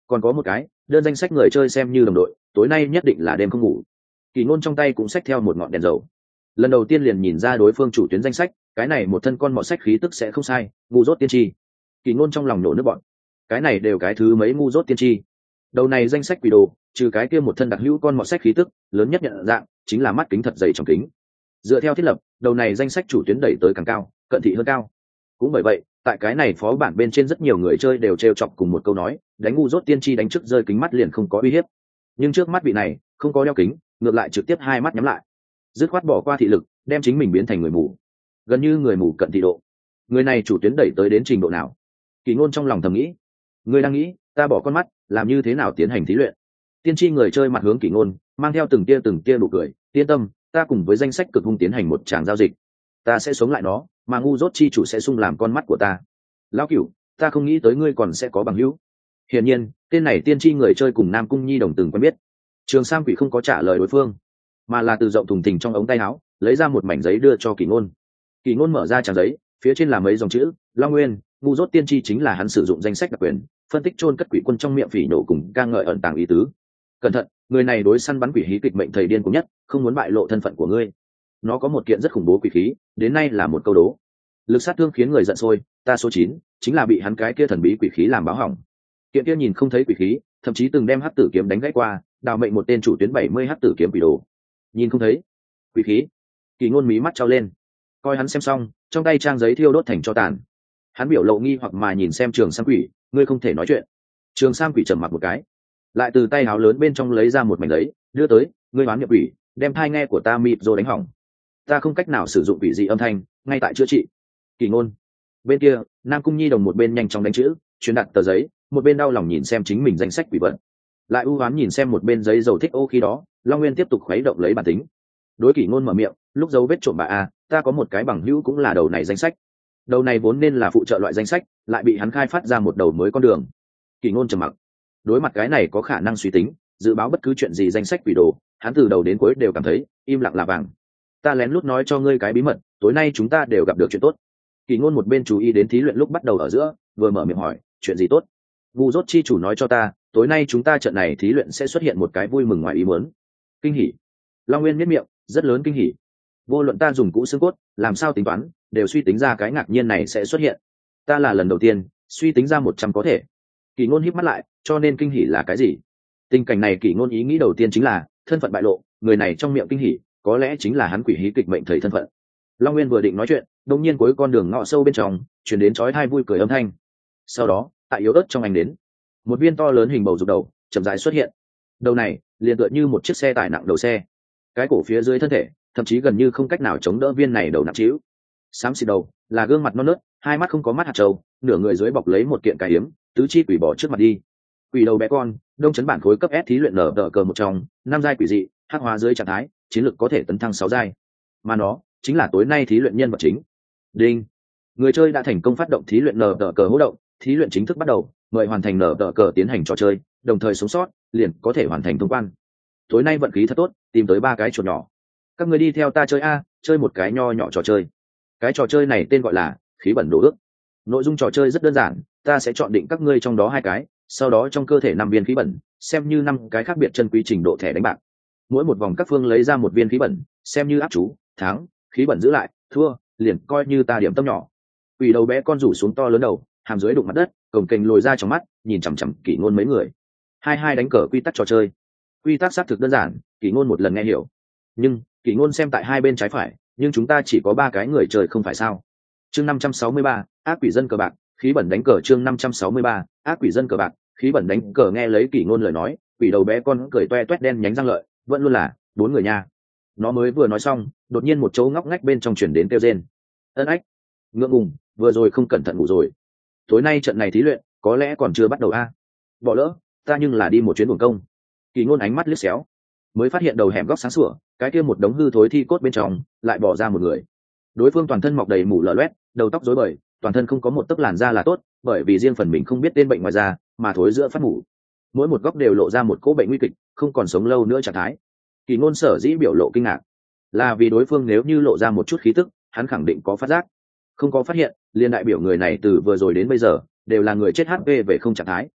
còn có một cái đơn danh sách người chơi xem như đồng đội, tối nay nhất định là đêm không ngủ. Kỳ ngôn trong tay cũng xách theo một ngọn đèn dầu, lần đầu tiên liền nhìn ra đối phương chủ tuyến danh sách, cái này một thân con mọt sách khí tức sẽ không sai, ngu dốt tiên tri. Kỳ ngôn trong lòng nổ nước bọn, cái này đều cái thứ mấy ngu dốt tiên tri. Đầu này danh sách quỷ đồ, trừ cái kia một thân đặc hữu con mọt sách khí tức, lớn nhất nhận dạng chính là mắt kính thật dày trong kính. Dựa theo thiết lập, đầu này danh sách chủ tuyến đẩy tới càng cao, cận thị hơn cao. Cũng bởi vậy, tại cái này phó bản bên trên rất nhiều người chơi đều trêu chọc cùng một câu nói, đánh ngu dốt tiên tri đánh trước rơi kính mắt liền không có uy hiếp. Nhưng trước mắt vị này, không có đeo kính, ngược lại trực tiếp hai mắt nhắm lại, dứt khoát bỏ qua thị lực, đem chính mình biến thành người mù, gần như người mù cận thị độ. Người này chủ tuyến đẩy tới đến trình độ nào? Kỳ ngôn trong lòng thầm nghĩ. Người đang nghĩ, ta bỏ con mắt, làm như thế nào tiến hành thí luyện? Tiên tri người chơi mặt hướng Kỳ ngôn, mang theo từng tia từng tia nụ cười, yên tâm, ta cùng với danh sách cực hung tiến hành một tràng giao dịch, ta sẽ sống lại nó, mà ngu dốt chi chủ sẽ sung làm con mắt của ta. Lão cửu, ta không nghĩ tới ngươi còn sẽ có bằng hữu. Hiển nhiên, tên này tiên tri người chơi cùng Nam Cung Nhi đồng từng quen biết. Trường Sam Quỷ không có trả lời đối phương, mà là từ rộng thùng thình trong ống tay áo lấy ra một mảnh giấy đưa cho Kỳ ngôn. Kỳ ngôn mở ra trang giấy, phía trên là mấy dòng chữ: Long Nguyên, ngu dốt tiên tri chính là hắn sử dụng danh sách đặc quyền, phân tích chôn cất quỷ quân trong miệng phỉ nổ cùng ca ngợi ẩn tàng ý tứ. Cẩn thận, người này đối săn bắn quỷ hí kịch mệnh thầy điên cùng nhất, không muốn bại lộ thân phận của ngươi. Nó có một kiện rất khủng bố quỷ khí, đến nay là một câu đố, lực sát thương khiến người giận sôi. Ta số chín chính là bị hắn cái kia thần bí quỷ khí làm báo hỏng. Kiện kia nhìn không thấy quỷ khí, thậm chí từng đem hắc tử kiếm đánh gãy qua, đào mệnh một tên chủ tuyến bảy mươi hắc tử kiếm quỷ đồ. Nhìn không thấy quỷ khí. Kỳ ngôn mí mắt trao lên, coi hắn xem xong, trong tay trang giấy thiêu đốt thành tro tàn. Hắn biểu lộ nghi hoặc mà nhìn xem Trường Sam Quỷ, ngươi không thể nói chuyện. Trường Sam Quỷ trầm mặc một cái, lại từ tay áo lớn bên trong lấy ra một mảnh giấy, đưa tới, ngươi đoán nhập quỷ, đem thai nghe của ta mịt rồi đánh hỏng, ta không cách nào sử dụng quỷ dị âm thanh, ngay tại chữa trị. Kỳ ngôn. Bên kia, Nam Cung Nhi đồng một bên nhanh chóng đánh chữ, truyền đạt tờ giấy, một bên đau lòng nhìn xem chính mình danh sách quỷ vận, lại ưu ám nhìn xem một bên giấy dầu thích ô. Khi đó Long Nguyên tiếp tục khuấy động lấy bản tính, đối Kỳ ngôn mở miệng, lúc dấu vết trộm bà a, ta có một cái bằng hữu cũng là đầu này danh sách, đầu này vốn nên là phụ trợ loại danh sách, lại bị hắn khai phát ra một đầu mới con đường. Kỳ ngôn trầm mặc, đối mặt cái này có khả năng suy tính dự báo bất cứ chuyện gì danh sách quỷ đồ, hắn từ đầu đến cuối đều cảm thấy im lặng là vàng. Ta lén lút nói cho ngươi cái bí mật, tối nay chúng ta đều gặp được chuyện tốt. Kỳ ngôn một bên chú ý đến thí luyện lúc bắt đầu ở giữa, vừa mở miệng hỏi, chuyện gì tốt? Ngu dốt chi chủ nói cho ta, tối nay chúng ta trận này thí luyện sẽ xuất hiện một cái vui mừng ngoài ý muốn. Kinh hỉ. Long Nguyên nhếch miệng, rất lớn kinh hỉ. Vô luận ta dùng cũ xương cốt làm sao tính toán, đều suy tính ra cái ngạc nhiên này sẽ xuất hiện. Ta là lần đầu tiên suy tính ra một trăm có thể. Kỳ ngôn híp mắt lại, cho nên kinh hỉ là cái gì? Tình cảnh này Kỳ ngôn ý nghĩ đầu tiên chính là thân phận bại lộ, người này trong miệng kinh hỉ có lẽ chính là hắn quỷ hí kịch mệnh thầy thân phận. Long Nguyên vừa định nói chuyện, đột nhiên cuối con đường ngõ sâu bên trong truyền đến chói tai vui cười âm thanh. Sau đó, tại yếu ớt trong ánh đến, một viên to lớn hình bầu dục đầu chậm rãi xuất hiện. Đầu này liền tựa như một chiếc xe tải nặng đầu xe, cái cổ phía dưới thân thể thậm chí gần như không cách nào chống đỡ viên này đầu nặng trĩu. Xám xịt đầu là gương mặt non nớt, hai mắt không có mắt hạt trâu, nửa người dưới bọc lấy một kiện cài hiếm, tứ chi quỷ bỏ trước mặt đi. Quỷ đầu bé con, đông chấn bản khối cấp S thí luyện nở đỡ cờ một trong, năm giai quỷ dị, hắc hóa dưới trạng thái, chiến lực có thể tấn thăng sáu giai. Mà nó chính là tối nay thí luyện nhân vật chính. Đinh. Người chơi đã thành công phát động thí luyện nở đỡ cờ hỗ động, thí luyện chính thức bắt đầu, mời hoàn thành nở đỡ cờ tiến hành trò chơi, đồng thời sống sót, liền có thể hoàn thành thông quan. Tối nay vận khí thật tốt, tìm tới ba cái chuột nhỏ. Các người đi theo ta chơi a, chơi một cái nho nhỏ trò chơi. Cái trò chơi này tên gọi là khí bẩn đồ ước. Nội dung trò chơi rất đơn giản, ta sẽ chọn định các ngươi trong đó hai cái, sau đó trong cơ thể năm viên khí bẩn, xem như năm cái khác biệt chân quý trình độ thẻ đánh bạc. Mỗi một vòng các phương lấy ra một viên khí bẩn, xem như áp chú, thắng, khí bẩn giữ lại, thua, liền coi như ta điểm tâm nhỏ. Quỷ đầu bé con rủ xuống to lớn đầu, hàm dưới đụng mặt đất, cồng kềnh lồi ra trong mắt, nhìn chằm chằm Kỷ ngôn mấy người. Hai hai đánh cờ quy tắc trò chơi. Quy tắc xác thực đơn giản, Kỷ ngôn một lần nghe hiểu. Nhưng Kỷ ngôn xem tại hai bên trái phải, nhưng chúng ta chỉ có ba cái người chơi không phải sao? Chương năm trăm sáu mươi ba, ác quỷ dân cờ bạc, khí bẩn đánh cờ. Chương năm trăm sáu mươi ba, ác quỷ dân cờ bạc, khí bẩn đánh cờ. Nghe lấy Kỷ ngôn lời nói, quỷ đầu bé con cười toe toét đen nhánh răng lợi, vẫn luôn là bốn người nha. Nó mới vừa nói xong, đột nhiên một chỗ ngóc ngách bên trong truyền đến kêu rên. Ân ách, ngượng ngùng, vừa rồi không cẩn thận ngủ rồi. Tối nay trận này thí luyện có lẽ còn chưa bắt đầu a. Bỏ lỡ, ta nhưng là đi một chuyến buồng công. Kỷ ngôn ánh mắt liếc xéo, mới phát hiện đầu hẻm góc sáng sủa, cái kia một đống hư thối thi cốt bên trong lại bỏ ra một người. Đối phương toàn thân mọc đầy mủ lở loét, đầu tóc rối bời, toàn thân không có một tấc làn da là tốt, bởi vì riêng phần mình không biết tên bệnh ngoài da, mà thối giữa phát mủ. Mỗi một góc đều lộ ra một cỗ bệnh nguy kịch, không còn sống lâu nữa trạng thái. Kỷ ngôn sở dĩ biểu lộ kinh ngạc, là vì đối phương nếu như lộ ra một chút khí tức, hắn khẳng định có phát giác. Không có phát hiện, liên đại biểu người này từ vừa rồi đến bây giờ đều là người chết hát pê về không trạng thái.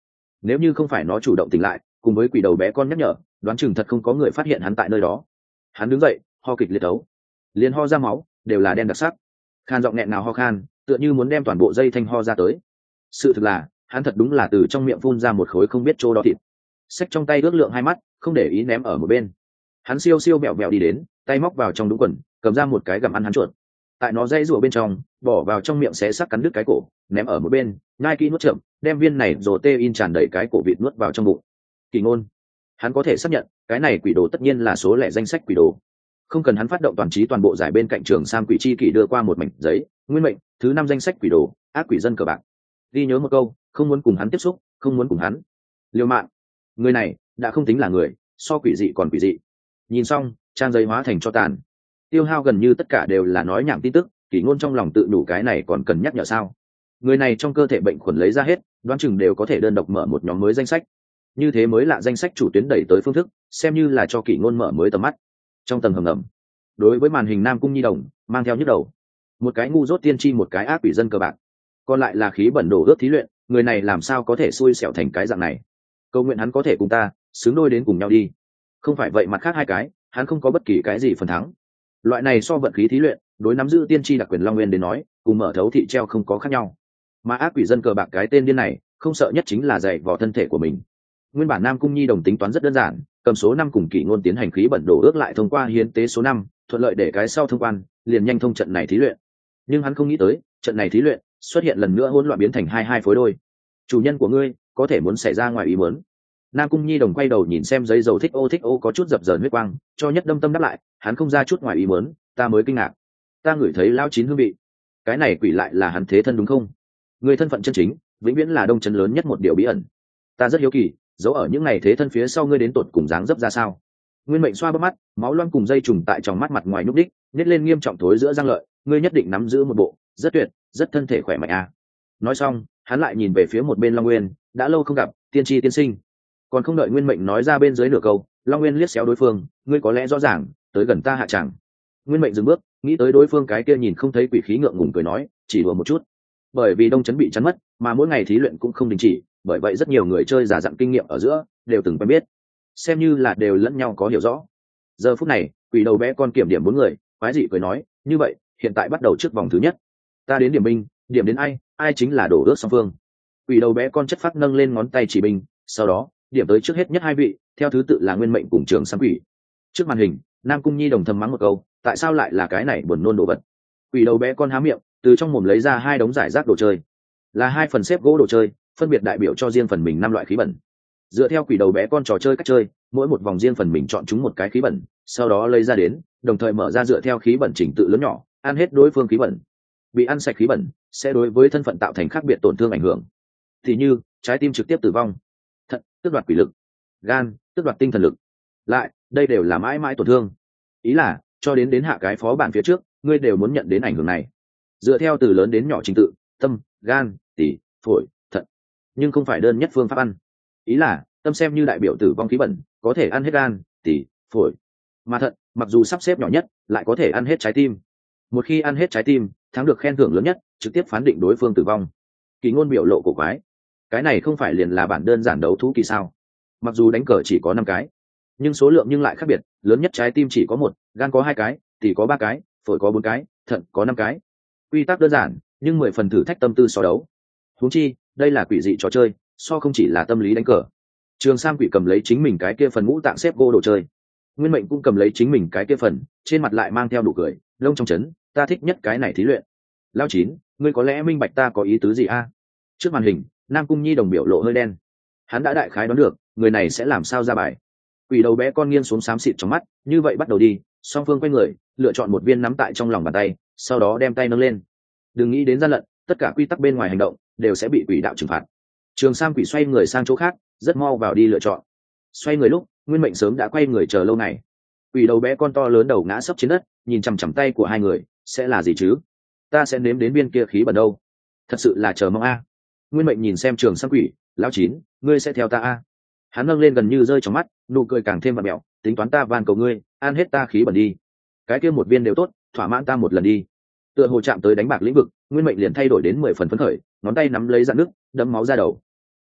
nếu như không phải nó chủ động tỉnh lại cùng với quỷ đầu bé con nhắc nhở, đoán chừng thật không có người phát hiện hắn tại nơi đó. Hắn đứng dậy, ho kịch liệt ấu, liền ho ra máu, đều là đen đặc sắc, khan giọng nghẹn nào ho khan, tựa như muốn đem toàn bộ dây thanh ho ra tới. Sự thực là hắn thật đúng là từ trong miệng phun ra một khối không biết chỗ đó thịt. Xách trong tay ước lượng hai mắt, không để ý ném ở một bên. Hắn siêu siêu mẹo mẹo đi đến, tay móc vào trong đúng quần, cầm ra một cái gặm ăn hắn chuột. Tại nó dây rùa bên trong, bỏ vào trong miệng xé sắc cắn đứt cái cổ, ném ở một bên, nhai kỹ nuốt chậm, đem viên này rồi tê in tràn đầy cái cổ vịt nuốt vào trong bụng. Kỳ ngôn, hắn có thể xác nhận, cái này quỷ đồ tất nhiên là số lẻ danh sách quỷ đồ. Không cần hắn phát động toàn trí toàn bộ giải bên cạnh trường Sam quỷ chi kỷ đưa qua một mảnh giấy, nguyên mệnh, thứ năm danh sách quỷ đồ, ác quỷ dân cờ bạc. Ghi nhớ một câu, không muốn cùng hắn tiếp xúc, không muốn cùng hắn liều mạng. Người này đã không tính là người, so quỷ dị còn quỷ dị. Nhìn xong, trang giấy hóa thành cho tàn. Tiêu hao gần như tất cả đều là nói nhảm tin tức, Kỷ Ngôn trong lòng tự đủ cái này còn cần nhắc nhở sao? Người này trong cơ thể bệnh khuẩn lấy ra hết, đoán chừng đều có thể đơn độc mở một nhóm mới danh sách. Như thế mới lạ danh sách chủ tuyến đẩy tới phương thức, xem như là cho Kỷ Ngôn mở mới tầm mắt. Trong tầng hầm ngầm, đối với màn hình Nam Cung Nhi Đồng, mang theo nhức đầu. Một cái ngu dốt tiên tri, một cái ác quỷ dân cờ bạc. Còn lại là khí bẩn đổ ướt thí luyện, người này làm sao có thể xui xẻo thành cái dạng này? Cầu nguyện hắn có thể cùng ta xứng đôi đến cùng nhau đi. Không phải vậy mặt khác hai cái, hắn không có bất kỳ cái gì phần thắng. Loại này so vận khí thí luyện, đối nắm giữ tiên tri đặc quyền Long Nguyên đến nói, cùng mở thấu thị treo không có khác nhau. Mà ác quỷ dân cờ bạc cái tên điên này, không sợ nhất chính là dạy vò thân thể của mình. Nguyên bản Nam Cung Nhi Đồng tính toán rất đơn giản, cầm số năm cùng Kỷ Ngôn tiến hành khí bẩn đổ ước lại thông qua hiến tế số năm, thuận lợi để cái sau thông quan, liền nhanh thông trận này thí luyện. Nhưng hắn không nghĩ tới, trận này thí luyện xuất hiện lần nữa hỗn loạn biến thành hai hai phối đôi. Chủ nhân của ngươi có thể muốn xảy ra ngoài ý muốn. Nam Cung Nhi Đồng quay đầu nhìn xem giấy dầu thích ô thích ô có chút dập dờn huyết quang, cho Nhất Đâm Tâm đáp lại, hắn không ra chút ngoài ý muốn, ta mới kinh ngạc. Ta ngửi thấy lão chín hương vị. Cái này quỷ lại là hắn thế thân đúng không? Người thân phận chân chính, vĩnh viễn là đông trấn lớn nhất một điều bí ẩn. Ta rất hiếu kỳ, giấu ở những ngày thế thân phía sau ngươi đến tột cùng dáng dấp ra sao? Nguyên Mệnh xoa bắp mắt, máu loang cùng dây trùng tại trong mắt mặt ngoài nhúc đích, nhét lên nghiêm trọng thối giữa răng lợi, ngươi nhất định nắm giữ một bộ rất tuyệt, rất thân thể khỏe mạnh à. Nói xong, hắn lại nhìn về phía một bên Long Nguyên, đã lâu không gặp, tiên tri tiên sinh. Còn không đợi Nguyên Mệnh nói ra bên dưới nửa câu, Long Nguyên liếc xéo đối phương, ngươi có lẽ rõ ràng, tới gần ta hạ chẳng. Nguyên Mệnh dừng bước, nghĩ tới đối phương cái kia nhìn không thấy quỷ khí ngượng ngùng cười nói, chỉ đùa một chút. Bởi vì đông trấn bị chắn mất, mà mỗi ngày thí luyện cũng không đình chỉ, bởi vậy rất nhiều người chơi giả dặn kinh nghiệm ở giữa đều từng quen biết, xem như là đều lẫn nhau có hiểu rõ. Giờ phút này, quỷ đầu bé con kiểm điểm bốn người, quái dị cười nói, như vậy, hiện tại bắt đầu trước vòng thứ nhất. Ta đến điểm binh, điểm đến ai, ai chính là đổ ước song phương. Quỷ đầu bé con chất phát nâng lên ngón tay chỉ binh, sau đó điểm tới trước hết nhất hai vị, theo thứ tự là Nguyên Mệnh cùng Trường Sam quỷ. Trước màn hình, Nam Cung Nhi Đồng thầm mắng một câu, tại sao lại là cái này buồn nôn đồ vật. Quỷ đầu bé con há miệng, từ trong mồm lấy ra hai đống giải rác đồ chơi, là hai phần xếp gỗ đồ chơi, phân biệt đại biểu cho riêng phần mình năm loại khí bẩn. Dựa theo quỷ đầu bé con trò chơi cách chơi, mỗi một vòng riêng phần mình chọn chúng một cái khí bẩn, sau đó lấy ra đến, đồng thời mở ra dựa theo khí bẩn chỉnh tự lớn nhỏ, ăn hết đối phương khí bẩn. Bị ăn sạch khí bẩn sẽ đối với thân phận tạo thành khác biệt tổn thương ảnh hưởng, thì như trái tim trực tiếp tử vong, thận tước đoạt quỷ lực, gan tước đoạt tinh thần lực. Lại, đây đều là mãi mãi tổn thương. Ý là, cho đến đến hạ cái phó bản phía trước, ngươi đều muốn nhận đến ảnh hưởng này. Dựa theo từ lớn đến nhỏ trình tự, tâm, gan, tỳ, phổi, thận, nhưng không phải đơn nhất phương pháp ăn. Ý là, tâm xem như đại biểu tử vong khí bẩn, có thể ăn hết gan, tỳ, phổi, mà thận mặc dù sắp xếp nhỏ nhất, lại có thể ăn hết trái tim. Một khi ăn hết trái tim, thắng được khen thưởng lớn nhất, trực tiếp phán định đối phương tử vong. Kỳ Ngôn biểu lộ cổ quái, cái này không phải liền là bản đơn giản đấu thú kỳ sao? Mặc dù đánh cờ chỉ có năm cái, nhưng số lượng nhưng lại khác biệt, lớn nhất trái tim chỉ có một, gan có hai cái, tỳ có ba cái, phổi có bốn cái, thận có năm cái. Quy tắc đơn giản, nhưng mười phần thử thách tâm tư so đấu. Huống chi, đây là quỷ dị trò chơi, so không chỉ là tâm lý đánh cờ. Trường Sam quỷ cầm lấy chính mình cái kia phần ngũ tạng xếp gỗ đồ chơi, Nguyên Mệnh cũng cầm lấy chính mình cái kia phần, trên mặt lại mang theo đủ cười, lông trong chấn, ta thích nhất cái này thí luyện. Lão chín, ngươi có lẽ minh bạch ta có ý tứ gì a? Trước màn hình, Nam Cung Nhi Đồng biểu lộ hơi đen. Hắn đã đại khái đoán được, người này sẽ làm sao ra bài. Quỷ đầu bé con nghiêng xuống xám xịt trong mắt, như vậy bắt đầu đi, song phương quay người, lựa chọn một viên nắm tại trong lòng bàn tay, sau đó đem tay nâng lên. Đừng nghĩ đến gian lận, tất cả quy tắc bên ngoài hành động đều sẽ bị quỷ đạo trừng phạt. Trường Sam quỷ xoay người sang chỗ khác, rất mau vào đi lựa chọn. Xoay người lúc, Nguyên Mệnh sớm đã quay người chờ lâu ngày. Quỷ đầu bé con to lớn đầu ngã sấp trên đất, nhìn chằm chằm tay của hai người, sẽ là gì chứ? Ta sẽ nếm đến viên kia khí bẩn đâu? Thật sự là chờ mong a. Nguyên Mệnh nhìn xem Trường Sam quỷ, lão chín, ngươi sẽ theo ta a? Hắn nâng lên gần như rơi trong mắt, nụ cười càng thêm vặn mẹo, tính toán ta van cầu ngươi, ăn hết ta khí bẩn đi. Cái kia một viên đều tốt, thỏa mãn ta một lần đi. Tựa hồ chạm tới đánh bạc lĩnh vực, Nguyên Mệnh liền thay đổi đến mười phần phấn khởi, ngón tay nắm lấy dạn nước, đẫm máu ra đầu.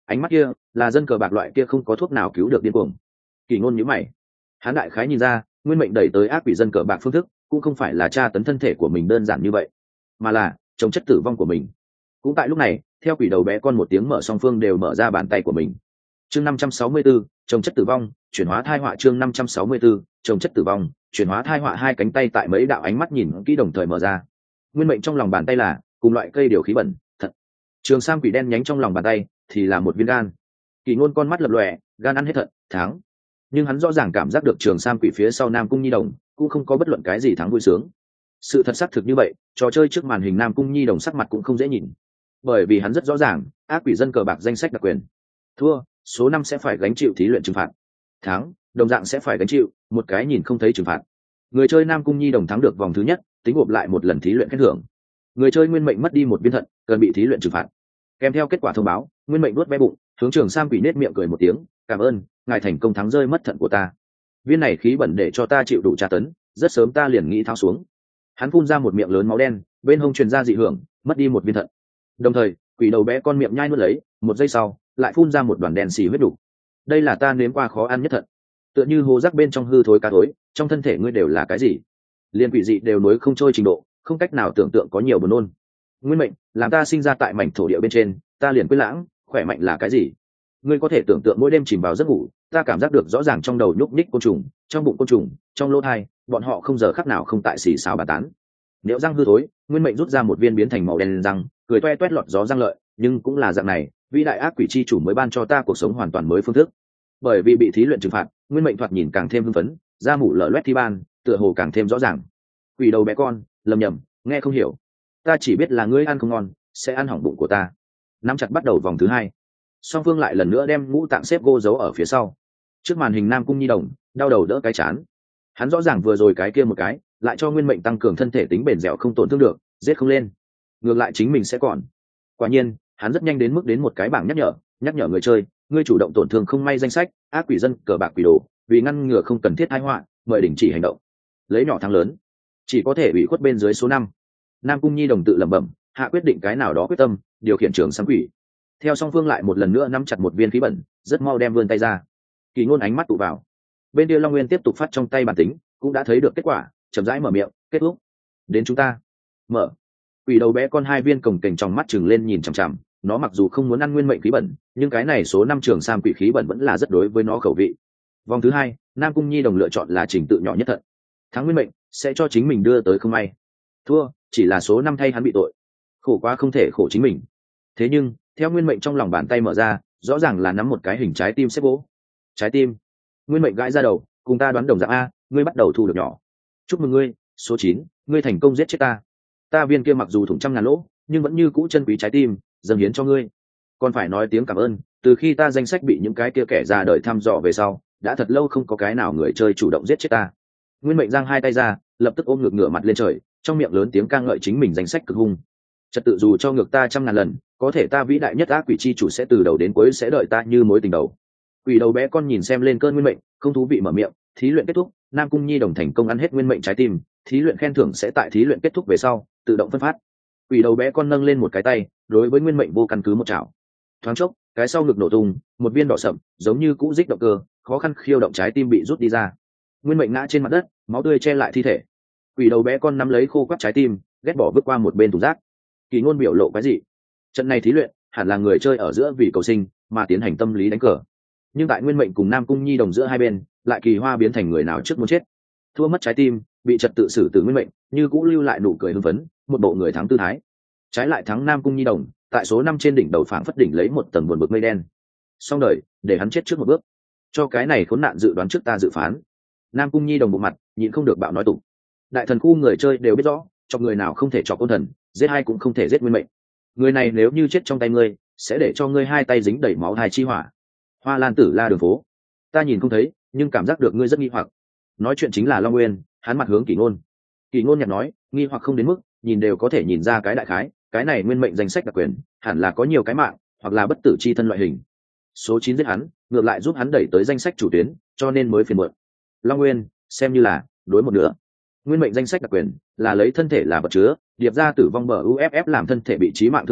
ánh mắt kia là dân cờ bạc loại kia không có thuốc nào cứu được điên cuồng. Kỳ ngôn nhíu mày, hắn đại khái nhìn ra nguyên mệnh đẩy tới ác quỷ dân cờ bạc phương thức cũng không phải là tra tấn thân thể của mình đơn giản như vậy, mà là chống chất tử vong của mình. Cũng tại lúc này, theo quỷ đầu bé con một tiếng mở, song phương đều mở ra bàn tay của mình. Chương năm trăm sáu mươi tư, chống chất tử vong chuyển hóa thai họa. Chương năm trăm sáu mươi tư, chống chất tử vong chuyển hóa thai họa. Hai cánh tay tại mấy đạo ánh mắt nhìn kỹ đồng thời mở ra. Nguyên mệnh trong lòng bàn tay là cùng loại cây điều khí bẩn thật, trường sam quỷ đen nhánh trong lòng bàn tay thì là một viên gan. Kỳ ngôn con mắt lập lòe, gan ăn hết thận, thắng. Nhưng hắn rõ ràng cảm giác được trường sam quỷ phía sau Nam Cung Nhi Đồng cũng không có bất luận cái gì thắng vui sướng. Sự thật xác thực như vậy, trò chơi trước màn hình Nam Cung Nhi Đồng sắc mặt cũng không dễ nhìn, bởi vì hắn rất rõ ràng ác quỷ dân cờ bạc danh sách đặc quyền. Thua, số năm sẽ phải gánh chịu thí luyện trừng phạt. Thắng, đồng dạng sẽ phải gánh chịu một cái nhìn không thấy trừng phạt. Người chơi Nam Cung Nhi Đồng thắng được vòng thứ nhất, tính gộp lại một lần thí luyện khen thưởng. Người chơi nguyên mệnh mất đi một viên thận, cần bị thí luyện trừng phạt. Kèm theo kết quả thông báo, nguyên mệnh nuốt bé bụng, hướng trường sam quỷ nết miệng cười một tiếng, cảm ơn ngài thành công thắng rơi mất thận của ta. Viên này khí bẩn để cho ta chịu đủ tra tấn, rất sớm ta liền nghĩ tháo xuống. Hắn phun ra một miệng lớn máu đen, bên hông truyền ra dị hưởng, mất đi một viên thận. Đồng thời quỷ đầu bé con miệng nhai nuốt lấy, một giây sau lại phun ra một đoàn đen xì huyết đủ. Đây là ta nếm qua khó ăn nhất thận, tựa như hồ rác bên trong hư thối cá thối, trong thân thể ngươi đều là cái gì? Liên quỷ dị đều nối không trôi trình độ, không cách nào tưởng tượng có nhiều buồn nôn. Nguyên mệnh làm ta sinh ra tại mảnh thổ địa bên trên, ta liền quên lãng khỏe mạnh là cái gì. Ngươi có thể tưởng tượng mỗi đêm chìm vào giấc ngủ, ta cảm giác được rõ ràng trong đầu nhúc nhích côn trùng, trong bụng côn trùng, trong lỗ thai, bọn họ không giờ khắc nào không tại xì xào bà tán. Nếu răng hư thối, nguyên mệnh rút ra một viên biến thành màu đen răng, cười toe toét lọt gió răng lợi, nhưng cũng là dạng này, vĩ đại ác quỷ chi chủ mới ban cho ta cuộc sống hoàn toàn mới phương thức. Bởi vì bị thí luyện trừng phạt, nguyên mệnh thoạt nhìn càng thêm hưng phấn, da mủ lở loét thi ban, tựa hồ càng thêm rõ ràng. Quỷ đầu bé con, lầm nhầm, nghe không hiểu. Ta chỉ biết là ngươi ăn không ngon, sẽ ăn hỏng bụng của ta. Nắm chặt bắt đầu vòng thứ hai. Song phương lại lần nữa đem ngũ tạng xếp gô giấu ở phía sau. Trước màn hình Nam Cung Nhi Đồng đau đầu đỡ cái chán. Hắn rõ ràng vừa rồi cái kia một cái lại cho nguyên mệnh tăng cường thân thể tính bền dẻo không tổn thương được, giết không lên, ngược lại chính mình sẽ còn. Quả nhiên hắn rất nhanh đến mức đến một cái bảng nhắc nhở, nhắc nhở người chơi, ngươi chủ động tổn thương không may danh sách ác quỷ dân cờ bạc quỷ đồ, vì ngăn ngừa không cần thiết tai họa, mời đình chỉ hành động. Lấy nhỏ thắng lớn, chỉ có thể bị khuất bên dưới số năm. Nam Cung Nhi Đồng tự lẩm bẩm, hạ quyết định cái nào đó quyết tâm, điều khiển trường sáng quỷ. Theo song phương lại một lần nữa nắm chặt một viên khí bẩn, rất mau đem vươn tay ra. Kỳ ngôn ánh mắt tụ vào, bên kia Long Nguyên tiếp tục phát trong tay bản tính, cũng đã thấy được kết quả, chậm rãi mở miệng, kết thúc. Đến chúng ta. Mở. Quỷ đầu bé con hai viên cổng kềnh trong mắt chừng lên nhìn chằm chằm, nó mặc dù không muốn ăn nguyên mệnh khí bẩn, nhưng cái này số năm trường sam quỷ khí bẩn vẫn là rất đối với nó khẩu vị. Vòng thứ hai, Nam Cung Nhi Đồng lựa chọn là trình tự nhỏ nhất thận. Thắng nguyên mệnh sẽ cho chính mình đưa tới không may. Thua chỉ là số năm thay hắn bị tội. Khổ quá không thể khổ chính mình. Thế nhưng theo nguyên mệnh trong lòng bàn tay mở ra, rõ ràng là nắm một cái hình trái tim xếp gỗ. Trái tim. Nguyên mệnh gãi ra đầu, cùng ta đoán đồng dạng a, ngươi bắt đầu thu được nhỏ. Chúc mừng ngươi, số chín, ngươi thành công giết chết ta. Ta viên kia mặc dù thủng trăm ngàn lỗ, nhưng vẫn như cũ chân quý trái tim, dâng hiến cho ngươi. Còn phải nói tiếng cảm ơn, từ khi ta danh sách bị những cái kia kẻ ra đời thăm dò về sau, đã thật lâu không có cái nào người chơi chủ động giết chết ta. Nguyên mệnh giang hai tay ra, lập tức ôm ngược ngửa mặt lên trời, trong miệng lớn tiếng ca ngợi chính mình danh sách cực hung. Trật tự dù cho ngược ta trăm ngàn lần, có thể ta vĩ đại nhất ác quỷ chi chủ sẽ từ đầu đến cuối sẽ đợi ta như mối tình đầu. Quỷ đầu bé con nhìn xem lên cơn nguyên mệnh, không thú vị mở miệng, thí luyện kết thúc, Nam Cung Nhi Đồng thành công ăn hết nguyên mệnh trái tim, thí luyện khen thưởng sẽ tại thí luyện kết thúc về sau tự động phân phát. Quỷ đầu bé con nâng lên một cái tay, đối với nguyên mệnh vô căn cứ một chảo. Thoáng chốc, cái sau ngực nổ tung, một viên đỏ sậm, giống như cũ dích động cơ, khó khăn khiêu động trái tim bị rút đi ra. Nguyên mệnh ngã trên mặt đất, máu tươi che lại thi thể. Quỷ đầu bé con nắm lấy khô quắt trái tim, ghét bỏ vứt qua một bên thùng rác. Kỳ ngôn biểu lộ cái gì? Trận này thí luyện hẳn là người chơi ở giữa vì cầu sinh mà tiến hành tâm lý đánh cờ, nhưng tại nguyên mệnh cùng Nam Cung Nhi Đồng giữa hai bên lại kỳ hoa biến thành người nào trước muốn chết. Thua mất trái tim, bị trật tự xử từ nguyên mệnh, như cũ lưu lại nụ cười hưng phấn, một bộ người thắng tư thái. Trái lại thắng Nam Cung Nhi Đồng, tại số năm trên đỉnh đầu phảng phất đỉnh lấy một tầng buồn bực mây đen. Xong đời, để hắn chết trước một bước. Cho cái này khốn nạn dự đoán trước ta dự phán. Nam Cung Nhi Đồng bộ mặt, nhịn không được bạo nói tụng. Đại thần khu người chơi đều biết rõ, chọc người nào không thể chọc ôn thần, giết hai cũng không thể giết nguyên mệnh. Người này nếu như chết trong tay ngươi, sẽ để cho ngươi hai tay dính đầy máu hai chi hỏa. Hoa Lan Tử La đường phố, ta nhìn không thấy, nhưng cảm giác được ngươi rất nghi hoặc. Nói chuyện chính là Long Nguyên, hắn mặt hướng Kỷ Ngôn. Kỷ Ngôn nhặt nói, nghi hoặc không đến mức, nhìn đều có thể nhìn ra cái đại khái, cái này nguyên mệnh danh sách đặc quyền, hẳn là có nhiều cái mạng, hoặc là bất tử chi thân loại hình. Số chín giết hắn, ngược lại giúp hắn đẩy tới danh sách chủ tuyến, cho nên mới phiền muộn. Long Nguyên, xem như là đối một nửa. Nguyên mệnh danh sách đặc quyền là lấy thân thể là vật chứa, điệp ra tử vong bờ u ép ép làm thân thể bị chí mạng thương hại,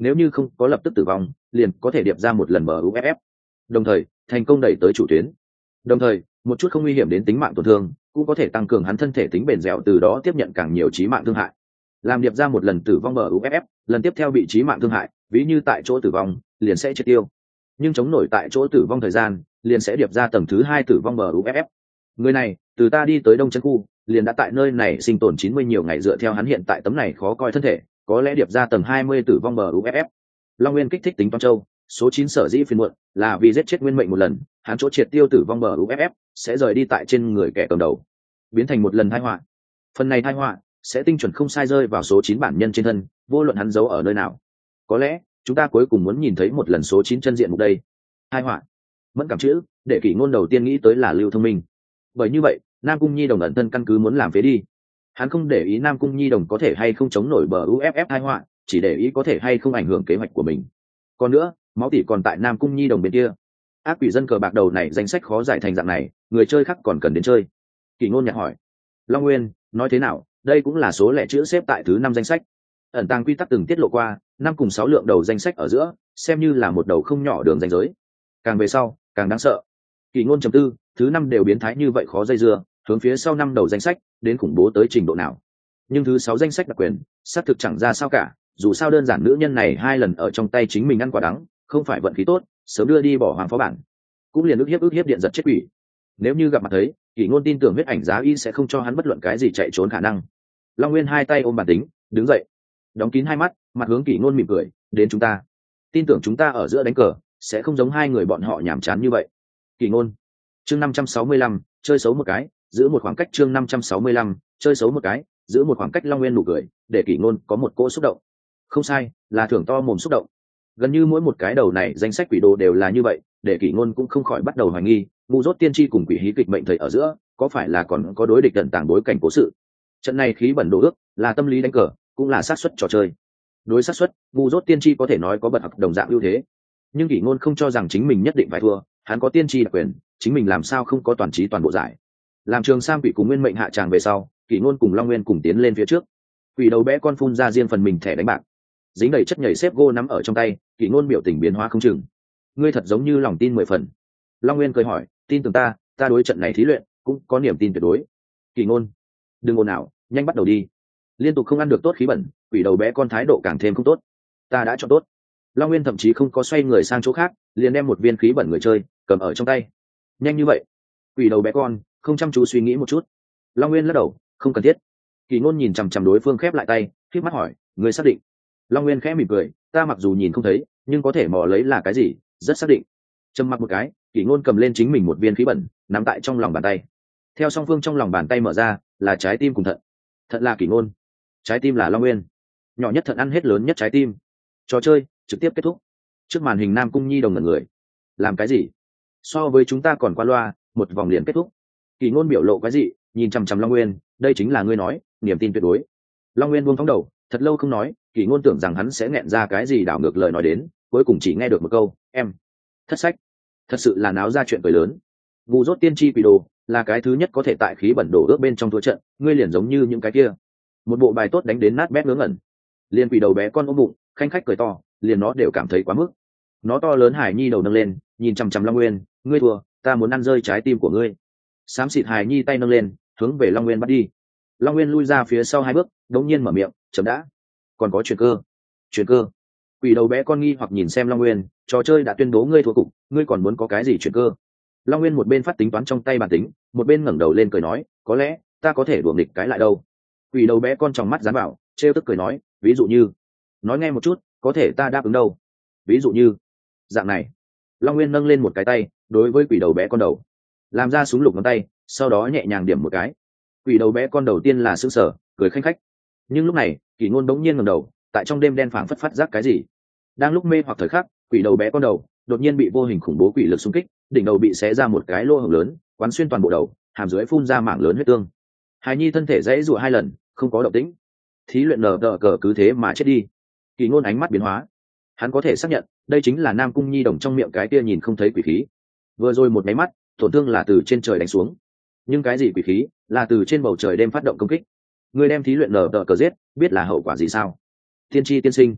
nếu như không có lập tức tử vong liền có thể điệp ra một lần bờ u ép ép, đồng thời thành công đẩy tới chủ tuyến. Đồng thời một chút không nguy hiểm đến tính mạng tổn thương cũng có thể tăng cường hắn thân thể tính bền dẻo, từ đó tiếp nhận càng nhiều chí mạng thương hại. Làm điệp ra một lần tử vong bờ u ép ép, lần tiếp theo bị chí mạng thương hại, ví như tại chỗ tử vong liền sẽ chết tiêu, nhưng chống nổi tại chỗ tử vong thời gian liền sẽ điệp ra tầng thứ hai tử vong bờ u ép ép. Người này từ ta đi tới đông chân khu liền đã tại nơi này sinh tồn chín mươi nhiều ngày, dựa theo hắn hiện tại tấm này khó coi thân thể có lẽ điệp ra tầng hai mươi tử vong bờ u ép ép. Long Nguyên kích thích tính toán châu số chín sở dĩ phiền muộn là vì giết chết nguyên mệnh một lần, hắn chỗ triệt tiêu tử vong bờ u ép ép sẽ rời đi tại trên người kẻ cầm đầu, biến thành một lần tai họa. Phần này tai họa sẽ tinh chuẩn không sai rơi vào số chín bản nhân trên thân, vô luận hắn giấu ở nơi nào. Có lẽ chúng ta cuối cùng muốn nhìn thấy một lần số chín chân diện mục đây. Tai họa, mẫn cảm chữ để Kỷ Ngôn đầu tiên nghĩ tới là Lưu Thông Minh. Bởi như vậy Nam Cung Nhi Đồng ẩn thân căn cứ muốn làm phế đi. Hắn không để ý Nam Cung Nhi Đồng có thể hay không chống nổi bờ u ép ép tai họa, chỉ để ý có thể hay không ảnh hưởng kế hoạch của mình. Còn nữa máu tỷ còn tại Nam Cung Nhi Đồng bên kia. Ác quỷ dân cờ bạc đầu này danh sách khó giải thành dạng này, người chơi khác còn cần đến chơi. Kỷ Ngôn nhạc hỏi. Long Nguyên nói thế nào, đây cũng là số lẻ chữ xếp tại thứ năm danh sách. Ẩn tàng quy tắc từng tiết lộ qua, năm cùng sáu lượng đầu danh sách ở giữa xem như là một đầu không nhỏ đường ranh giới, càng về sau càng đáng sợ. Kỷ Ngôn trầm tư, thứ năm đều biến thái như vậy khó dây dưa, hướng phía sau năm đầu danh sách đến khủng bố tới trình độ nào. Nhưng thứ sáu danh sách đặc quyền xác thực chẳng ra sao cả, dù sao đơn giản nữ nhân này hai lần ở trong tay chính mình ăn quả đắng, không phải vận khí tốt sớm đưa đi bỏ hoàng phó bản, cũng liền ức hiếp ức hiếp điện giật chết quỷ. Nếu như gặp mặt thấy, Kỷ Ngôn tin tưởng huyết ảnh giá y sẽ không cho hắn bất luận cái gì chạy trốn khả năng. Long Nguyên hai tay ôm bàn tính, đứng dậy, đóng kín hai mắt, mặt hướng Kỷ Ngôn mỉm cười, đến chúng ta, tin tưởng chúng ta ở giữa đánh cờ sẽ không giống hai người bọn họ nhàm chán như vậy. Kỷ Ngôn. Chương năm trăm sáu mươi lăm, chơi xấu một cái, giữ một khoảng cách. Chương năm trăm sáu mươi lăm, chơi xấu một cái, giữ một khoảng cách. Long Nguyên nụ cười để Kỷ Ngôn có một cỗ xúc động. Không sai, là thưởng to mồm xúc động. Gần như mỗi một cái đầu này danh sách quỷ đồ đều là như vậy, để Kỷ Ngôn cũng không khỏi bắt đầu hoài nghi, ngu dốt tiên tri cùng quỷ hí kịch mệnh thầy ở giữa có phải là còn có đối địch tận tàng bối cảnh cố sự. Trận này khí bẩn đồ ước là tâm lý đánh cờ, cũng là xác suất trò chơi. Đối xác suất, ngu dốt tiên tri có thể nói có bật học đồng dạng ưu thế, nhưng Kỷ Ngôn không cho rằng chính mình nhất định phải thua, hắn có tiên tri đặc quyền, chính mình làm sao không có toàn trí toàn bộ giải. Làm Trường Sam quỷ cùng nguyên mệnh hạ tràng về sau, Kỷ Ngôn cùng Long Nguyên cùng tiến lên phía trước. Quỷ đầu bé con phun ra riêng phần mình thẻ đánh bạc, dính đầy chất nhảy xếp gô nắm ở trong tay. Kỷ Ngôn biểu tình biến hóa không chừng. Ngươi thật giống như lòng tin mười phần. Long Nguyên cười hỏi, tin tưởng ta, ta đối trận này thí luyện cũng có niềm tin tuyệt đối. Kỷ Ngôn, đừng ồn ào, nhanh bắt đầu đi. Liên tục không ăn được tốt khí bẩn, quỷ đầu bé con thái độ càng thêm không tốt. Ta đã chọn tốt. Long Nguyên thậm chí không có xoay người sang chỗ khác, liền đem một viên khí bẩn người chơi cầm ở trong tay. Nhanh như vậy? Quỷ đầu bé con không chăm chú suy nghĩ một chút. Long Nguyên lắc đầu, không cần thiết. Kỷ Ngôn nhìn chằm chằm đối phương khép lại tay, khép mắt hỏi, ngươi xác định? Long Nguyên khẽ mỉm cười, ta mặc dù nhìn không thấy, nhưng có thể mò lấy là cái gì, rất xác định. Trầm mặc một cái, Kỷ Ngôn cầm lên chính mình một viên khí bẩn, nắm tại trong lòng bàn tay. Theo song phương trong lòng bàn tay mở ra, là trái tim cùng thận. Thận là Kỷ Ngôn, trái tim là Long Nguyên. Nhỏ nhất thận ăn hết lớn nhất trái tim. Trò chơi trực tiếp kết thúc. Trước màn hình Nam Cung Nhi Đồng ngẩn người. Làm cái gì? So với chúng ta còn qua loa, một vòng liền kết thúc. Kỷ Ngôn biểu lộ cái gì, nhìn chằm chằm Long Nguyên, đây chính là ngươi nói, niềm tin tuyệt đối. Long Nguyên buông phóng đầu, thật lâu không nói. Kỷ Ngôn tưởng rằng hắn sẽ nghẹn ra cái gì đảo ngược lời nói đến, cuối cùng chỉ nghe được một câu, em thất sách. Thật sự là náo ra chuyện cười lớn. Ngu dốt tiên tri quỷ đồ là cái thứ nhất có thể tại khí bẩn đổ ước bên trong thua trận, ngươi liền giống như những cái kia, một bộ bài tốt đánh đến nát bét ngớ ngẩn. Liên quỷ đầu bé con ôm bụng, khanh khách cười to, liền nó đều cảm thấy quá mức. Nó to lớn hài nhi đầu nâng lên, nhìn chằm chằm Long Nguyên, ngươi thua, ta muốn ăn rơi trái tim của ngươi. Xám xịt hài nhi tay nâng lên, hướng về Long Nguyên bắt đi. Long Nguyên lui ra phía sau hai bước, đống nhiên mở miệng, chấm đã, còn có chuyển cơ. Chuyển cơ? Quỷ đầu bé con nghi hoặc nhìn xem Long Nguyên, trò chơi đã tuyên bố ngươi thua cục, ngươi còn muốn có cái gì chuyển cơ? Long Nguyên một bên phát tính toán trong tay bàn tính, một bên ngẩng đầu lên cười nói, có lẽ ta có thể đùa nghịch cái lại đâu. Quỷ đầu bé con trong mắt dán vào, trêu tức cười nói, ví dụ như, nói nghe một chút, có thể ta đáp ứng đâu. Ví dụ như dạng này. Long Nguyên nâng lên một cái tay, đối với quỷ đầu bé con đầu, làm ra súng lục ngón tay, sau đó nhẹ nhàng điểm một cái. Quỷ đầu bé con đầu tiên là sững sờ, cười khanh khách. Nhưng lúc này Kỷ Ngôn bỗng nhiên ngẩng đầu, tại trong đêm đen phảng phất phát giác cái gì. Đang lúc mê hoặc thời khắc, quỷ đầu bé con đầu đột nhiên bị vô hình khủng bố quỷ lực xung kích, đỉnh đầu bị xé ra một cái lỗ hổng lớn, quán xuyên toàn bộ đầu, hàm dưới phun ra mảng lớn huyết tương. Hài nhi thân thể dãy rụa hai lần, không có động tĩnh. Thí luyện nở tờ cờ cứ thế mà chết đi. Kỷ Ngôn ánh mắt biến hóa, hắn có thể xác nhận đây chính là Nam Cung Nhi Đồng trong miệng cái kia nhìn không thấy quỷ khí. Vừa rồi một máy mắt, tổn thương là từ trên trời đánh xuống, nhưng cái gì quỷ khí là từ trên bầu trời đêm phát động công kích. Người đem thí luyện nở tờ cờ giết, biết là hậu quả gì sao? Tiên tri tiên sinh,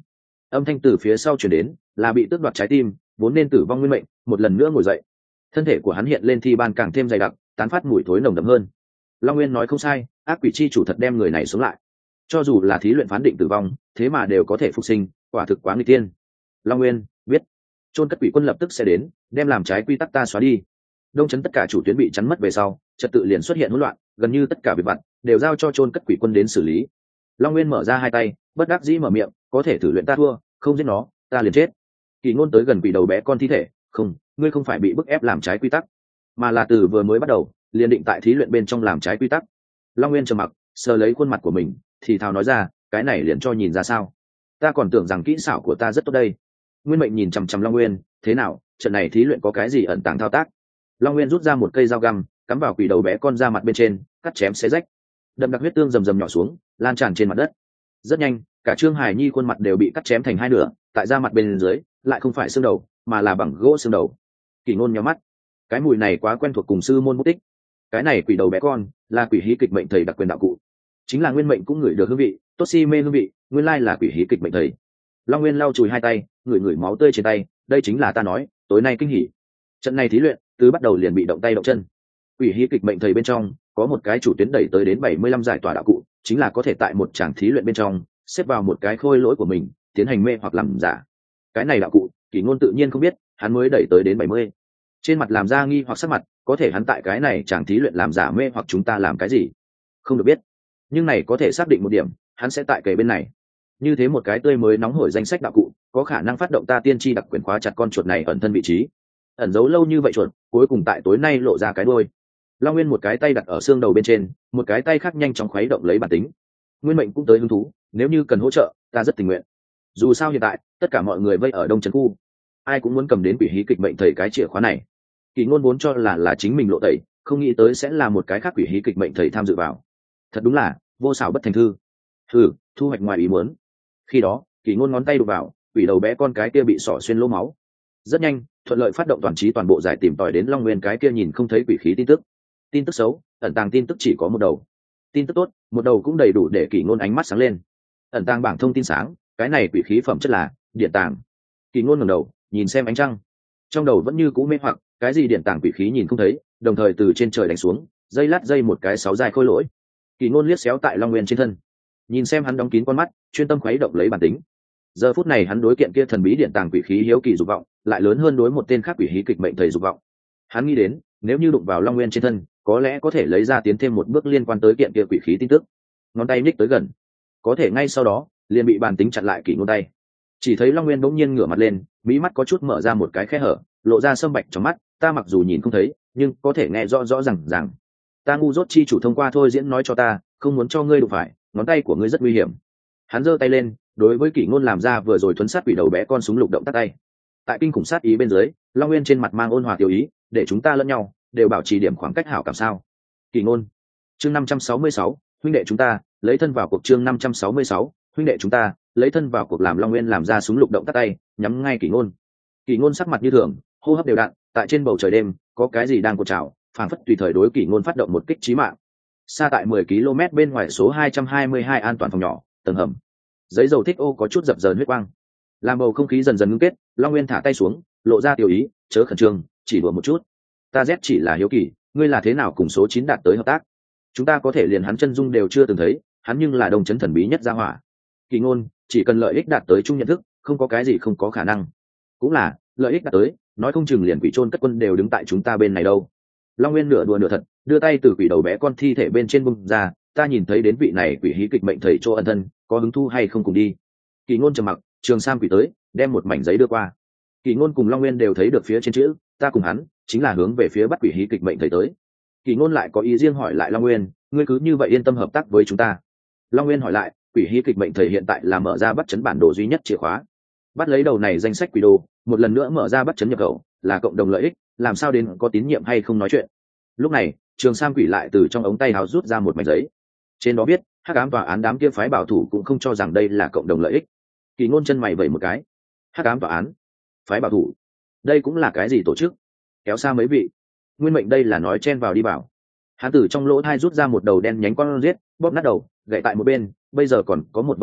Âm thanh từ phía sau chuyển đến, là bị tước đoạt trái tim vốn nên tử vong nguyên mệnh một lần nữa ngồi dậy. Thân thể của hắn hiện lên thi ban càng thêm dày đặc, tán phát mùi thối nồng đậm hơn. Long Nguyên nói không sai, ác quỷ chi chủ thật đem người này sống lại. Cho dù là thí luyện phán định tử vong, thế mà đều có thể phục sinh, quả thực quá nguy tiên. Long Nguyên biết, chôn cất quỷ quân lập tức sẽ đến, đem làm trái quy tắc ta xóa đi. Đông chấn tất cả chủ tuyến bị chắn mất về sau, trật tự liền xuất hiện hỗn loạn, gần như tất cả việc vặt đều giao cho chôn cất quỷ quân đến xử lý. Long Nguyên mở ra hai tay, bất đắc dĩ mở miệng, có thể thử luyện ta thua, không giết nó, ta liền chết. Kỳ Ngôn tới gần quỷ đầu bé con thi thể, không, ngươi không phải bị bức ép làm trái quy tắc, mà là từ vừa mới bắt đầu liền định tại thí luyện bên trong làm trái quy tắc. Long Nguyên trầm mặc, sờ lấy khuôn mặt của mình, thì thào nói ra, cái này liền cho nhìn ra sao? Ta còn tưởng rằng kỹ xảo của ta rất tốt đây. Nguyên Mệnh nhìn chằm chằm Long Nguyên, thế nào, trận này thí luyện có cái gì ẩn tàng thao tác? Long Nguyên rút ra một cây dao găm, cắm vào quỷ đầu bé con ra mặt bên trên, cắt chém xé rách. Đậm đặc huyết tương rầm rầm nhỏ xuống, lan tràn trên mặt đất. Rất nhanh, cả Trương Hải Nhi khuôn mặt đều bị cắt chém thành hai nửa, tại da mặt bên dưới, lại không phải xương đầu, mà là bằng gỗ xương đầu. Kỳ Ngôn nhíu mắt, cái mùi này quá quen thuộc cùng sư môn bút tích. Cái này quỷ đầu bé con, là quỷ hí kịch mệnh thầy đặc quyền đạo cụ, chính là Nguyên Mệnh cũng ngửi được hương vị, tốt si mê hương vị, nguyên lai là quỷ hí kịch mệnh thầy. Long Nguyên lau chùi hai tay, ngửi ngửi máu tươi trên tay, đây chính là ta nói, tối nay kinh hỉ. Trận này thí luyện, từ bắt đầu liền bị động tay động chân. Quỷ hí kịch mệnh thầy bên trong, có một cái chủ tuyến đẩy tới đến bảy mươi lăm giải tỏa đạo cụ, chính là có thể tại một tràng thí luyện bên trong, xếp vào một cái khôi lỗi của mình, tiến hành mê hoặc làm giả. Cái này đạo cụ, Kỷ Ngôn tự nhiên không biết, hắn mới đẩy tới đến bảy mươi. Trên mặt làm ra nghi hoặc sắc mặt, có thể hắn tại cái này chàng thí luyện làm giả mê hoặc chúng ta làm cái gì? Không được biết. Nhưng này có thể xác định một điểm, hắn sẽ tại kề bên này. Như thế một cái tươi mới nóng hổi danh sách đạo cụ, có khả năng phát động ta tiên tri đặc quyền khóa chặt con chuột này ẩn thân vị trí. Ẩn giấu lâu như vậy chuột, cuối cùng tại tối nay lộ ra cái đuôi. Long Nguyên một cái tay đặt ở xương đầu bên trên, một cái tay khác nhanh chóng khuấy động lấy bản tính. Nguyên Mệnh cũng tới hứng thú, nếu như cần hỗ trợ, ta rất tình nguyện. Dù sao hiện tại, tất cả mọi người vây ở Đông Trấn khu, ai cũng muốn cầm đến quỷ hí kịch mệnh thầy cái chìa khóa này. Kỳ Ngôn vốn cho là là chính mình lộ tẩy, không nghĩ tới sẽ là một cái khác quỷ hí kịch mệnh thầy tham dự vào. Thật đúng là vô xảo bất thành thư. Hừ, thu hoạch ngoài ý muốn. Khi đó, Kỳ Ngôn ngón tay đụng vào, quỷ đầu bé con cái kia bị xỏ xuyên lỗ máu. Rất nhanh, thuận lợi phát động toàn trí toàn bộ giải tìm tòi đến Long Nguyên cái kia nhìn không thấy quỷ khí tin tức. Tin tức xấu, ẩn tàng tin tức chỉ có một đầu. Tin tức tốt, một đầu cũng đầy đủ để Kỳ Ngôn ánh mắt sáng lên. Ẩn tàng bảng thông tin sáng, cái này quỷ khí phẩm chất là điện tàng. Kỳ Ngôn ngẩng đầu, nhìn xem ánh trăng. Trong đầu vẫn như cũ mê hoặc, cái gì điện tàng quỷ khí nhìn không thấy, đồng thời từ trên trời đánh xuống, dây lát dây một cái sáu dài khôi lỗi. Kỳ Ngôn liếc xéo tại Long Nguyên trên thân, nhìn xem hắn đóng kín con mắt, chuyên tâm khuấy động lấy bản tính. Giờ phút này hắn đối kiện kia thần bí điện tàng quỷ khí hiếu kỳ dục vọng, lại lớn hơn đối một tên khác quỷ hí kịch mệnh thầy dục vọng. Hắn nghĩ đến, nếu như đụng vào Long Nguyên trên thân, có lẽ có thể lấy ra tiến thêm một bước liên quan tới kiện kia quỷ khí tin tức. Ngón tay nhích tới gần, có thể ngay sau đó, liền bị bản tính chặn lại Kỳ Ngôn tay. Chỉ thấy Long Nguyên bỗng nhiên ngửa mặt lên, mí mắt có chút mở ra một cái khe hở, lộ ra sâm bạch trong mắt, ta mặc dù nhìn không thấy, nhưng có thể nghe rõ rõ ràng ràng. Ta ngu dốt chi chủ thông qua thôi diễn nói cho ta, không muốn cho ngươi đụng phải, ngón tay của ngươi rất nguy hiểm. Hắn giơ tay lên, đối với Kỷ Ngôn làm ra vừa rồi thuấn sát quỷ đầu bé con súng lục động tắt tay. Tại kinh khủng sát ý bên dưới, Long Nguyên trên mặt mang ôn hòa tiểu ý, để chúng ta lẫn nhau đều bảo trì điểm khoảng cách hảo cảm sao? Kỷ Ngôn. Chương năm trăm sáu mươi sáu, huynh đệ chúng ta, lấy thân vào cuộc chương năm trăm sáu mươi sáu, huynh đệ chúng ta, lấy thân vào cuộc làm Long Nguyên làm ra súng lục động tắt tay, nhắm ngay Kỷ Ngôn. Kỷ Ngôn sắc mặt như thường, hô hấp đều đặn, tại trên bầu trời đêm, có cái gì đang cột trào, phảng phất tùy thời đối Kỷ Ngôn phát động một kích chí mạng. Xa tại mười ki lô mét bên ngoài số hai trăm hai mươi hai an toàn phòng nhỏ, tầng hầm. Giấy dầu thích ô có chút dập dờn huyết quang. Làm bầu không khí dần dần ngưng kết, Long Nguyên thả tay xuống, lộ ra tiểu ý, chớ khẩn trương, chỉ đùa một chút. Ta rét chỉ là hiếu kỳ, ngươi là thế nào cùng số chín đạt tới hợp tác? Chúng ta có thể liền hắn chân dung đều chưa từng thấy, hắn nhưng là đồng chấn thần bí nhất gia hỏa. Kỳ Ngôn, chỉ cần lợi ích đạt tới chung nhận thức, không có cái gì không có khả năng. Cũng là, lợi ích đạt tới, nói không chừng liền quỷ trôn cất quân đều đứng tại chúng ta bên này đâu. Long Nguyên nửa đùa nửa thật, đưa tay từ quỷ đầu bé con thi thể bên trên bung ra, ta nhìn thấy đến vị này quỷ hí kịch mệnh thầy chỗ ân thân, có hứng thu hay không cùng đi? Kỳ Ngôn trầm mặc, Trường Sam quỷ tới, đem một mảnh giấy đưa qua. Kỳ Ngôn cùng Long Nguyên đều thấy được phía trên chữ, ta cùng hắn, chính là hướng về phía bắt quỷ hí kịch mệnh thầy tới. Kỳ Ngôn lại có ý riêng hỏi lại Long Nguyên, ngươi cứ như vậy yên tâm hợp tác với chúng ta? Long Nguyên hỏi lại, quỷ hí kịch mệnh thầy hiện tại là mở ra bắt chấn bản đồ duy nhất chìa khóa, bắt lấy đầu này danh sách quỷ đồ, một lần nữa mở ra bắt chấn nhập khẩu, là cộng đồng lợi ích, làm sao đến có tín nhiệm hay không nói chuyện. Lúc này, Trường Sam quỷ lại từ trong ống tay áo rút ra một mảnh giấy, trên đó viết, hắc ám tòa án đám kia phái bảo thủ cũng không cho rằng đây là cộng đồng lợi ích. Kỳ Ngôn chân mày vẩy một cái, hắc ám tòa án, phái bảo thủ, đây cũng là cái gì tổ chức? Kéo xa mấy vị. Nguyên Mệnh đây là nói chen vào đi bảo. Hắn từ trong lỗ thai rút ra một đầu đen nhánh con giết, bóp nát đầu, gậy tại một bên. Bây giờ còn có một vấn đề,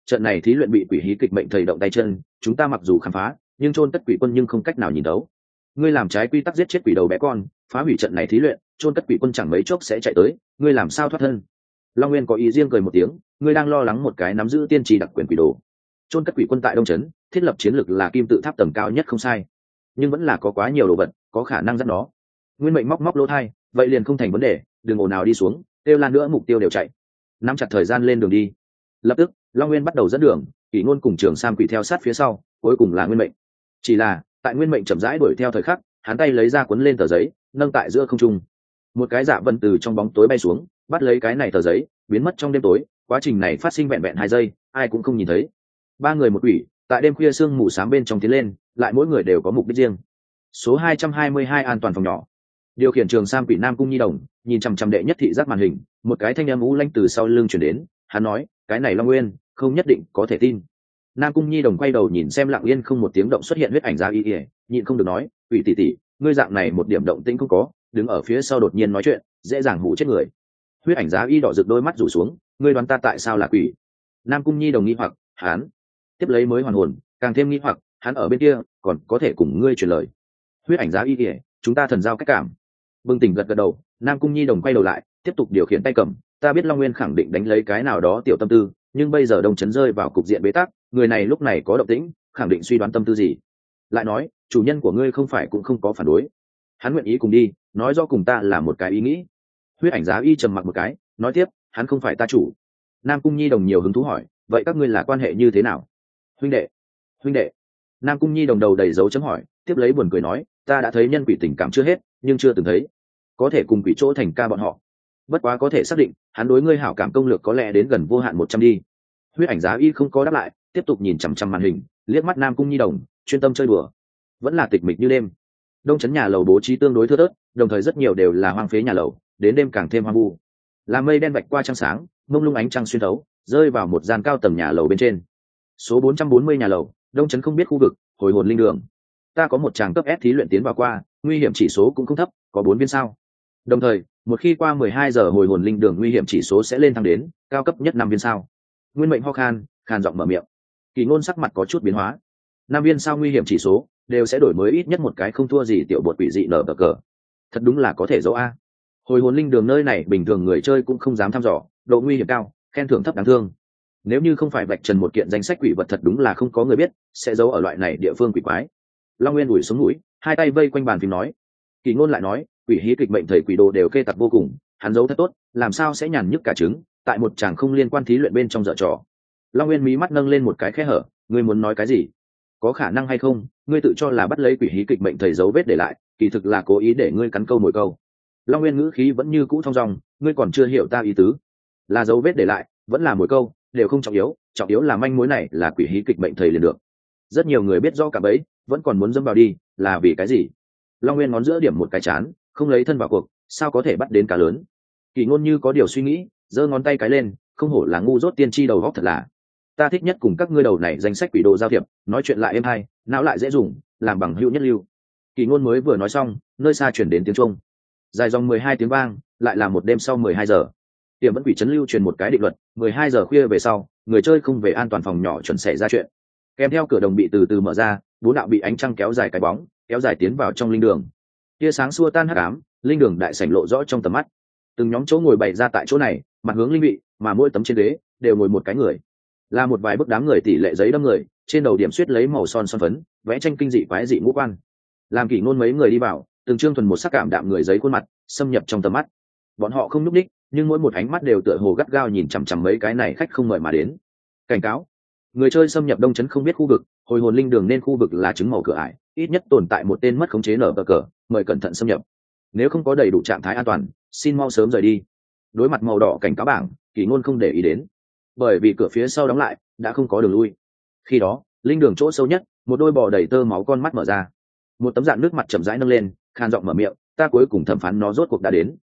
trận này thí luyện bị quỷ hí kịch mệnh thầy động tay chân, chúng ta mặc dù khám phá nhưng chôn cất quỷ quân nhưng không cách nào nhìn đấu. Ngươi làm trái quy tắc giết chết quỷ đầu bé con, phá hủy trận này thí luyện, chôn cất quỷ quân chẳng mấy chốc sẽ chạy tới, ngươi làm sao thoát thân? Long Nguyên có ý riêng cười một tiếng, ngươi đang lo lắng một cái nắm giữ tiên trì đặc quyền quỷ đồ. Chôn cất quỷ quân tại Đông Trấn, thiết lập chiến lược là kim tự tháp tầng cao nhất không sai, nhưng vẫn là có quá nhiều đồ vật có khả năng dắt nó. Nguyên Mệnh móc móc lỗ thai, vậy liền không thành vấn đề, đừng ồn nào đi xuống, kêu lan nữa mục tiêu đều chạy. Nắm chặt thời gian lên đường đi. Lập tức, Long Nguyên bắt đầu dẫn đường, Kỷ Ngôn cùng Trường Sam Quỷ theo sát phía sau, cuối cùng là Nguyên Mệnh. Chỉ là, tại Nguyên Mệnh chậm rãi đuổi theo thời khắc, hắn tay lấy ra cuốn lên tờ giấy, nâng tại giữa không trung. Một cái dạ vân từ trong bóng tối bay xuống, bắt lấy cái này tờ giấy, biến mất trong đêm tối. Quá trình này phát sinh vẹn vẹn hai giây, ai cũng không nhìn thấy. Ba người một quỷ, tại đêm khuya sương mù xám bên trong tiến lên, lại mỗi người đều có mục đích riêng. Số hai trăm hai mươi hai an toàn phòng nhỏ. Điều khiển Trường Sam Quỷ Nam Cung Nhi Đồng, nhìn chằm chằm đệ nhất thị giác màn hình, một cái thanh âm u lanh từ sau lưng truyền đến, hắn nói, cái này Long Nguyên, không nhất định có thể tin. Nam Cung Nhi Đồng quay đầu nhìn xem lặng yên không một tiếng động xuất hiện huyết ảnh Giá Y, nhịn không được nói, quỷ tỷ tỷ, ngươi dạng này một điểm động tĩnh không có, đứng ở phía sau đột nhiên nói chuyện, dễ dàng hù chết người. Huyết ảnh Giá Y đỏ rực đôi mắt rủ xuống, ngươi đoán ta tại sao là quỷ? Nam Cung Nhi Đồng nghi hoặc, hắn tiếp lấy mới hoàn hồn, càng thêm nghi hoặc, hắn ở bên kia, còn có thể cùng ngươi truyền lời. Huyết ảnh Giá Y, chúng ta thần giao cách cảm. Bừng tỉnh gật gật đầu, Nam Cung Nhi Đồng quay đầu lại, tiếp tục điều khiển tay cầm, ta biết Long Nguyên khẳng định đánh lấy cái nào đó tiểu tâm tư, nhưng bây giờ Đông Trấn rơi vào cục diện bế tắc, người này lúc này có động tĩnh, khẳng định suy đoán tâm tư gì. Lại nói, chủ nhân của ngươi không phải cũng không có phản đối, hắn nguyện ý cùng đi, nói do cùng ta là một cái ý nghĩ. Huyết ảnh Giá Y trầm mặc một cái, nói tiếp, hắn không phải ta chủ. Nam Cung Nhi Đồng nhiều hứng thú hỏi, vậy các ngươi là quan hệ như thế nào? Huynh đệ. Huynh đệ. Nam Cung Nhi Đồng đầu đầy dấu chấm hỏi, tiếp lấy buồn cười nói, ta đã thấy nhân quỷ tình cảm chưa hết, nhưng chưa từng thấy có thể cùng quỷ chỗ thành ca bọn họ. Bất quá có thể xác định, hắn đối ngươi hảo cảm công lược có lẽ đến gần vô hạn một trăm đi. Huyết ảnh Giá Y không có đáp lại, tiếp tục nhìn chằm chằm màn hình, liếc mắt Nam Cung Nhi Đồng, chuyên tâm chơi đùa. Vẫn là tịch mịch như đêm. Đông Trấn nhà lầu bố trí tương đối thưa thớt, đồng thời rất nhiều đều là hoang phế nhà lầu, đến đêm càng thêm hoang vu. Làm mây đen vạch qua trăng sáng, mông lung ánh trăng xuyên thấu, rơi vào một gian cao tầng nhà lầu bên trên. Số bốn trăm bốn mươi nhà lầu, Đông Trấn không biết khu vực, hồi hồn linh đường. Ta có một tràng cấp S thí luyện tiến vào qua, nguy hiểm chỉ số cũng không thấp, có bốn viên sao. Đồng thời, một khi qua mười hai giờ hồi hồn linh đường nguy hiểm chỉ số sẽ lên thăng đến cao cấp nhất năm viên sao. Nguyên Mệnh ho khan, khan giọng mở miệng. Kỳ Ngôn sắc mặt có chút biến hóa. Năm viên sao nguy hiểm chỉ số đều sẽ đổi mới ít nhất một cái không thua gì tiểu bột quỷ dị nở bờ cờ. Thật đúng là có thể dấu a. Hồi hồn linh đường nơi này bình thường người chơi cũng không dám thăm dò, độ nguy hiểm cao, khen thưởng thấp đáng thương. Nếu như không phải vạch trần một kiện danh sách quỷ vật thật đúng là không có người biết sẽ giấu ở loại này địa phương quỷ quái. Long Nguyên ủi xuống mũi, hai tay vây quanh bàn phím nói. Kỳ Ngôn lại nói, quỷ hí kịch mệnh thầy quỷ đồ đều kê tặc vô cùng, hắn giấu thật tốt, làm sao sẽ nhàn nhức cả trứng, tại một chàng không liên quan thí luyện bên trong dở trò. Long Nguyên mí mắt nâng lên một cái khe hở, ngươi muốn nói cái gì? Có khả năng hay không, ngươi tự cho là bắt lấy quỷ hí kịch mệnh thầy dấu vết để lại, kỳ thực là cố ý để ngươi cắn câu mồi câu. Long Nguyên ngữ khí vẫn như cũ thong dong, ngươi còn chưa hiểu ta ý tứ. Là dấu vết để lại, vẫn là mồi câu, đều không trọng yếu, trọng yếu là manh mối này là quỷ hí kịch mệnh thầy liền được. Rất nhiều người biết rõ cả bấy, vẫn còn muốn dâm vào đi, là vì cái gì? Long Nguyên ngón giữa điểm một cái chán, không lấy thân vào cuộc, sao có thể bắt đến cá lớn? Kỳ Ngôn như có điều suy nghĩ, giơ ngón tay cái lên, không hổ là ngu dốt tiên tri đầu góc thật là. Ta thích nhất cùng các ngươi đầu này danh sách quỷ đồ giao thiệp, nói chuyện lại êm hay, não lại dễ dùng, làm bằng hữu nhất lưu. Kỳ Ngôn mới vừa nói xong, nơi xa truyền đến tiếng chuông. Dài dòng mười hai tiếng vang, lại là một đêm sau mười hai giờ. Tiềm vẫn quỷ trấn lưu truyền một cái định luật, mười hai giờ khuya về sau, người chơi không về an toàn phòng nhỏ chuẩn xảy ra chuyện. Kèm theo cửa đồng bị từ từ mở ra, bốn đạo bị ánh trăng kéo dài cái bóng, kéo dài tiến vào trong linh đường. Tia sáng xua tan hắc ám, linh đường đại sảnh lộ rõ trong tầm mắt. Từng nhóm chỗ ngồi bày ra tại chỗ này, mặt hướng linh vị, mà mỗi tấm trên ghế đều ngồi một cái người. Là một vài bức đám người tỷ lệ giấy đâm người, trên đầu điểm xuyết lấy màu son son phấn, vẽ tranh kinh dị quái dị ngũ quan. Làm Kỷ Ngôn mấy người đi vào, từng trương thuần một sắc cảm đạm người giấy khuôn mặt, xâm nhập trong tầm mắt. Bọn họ không nhúc nhích, nhưng mỗi một ánh mắt đều tựa hồ gắt gao nhìn chằm chằm mấy cái này khách không mời mà đến. Cảnh cáo: người chơi xâm nhập Đông Trấn không biết khu vực, hồi hồn linh đường nên khu vực là trứng màu cửa ải, ít nhất tồn tại một tên mất khống chế nở bờ cờ, mời cẩn thận xâm nhập. Nếu không có đầy đủ trạng thái an toàn, xin mau sớm rời đi. Đối mặt màu đỏ cảnh cáo bảng, Kỷ Ngôn không để ý đến, bởi vì cửa phía sau đóng lại, đã không có đường lui. Khi đó, linh đường chỗ sâu nhất, một đôi bò đầy tơ máu con mắt mở ra, một tấm dạng nước mặt chậm rãi nâng lên, khan giọng mở miệng, ta cuối cùng thẩm phán nó rốt cuộc đã đến.